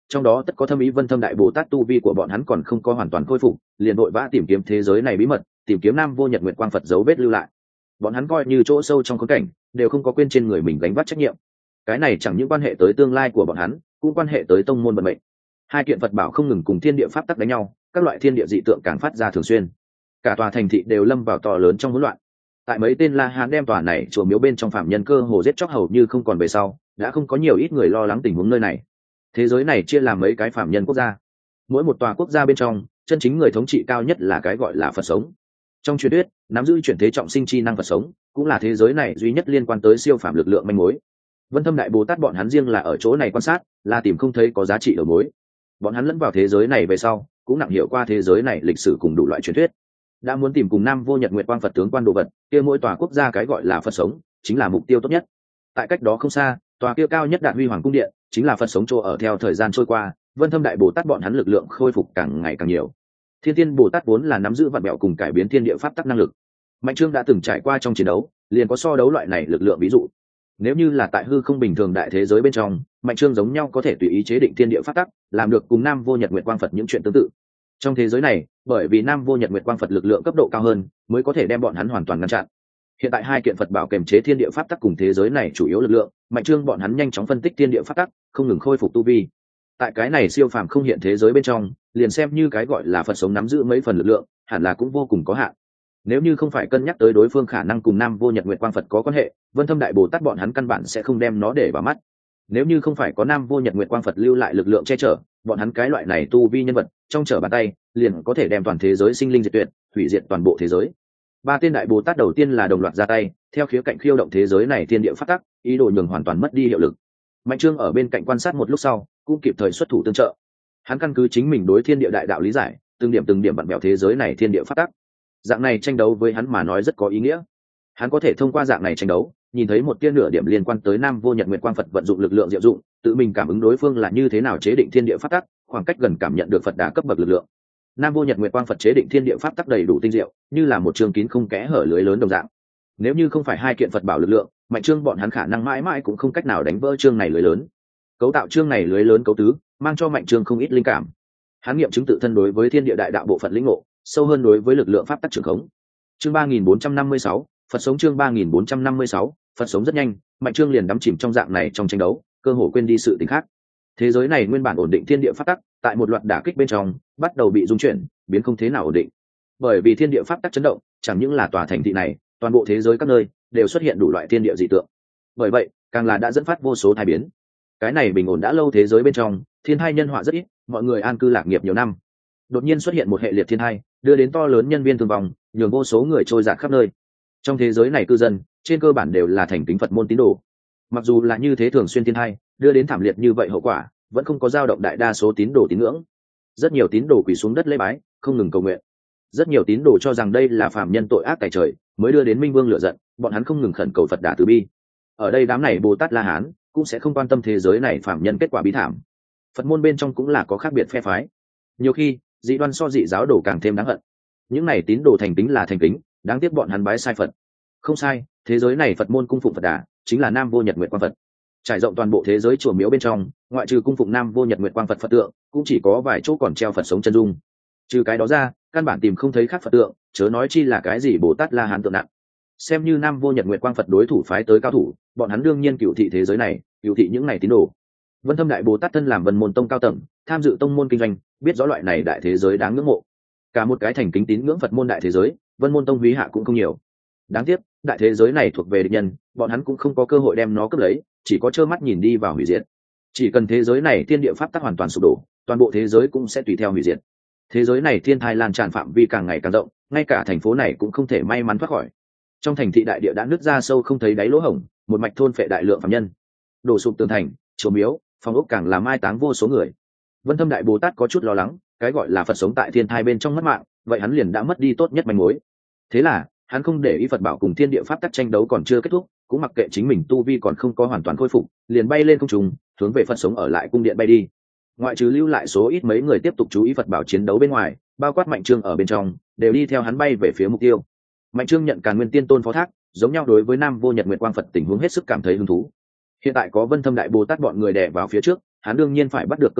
trong đó tất có thâm ý. Vân Thâm Đại Bồ Tát tu vi của bọn hắn còn không có hoàn toàn khôi phục, liền vội vã tìm kiếm thế giới này bí mật, tìm kiếm Nam Vô Nhật Nguyệt Quang Phật dấu vết lưu lại. Bọn hắn coi như chỗ sâu trong khốn cảnh, đều không có quên trên người mình gánh vác trách nhiệm. Cái này chẳng những quan hệ tới tương lai của bọn hắn, cũng quan hệ tới tông môn vận mệnh. Hai kiện Phật bảo không ngừng cùng thiên địa pháp tắc đánh nhau, các loại thiên địa dị tượng càng phát ra thường xuyên. Cả tòa thành thị đều lâm vào to lớn trong hỗn loạn. Tại mấy tên La Hán đem tòa này chùa miếu bên trong phạm nhân cơ hồ giết chóc hầu như không còn về sau, đã không có nhiều ít người lo lắng tình huống nơi này. Thế giới này chia làm mấy cái phạm nhân quốc gia, mỗi một tòa quốc gia bên trong chân chính người thống trị cao nhất là cái gọi là Phật sống. Trong truyền thuyết, nắm giữ chuyển thế trọng sinh chi năng Phật sống cũng là thế giới này duy nhất liên quan tới siêu phàm lực lượng manh mối. Vân Thâm Đại Bồ Tát bọn hắn riêng là ở chỗ này quan sát, là tìm không thấy có giá trị đầu mối. Bọn hắn lẫn vào thế giới này về sau, cũng nặng hiểu qua thế giới này lịch sử cùng đủ loại truyền thuyết. Đã muốn tìm cùng Nam Vô Nhật Nguyệt Quang Phật tướng quan đồ vật, kia mỗi tòa quốc gia cái gọi là Phật sống chính là mục tiêu tốt nhất. Tại cách đó không xa, tòa kia cao nhất Đạt Huy Hoàng cung điện chính là Phật sống chỗ ở. Theo thời gian trôi qua, Vân Thâm Đại Bồ Tát bọn hắn lực lượng khôi phục càng ngày càng nhiều. Thiên Tiên Bồ Tát vốn là nắm giữ vạn mẹo cùng cải biến thiên địa pháp tắc năng lực. Mạnh Trương đã từng trải qua trong chiến đấu, liền có so đấu loại này lực lượng ví dụ. Nếu như là tại hư không bình thường đại thế giới bên trong, Mạnh Trương giống nhau có thể tùy ý chế định thiên địa pháp tắc, làm được cùng Nam Vô Nhật Nguyệt Quang Phật những chuyện tương tự. Trong thế giới này, bởi vì Nam Vô Nhật Nguyệt Quang Phật lực lượng cấp độ cao hơn, mới có thể đem bọn hắn hoàn toàn ngăn chặn. Hiện tại hai kiện Phật bảo kềm chế thiên địa pháp tắc cùng thế giới này chủ yếu lực lượng, Mạnh Trương bọn hắn nhanh chóng phân tích thiên địa pháp tắc, không ngừng khôi phục tu vi. Tại cái này siêu phàm không hiện thế giới bên trong, liền xem như cái gọi là Phật sống nắm giữ mấy phần lực lượng, hẳn là cũng vô cùng có hạn. Nếu như không phải cân nhắc tới đối phương khả năng cùng Nam Vô Nhật Nguyệt Quang Phật có quan hệ, Vân Thâm Đại Bồ Tát bọn hắn căn bản sẽ không đem nó để vào mắt. Nếu như không phải có Nam Vô Nhật Nguyệt Quang Phật lưu lại lực lượng che chở, bọn hắn cái loại này tu vi nhân vật, trong trở bàn tay, liền có thể đem toàn thế giới sinh linh diệt tuyệt, hủy diệt toàn bộ thế giới. Ba tên đại Bồ Tát đầu tiên là đồng loạt ra tay, theo khía cạnh khiêu động thế giới này thiên địa phát tắc, ý đồ nhường hoàn toàn mất đi hiệu lực. Mạnh Trương ở bên cạnh quan sát một lúc sau, cũng kịp thời xuất thủ tương trợ. Hắn căn cứ chính mình đối thiên địa đại đạo lý giải, từng điểm vặn vẹo thế giới này thiên địa phát tắc. Dạng này tranh đấu với hắn mà nói rất có ý nghĩa. Hắn có thể thông qua dạng này tranh đấu, nhìn thấy một tia nửa điểm liên quan tới Nam Vô Nhật Nguyệt Quang Phật vận dụng lực lượng diệu dụng, tự mình cảm ứng đối phương là như thế nào chế định thiên địa pháp tắc, khoảng cách gần cảm nhận được Phật đà cấp bậc lực lượng. Nam Vô Nhật Nguyệt Quang Phật chế định thiên địa pháp tắc đầy đủ tinh diệu, như là một trường kín không kẽ hở lưới lớn đồng dạng. Nếu như không phải hai kiện Phật bảo lực lượng, Mạnh Trương bọn hắn khả năng mãi mãi cũng không cách nào đánh vỡ chương này lưới lớn. Cấu tạo chương này lưới lớn cấu tứ, mang cho Mạnh Trương không ít linh cảm. Hắn nghiệm chứng tự thân đối với thiên địa đại đạo bộ phận lĩnh ngộ, sâu hơn đối với lực lượng pháp tắc trường khống. Chương 3456, Phật sống. Chương 3456, Phật sống. Rất nhanh, Mạnh Trương liền đắm chìm trong dạng này trong tranh đấu, cơ hồ quên đi sự tình khác. Thế giới này nguyên bản ổn định thiên địa pháp tắc, tại một loạt đả kích bên trong, bắt đầu bị rung chuyển, biến không thế nào ổn định. Bởi vì thiên địa pháp tắc chấn động, chẳng những là tòa thành thị này, toàn bộ thế giới các nơi đều xuất hiện đủ loại thiên địa dị tượng. Bởi vậy, càng là đã dẫn phát vô số tai biến. Cái này bình ổn đã lâu thế giới bên trong, thiên tai nhân họa rất ít, mọi người an cư lạc nghiệp nhiều năm. Đột nhiên xuất hiện một hệ liệt thiên tai, đưa đến to lớn nhân viên thương vong, nhường vô số người trôi dạt khắp nơi. Trong thế giới này cư dân, trên cơ bản đều là thành kính Phật môn tín đồ. Mặc dù là như thế thường xuyên thiên tai, đưa đến thảm liệt như vậy hậu quả, vẫn không có dao động đại đa số tín đồ tín ngưỡng. Rất nhiều tín đồ quỳ xuống đất lễ bái, không ngừng cầu nguyện. Rất nhiều tín đồ cho rằng đây là phàm nhân tội ác tại trời, mới đưa đến Minh Vương lửa giận, bọn hắn không ngừng khẩn cầu Phật đà từ bi. Ở đây đám này Bồ Tát La Hán cũng sẽ không quan tâm thế giới này phàm nhân kết quả bi thảm. Phật môn bên trong cũng là có khác biệt phe phái. Nhiều khi, dị đoan so dị giáo đồ càng thêm đáng hận. Những này tín đồ thành kính là thành kính, đáng tiếc bọn hắn bái sai Phật. Không sai, thế giới này Phật môn cung phụng Phật đà, chính là Nam Vô Nhật Nguyệt Quang Phật. Trải rộng toàn bộ thế giới chùa miếu bên trong, ngoại trừ cung phụng Nam Vô Nhật Nguyệt Quang Phật Phật tượng, cũng chỉ có vài chỗ còn treo Phật sống chân dung. Trừ cái đó ra, căn bản tìm không thấy khác Phật tượng, chớ nói chi là cái gì Bồ Tát La Hán tượng nặng. Xem như Nam Vô Nhật Nguyệt Quang Phật đối thủ phái tới cao thủ, bọn hắn đương nhiên cửu thị thế giới này, cửu thị những này tín đồ. Vân Thâm Đại Bồ Tát thân làm Vân Môn Tông cao tầng, tham dự tông môn kinh doanh, biết rõ loại này đại thế giới đáng ngưỡng mộ. Cả một cái thành kính tín ngưỡng Phật môn đại thế giới, Vân Môn Tông quý hạ cũng không nhiều. Đáng tiếc, đại thế giới này thuộc về địch nhân, bọn hắn cũng không có cơ hội đem nó cướp lấy, chỉ có trơ mắt nhìn đi vào hủy diệt. Chỉ cần thế giới này thiên địa pháp tắc hoàn toàn sụp đổ, toàn bộ thế giới cũng sẽ tùy theo hủy diệt. Thế giới này thiên tai lan tràn phạm vi càng ngày càng rộng, ngay cả thành phố này cũng không thể may mắn thoát khỏi. Trong thành thị đại địa đã nứt ra sâu không thấy đáy lỗ hổng, một mạch thôn phệ đại lượng phạm nhân. Đổ sụp tường thành, chùa miếu, phòng ốc càng làm mai táng vô số người. Vân Thâm Đại Bồ Tát có chút lo lắng, cái gọi là Phật sống tại thiên thai bên trong mất mạng, vậy hắn liền đã mất đi tốt nhất manh mối. Thế là, hắn không để ý Phật bảo cùng thiên địa pháp tắc tranh đấu còn chưa kết thúc, cũng mặc kệ chính mình tu vi còn không có hoàn toàn khôi phục, liền bay lên không trung, hướng về Phật sống ở lại cung điện bay đi. Ngoại trừ lưu lại số ít mấy người tiếp tục chú ý Phật bảo chiến đấu bên ngoài, bao quát Mạnh Trương ở bên trong, đều đi theo hắn bay về phía mục tiêu. Mạnh Trương nhận Càn Nguyên Tiên Tôn phó thác, giống nhau đối với Nam Vô Nhật Nguyệt Quang Phật tình huống hết sức cảm thấy hứng thú. Hiện tại có Vân Thâm Đại Bồ Tát bọn người đè vào phía trước, hắn đương nhiên phải bắt được cơ hội,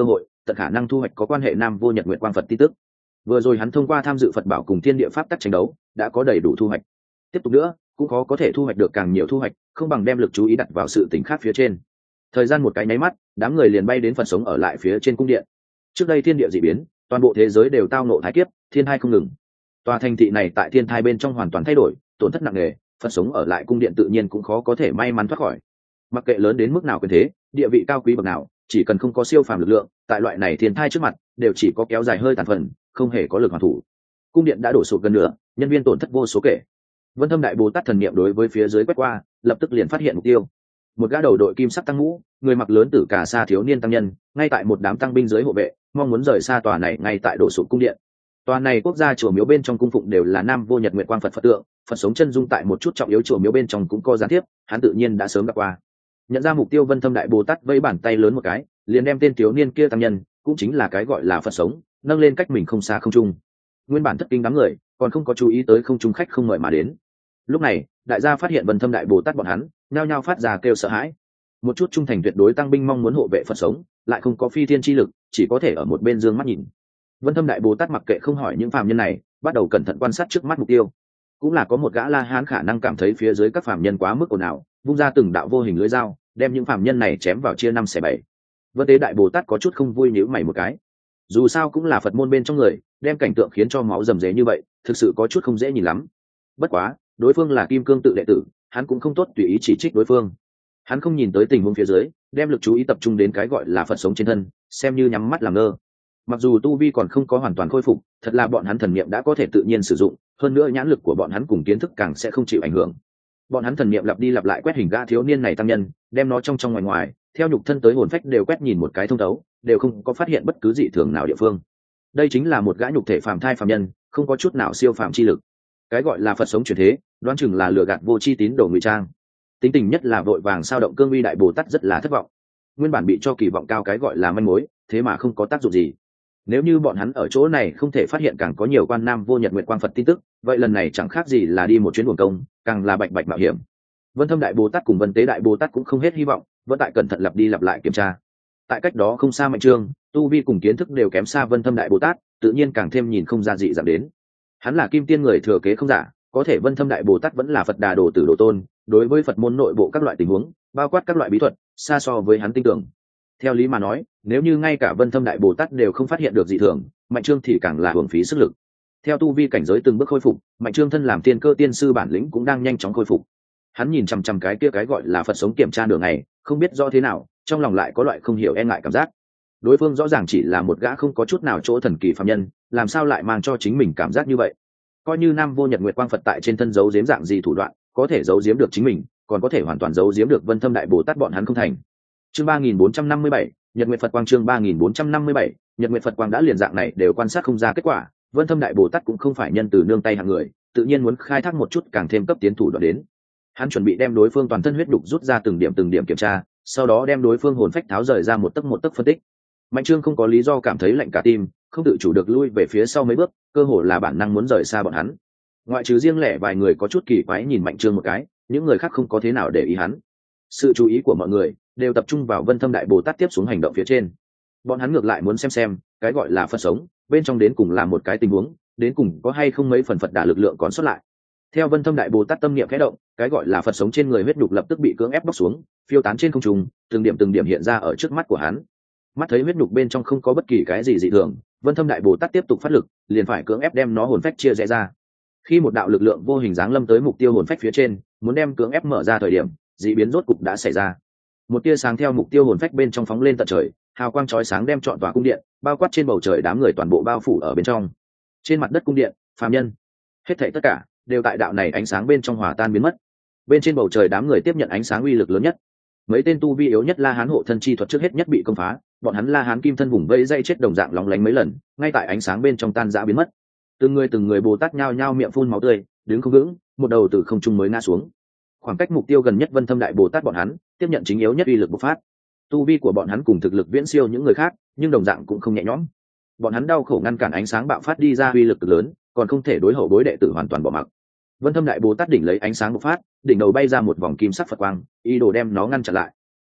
tận khả năng thu hoạch có quan hệ Nam Vô Nhật Nguyệt Quang Phật tin tức. Vừa rồi hắn thông qua tham dự Phật bảo cùng thiên địa pháp tắc tranh đấu đã có đầy đủ thu hoạch, tiếp tục nữa cũng có thể thu hoạch được càng nhiều thu hoạch, không bằng đem lực chú ý đặt vào sự tình khác phía trên. Thời gian một cái nháy mắt, đám người liền bay đến Phật sống ở lại phía trên cung điện. Trước đây thiên địa dị biến, toàn bộ thế giới đều tao nộ thái kiếp, thiên thai không ngừng. Tòa thành thị này tại thiên thai bên trong hoàn toàn thay đổi, tổn thất nặng nề, Phật sống ở lại cung điện tự nhiên cũng khó có thể may mắn thoát khỏi. Mặc kệ lớn đến mức nào quyền thế, địa vị cao quý bậc nào, chỉ cần không có siêu phàm lực lượng, tại loại này thiên thai trước mặt, đều chỉ có kéo dài hơi tàn phần, không hề có lực hoàn thủ. Cung điện đã đổ sụp gần nửa, nhân viên tổn thất vô số kể. Vân Thâm Đại Bồ Tát thần niệm đối với phía dưới quét qua, lập tức liền phát hiện mục tiêu. Một gã đầu đội kim sắc tăng mũ, người mặc lớn tử cả xa thiếu niên tăng nhân, ngay tại một đám tăng binh dưới hộ vệ, mong muốn rời xa tòa này ngay tại đổ sụp cung điện. Tòa này quốc gia chùa miếu bên trong cung phụng đều là Nam Vô Nhật Nguyệt Quang Phật Phật tượng, Phật sống chân dung tại một chút trọng yếu chùa miếu bên trong cũng có gián tiếp, hắn tự nhiên đã sớm gặp qua. Nhận ra mục tiêu, Vân Thâm Đại Bồ Tát vẫy bàn tay lớn một cái, liền đem tên thiếu niên kia tăng nhân, cũng chính là cái gọi là Phật sống, nâng lên cách mình không xa không trung. Nguyên bản thất kinh đám người, còn không có chú ý tới không trung khách không mời mà đến. Lúc này, đại gia phát hiện Vân Thâm Đại Bồ Tát bọn hắn, nhao nhao phát ra kêu sợ hãi. Một chút trung thành tuyệt đối tăng binh mong muốn hộ vệ Phật sống, lại không có phi thiên chi lực, chỉ có thể ở một bên dương mắt nhìn. Vân Thâm Đại Bồ Tát mặc kệ không hỏi những phàm nhân này, bắt đầu cẩn thận quan sát trước mắt mục tiêu. Cũng là có một gã La Hán khả năng cảm thấy phía dưới các phàm nhân quá mức ồn ào, vung ra từng đạo vô hình lưỡi dao, đem những phàm nhân này chém vào chia 5/7. Vân Tế Đại Bồ Tát có chút không vui, nhíu mày một cái. Dù sao cũng là Phật môn bên trong người, đem cảnh tượng khiến cho máu rầm rề như vậy, thực sự có chút không dễ nhìn lắm. Bất quá, đối phương là Kim Cương tự đệ tử, hắn cũng không tốt tùy ý chỉ trích đối phương. Hắn không nhìn tới tình huống phía dưới, đem lực chú ý tập trung đến cái gọi là Phật sống trên thân, xem như nhắm mắt làm ngơ. Mặc dù tu vi còn không có hoàn toàn khôi phục, thật là bọn hắn thần niệm đã có thể tự nhiên sử dụng, hơn nữa nhãn lực của bọn hắn cùng kiến thức càng sẽ không chịu ảnh hưởng. Bọn hắn thần niệm lặp đi lặp lại quét hình gã thiếu niên này tăng nhân, đem nó trong ngoài ngoài, theo nhục thân tới hồn phách đều quét nhìn một cái thông thấu, đều không có phát hiện bất cứ dị thường nào địa phương. Đây chính là một gã nhục thể phàm thai phàm nhân, không có chút nào siêu phàm chi lực. Cái gọi là Phật sống chuyển thế, đoán chừng là lừa gạt vô tri tín đồ ngụy trang. Tính tình nhất là vội vàng sao động Cương Uy Đại Bồ Tát rất là thất vọng. Nguyên bản bị cho kỳ vọng cao cái gọi là manh mối, thế mà không có tác dụng gì. Nếu như bọn hắn ở chỗ này không thể phát hiện càng có nhiều quan Nam Vô Nhật Nguyệt Quang Phật tin tức, vậy lần này chẳng khác gì là đi một chuyến uổng công, càng là bạch bạch mạo hiểm. Vân Thâm Đại Bồ Tát cùng Vân Tế Đại Bồ Tát cũng không hết hy vọng, vẫn tại cẩn thận lặp đi lặp lại kiểm tra. Tại cách đó không xa Mạnh Trương, tu vi cùng kiến thức đều kém xa Vân Thâm Đại Bồ Tát, tự nhiên càng thêm nhìn không ra dị dạng đến. Hắn là Kim Tiên người thừa kế không giả, có thể Vân Thâm Đại Bồ Tát vẫn là Phật Đà đồ tử đồ tôn, đối với Phật môn nội bộ các loại tình huống, bao quát các loại bí thuật, xa so với hắn tinh tưởng. Theo lý mà nói, nếu như ngay cả Vân Thâm Đại Bồ Tát đều không phát hiện được dị thường, Mạnh Trương thì càng là hưởng phí sức lực. Theo tu vi cảnh giới từng bước khôi phục, Mạnh Trương thân làm tiên cơ tiên sư bản lĩnh cũng đang nhanh chóng khôi phục. Hắn nhìn chằm chằm cái kia cái gọi là Phật sống kiểm tra nửa ngày, không biết rõ thế nào, trong lòng lại có loại không hiểu e ngại cảm giác. Đối phương rõ ràng chỉ là một gã không có chút nào chỗ thần kỳ phàm nhân, làm sao lại mang cho chính mình cảm giác như vậy? Coi như Nam Vô Nhật Nguyệt Quang Phật tại trên thân giấu giếm dạng gì thủ đoạn, có thể giấu giếm được chính mình, còn có thể hoàn toàn giấu giếm được Vân Thâm Đại Bồ Tát bọn hắn không thành. Chương 3457, Nhật Nguyệt Phật Quang. Chương 3457, Nhật Nguyệt Phật Quang đã liền dạng này đều quan sát không ra kết quả, Vân Thâm Đại Bồ Tát cũng không phải nhân từ nương tay hạng người, tự nhiên muốn khai thác một chút càng thêm cấp tiến thủ đoạn đến. Hắn chuẩn bị đem đối phương toàn thân huyết đục rút ra từng điểm kiểm tra, sau đó đem đối phương hồn phách tháo rời ra một tấc phân tích. Mạnh Trương không có lý do cảm thấy lạnh cả tim, không tự chủ được lui về phía sau mấy bước, cơ hồ là bản năng muốn rời xa bọn hắn. Ngoại trừ riêng lẻ vài người có chút kỳ quái nhìn Mạnh Trương một cái, những người khác không có thế nào để ý hắn. Sự chú ý của mọi người đều tập trung vào Vân Thâm Đại Bồ Tát tiếp xuống hành động phía trên. Bọn hắn ngược lại muốn xem cái gọi là Phật sống bên trong đến cùng là một cái tình huống, đến cùng có hay không mấy phần Phật Đà lực lượng còn sót lại. Theo Vân Thâm Đại Bồ Tát tâm niệm khẽ động, cái gọi là Phật sống trên người huyết đục lập tức bị cưỡng ép bóc xuống, phiêu tán trên không trung, từng điểm hiện ra ở trước mắt của hắn. Mắt thấy huyết đục bên trong không có bất kỳ cái gì dị thường, Vân Thâm Đại Bồ Tát tiếp tục phát lực, liền phải cưỡng ép đem nó hồn phách chia rẽ ra. Khi một đạo lực lượng vô hình giáng lâm tới mục tiêu hồn phách phía trên, muốn đem cưỡng ép mở ra thời điểm, dị biến rốt cục đã xảy ra. Một tia sáng theo mục tiêu hồn phách bên trong phóng lên tận trời, hào quang chói sáng đem trọn tòa cung điện bao quát trên bầu trời, đám người toàn bộ bao phủ ở bên trong. Trên mặt đất cung điện, phàm nhân, hết thảy tất cả đều tại đạo này ánh sáng bên trong hòa tan biến mất. Bên trên bầu trời, đám người tiếp nhận ánh sáng uy lực lớn nhất. Mấy tên tu vi yếu nhất La Hán hộ thân chi thuật trước hết nhất bị công phá, bọn hắn La Hán kim thân vùng vây dây chết đồng dạng lóng lánh mấy lần, ngay tại ánh sáng bên trong tan rã biến mất. Từng người Bồ Tát nhao nhao miệng phun máu tươi, đứng không vững, một đầu từ không trung mới ngã xuống. Khoảng cách mục tiêu gần nhất Vân Thâm Đại Bồ Tát bọn hắn tiếp nhận chính yếu nhất uy lực bộc phát. Tu vi của bọn hắn cùng thực lực viễn siêu những người khác, nhưng đồng dạng cũng không nhẹ nhõm. Bọn hắn đau khổ ngăn cản ánh sáng bạo phát đi ra uy lực lớn, còn không thể đối hậu bối đệ tử hoàn toàn bỏ mặc. Vân Thâm Đại Bồ Tát đỉnh lấy ánh sáng bộc phát, đỉnh đầu bay ra một vòng kim sắc Phật quang, ý đồ đem nó ngăn chặn lại.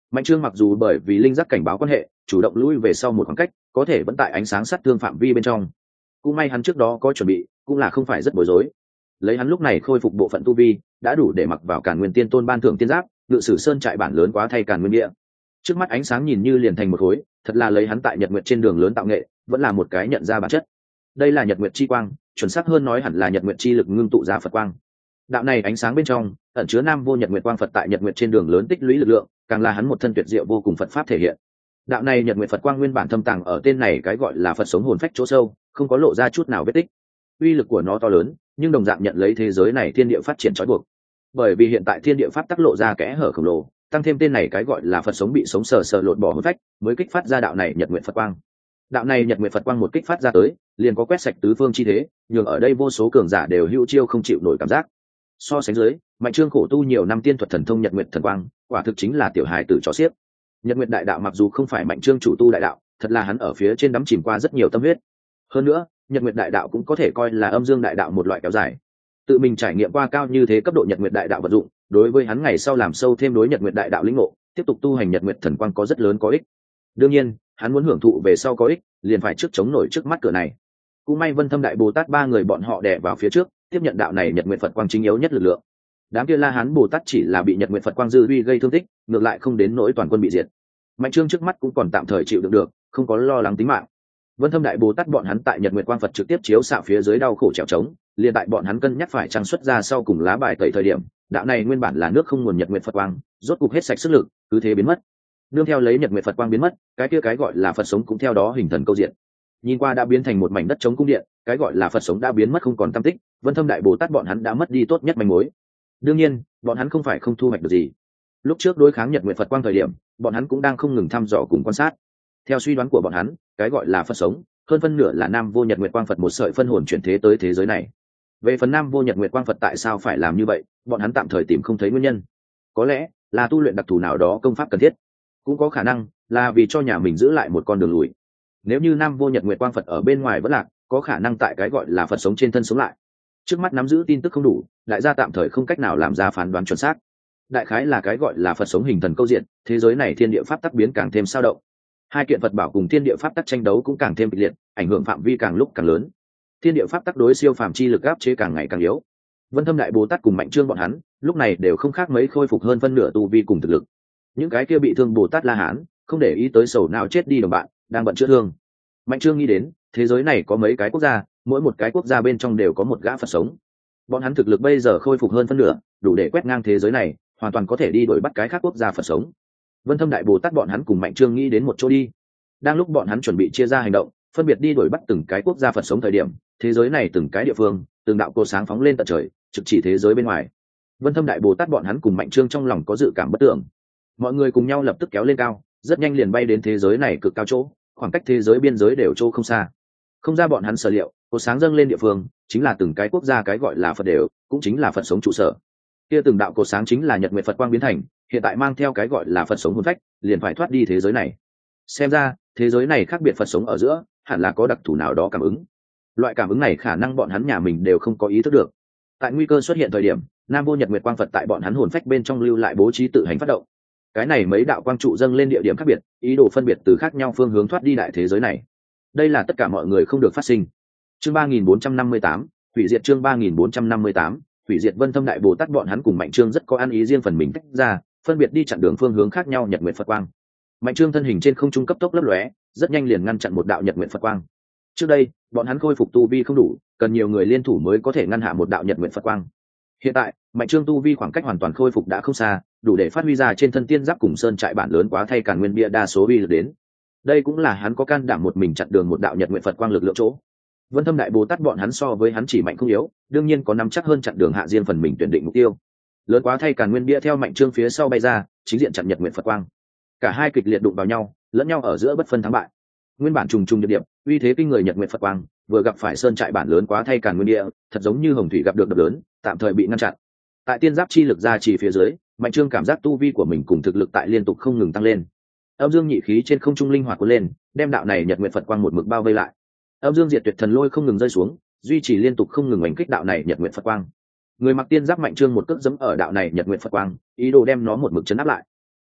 Mạnh Trương mặc dù bởi vì linh giác cảnh báo quan hệ chủ động lui về sau một khoảng cách, có thể vẫn tại ánh sáng sát thương phạm vi bên trong. Cũng may hắn trước đó có chuẩn bị, cũng là không phải rất bối rối. Lấy hắn lúc này khôi phục bộ phận tu vi, đã đủ để mặc vào Càn Nguyên Tiên Tôn ban thưởng tiên giáp, ngự sử sơn trại bản lớn quá thay Càn Nguyên địa. Trước mắt ánh sáng nhìn như liền thành một khối, thật là lấy hắn tại Nhật Nguyệt trên đường lớn tạo nghệ, vẫn là một cái nhận ra bản chất. Đây là Nhật Nguyệt chi quang, chuẩn xác hơn nói hẳn là Nhật Nguyệt chi lực ngưng tụ ra Phật quang. Đạo này ánh sáng bên trong ẩn chứa Nam Vô Nhật Nguyệt quang Phật tại Nhật Nguyệt trên đường lớn tích lũy lực lượng, càng là hắn một thân tuyệt diệu vô cùng Phật pháp thể hiện. Đạo này Nhật Nguyệt Phật quang nguyên bản thâm tàng ở tên này cái gọi là Phật sống hồn phách chỗ sâu, không có lộ ra chút nào vết tích. Uy lực của nó to lớn, nhưng đồng dạng nhận lấy thế giới này thiên địa phát triển trói buộc. Bởi vì hiện tại thiên địa pháp tắc lộ ra kẽ hở khổng lồ, tăng thêm tên này cái gọi là Phật sống bị sống sờ sờ lột bỏ hồn phách, mới kích phát ra đạo này Nhật Nguyệt Phật quang. Đạo này Nhật Nguyệt Phật quang một kích phát ra tới, liền có quét sạch tứ phương chi thế, nhường ở đây vô số cường giả đều hữu chiêu không chịu nổi cảm giác. So sánh dưới, Mạnh Trương khổ tu nhiều năm tiên thuật thần thông Nhật Nguyệt thần quang, quả thực chính là tiểu hài tử chó xiếc. Nhật Nguyệt đại đạo mặc dù không phải Mạnh Trương chủ tu đại đạo, thật là hắn ở phía trên đắm chìm qua rất nhiều tâm huyết. Hơn nữa, Nhật Nguyệt đại đạo cũng có thể coi là âm dương đại đạo một loại kéo dài. Tự mình trải nghiệm qua cao như thế cấp độ Nhật Nguyệt đại đạo vận dụng, đối với hắn ngày sau làm sâu thêm đối Nhật Nguyệt đại đạo lĩnh ngộ, tiếp tục tu hành Nhật Nguyệt thần quang có rất lớn có ích. Đương nhiên, hắn muốn hưởng thụ về sau có ích, liền phải trước chống nổi trước mắt cửa này. Cũng may Vân Thâm Đại Bồ Tát ba người bọn họ đè vào phía trước, tiếp nhận đạo này Nhật Nguyệt Phật quang chính yếu nhất lực lượng. Đám kia La Hán Bồ Tát chỉ là bị Nhật Nguyệt Phật quang dư uy gây thương tích, ngược lại không đến nỗi toàn quân bị diệt. Mạnh Trương trước mắt cũng còn tạm thời chịu đựng được, không có lo lắng tính mạng. Vân Thâm Đại Bồ Tát bọn hắn tại Nhật Nguyệt Quang Phật trực tiếp chiếu xạ phía dưới đau khổ trèo trống, liền tại bọn hắn cân nhắc phải trang xuất ra sau cùng lá bài tẩy thời điểm, đạo này nguyên bản là nước không nguồn Nhật Nguyệt Phật quang, rốt cục hết sạch sức lực, cứ thế biến mất. Nương theo lấy Nhật Nguyệt Phật quang biến mất, cái kia cái gọi là Phật sống cũng theo đó hình thần câu diện. Nhìn qua đã biến thành một mảnh đất trống cung điện, cái gọi là Phật sống đã biến mất không còn tăm tích, Vân Thâm Đại Bồ Tát bọn hắn đã mất đi tốt nhất manh mối. Đương nhiên, bọn hắn không phải không thu hoạch được gì. Lúc trước đối kháng Nhật Nguyệt Phật quang thời điểm, bọn hắn cũng đang không ngừng thăm dò cùng quan sát. Theo suy đoán của bọn hắn, cái gọi là Phật sống, hơn phân nửa là Nam Vô Nhật Nguyệt Quang Phật một sợi phân hồn chuyển thế tới thế giới này. Về phần Nam Vô Nhật Nguyệt Quang Phật tại sao phải làm như vậy, bọn hắn tạm thời tìm không thấy nguyên nhân. Có lẽ là tu luyện đặc thù nào đó công pháp cần thiết, cũng có khả năng là vì cho nhà mình giữ lại một con đường lùi. Nếu như Nam Vô Nhật Nguyệt Quang Phật ở bên ngoài vẫn lạc, có khả năng tại cái gọi là Phật sống trên thân sống lại. Trước mắt nắm giữ tin tức không đủ, đại gia tạm thời không cách nào làm ra phán đoán chuẩn xác. Đại khái là cái gọi là Phật sống hình thần câu diện, thế giới này thiên địa pháp tắc biến càng thêm sao động. Hai kiện Phật bảo cùng thiên địa pháp tắc tranh đấu cũng càng thêm kịch liệt, ảnh hưởng phạm vi càng lúc càng lớn. Thiên địa pháp tắc đối siêu phàm chi lực áp chế càng ngày càng yếu. Vân Thâm Đại Bồ Tát cùng Mạnh Trương bọn hắn, lúc này đều không khác mấy khôi phục hơn phân nửa tu vi cùng thực lực. Những cái kia bị thương Bồ Tát La Hán, không để ý tới sầu nào chết đi đồng bạn, đang bận chữa thương. Mạnh Trương nghĩ đến, thế giới này có mấy cái quốc gia, mỗi một cái quốc gia bên trong đều có một gã Phật sống. Bọn hắn thực lực bây giờ khôi phục hơn phân nửa, đủ để quét ngang thế giới này, hoàn toàn có thể đi đuổi bắt cái khác quốc gia Phật sống. Vân Thâm Đại Bồ Tát bọn hắn cùng Mạnh Trương nghĩ đến một chỗ đi. Đang lúc bọn hắn chuẩn bị chia ra hành động, phân biệt đi đuổi bắt từng cái quốc gia Phật sống thời điểm, thế giới này từng cái địa phương, từng đạo cột sáng phóng lên tận trời, trực chỉ thế giới bên ngoài. Vân Thâm Đại Bồ Tát bọn hắn cùng Mạnh Trương trong lòng có dự cảm bất tưởng. Mọi người cùng nhau lập tức kéo lên cao, rất nhanh liền bay đến thế giới này cực cao chỗ, khoảng cách thế giới biên giới đều chỗ không xa. Không ra bọn hắn sở liệu, cột sáng dâng lên địa phương, chính là từng cái quốc gia cái gọi là Phật đều, cũng chính là Phật sống trụ sở. Kia từng đạo cột sáng chính là Nhật Nguyệt Phật quang biến thành, hiện tại mang theo cái gọi là Phật sống hồn phách, liền phải thoát đi thế giới này. Xem ra, thế giới này khác biệt Phật sống ở giữa, hẳn là có đặc thù nào đó cảm ứng. Loại cảm ứng này khả năng bọn hắn nhà mình đều không có ý thức được. Tại nguy cơ xuất hiện thời điểm, Nam Vô Nhật Nguyệt quang Phật tại bọn hắn hồn phách bên trong lưu lại bố trí tự hành phát động. Cái này mấy đạo quang trụ dâng lên địa điểm khác biệt, ý đồ phân biệt từ khác nhau phương hướng thoát đi đại thế giới này. Đây là tất cả mọi người không được phát sinh. Chương 3458, hủy diệt chương 3458, hủy diệt. Vân Thâm Đại Bồ Tát bọn hắn cùng Mạnh Trương rất có ăn ý riêng phần mình tách ra, phân biệt đi chặn đường phương hướng khác nhau Nhật Nguyệt Phật quang. Mạnh Trương thân hình trên không trung cấp tốc lấp lóe, rất nhanh liền ngăn chặn một đạo Nhật Nguyệt Phật quang. Trước đây, bọn hắn khôi phục tu vi không đủ, cần nhiều người liên thủ mới có thể ngăn hạ một đạo Nhật Nguyệt Phật quang. Hiện tại, Mạnh Trương tu vi khoảng cách hoàn toàn khôi phục đã không xa, đủ để phát huy ra trên thân tiên giáp cùng sơn trại bản lớn quá thay Càn Nguyên bia đa số uy lực đến. Đây cũng là hắn có can đảm một mình chặn đường một đạo Nhật Nguyệt Phật quang lực lượng chỗ. Vân Thâm Đại Bồ Tát bọn hắn so với hắn chỉ mạnh không yếu, đương nhiên có nắm chắc hơn chặn đường hạ riêng phần mình tuyển định mục tiêu. Lớn quá thay Càn Nguyên bia theo Mạnh Trương phía sau bay ra, chính diện chặn Nhật Nguyệt Phật quang. Cả hai kịch liệt đụng vào nhau, lẫn nhau ở giữa bất phân thắng bại. Nguyên bản trùng trùng điệp điệp, uy thế kinh người Nhật Nguyệt Phật quang, vừa gặp phải sơn trại bản lớn quá thay Càn Nguyên địa, thật giống như hồng thủy gặp được đập lớn, tạm thời bị ngăn chặn. Tại tiên giáp chi lực ra chỉ phía dưới, Mạnh Trương cảm giác tu vi của mình cùng thực lực tại liên tục không ngừng tăng lên. Âm dương nhị khí trên không trung linh hoạt cuốn lên, đem đạo này Nhật Nguyệt Phật quang một mực bao vây lại. Âm dương diệt tuyệt thần lôi không ngừng rơi xuống, duy trì liên tục không ngừng đánh kích đạo này Nhật Nguyệt Phật quang. Người mặc tiên giáp Mạnh Trương một cước giẫm ở đạo này Nhật Nguyệt Phật quang, ý đồ đem nó một mực chấn áp lại.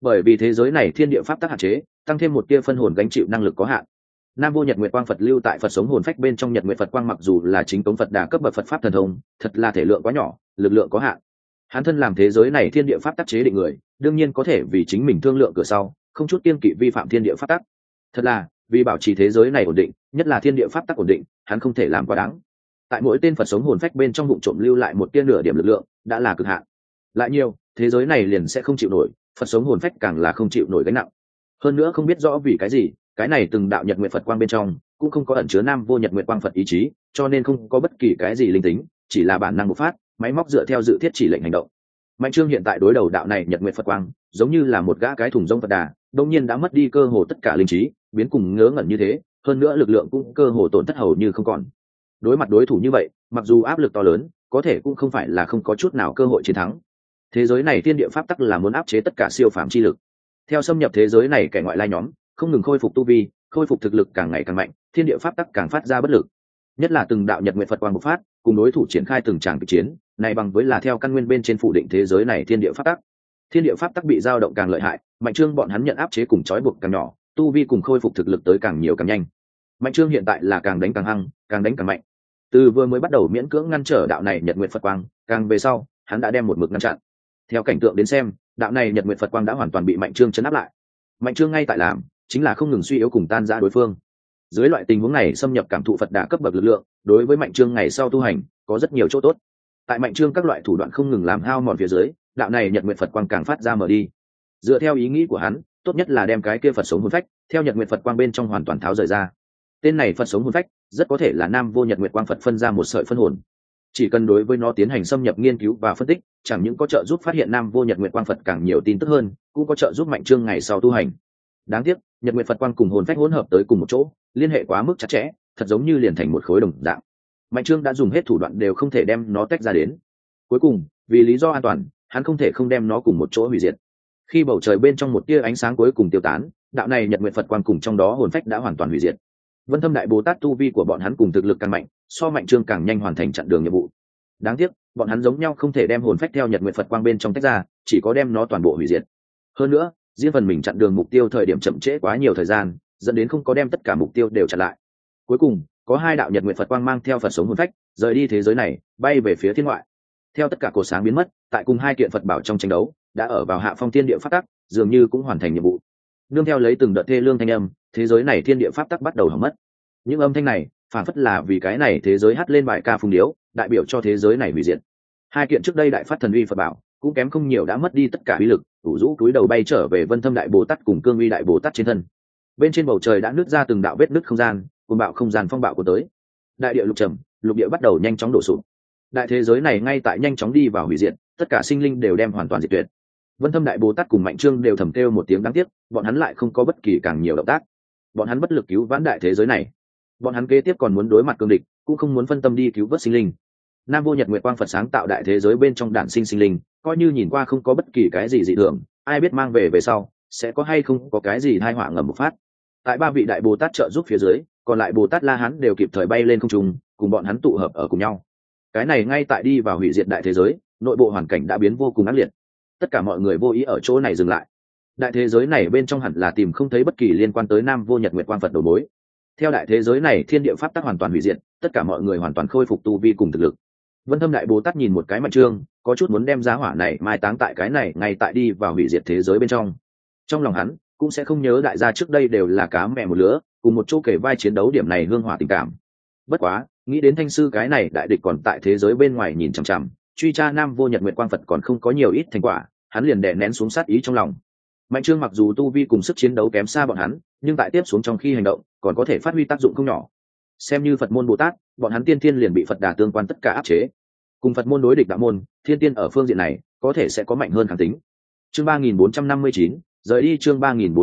bởi vì thế giới này thiên địa pháp tắc hạn chế, tăng thêm một tia phân hồn gánh chịu năng lực có hạn. Nam Vô Nhật Nguyệt Quang Phật lưu tại Phật sống hồn phách bên trong Nhật Nguyệt Phật Quang, mặc dù là chính cống Phật đà cấp bậc Phật pháp thần thông, thật là thể lượng quá nhỏ, lực lượng có hạn. Hắn thân làm thế giới này thiên địa pháp tắc chế định người, đương nhiên có thể vì chính mình thương lượng cửa sau, không chút kiêng kỵ vi phạm thiên địa pháp tắc. Thật là, vì bảo trì thế giới này ổn định, nhất là thiên địa pháp tắc ổn định, hắn không thể làm quá đáng. Tại mỗi tên Phật sống hồn phách bên trong vụn trộm lưu lại một tia nửa điểm lực lượng, đã là cực hạn. Lại nhiều, thế giới này liền sẽ không chịu nổi, Phật sống hồn phách càng là không chịu nổi gánh nặng. Hơn nữa không biết rõ vì cái gì, cái này từng đạo Nhật Nguyệt Phật Quang bên trong cũng không có ẩn chứa Nam Vô Nhật Nguyệt Quang Phật ý chí, cho nên không có bất kỳ cái gì linh tính, chỉ là bản năng bộc phát, máy móc dựa theo dự thiết chỉ lệnh hành động. Mạnh Trương hiện tại đối đầu đạo này Nhật Nguyệt Phật Quang, giống như là một gã cái thùng rông Phật đà, đột nhiên đã mất đi cơ hồ tất cả linh trí, biến cùng ngớ ngẩn như thế, hơn nữa lực lượng cũng cơ hồ tổn thất hầu như không còn. Đối mặt đối thủ như vậy, mặc dù áp lực to lớn, có thể cũng không phải là không có chút nào cơ hội chiến thắng. Thế giới này thiên địa pháp tắc là muốn áp chế tất cả siêu phàm chi lực. Theo xâm nhập thế giới này, kẻ ngoại lai nhóm không ngừng khôi phục tu vi, khôi phục thực lực càng ngày càng mạnh, thiên địa pháp tắc càng phát ra bất lực. Nhất là từng đạo Nhật Nguyệt Phật Quang bộc phát, cùng đối thủ triển khai từng tràng kịch chiến, này bằng với là theo căn nguyên bên trên phủ định thế giới này thiên địa pháp tắc. Thiên địa pháp tắc bị dao động càng lợi hại, Mạnh Trương bọn hắn nhận áp chế cùng trói buộc càng nhỏ, tu vi cùng khôi phục thực lực tới càng nhiều càng nhanh. Mạnh Trương hiện tại là càng đánh càng hăng, càng đánh càng mạnh. Từ vừa mới bắt đầu miễn cưỡng ngăn trở đạo này Nhật Nguyệt Phật Quang, càng về sau, hắn đã đem một mực ngăn chặn. Theo cảnh tượng đến xem, đạo này Nhật Nguyệt Phật Quang đã hoàn toàn bị Mạnh Trương trấn áp lại. Mạnh Trương ngay tại làm chính là không ngừng suy yếu cùng tan rã đối phương. Dưới loại tình huống này, xâm nhập cảm thụ Phật đà cấp bậc lực lượng, đối với Mạnh Trương ngày sau tu hành có rất nhiều chỗ tốt. Tại Mạnh Trương các loại thủ đoạn không ngừng làm hao mòn phía dưới, đạo này Nhật Nguyệt Phật Quang càng phát ra mở đi. Dựa theo ý nghĩ của hắn, tốt nhất là đem cái kia Phật sống hồn phách theo Nhật Nguyệt Phật Quang bên trong hoàn toàn tháo rời ra. Tên này Phật sống hồn phách rất có thể là Nam Vô Nhật Nguyệt Quang Phật phân ra một sợi phân hồn. Chỉ cần đối với nó tiến hành xâm nhập nghiên cứu và phân tích, chẳng những có trợ giúp phát hiện Nam Vô Nhật Nguyệt Quang Phật càng nhiều tin tức hơn, cũng có trợ giúp Mạnh Trương ngày sau tu hành. Đáng tiếc, Nhật Nguyệt Phật Quang cùng hồn phách hỗn hợp tới cùng một chỗ, liên hệ quá mức chặt chẽ, thật giống như liền thành một khối đồng dạng. Mạnh Trương đã dùng hết thủ đoạn đều không thể đem nó tách ra đến. Cuối cùng, vì lý do an toàn, hắn không thể không đem nó cùng một chỗ hủy diệt. Khi bầu trời bên trong một tia ánh sáng cuối cùng tiêu tán, đạo này Nhật Nguyệt Phật Quang cùng trong đó hồn phách đã hoàn toàn hủy diệt. Vân Thâm Đại Bồ Tát tu vi của bọn hắn cùng thực lực càng mạnh, so Mạnh Trương càng nhanh hoàn thành chặn đường nhiệm vụ. Đáng tiếc, bọn hắn giống nhau không thể đem hồn phách theo Nhật Nguyệt Phật Quang bên trong tách ra, chỉ có đem nó toàn bộ hủy diệt. Hơn nữa, riêng phần mình chặn đường mục tiêu thời điểm chậm trễ quá nhiều thời gian, dẫn đến không có đem tất cả mục tiêu đều chặn lại. Cuối cùng, có hai đạo Nhật Nguyệt Phật Quang mang theo Phật sống hồn phách, rời đi thế giới này, bay về phía thiên ngoại. Theo tất cả cột sáng biến mất, tại cùng hai kiện Phật bảo trong tranh đấu, đã ở vào hạ phong thiên địa pháp tắc, dường như cũng hoàn thành nhiệm vụ. Nương theo lấy từng đợt thê lương thanh âm, thế giới này thiên địa pháp tắc bắt đầu hỏng mất. Những âm thanh này, phản phất là vì cái này thế giới hát lên bài ca phung điếu, đại biểu cho thế giới này hủy diệt. Hai kiện trước đây đại phát thần uy Phật bảo, cũng kém không nhiều đã mất đi tất cả uy lực, ủ rũ túi đầu bay trở về Vân Thâm Đại Bồ Tát cùng Cương Uy Đại Bồ Tát trên thân. Bên trên bầu trời đã nứt ra từng đạo vết nứt không gian, cuồng bạo không gian phong bạo của tới. Đại địa lục trầm, lục địa bắt đầu nhanh chóng đổ sụp. Đại thế giới này ngay tại nhanh chóng đi vào hủy diệt, tất cả sinh linh đều đem hoàn toàn diệt tuyệt. Vân Thâm Đại Bồ Tát cùng Mạnh Trương đều thầm kêu một tiếng đáng tiếc, bọn hắn lại không có bất kỳ càng nhiều động tác. Bọn hắn bất lực cứu vãn đại thế giới này. Bọn hắn kế tiếp còn muốn đối mặt cương địch, cũng không muốn phân tâm đi cứu vớt sinh linh. Nam Vô Nhật Nguyệt Quang Phật sáng tạo đại thế giới bên trong đản sinh sinh linh, coi như nhìn qua không có bất kỳ cái gì dị thường, ai biết mang về sau sẽ có hay không có cái gì tai họa ngầm bộc phát. Tại ba vị đại Bồ Tát trợ giúp phía dưới, còn lại Bồ Tát La Hán đều kịp thời bay lên không trung, cùng bọn hắn tụ hợp ở cùng nhau. Cái này ngay tại đi vào hủy diệt đại thế giới, nội bộ hoàn cảnh đã biến vô cùng ác liệt. Tất cả mọi người vô ý ở chỗ này dừng lại. Đại thế giới này bên trong hẳn là tìm không thấy bất kỳ liên quan tới Nam Vô Nhật Nguyệt Quang Phật đầu mối. Theo đại thế giới này thiên địa pháp tắc hoàn toàn hủy diệt, tất cả mọi người hoàn toàn khôi phục tu vi cùng thực lực. Vân Thâm Đại Bồ Tát nhìn một cái Mạnh Trương, có chút muốn đem giá hỏa này mai táng tại cái này ngay tại đi vào hủy diệt thế giới bên trong. Trong lòng hắn cũng sẽ không nhớ đại gia trước đây đều là cá mẹ một lứa, cùng một chỗ kể vai chiến đấu điểm này hương hỏa tình cảm. Bất quá, nghĩ đến Thanh sư cái này đại địch còn tại thế giới bên ngoài nhìn chằm chằm, truy tra Nam Vô Nhật Nguyệt Quang Phật còn không có nhiều ít thành quả, hắn liền đè nén xuống sát ý trong lòng. Mạnh Trương mặc dù tu vi cùng sức chiến đấu kém xa bọn hắn, nhưng tại tiếp xuống trong khi hành động còn có thể phát huy tác dụng không nhỏ. Xem như Phật môn Bồ Tát, bọn hắn tiên thiên liền bị Phật Đà tương quan tất cả áp chế. Cùng Phật môn đối địch đạo môn, thiên tiên ở phương diện này có thể sẽ có mạnh hơn kháng tính. Chương 3459, rời đi. Chương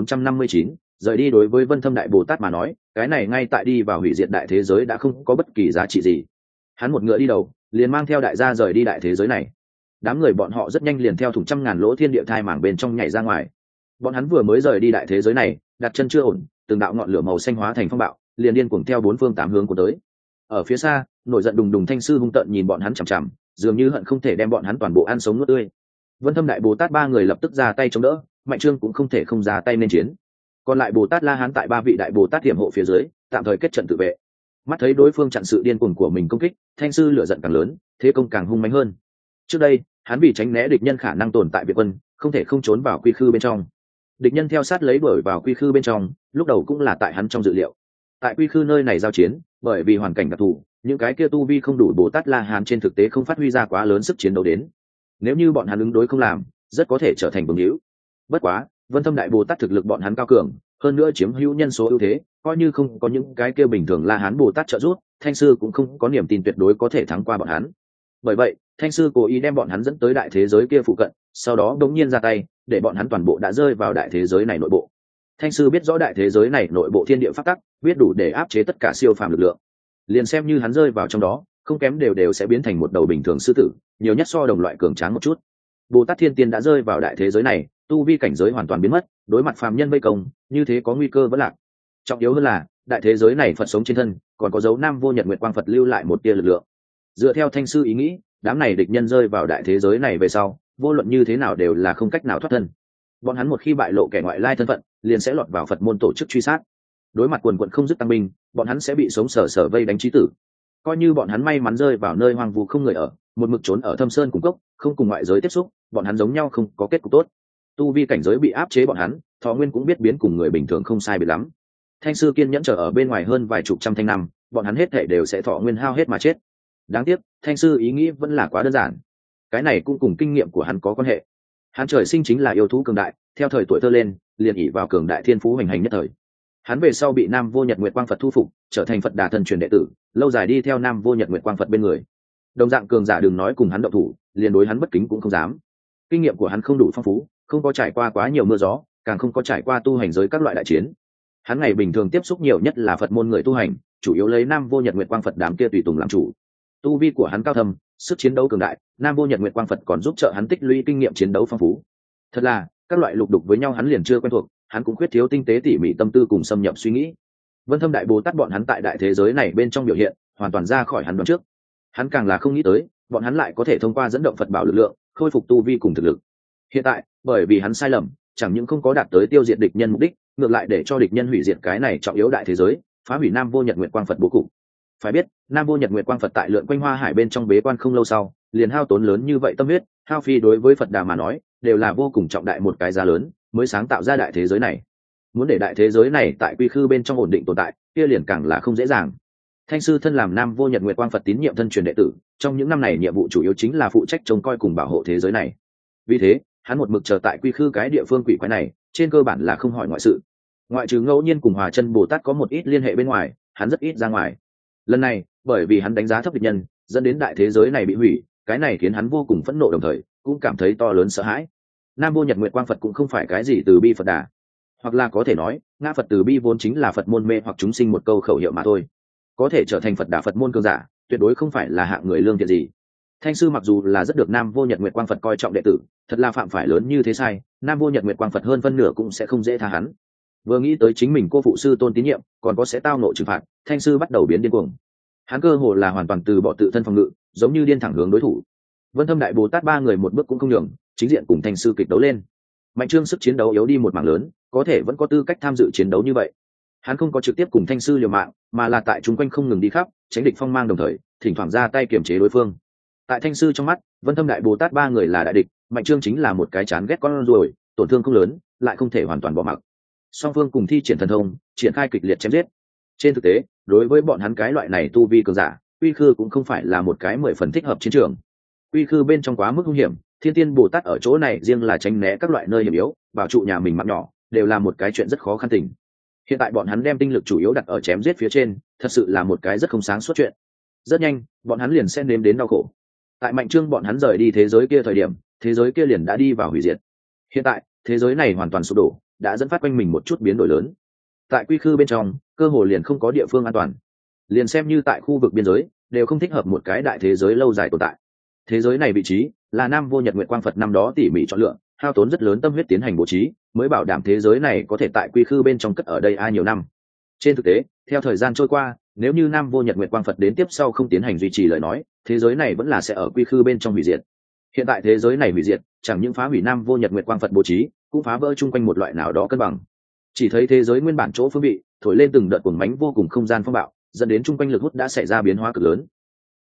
3459, rời đi. Đối với Vân Thâm Đại Bồ Tát mà nói, cái này ngay tại đi vào hủy diệt đại thế giới đã không có bất kỳ giá trị gì. Hắn một ngựa đi đầu, liền mang theo đại gia rời đi đại thế giới này. Đám người bọn họ rất nhanh liền theo thủng trăm ngàn lỗ thiên địa thai mảng bên trong nhảy ra ngoài. Bọn hắn vừa mới rời đi đại thế giới này, đặt chân chưa ổn, từng đạo ngọn lửa màu xanh hóa thành phong bạo, liền điên cuồng theo bốn phương tám hướng của tới. Ở phía xa, nổi giận đùng đùng Thanh sư hung tợn nhìn bọn hắn chằm chằm, dường như hận không thể đem bọn hắn toàn bộ ăn sống nuốt tươi. Vân Thâm Đại Bồ Tát ba người lập tức ra tay chống đỡ, Mạnh Trương cũng không thể không ra tay nên chiến. Còn lại Bồ Tát La Hán tại ba vị đại Bồ Tát tiềm hộ phía dưới, tạm thời kết trận tự vệ. Mắt thấy đối phương chặn sự điên cuồng của mình công kích, Thanh sư lửa giận càng lớn, thế công càng hung mãnh hơn. Trước đây, hắn vì tránh né địch nhân khả năng tồn tại Việt quân, không thể không trốn vào quy khư bên trong. Địch nhân theo sát lấy đuổi vào quy khư bên trong, lúc đầu cũng là tại hắn trong dự liệu. Tại quy khư nơi này giao chiến, bởi vì hoàn cảnh đặc thù, những cái kia tu vi không đủ Bồ Tát La Hán trên thực tế không phát huy ra quá lớn sức chiến đấu đến. Nếu như bọn hắn ứng đối không làm, rất có thể trở thành bướng hữu. Bất quá, Vân Thâm đại Bồ Tát thực lực bọn hắn cao cường, hơn nữa chiếm hữu nhân số ưu thế, coi như không có những cái kia bình thường La Hán Bồ Tát trợ giúp, Thanh sư cũng không có niềm tin tuyệt đối có thể thắng qua bọn hắn. Bởi vậy, Thanh sư cố ý đem bọn hắn dẫn tới đại thế giới kia phụ cận, sau đó đống nhiên ra tay, để bọn hắn toàn bộ đã rơi vào đại thế giới này nội bộ. Thanh sư biết rõ đại thế giới này nội bộ thiên địa pháp tắc, biết đủ để áp chế tất cả siêu phàm lực lượng. Liền xem như hắn rơi vào trong đó, không kém đều sẽ biến thành một đầu bình thường sư tử, nhiều nhất so đồng loại cường tráng một chút. Bồ Tát Thiên Tiên đã rơi vào đại thế giới này, tu vi cảnh giới hoàn toàn biến mất, đối mặt phàm nhân vây công, như thế có nguy cơ vẫn lạc. Trọng yếu hơn là, đại thế giới này Phật sống trên thân, còn có dấu Nam Vô Nhật Nguyệt Quang Phật lưu lại một tia lực lượng. Dựa theo Thanh sư ý nghĩ, đám này địch nhân rơi vào đại thế giới này về sau, vô luận như thế nào đều là không cách nào thoát thân. Bọn hắn một khi bại lộ kẻ ngoại lai thân phận, liền sẽ lọt vào Phật môn tổ chức truy sát. Đối mặt quần quần không dứt tăng binh, bọn hắn sẽ bị sống sờ vây đánh chí tử. Coi như bọn hắn may mắn rơi vào nơi hoang vu không người ở, một mực trốn ở thâm sơn cùng cốc, không cùng ngoại giới tiếp xúc, bọn hắn giống nhau không có kết cục tốt. Tu vi cảnh giới bị áp chế bọn hắn, thọ nguyên cũng biết biến cùng người bình thường không sai biệt lắm. Thanh sư kiên nhẫn chờ ở bên ngoài hơn vài chục trăm thanh năm, bọn hắn hết thảy đều sẽ thọ nguyên hao hết mà chết. Đáng tiếc, Thanh sư ý nghĩ vẫn là quá đơn giản. Cái này cũng cùng kinh nghiệm của hắn có quan hệ. Hắn trời sinh chính là yêu thú cường đại, theo thời tuổi thơ lên, liền ỷ vào cường đại thiên phú hành hành nhất thời. Hắn về sau bị Nam Vô Nhật Nguyệt Quang Phật thu phục, trở thành Phật Đà thần truyền đệ tử, lâu dài đi theo Nam Vô Nhật Nguyệt Quang Phật bên người. Đồng dạng cường giả đừng nói cùng hắn động thủ, liền đối hắn bất kính cũng không dám. Kinh nghiệm của hắn không đủ phong phú, không có trải qua quá nhiều mưa gió, càng không có trải qua tu hành giới các loại đại chiến. Hắn ngày bình thường tiếp xúc nhiều nhất là Phật môn người tu hành, chủ yếu lấy Nam Vô Nhật Nguyệt Quang Phật đám kia tùy tùng làm chủ. Tu vi của hắn cao thâm, sức chiến đấu cường đại, Nam Vô Nhật Nguyệt Quang Phật còn giúp trợ hắn tích lũy kinh nghiệm chiến đấu phong phú. Thật là, các loại lục đục với nhau hắn liền chưa quen thuộc, hắn cũng khuyết thiếu tinh tế tỉ mỉ tâm tư cùng xâm nhập suy nghĩ. Vân Thâm đại Bồ Tát bọn hắn tại đại thế giới này bên trong biểu hiện, hoàn toàn ra khỏi hắn đoán trước. Hắn càng là không nghĩ tới, bọn hắn lại có thể thông qua dẫn động Phật bảo lực lượng, khôi phục tu vi cùng thực lực. Hiện tại, bởi vì hắn sai lầm, chẳng những không có đạt tới tiêu diệt địch nhân mục đích, ngược lại để cho địch nhân hủy diệt cái này trọng yếu đại thế giới, phá hủy Nam Vô Nhật Nguyệt Quang Phật bố cục. Phải biết, Nam Vô Nhật Nguyệt Quang Phật tại lượn quanh Hoa Hải bên trong bế quan không lâu sau, liền hao tốn lớn như vậy tâm huyết, hao phi đối với Phật Đà mà nói, đều là vô cùng trọng đại một cái giá lớn, mới sáng tạo ra đại thế giới này. Muốn để đại thế giới này tại quy khư bên trong ổn định tồn tại, kia liền càng là không dễ dàng. Thanh sư thân làm Nam Vô Nhật Nguyệt Quang Phật tín nhiệm thân truyền đệ tử, trong những năm này nhiệm vụ chủ yếu chính là phụ trách trông coi cùng bảo hộ thế giới này. Vì thế, hắn một mực chờ tại quy khư cái địa phương quỷ quái này, trên cơ bản là không hỏi ngoại sự. Ngoại trừ ngẫu nhiên cùng Hòa Chân Bồ Tát có một ít liên hệ bên ngoài, hắn rất ít ra ngoài. Lần này, bởi vì hắn đánh giá thấp địch nhân, dẫn đến đại thế giới này bị hủy, cái này khiến hắn vô cùng phẫn nộ, đồng thời cũng cảm thấy to lớn sợ hãi. Nam Vô Nhật Nguyệt Quang Phật cũng không phải cái gì từ bi Phật Đà, hoặc là có thể nói, ngã Phật từ bi vốn chính là Phật môn mê hoặc chúng sinh một câu khẩu hiệu mà thôi. Có thể trở thành Phật Đà Phật môn cường giả, tuyệt đối không phải là hạng người lương thiện gì. Thanh sư mặc dù là rất được Nam Vô Nhật Nguyệt Quang Phật coi trọng đệ tử, thật là phạm phải lớn như thế sai, Nam Vô Nhật Nguyệt Quang Phật hơn phân nửa cũng sẽ không dễ tha hắn. Vừa nghĩ tới chính mình cô phụ sư tôn tín nhiệm, còn có sẽ tao nộ trừng phạt, Thanh sư bắt đầu biến điên cuồng. Hắn cơ hồ là hoàn toàn từ bỏ tự thân phòng ngự, giống như điên thẳng hướng đối thủ. Vân Thâm đại Bồ Tát ba người một bước cũng không nhường, chính diện cùng Thanh sư kịch đấu lên. Mạnh Trương sức chiến đấu yếu đi một mảng lớn, có thể vẫn có tư cách tham dự chiến đấu như vậy. Hắn không có trực tiếp cùng Thanh sư liều mạng, mà là tại chúng quanh không ngừng đi khắp, tránh địch phong mang, đồng thời thỉnh thoảng ra tay kiềm chế đối phương. Tại Thanh sư trong mắt, Vân Thâm đại Bồ Tát ba người là đại địch, Mạnh Trương chính là một cái chán ghét con ruồi, tổn thương không lớn, lại không thể hoàn toàn bỏ mặc. Song phương cùng thi triển thần thông, triển khai kịch liệt chém giết. Trên thực tế, đối với bọn hắn cái loại này tu vi cường giả, Quy Khư cũng không phải là một cái 10 phần thích hợp chiến trường. Quy Khư bên trong quá mức nguy hiểm, Thiên Tiên Bồ Tát ở chỗ này riêng là tránh né các loại nơi hiểm yếu, bảo trụ nhà mình mạng nhỏ, đều là một cái chuyện rất khó khăn tình. Hiện tại bọn hắn đem tinh lực chủ yếu đặt ở chém giết phía trên, thật sự là một cái rất không sáng suốt chuyện. Rất nhanh, bọn hắn liền sẽ nếm đến đau khổ. Tại Mạnh Trương bọn hắn rời đi thế giới kia thời điểm, thế giới kia liền đã đi vào hủy diệt. Hiện tại, thế giới này hoàn toàn sụp đổ, đã dẫn phát quanh mình một chút biến đổi lớn. Tại Quy Khư bên trong, cơ hồ liền không có địa phương an toàn. Liền xem như tại khu vực biên giới, đều không thích hợp một cái đại thế giới lâu dài tồn tại. Thế giới này vị trí là Nam Vô Nhật Nguyệt Quang Phật năm đó tỉ mỉ chọn lựa, hao tốn rất lớn tâm huyết tiến hành bố trí, mới bảo đảm thế giới này có thể tại Quy Khư bên trong cất ở đây nhiều năm. Trên thực tế, theo thời gian trôi qua, nếu như Nam Vô Nhật Nguyệt Quang Phật đến tiếp sau không tiến hành duy trì lời nói, thế giới này vẫn là sẽ ở Quy Khư bên trong hủy diệt. Hiện tại thế giới này hủy diệt, chẳng những phá hủy Nam Vô Nhật Nguyệt Quang Phật bố trí, cũng phá vỡ chung quanh một loại nào đó cân bằng. Chỉ thấy thế giới nguyên bản chỗ phương vị thổi lên từng đợt cuồng mánh vô cùng không gian phong bạo, dẫn đến chung quanh lực hút đã xảy ra biến hóa cực lớn.